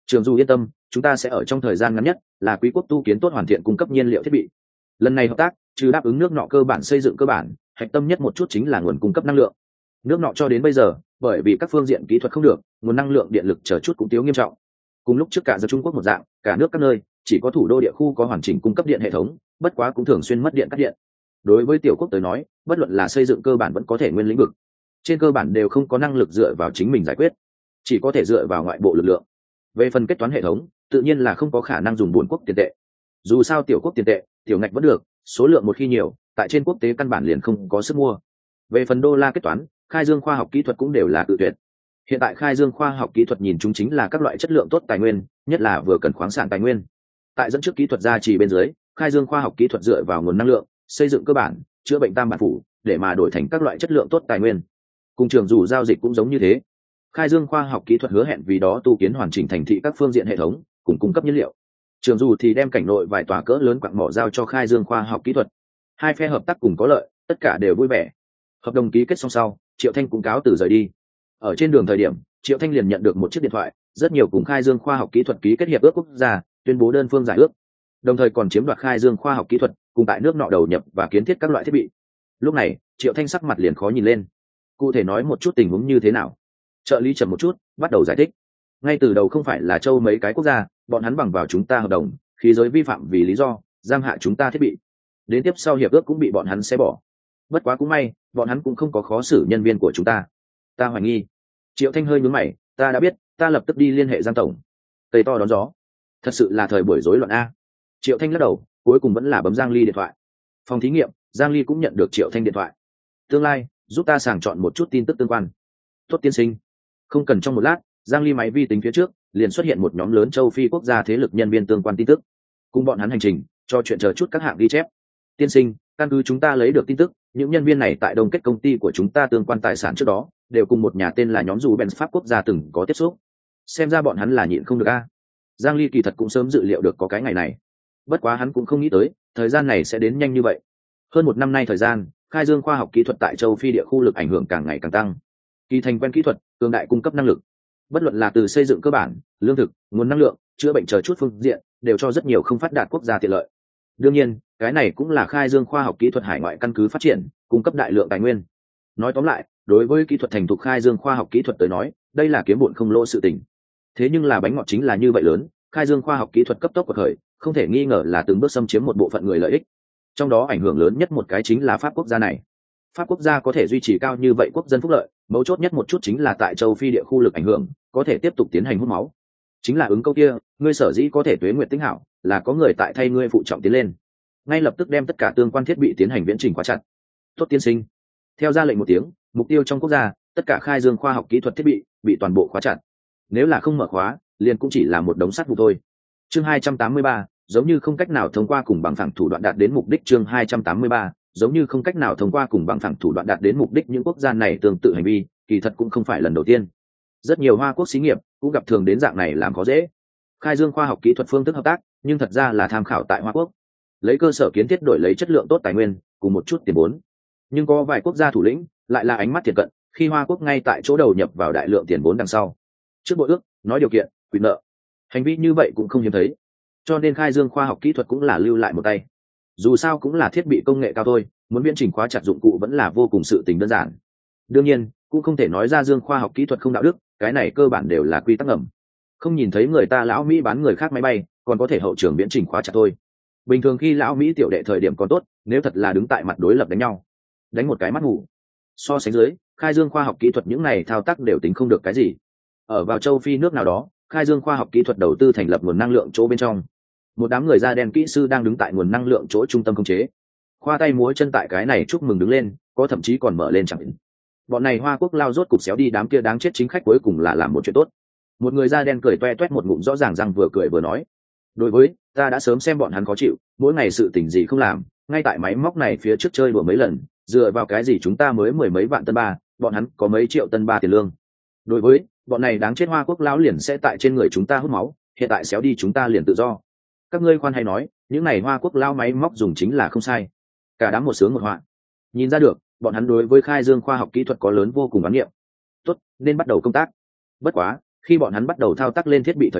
Trường Du yên tâm, chúng ta sẽ ở trong thời gian ngắn nhất là quý quốc tu kiến tốt hoàn thiện cung cấp nhiên liệu thiết bị. Lần này hợp tác trừ đáp ứng nước nọ cơ bản xây dựng cơ bản, hạch tâm nhất một chút chính là nguồn cung cấp năng lượng. Nước nọ cho đến bây giờ bởi vì các phương diện kỹ thuật không được, nguồn năng lượng điện lực chờ chút cũng thiếu nghiêm trọng. Cùng lúc trước cả giờ Trung Quốc một dạng, cả nước các nơi chỉ có thủ đô địa khu có hoàn chỉnh cung cấp điện hệ thống, bất quá cũng thường xuyên mất điện cắt điện. Đối với tiểu quốc tới nói, bất luận là xây dựng cơ bản vẫn có thể nguyên lĩnh vực, trên cơ bản đều không có năng lực dựa vào chính mình giải quyết, chỉ có thể dựa vào ngoại bộ lực lượng. Về phần kết toán hệ thống, tự nhiên là không có khả năng dùng bốn quốc tiền tệ. Dù sao tiểu quốc tiền tệ, tiểu ngạch vẫn được, số lượng một khi nhiều, tại trên quốc tế căn bản liền không có sức mua. Về phần đô la kết toán, khai dương khoa học kỹ thuật cũng đều là tự tuyệt. Hiện tại khai dương khoa học kỹ thuật nhìn chúng chính là các loại chất lượng tốt tài nguyên, nhất là vừa cần khoáng sản tài nguyên. Tại dẫn trước kỹ thuật gia trì bên dưới, khai dương khoa học kỹ thuật dựa vào nguồn năng lượng, xây dựng cơ bản, chữa bệnh tam bản phủ, để mà đổi thành các loại chất lượng tốt tài nguyên. Cùng trường dù giao dịch cũng giống như thế. Khai dương khoa học kỹ thuật hứa hẹn vì đó tu kiến hoàn chỉnh thành thị các phương diện hệ thống, cùng cung cấp nhiên liệu. Trường dù thì đem cảnh nội vài tòa cỡ lớn quặng mỏ giao cho khai dương khoa học kỹ thuật. Hai phe hợp tác cùng có lợi, tất cả đều vui vẻ. Hợp đồng ký kết xong sau, Triệu Thanh cũng cáo từ rời đi. Ở trên đường thời điểm, Triệu Thanh liền nhận được một chiếc điện thoại, rất nhiều cùng khai dương khoa học kỹ thuật ký kết hiệp ước quốc gia, tuyên bố đơn phương giải ước, đồng thời còn chiếm đoạt khai dương khoa học kỹ thuật, cùng tại nước nọ đầu nhập và kiến thiết các loại thiết bị. Lúc này, Triệu Thanh sắc mặt liền khó nhìn lên. Cụ thể nói một chút tình huống như thế nào? Trợ lý chậm một chút, bắt đầu giải thích. Ngay từ đầu không phải là châu mấy cái quốc gia, bọn hắn bằng vào chúng ta hợp đồng, khí giới vi phạm vì lý do giam hạ chúng ta thiết bị. Đến tiếp sau hiệp ước cũng bị bọn hắn xé bỏ. Bất quá cũng may, bọn hắn cũng không có khó xử nhân viên của chúng ta. Ta hoài nghi. Triệu Thanh hơi nhướng mày, ta đã biết, ta lập tức đi liên hệ Giang tổng. Tây to đón gió. Thật sự là thời buổi rối loạn a. Triệu Thanh lắc đầu, cuối cùng vẫn là bấm Giang Ly điện thoại. Phòng thí nghiệm, Giang Ly cũng nhận được Triệu Thanh điện thoại. Tương lai, giúp ta sàng chọn một chút tin tức tương quan. Tốt tiên sinh. Không cần trong một lát, Giang Ly máy vi tính phía trước liền xuất hiện một nhóm lớn châu Phi quốc gia thế lực nhân viên tương quan tin tức. Cùng bọn hắn hành trình, cho chuyện chờ chút các hạng ghi chép. Tiên sinh, căn cứ chúng ta lấy được tin tức, những nhân viên này tại đông kết công ty của chúng ta tương quan tài sản trước đó, đều cùng một nhà tên là nhóm dù Benz Pháp quốc gia từng có tiếp xúc. Xem ra bọn hắn là nhịn không được a. Giang Ly kỳ thật cũng sớm dự liệu được có cái ngày này. Bất quá hắn cũng không nghĩ tới, thời gian này sẽ đến nhanh như vậy. Hơn một năm nay thời gian, khai dương khoa học kỹ thuật tại châu Phi địa khu lực ảnh hưởng càng ngày càng tăng. Kỳ thành quen kỹ thuật, cường đại cung cấp năng lực. Bất luận là từ xây dựng cơ bản, lương thực, nguồn năng lượng, chữa bệnh chờ chút phương diện, đều cho rất nhiều không phát đạt quốc gia tiện lợi. Đương nhiên, cái này cũng là khai dương khoa học kỹ thuật hải ngoại căn cứ phát triển, cung cấp đại lượng tài nguyên. Nói tóm lại, đối với kỹ thuật thành thục khai dương khoa học kỹ thuật tới nói, đây là kiếm bộn không lỗ sự tình. Thế nhưng là bánh ngọt chính là như vậy lớn, khai dương khoa học kỹ thuật cấp tốc của khởi, không thể nghi ngờ là từng bước xâm chiếm một bộ phận người lợi ích. Trong đó ảnh hưởng lớn nhất một cái chính là Pháp quốc gia này. Pháp quốc gia có thể duy trì cao như vậy quốc dân phúc lợi, mấu chốt nhất một chút chính là tại châu Phi địa khu lực ảnh hưởng, có thể tiếp tục tiến hành hút máu. Chính là ứng câu kia, ngươi sở dĩ có thể tuế nguyện tính hảo, là có người tại thay ngươi phụ trọng tiến lên. Ngay lập tức đem tất cả tương quan thiết bị tiến hành viễn trình khóa chặt. Tốt tiên sinh. Theo ra lệnh một tiếng, mục tiêu trong quốc gia, tất cả khai dương khoa học kỹ thuật thiết bị bị toàn bộ khóa chặt. Nếu là không mở khóa, liền cũng chỉ là một đống sắt vụn thôi. Chương hai trăm tám mươi ba, giống như không cách nào thông qua cùng bằng phẳng thủ đoạn đạt đến mục đích. Chương hai trăm tám mươi ba, giống như không cách nào thông qua cùng bằng phẳng thủ đoạn đạt đến mục đích. Những quốc gia này tương tự hành vi, kỳ thật cũng không phải lần đầu tiên. Rất nhiều Hoa quốc xí nghiệp cũng gặp thường đến dạng này làm khó dễ. Khai dương khoa học kỹ thuật phương thức hợp tác, nhưng thật ra là tham khảo tại Hoa quốc, lấy cơ sở kiến thiết đổi lấy chất lượng tốt tài nguyên cùng một chút tiền vốn. Nhưng có vài quốc gia thủ lĩnh lại là ánh mắt thiệt cận, khi Hoa quốc ngay tại chỗ đầu nhập vào đại lượng tiền vốn đằng sau, trước bội ước nói điều kiện quyền nợ, hành vi như vậy cũng không hiếm thấy. Cho nên khai dương khoa học kỹ thuật cũng là lưu lại một tay. Dù sao cũng là thiết bị công nghệ cao thôi, muốn viễn trình khóa chặt dụng cụ vẫn là vô cùng sự tình đơn giản. Đương nhiên cũng không thể nói ra dương khoa học kỹ thuật không đạo đức, cái này cơ bản đều là quy tắc ngầm. Không nhìn thấy người ta lão Mỹ bán người khác máy bay, còn có thể hậu trường viễn trình khóa chặt thôi. Bình thường khi lão Mỹ tiểu đệ thời điểm còn tốt, nếu thật là đứng tại mặt đối lập đánh nhau, đánh một cái mắt ngủ. So sánh dưới, khai dương khoa học kỹ thuật những này thao tác đều tính không được cái gì. Ở vào châu Phi nước nào đó, khai dương khoa học kỹ thuật đầu tư thành lập nguồn năng lượng chỗ bên trong. Một đám người da đen kỹ sư đang đứng tại nguồn năng lượng chỗ trung tâm khống chế, khoa tay múa chân tại cái này chúc mừng đứng lên, có thậm chí còn mở lên chẳng định. Bọn này Hoa quốc lao rốt cục xéo đi đám kia đáng chết chính khách, cuối cùng là làm một chuyện tốt. Một người da đen cười toe toét một ngụm rõ ràng răng, vừa cười vừa nói: đối với ta đã sớm xem bọn hắn khó chịu, mỗi ngày sự tình gì không làm, ngay tại máy móc này phía trước chơi đùa mấy lần, dựa vào cái gì chúng ta mới mười mấy vạn tân ba, bọn hắn có mấy triệu tân ba tiền lương. Đối với bọn này đáng chết Hoa quốc lão liền sẽ tại trên người chúng ta hút máu, hiện tại xéo đi chúng ta liền tự do. Các ngươi khoan hay nói, những này Hoa quốc lão máy móc dùng chính là không sai. Cả đám một sướng một họa. Nhìn ra được, bọn hắn đối với khai dương khoa học kỹ thuật có lớn vô cùng oán niệm. Tốt, nên bắt đầu công tác. Bất quá, khi bọn hắn bắt đầu thao tác lên thiết bị thời điểm,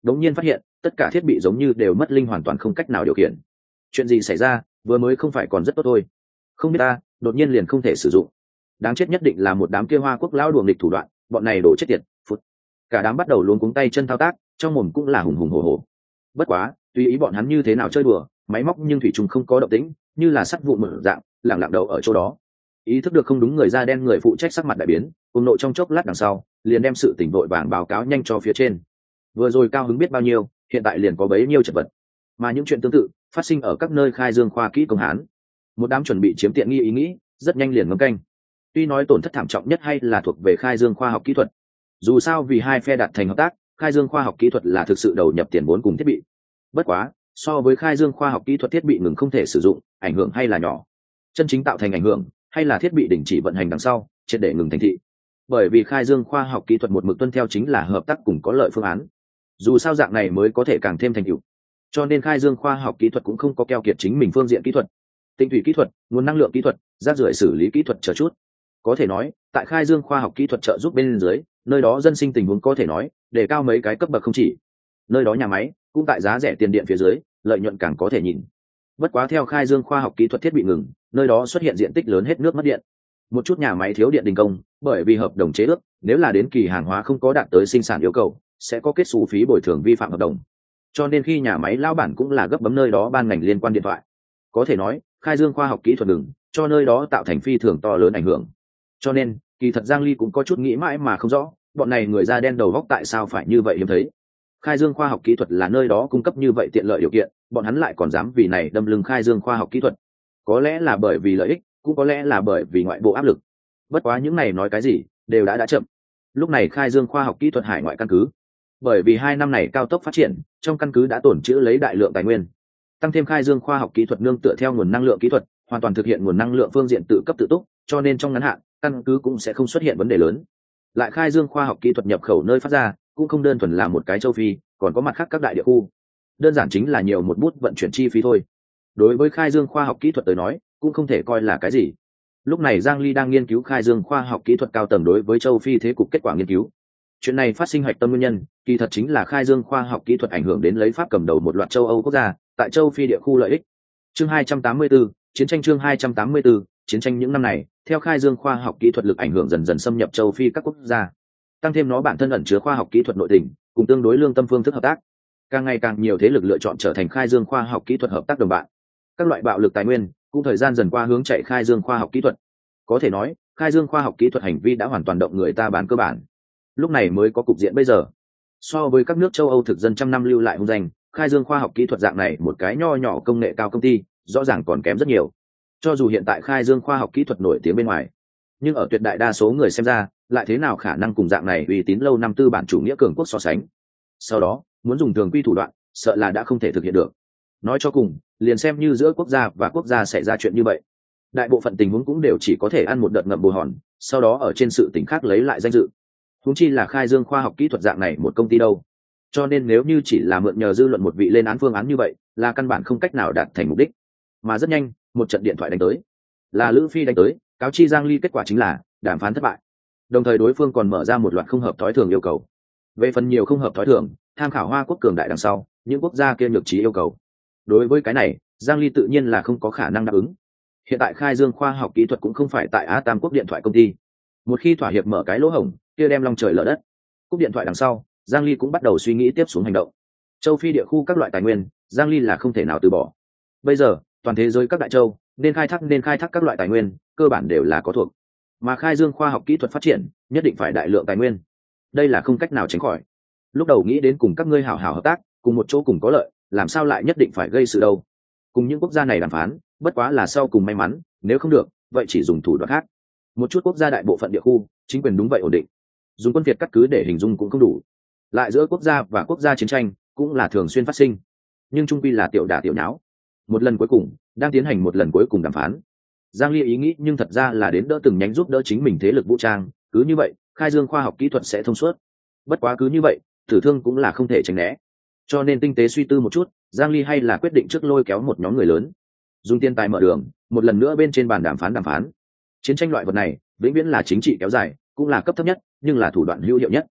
đống nhiên phát hiện tất cả thiết bị giống như đều mất linh, hoàn toàn không cách nào điều khiển. Chuyện gì xảy ra? Vừa mới không phải còn rất tốt thôi? Không biết ta, đột nhiên liền không thể sử dụng. Đáng chết nhất định là một đám kia Hoa Quốc lão đuồng địch thủ đoạn, bọn này đổ chết tiệt. Phút. Cả đám bắt đầu luống cuống tay chân thao tác, trong mồm cũng là hùng hùng hổ hổ. Bất quá, tùy ý bọn hắn như thế nào chơi đùa, máy móc nhưng thủy trùng không có động tĩnh, như là sắt vụn mở dạng, lẳng lặng đầu ở chỗ đó. Ý thức được không đúng, người da đen người phụ trách sắc mặt đại biến, cùng nộ trong chốc lát đằng sau, liền đem sự tỉnh vội vàng báo cáo nhanh cho phía trên. Vừa rồi cao hứng biết bao nhiêu, hiện tại liền có bấy nhiêu chật vật. Mà những chuyện tương tự phát sinh ở các nơi khai dương khoa kỹ công hán. Một đám chuẩn bị chiếm tiện nghi ý nghĩ, rất nhanh liền ngấm canh. Tuy nói tổn thất thảm trọng nhất hay là thuộc về khai dương khoa học kỹ thuật. Dù sao vì hai phe đạt thành hợp tác, khai dương khoa học kỹ thuật là thực sự đầu nhập tiền vốn cùng thiết bị. Bất quá, so với khai dương khoa học kỹ thuật thiết bị ngừng không thể sử dụng, ảnh hưởng hay là nhỏ. Chân chính tạo thành ảnh hưởng hay là thiết bị đình chỉ vận hành đằng sau, triệt để ngừng thành thị. Bởi vì khai dương khoa học kỹ thuật một mực tuân theo chính là hợp tác cùng có lợi phương án. Dù sao dạng này mới có thể càng thêm thành tựu. Cho nên khai dương khoa học kỹ thuật cũng không có keo kiệt chính mình phương diện kỹ thuật, tinh thủy kỹ thuật, nguồn năng lượng kỹ thuật, rác rưởi xử lý kỹ thuật chờ chút. Có thể nói, tại khai dương khoa học kỹ thuật trợ giúp bên dưới, nơi đó dân sinh tình huống có thể nói đề cao mấy cái cấp bậc không chỉ. Nơi đó nhà máy cũng tại giá rẻ tiền điện phía dưới, lợi nhuận càng có thể nhìn. Bất quá theo khai dương khoa học kỹ thuật thiết bị ngừng, nơi đó xuất hiện diện tích lớn hết nước mất điện. Một chút nhà máy thiếu điện đình công, bởi vì hợp đồng chế ước, nếu là đến kỳ hàng hóa không có đạt tới sinh sản yêu cầu, sẽ có kết xù phí bồi thường vi phạm hợp đồng. Cho nên khi nhà máy lao bản cũng là gấp bấm nơi đó ban ngành liên quan điện thoại. Có thể nói, khai dương khoa học kỹ thuật ngừng, cho nơi đó tạo thành phi thường to lớn ảnh hưởng. Cho nên, kỳ thật Giang Ly cũng có chút nghĩ mãi mà không rõ, bọn này người da đen đầu góc tại sao phải như vậy hiếm thấy. Khai dương khoa học kỹ thuật là nơi đó cung cấp như vậy tiện lợi điều kiện, bọn hắn lại còn dám vì này đâm lưng khai dương khoa học kỹ thuật. Có lẽ là bởi vì lợi ích, cũng có lẽ là bởi vì ngoại bộ áp lực. Bất quá những này nói cái gì, đều đã đã chậm. Lúc này khai dương khoa học kỹ thuật hải ngoại căn cứ, bởi vì hai năm này cao tốc phát triển, trong căn cứ đã tổn trữ lấy đại lượng tài nguyên. Tăng thêm khai dương khoa học kỹ thuật nương tựa theo nguồn năng lượng kỹ thuật, hoàn toàn thực hiện nguồn năng lượng phương diện tự cấp tự túc, cho nên trong ngắn hạn, căn cứ cũng sẽ không xuất hiện vấn đề lớn. Lại khai dương khoa học kỹ thuật nhập khẩu nơi phát ra, cũng không đơn thuần là một cái châu Phi, còn có mặt khác các đại địa khu. Đơn giản chính là nhiều một bút vận chuyển chi phí thôi. Đối với khai dương khoa học kỹ thuật tới nói, cũng không thể coi là cái gì. Lúc này Giang Ly đang nghiên cứu khai dương khoa học kỹ thuật cao tầng đối với châu Phi thế cục kết quả nghiên cứu. Chuyện này phát sinh hoạch tâm nguyên nhân, kỳ thật chính là khai dương khoa học kỹ thuật ảnh hưởng đến lấy Pháp cầm đầu một loạt châu Âu quốc gia, tại châu Phi địa khu lợi ích. Chương hai trăm tám mươi tư, chiến tranh chương hai trăm tám mươi tư, chiến tranh những năm này, theo khai dương khoa học kỹ thuật lực ảnh hưởng dần dần xâm nhập châu Phi các quốc gia. Tăng thêm nó bản thân ẩn chứa khoa học kỹ thuật nội tình, cùng tương đối lương tâm phương thức hợp tác. Càng ngày càng nhiều thế lực lựa chọn trở thành khai dương khoa học kỹ thuật hợp tác đồng bạn. Các loại bạo lực tài nguyên, cũng thời gian dần qua hướng chạy khai dương khoa học kỹ thuật. Có thể nói, khai dương khoa học kỹ thuật hành vi đã hoàn toàn động người ta bán cơ bản. Lúc này mới có cục diện bây giờ. So với các nước châu Âu thực dân trăm năm lưu lại hung danh, khai dương khoa học kỹ thuật dạng này một cái nho nhỏ công nghệ cao công ty, rõ ràng còn kém rất nhiều. Cho dù hiện tại khai dương khoa học kỹ thuật nổi tiếng bên ngoài, nhưng ở tuyệt đại đa số người xem ra, lại thế nào khả năng cùng dạng này uy tín lâu năm tư bản chủ nghĩa cường quốc so sánh. Sau đó, muốn dùng thường quy thủ đoạn, sợ là đã không thể thực hiện được. Nói cho cùng, liền xem như giữa quốc gia và quốc gia xảy ra chuyện như vậy, đại bộ phận tình huống cũng đều chỉ có thể ăn một đợt ngậm bù hòn, sau đó ở trên sự tình khác lấy lại danh dự. Huống chi là khai dương khoa học kỹ thuật dạng này một công ty đâu. Cho nên nếu như chỉ là mượn nhờ dư luận một vị lên án phương án như vậy, là căn bản không cách nào đạt thành mục đích. Mà rất nhanh, một trận điện thoại đánh tới, là Lữ Phi đánh tới, cáo chi Giang Ly kết quả chính là đàm phán thất bại. Đồng thời đối phương còn mở ra một loạt không hợp thói thường yêu cầu. Về phần nhiều không hợp thói thường, tham khảo Hoa Quốc cường đại đằng sau, những quốc gia kia nhược trí yêu cầu. Đối với cái này, Giang Ly tự nhiên là không có khả năng đáp ứng. Hiện tại khai dương khoa học kỹ thuật cũng không phải tại Á Tam Quốc điện thoại công ty. Một khi thỏa hiệp mở cái lỗ hổng, kia đem long trời lở đất. Cúp điện thoại đằng sau, Giang Ly cũng bắt đầu suy nghĩ tiếp xuống hành động. Châu Phi địa khu các loại tài nguyên, Giang Ly là không thể nào từ bỏ. Bây giờ, toàn thế giới các đại châu nên khai thác nên khai thác các loại tài nguyên, cơ bản đều là có thuộc. Mà khai dương khoa học kỹ thuật phát triển, nhất định phải đại lượng tài nguyên. Đây là không cách nào tránh khỏi. Lúc đầu nghĩ đến cùng các ngươi hảo hảo hợp tác, cùng một chỗ cùng có lợi, làm sao lại nhất định phải gây sự đâu? Cùng những quốc gia này đàm phán, bất quá là sau cùng may mắn, nếu không được, vậy chỉ dùng thủ đoạn khác. Một chút quốc gia đại bộ phận địa khu, chính quyền đúng vậy ổn định. Dùng quân Việt cắt cứ để hình dung cũng không đủ. Lại giữa quốc gia và quốc gia chiến tranh cũng là thường xuyên phát sinh, nhưng trung quy là tiểu đả tiểu nháo. Một lần cuối cùng, đang tiến hành một lần cuối cùng đàm phán. Giang Ly ý nghĩ nhưng thật ra là đến đỡ từng nhánh giúp đỡ chính mình thế lực vũ trang, cứ như vậy, khai dương khoa học kỹ thuật sẽ thông suốt. Bất quá cứ như vậy, tử thương cũng là không thể tránh né. Cho nên tinh tế suy tư một chút, Giang Ly hay là quyết định trước lôi kéo một nhóm người lớn, dùng tiền tài mở đường, một lần nữa bên trên bàn đàm phán đàm phán. Chiến tranh loại vật này, vĩnh viễn là chính trị kéo dài, cũng là cấp thấp nhất, nhưng là thủ đoạn hữu hiệu nhất.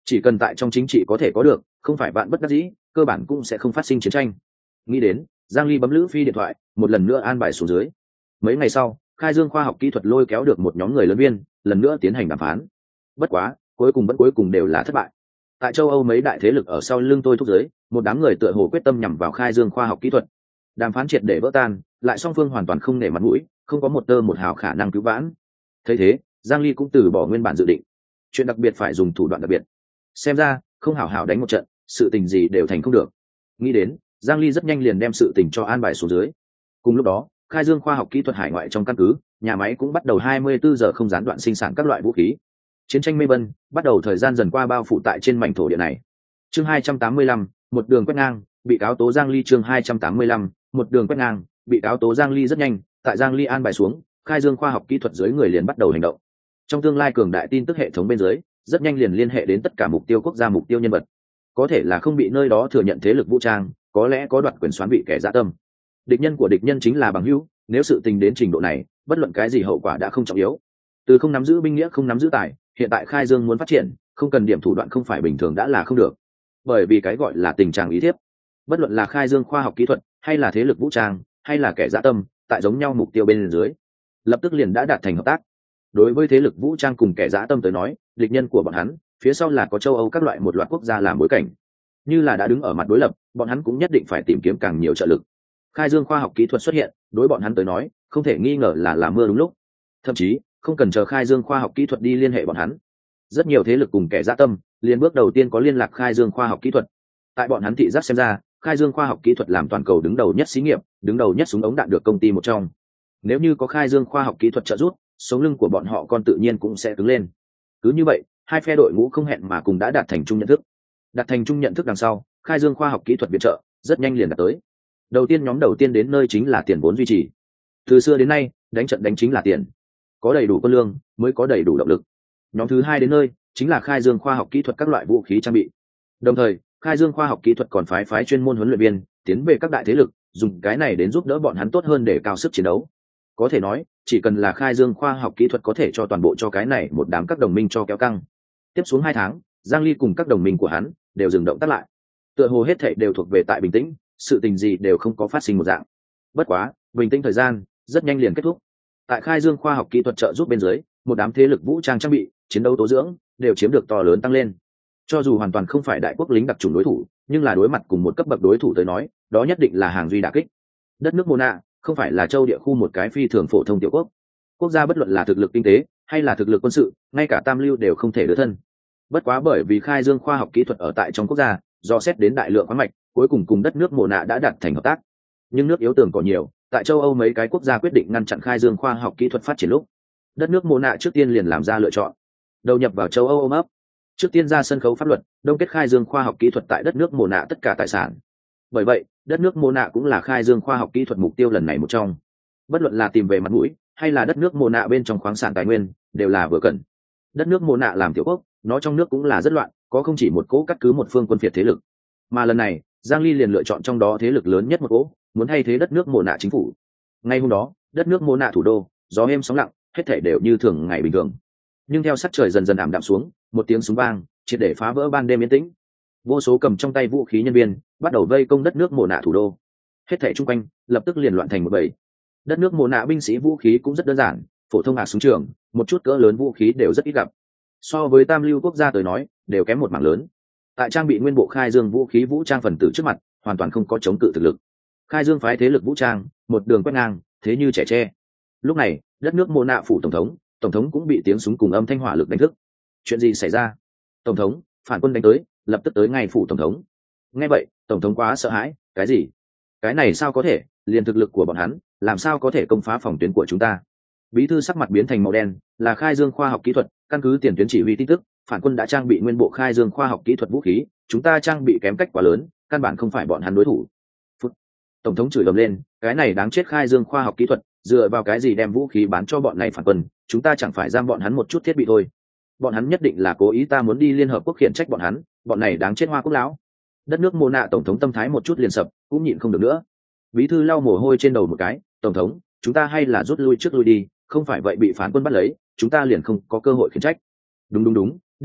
chỉ cần tại trong chính trị có thể có được, không phải vạn bất đắc dĩ, cơ bản cũng sẽ không phát sinh chiến tranh. Nghĩ đến, Giang Ly bấm Lữ Phi điện thoại, một lần nữa an bài xuống dưới. Mấy ngày sau, Khai Dương khoa học kỹ thuật lôi kéo được một nhóm người lớn viên, lần nữa tiến hành đàm phán. Bất quá, cuối cùng vẫn cuối cùng đều là thất bại. Tại châu Âu mấy đại thế lực ở sau lưng tôi thúc giới, một đám người tựa hồ quyết tâm nhằm vào Khai Dương khoa học kỹ thuật. Đàm phán triệt để vỡ tan, lại song phương hoàn toàn không nể mặt mũi, không có một tơ một hào khả năng cứu vãn. Thấy thế, Giang Ly cũng từ bỏ nguyên bản dự định. Chuyện đặc biệt phải dùng thủ đoạn đặc biệt. Xem ra, không hảo hảo đánh một trận, sự tình gì đều thành không được. Nghĩ đến, Giang Ly rất nhanh liền đem sự tình cho an bài xuống dưới. Cùng lúc đó, Khai Dương khoa học kỹ thuật hải ngoại trong căn cứ, nhà máy cũng bắt đầu hai mươi bốn giờ không gián đoạn sinh sản các loại vũ khí. Chiến tranh mê bân bắt đầu thời gian dần qua bao phủ tại trên mảnh thổ địa này. Chương hai trăm tám mươi lăm, một đường quét ngang, bị cáo tố Giang Ly. Chương hai trăm tám mươi lăm, một đường quét ngang, bị cáo tố Giang Ly. Rất nhanh, tại Giang Ly an bài xuống, Khai Dương khoa học kỹ thuật dưới người liền bắt đầu hành động. Trong tương lai cường đại tin tức hệ thống bên dưới, rất nhanh liền liên hệ đến tất cả mục tiêu quốc gia, mục tiêu nhân vật. Có thể là không bị nơi đó thừa nhận thế lực vũ trang, có lẽ có đoạt quyền xoán bị kẻ dã tâm. Địch nhân của địch nhân chính là bằng hữu, nếu sự tình đến trình độ này, bất luận cái gì hậu quả đã không trọng yếu. Từ không nắm giữ binh nghĩa không nắm giữ tài, hiện tại Khai Dương muốn phát triển, không cần điểm thủ đoạn không phải bình thường đã là không được. Bởi vì cái gọi là tình trạng ý thiếp, bất luận là Khai Dương khoa học kỹ thuật, hay là thế lực vũ trang, hay là kẻ dã tâm, tại giống nhau mục tiêu bên dưới, lập tức liền đã đạt thành hợp tác. Đối với thế lực vũ trang cùng kẻ dã tâm tới nói, địch nhân của bọn hắn, phía sau là có châu Âu các loại một loạt quốc gia làm bối cảnh. Như là đã đứng ở mặt đối lập, bọn hắn cũng nhất định phải tìm kiếm càng nhiều trợ lực. Khai Dương khoa học kỹ thuật xuất hiện, đối bọn hắn tới nói, không thể nghi ngờ là làm mưa đúng lúc. Thậm chí, không cần chờ Khai Dương khoa học kỹ thuật đi liên hệ bọn hắn. Rất nhiều thế lực cùng kẻ dã tâm, liền bước đầu tiên có liên lạc Khai Dương khoa học kỹ thuật. Tại bọn hắn thị giác xem ra, Khai Dương khoa học kỹ thuật làm toàn cầu đứng đầu nhất xí nghiệp, đứng đầu nhất súng ống đạn được công ty một trong. Nếu như có Khai Dương khoa học kỹ thuật trợ giúp, sống lưng của bọn họ con tự nhiên cũng sẽ cứng lên. Cứ như vậy, hai phe đội ngũ không hẹn mà cùng đã đạt thành chung nhận thức. Đạt thành chung nhận thức đằng sau, Khai Dương khoa học kỹ thuật viện trợ rất nhanh liền đạt tới. Đầu tiên nhóm đầu tiên đến nơi chính là tiền vốn duy trì. Từ xưa đến nay, đánh trận đánh chính là tiền. Có đầy đủ quân lương mới có đầy đủ động lực. Nhóm thứ hai đến nơi chính là Khai Dương khoa học kỹ thuật các loại vũ khí trang bị. Đồng thời, Khai Dương khoa học kỹ thuật còn phái phái chuyên môn huấn luyện viên tiến về các đại thế lực, dùng cái này đến giúp đỡ bọn hắn tốt hơn để cao sức chiến đấu. Có thể nói, chỉ cần là Khai Dương khoa học kỹ thuật có thể cho toàn bộ cho cái này một đám các đồng minh cho kéo căng. Tiếp xuống hai tháng, Giang Ly cùng các đồng minh của hắn đều dừng động tác lại. Tựa hồ hết thảy đều thuộc về tại bình tĩnh, sự tình gì đều không có phát sinh một dạng. Bất quá, bình tĩnh thời gian rất nhanh liền kết thúc. Tại Khai Dương khoa học kỹ thuật trợ giúp bên dưới, một đám thế lực vũ trang trang bị, chiến đấu tố dưỡng đều chiếm được to lớn tăng lên. Cho dù hoàn toàn không phải đại quốc lính đặc chủng đối thủ, nhưng là đối mặt cùng một cấp bậc đối thủ tới nói, đó nhất định là hàng duy đả kích. Đất nước Mona không phải là châu địa khu một cái phi thường phổ thông tiểu quốc. Quốc gia bất luận là thực lực kinh tế hay là thực lực quân sự, ngay cả tam lưu đều không thể đỡ thân. Bất quá bởi vì Khai Dương khoa học kỹ thuật ở tại trong quốc gia, do xét đến đại lượng khoáng mạch, cuối cùng cùng đất nước Mona đã đạt thành hợp tác. Nhưng nước yếu tường có nhiều, tại châu Âu mấy cái quốc gia quyết định ngăn chặn Khai Dương khoa học kỹ thuật phát triển lúc, đất nước Mona trước tiên liền làm ra lựa chọn, đầu nhập vào châu Âu ôm ấp. Trước tiên ra sân khấu pháp luật, đông kết Khai Dương khoa học kỹ thuật tại đất nước Mona tất cả tài sản. Bởi vậy, đất nước Mona cũng là Khai Dương khoa học kỹ thuật mục tiêu lần này một trong. Bất luận là tìm về mặt mũi, hay là đất nước Mona bên trong khoáng sản tài nguyên, đều là vừa cần. Đất nước Mona làm tiểu quốc, nó trong nước cũng là rất loạn, có không chỉ một cỗ cắt cứ một phương quân phiệt thế lực. Mà lần này, Giang Ly liền lựa chọn trong đó thế lực lớn nhất một cỗ, muốn thay thế đất nước Mona chính phủ. Ngay hôm đó, đất nước Mona thủ đô, gió êm sóng lặng, hết thảy đều như thường ngày bình thường. Nhưng theo sắc trời dần dần ảm đạm xuống, một tiếng súng vang, triệt để phá vỡ ban đêm yên tĩnh. Vô số cầm trong tay vũ khí nhân viên bắt đầu vây công đất nước Mona thủ đô. Hết thảy chung quanh lập tức liền loạn thành một bầy. Đất nước Mona binh sĩ vũ khí cũng rất đơn giản, phổ thông hạt súng trường, một chút cỡ lớn vũ khí đều rất ít gặp. So với tam lưu quốc gia tới nói, đều kém một mảng lớn. Tại trang bị nguyên bộ Khai Dương vũ khí vũ trang phần tử trước mặt, hoàn toàn không có chống cự thực lực. Khai Dương phái thế lực vũ trang, một đường quét ngang, thế như trẻ tre. Lúc này, đất nước Mona phủ tổng thống, tổng thống cũng bị tiếng súng cùng âm thanh hỏa lực đánh thức. Chuyện gì xảy ra? Tổng thống, phản quân đánh tới, lập tức tới ngay phủ tổng thống. Nghe vậy, tổng thống quá sợ hãi, cái gì? Cái này sao có thể, liền thực lực của bọn hắn, làm sao có thể công phá phòng tuyến của chúng ta? Bí thư sắc mặt biến thành màu đen, là Khai Dương khoa học kỹ thuật, căn cứ tiền tuyến chỉ huy tin tức, phản quân đã trang bị nguyên bộ Khai Dương khoa học kỹ thuật vũ khí, chúng ta trang bị kém cách quá lớn, căn bản không phải bọn hắn đối thủ. Phút. Tổng thống chửi ầm lên, cái này đáng chết Khai Dương khoa học kỹ thuật, dựa vào cái gì đem vũ khí bán cho bọn này phản quân, chúng ta chẳng phải giam bọn hắn một chút thiết bị thôi. Bọn hắn nhất định là cố ý, ta muốn đi liên hợp quốc khiển trách bọn hắn, bọn này đáng chết hoa quốc lão. Đất nước Mona tổng thống tâm thái một chút liền sập, cũng nhịn không được nữa. Bí thư lau mồ hôi trên đầu một cái, tổng thống, chúng ta hay là rút lui trước lui đi, không phải vậy bị phản quân bắt lấy, chúng ta liền không có cơ hội khiển trách. Đúng đúng đúng, đi trước,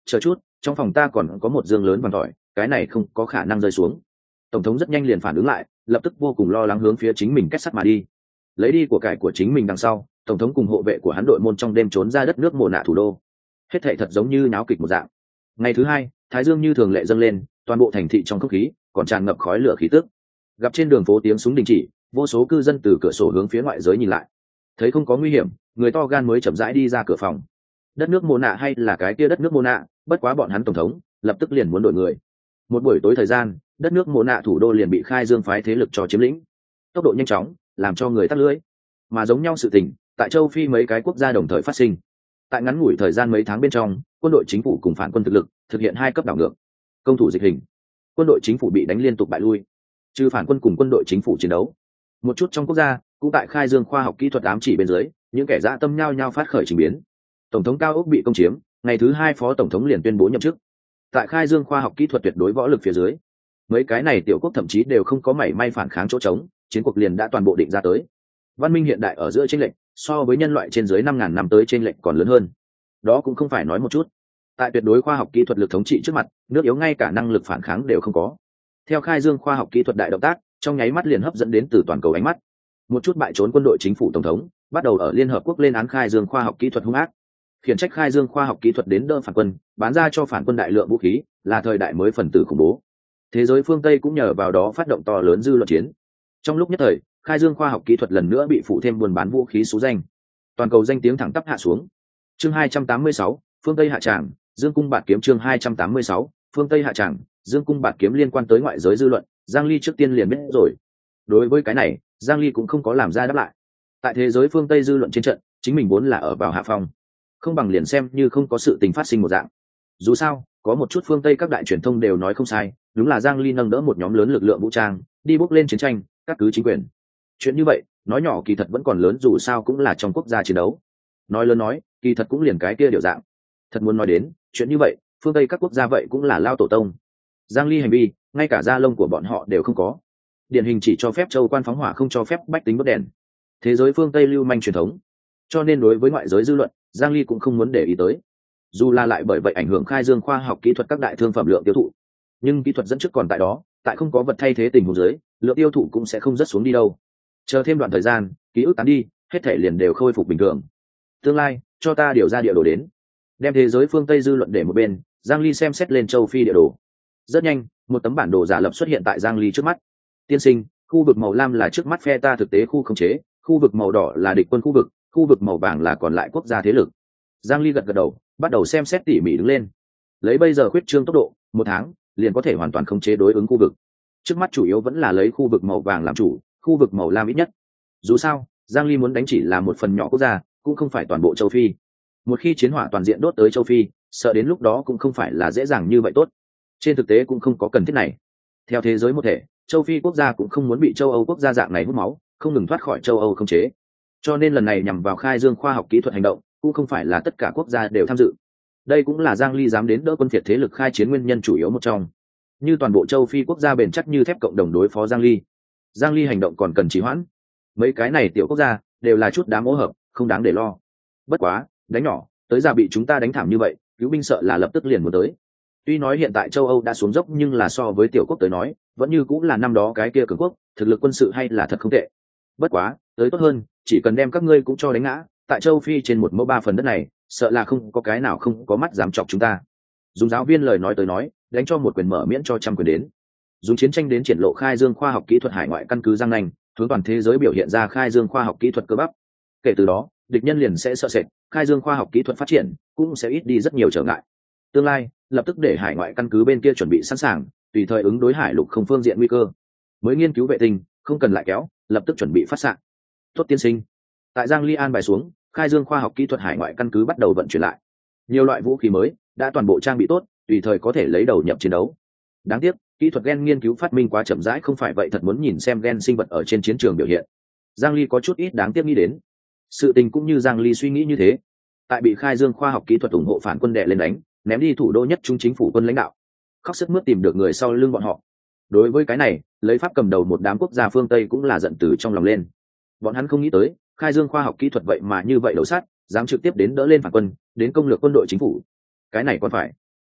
chờ chút, trong phòng ta còn có một giường lớn vàng tỏi, cái này không có khả năng rơi xuống. Tổng thống rất nhanh liền phản ứng lại, lập tức vô cùng lo lắng hướng phía chính mình kết sắt mà đi. Lấy đi của cải của chính mình đằng sau, tổng thống cùng hộ vệ của hắn đội môn trong đêm trốn ra đất nước Mộ Nạ thủ đô. Hết thảy thật giống như náo kịch một dạng. Ngày thứ hai, thái dương như thường lệ dâng lên, toàn bộ thành thị trong không khí còn tràn ngập khói lửa khí tức. Gặp trên đường phố tiếng súng đình chỉ, vô số cư dân từ cửa sổ hướng phía ngoại giới nhìn lại. Thấy không có nguy hiểm, người to gan mới chậm rãi đi ra cửa phòng. Đất nước Mộ Nạ hay là cái kia đất nước Mộ Nạ, bất quá bọn hắn tổng thống lập tức liền muốn đổi người. Một buổi tối thời gian, đất nước Mộ Nạ thủ đô liền bị khai dương phái thế lực cho chiếm lĩnh. Tốc độ nhanh chóng, làm cho người tắt lưỡi. Mà giống nhau sự tình, tại châu Phi mấy cái quốc gia đồng thời phát sinh. Tại ngắn ngủi thời gian mấy tháng bên trong, quân đội chính phủ cùng phản quân thực lực thực hiện hai cấp đảo ngược. Công thủ dịch hình, quân đội chính phủ bị đánh liên tục bại lui. Trừ phản quân cùng quân đội chính phủ chiến đấu, một chút trong quốc gia cũng tại khai dương khoa học kỹ thuật ám chỉ bên dưới, những kẻ dã tâm nhao nhao phát khởi trình biến. Tổng thống cao ốc bị công chiếm, ngày thứ hai phó tổng thống liền tuyên bố nhậm chức. Tại khai dương khoa học kỹ thuật tuyệt đối võ lực phía dưới, mấy cái này tiểu quốc thậm chí đều không có mảy may phản kháng chỗ trống, chiến cuộc liền đã toàn bộ định ra tới. Văn minh hiện đại ở giữa chênh lệch so với nhân loại trên dưới năm ngàn năm tới chênh lệch còn lớn hơn. Đó cũng không phải nói một chút. Tại tuyệt đối khoa học kỹ thuật lực thống trị trước mặt, nước yếu ngay cả năng lực phản kháng đều không có. Theo khai dương khoa học kỹ thuật đại động tác, trong nháy mắt liền hấp dẫn đến từ toàn cầu ánh mắt. Một chút bại trốn quân đội chính phủ tổng thống bắt đầu ở liên hợp quốc lên án khai dương khoa học kỹ thuật hung ác, khiển trách khai dương khoa học kỹ thuật đến đỡ phản quân, bán ra cho phản quân đại lượng vũ khí, là thời đại mới phần tử khủng bố. Thế giới phương Tây cũng nhờ vào đó phát động to lớn dư luận chiến. Trong lúc nhất thời, khai dương khoa học kỹ thuật lần nữa bị phụ thêm buôn bán vũ khí số danh, toàn cầu danh tiếng thẳng tắp hạ xuống. Chương hai trăm tám mươi sáu, phương Tây hạ tràng, dương cung bạt kiếm. Chương hai trăm tám mươi sáu, phương Tây hạ tràng, dương cung bạt kiếm. Liên quan tới ngoại giới dư luận, Giang Ly trước tiên liền biết rồi. Đối với cái này, Giang Ly cũng không có làm ra đáp lại. Tại thế giới phương Tây dư luận trên trận, chính mình vốn là ở vào hạ phong, không bằng liền xem như không có sự tình phát sinh một dạng. Dù sao, có một chút phương Tây các đại truyền thông đều nói không sai, đúng là Giang Ly nâng đỡ một nhóm lớn lực lượng vũ trang, đi bước lên chiến tranh, cắt cứ chính quyền. Chuyện như vậy, nói nhỏ kỳ thật vẫn còn lớn, dù sao cũng là trong quốc gia chiến đấu. Nói lớn nói, kỳ thật cũng liền cái kia điều dạng. Thật muốn nói đến, chuyện như vậy, phương Tây các quốc gia vậy cũng là lao tổ tông. Giang Ly hành vi, ngay cả da lông của bọn họ đều không có. Điển hình chỉ cho phép châu quan phóng hỏa, không cho phép bách tính đốt đèn. Thế giới phương Tây lưu manh truyền thống. Cho nên đối với ngoại giới dư luận, Giang Ly cũng không muốn để ý tới. Dù là lại bởi vậy ảnh hưởng khai dương khoa học kỹ thuật các đại thương phẩm lượng tiêu thụ, nhưng kỹ thuật dẫn trước còn tại đó, tại không có vật thay thế tình huống dưới, lượng tiêu thụ cũng sẽ không rất xuống đi đâu. Chờ thêm đoạn thời gian, ký ức tán đi, hết thể liền đều khôi phục bình thường. Tương lai, cho ta điều ra địa đồ đến. Đem thế giới phương Tây dư luận để một bên, Giang Ly xem xét lên châu Phi địa đồ. Rất nhanh, một tấm bản đồ giả lập xuất hiện tại Giang Ly trước mắt. Tiên sinh, khu vực màu lam là trước mắt phe ta thực tế khu khống chế, khu vực màu đỏ là địch quân khu vực, khu vực màu vàng là còn lại quốc gia thế lực. Giang Ly gật gật đầu, bắt đầu xem xét tỉ mỉ đứng lên. Lấy bây giờ khuyết trương tốc độ, một tháng liền có thể hoàn toàn khống chế đối ứng khu vực. Trước mắt chủ yếu vẫn là lấy khu vực màu vàng làm chủ, khu vực màu lam ít nhất. Dù sao, Giang Ly muốn đánh chỉ là một phần nhỏ quốc gia, cũng không phải toàn bộ châu Phi. Một khi chiến hỏa toàn diện đốt tới châu Phi, sợ đến lúc đó cũng không phải là dễ dàng như vậy tốt. Trên thực tế cũng không có cần thiết này. Theo thế giới một thể, châu Phi quốc gia cũng không muốn bị châu Âu quốc gia dạng này hút máu, không ngừng thoát khỏi châu Âu khống chế. Cho nên lần này nhằm vào khai dương khoa học kỹ thuật hành động, cũng không phải là tất cả quốc gia đều tham dự. Đây cũng là Giang Ly dám đến đỡ quân phiệt thế lực khai chiến nguyên nhân chủ yếu một trong. Như toàn bộ châu Phi quốc gia bền chắc như thép cộng đồng đối phó Giang Ly. Giang Ly hành động còn cần trì hoãn. Mấy cái này tiểu quốc gia đều là chút đám ô hợp, không đáng để lo. Bất quá, đánh nhỏ, tới giờ bị chúng ta đánh thảm như vậy, cứu binh sợ là lập tức liền muốn tới. Tuy nói hiện tại châu Âu đã xuống dốc, nhưng là so với tiểu quốc tới nói, vẫn như cũng là năm đó cái kia cường quốc, thực lực quân sự hay là thật không tệ. Bất quá, tới tốt hơn, chỉ cần đem các ngươi cũng cho đánh ngã, tại châu Phi trên một mẫu ba phần đất này, sợ là không có cái nào không có mắt dám chọc chúng ta. Dùng giáo viên lời nói tới nói, đánh cho một quyền mở miễn cho trăm quyền đến. Dùng chiến tranh đến triển lộ khai dương khoa học kỹ thuật hải ngoại căn cứ Giang Nanh, hướng toàn thế giới biểu hiện ra khai dương khoa học kỹ thuật cơ bắp. Kể từ đó, địch nhân liền sẽ sợ sệt, khai dương khoa học kỹ thuật phát triển cũng sẽ ít đi rất nhiều trở ngại. Tương lai, lập tức để hải ngoại căn cứ bên kia chuẩn bị sẵn sàng, tùy thời ứng đối hải lục không phương diện nguy cơ. Mới nghiên cứu vệ tinh, không cần lại kéo, lập tức chuẩn bị phát xạ. Tốt tiên sinh. Tại Giang Ly an bài xuống, khai dương khoa học kỹ thuật hải ngoại căn cứ bắt đầu vận chuyển lại. Nhiều loại vũ khí mới đã toàn bộ trang bị tốt, tùy thời có thể lấy đầu nhập chiến đấu. Đáng tiếc, kỹ thuật gen nghiên cứu phát minh quá chậm rãi, không phải vậy thật muốn nhìn xem gen sinh vật ở trên chiến trường biểu hiện. Giang Ly có chút ít đáng tiếc nghĩ đến. Sự tình cũng như Giang Ly suy nghĩ như thế. Tại bị khai dương khoa học kỹ thuật ủng hộ phản quân đè lên đánh, ném đi thủ đô nhất trung chính phủ quân lãnh đạo, khóc sức mướt tìm được người sau lưng bọn họ. Đối với cái này, lấy Pháp cầm đầu một đám quốc gia phương Tây cũng là giận từ trong lòng lên. Bọn hắn không nghĩ tới, khai dương khoa học kỹ thuật vậy mà như vậy đầu sát, dám trực tiếp đến đỡ lên phản quân, đến công lược quân đội chính phủ. Cái này còn phải.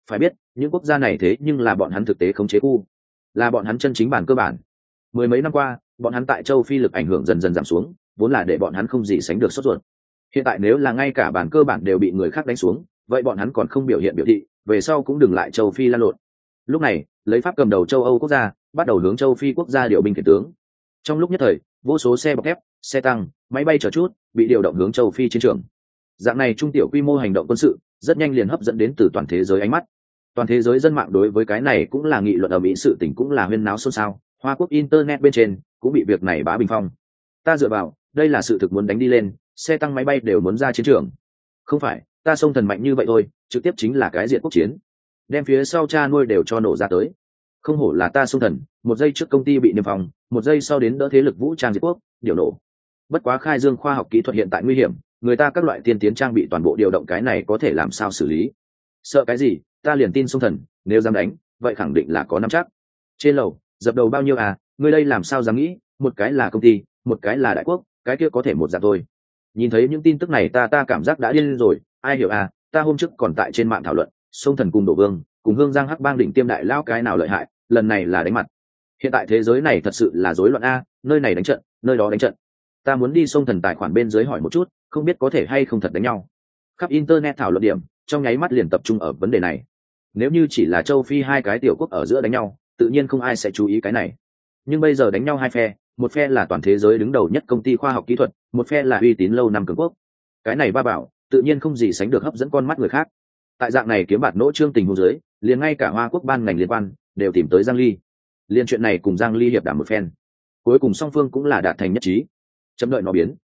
Phải biết những quốc gia này thế nhưng là bọn hắn thực tế khống chế khu, là bọn hắn chân chính bản cơ bản. Mười mấy năm qua bọn hắn tại châu Phi lực ảnh hưởng dần dần giảm xuống, vốn là để bọn hắn không gì sánh được sốt ruột. Hiện tại nếu là ngay cả bản cơ bản đều bị người khác đánh xuống, vậy bọn hắn còn không biểu hiện biểu thị, về sau cũng đừng lại châu Phi lan lộn. Lúc này lấy Pháp cầm đầu châu Âu quốc gia bắt đầu hướng châu Phi quốc gia điều binh khiển tướng. Trong lúc nhất thời vô số xe bọc thép, xe tăng, máy bay chờ chút bị điều động hướng châu Phi chiến trường. Dạng này trung tiểu quy mô hành động quân sự rất nhanh liền hấp dẫn đến từ toàn thế giới ánh mắt. Toàn thế giới dân mạng đối với cái này cũng là nghị luận ở Mỹ, sự tình cũng là huyên náo xôn xao. Hoa Quốc internet bên trên cũng bị việc này bá bình phong. Ta dựa vào, đây là sự thực muốn đánh đi lên, xe tăng máy bay đều muốn ra chiến trường. Không phải, ta sông thần mạnh như vậy thôi, trực tiếp chính là cái diện quốc chiến, đem phía sau cha nuôi đều cho nổ ra tới. Không hổ là ta sông thần, một giây trước công ty bị niêm phòng, một giây sau đến đỡ thế lực vũ trang diệt quốc, điều nổ. Bất quá khai dương khoa học kỹ thuật hiện tại nguy hiểm, người ta các loại tiên tiến trang bị toàn bộ điều động, cái này có thể làm sao xử lý? Sợ cái gì, ta liền tin sông thần, nếu dám đánh vậy khẳng định là có nắm chắc. Trên lầu dập đầu bao nhiêu à, ngươi đây làm sao dám nghĩ, một cái là công ty, một cái là đại quốc, cái kia có thể một dạng thôi. Nhìn thấy những tin tức này ta ta cảm giác đã điên rồi, ai hiểu à, ta hôm trước còn tại trên mạng thảo luận sông thần cùng đổ vương cùng hương giang hắc bang đỉnh tiêm đại lao cái nào lợi hại, lần này là đánh mặt. Hiện tại thế giới này thật sự là rối loạn a, nơi này đánh trận nơi đó đánh trận. Ta muốn đi sông thần tài khoản bên dưới hỏi một chút, không biết có thể hay không thật đánh nhau. Khắp internet thảo luận điểm trong nháy mắt liền tập trung ở vấn đề này. Nếu như chỉ là châu Phi hai cái tiểu quốc ở giữa đánh nhau, tự nhiên không ai sẽ chú ý cái này. Nhưng bây giờ đánh nhau hai phe, một phe là toàn thế giới đứng đầu nhất công ty khoa học kỹ thuật, một phe là uy tín lâu năm cường quốc. Cái này ba bảo tự nhiên không gì sánh được hấp dẫn con mắt người khác. Tại dạng này kiếm bạt nỗ trương tình huống dưới, liền ngay cả Hoa Quốc ban ngành liên quan đều tìm tới Giang Ly. Liên chuyện này cùng Giang Ly hiệp đàm một phen, cuối cùng song phương cũng là đạt thành nhất trí. Chấm đợi nó biến,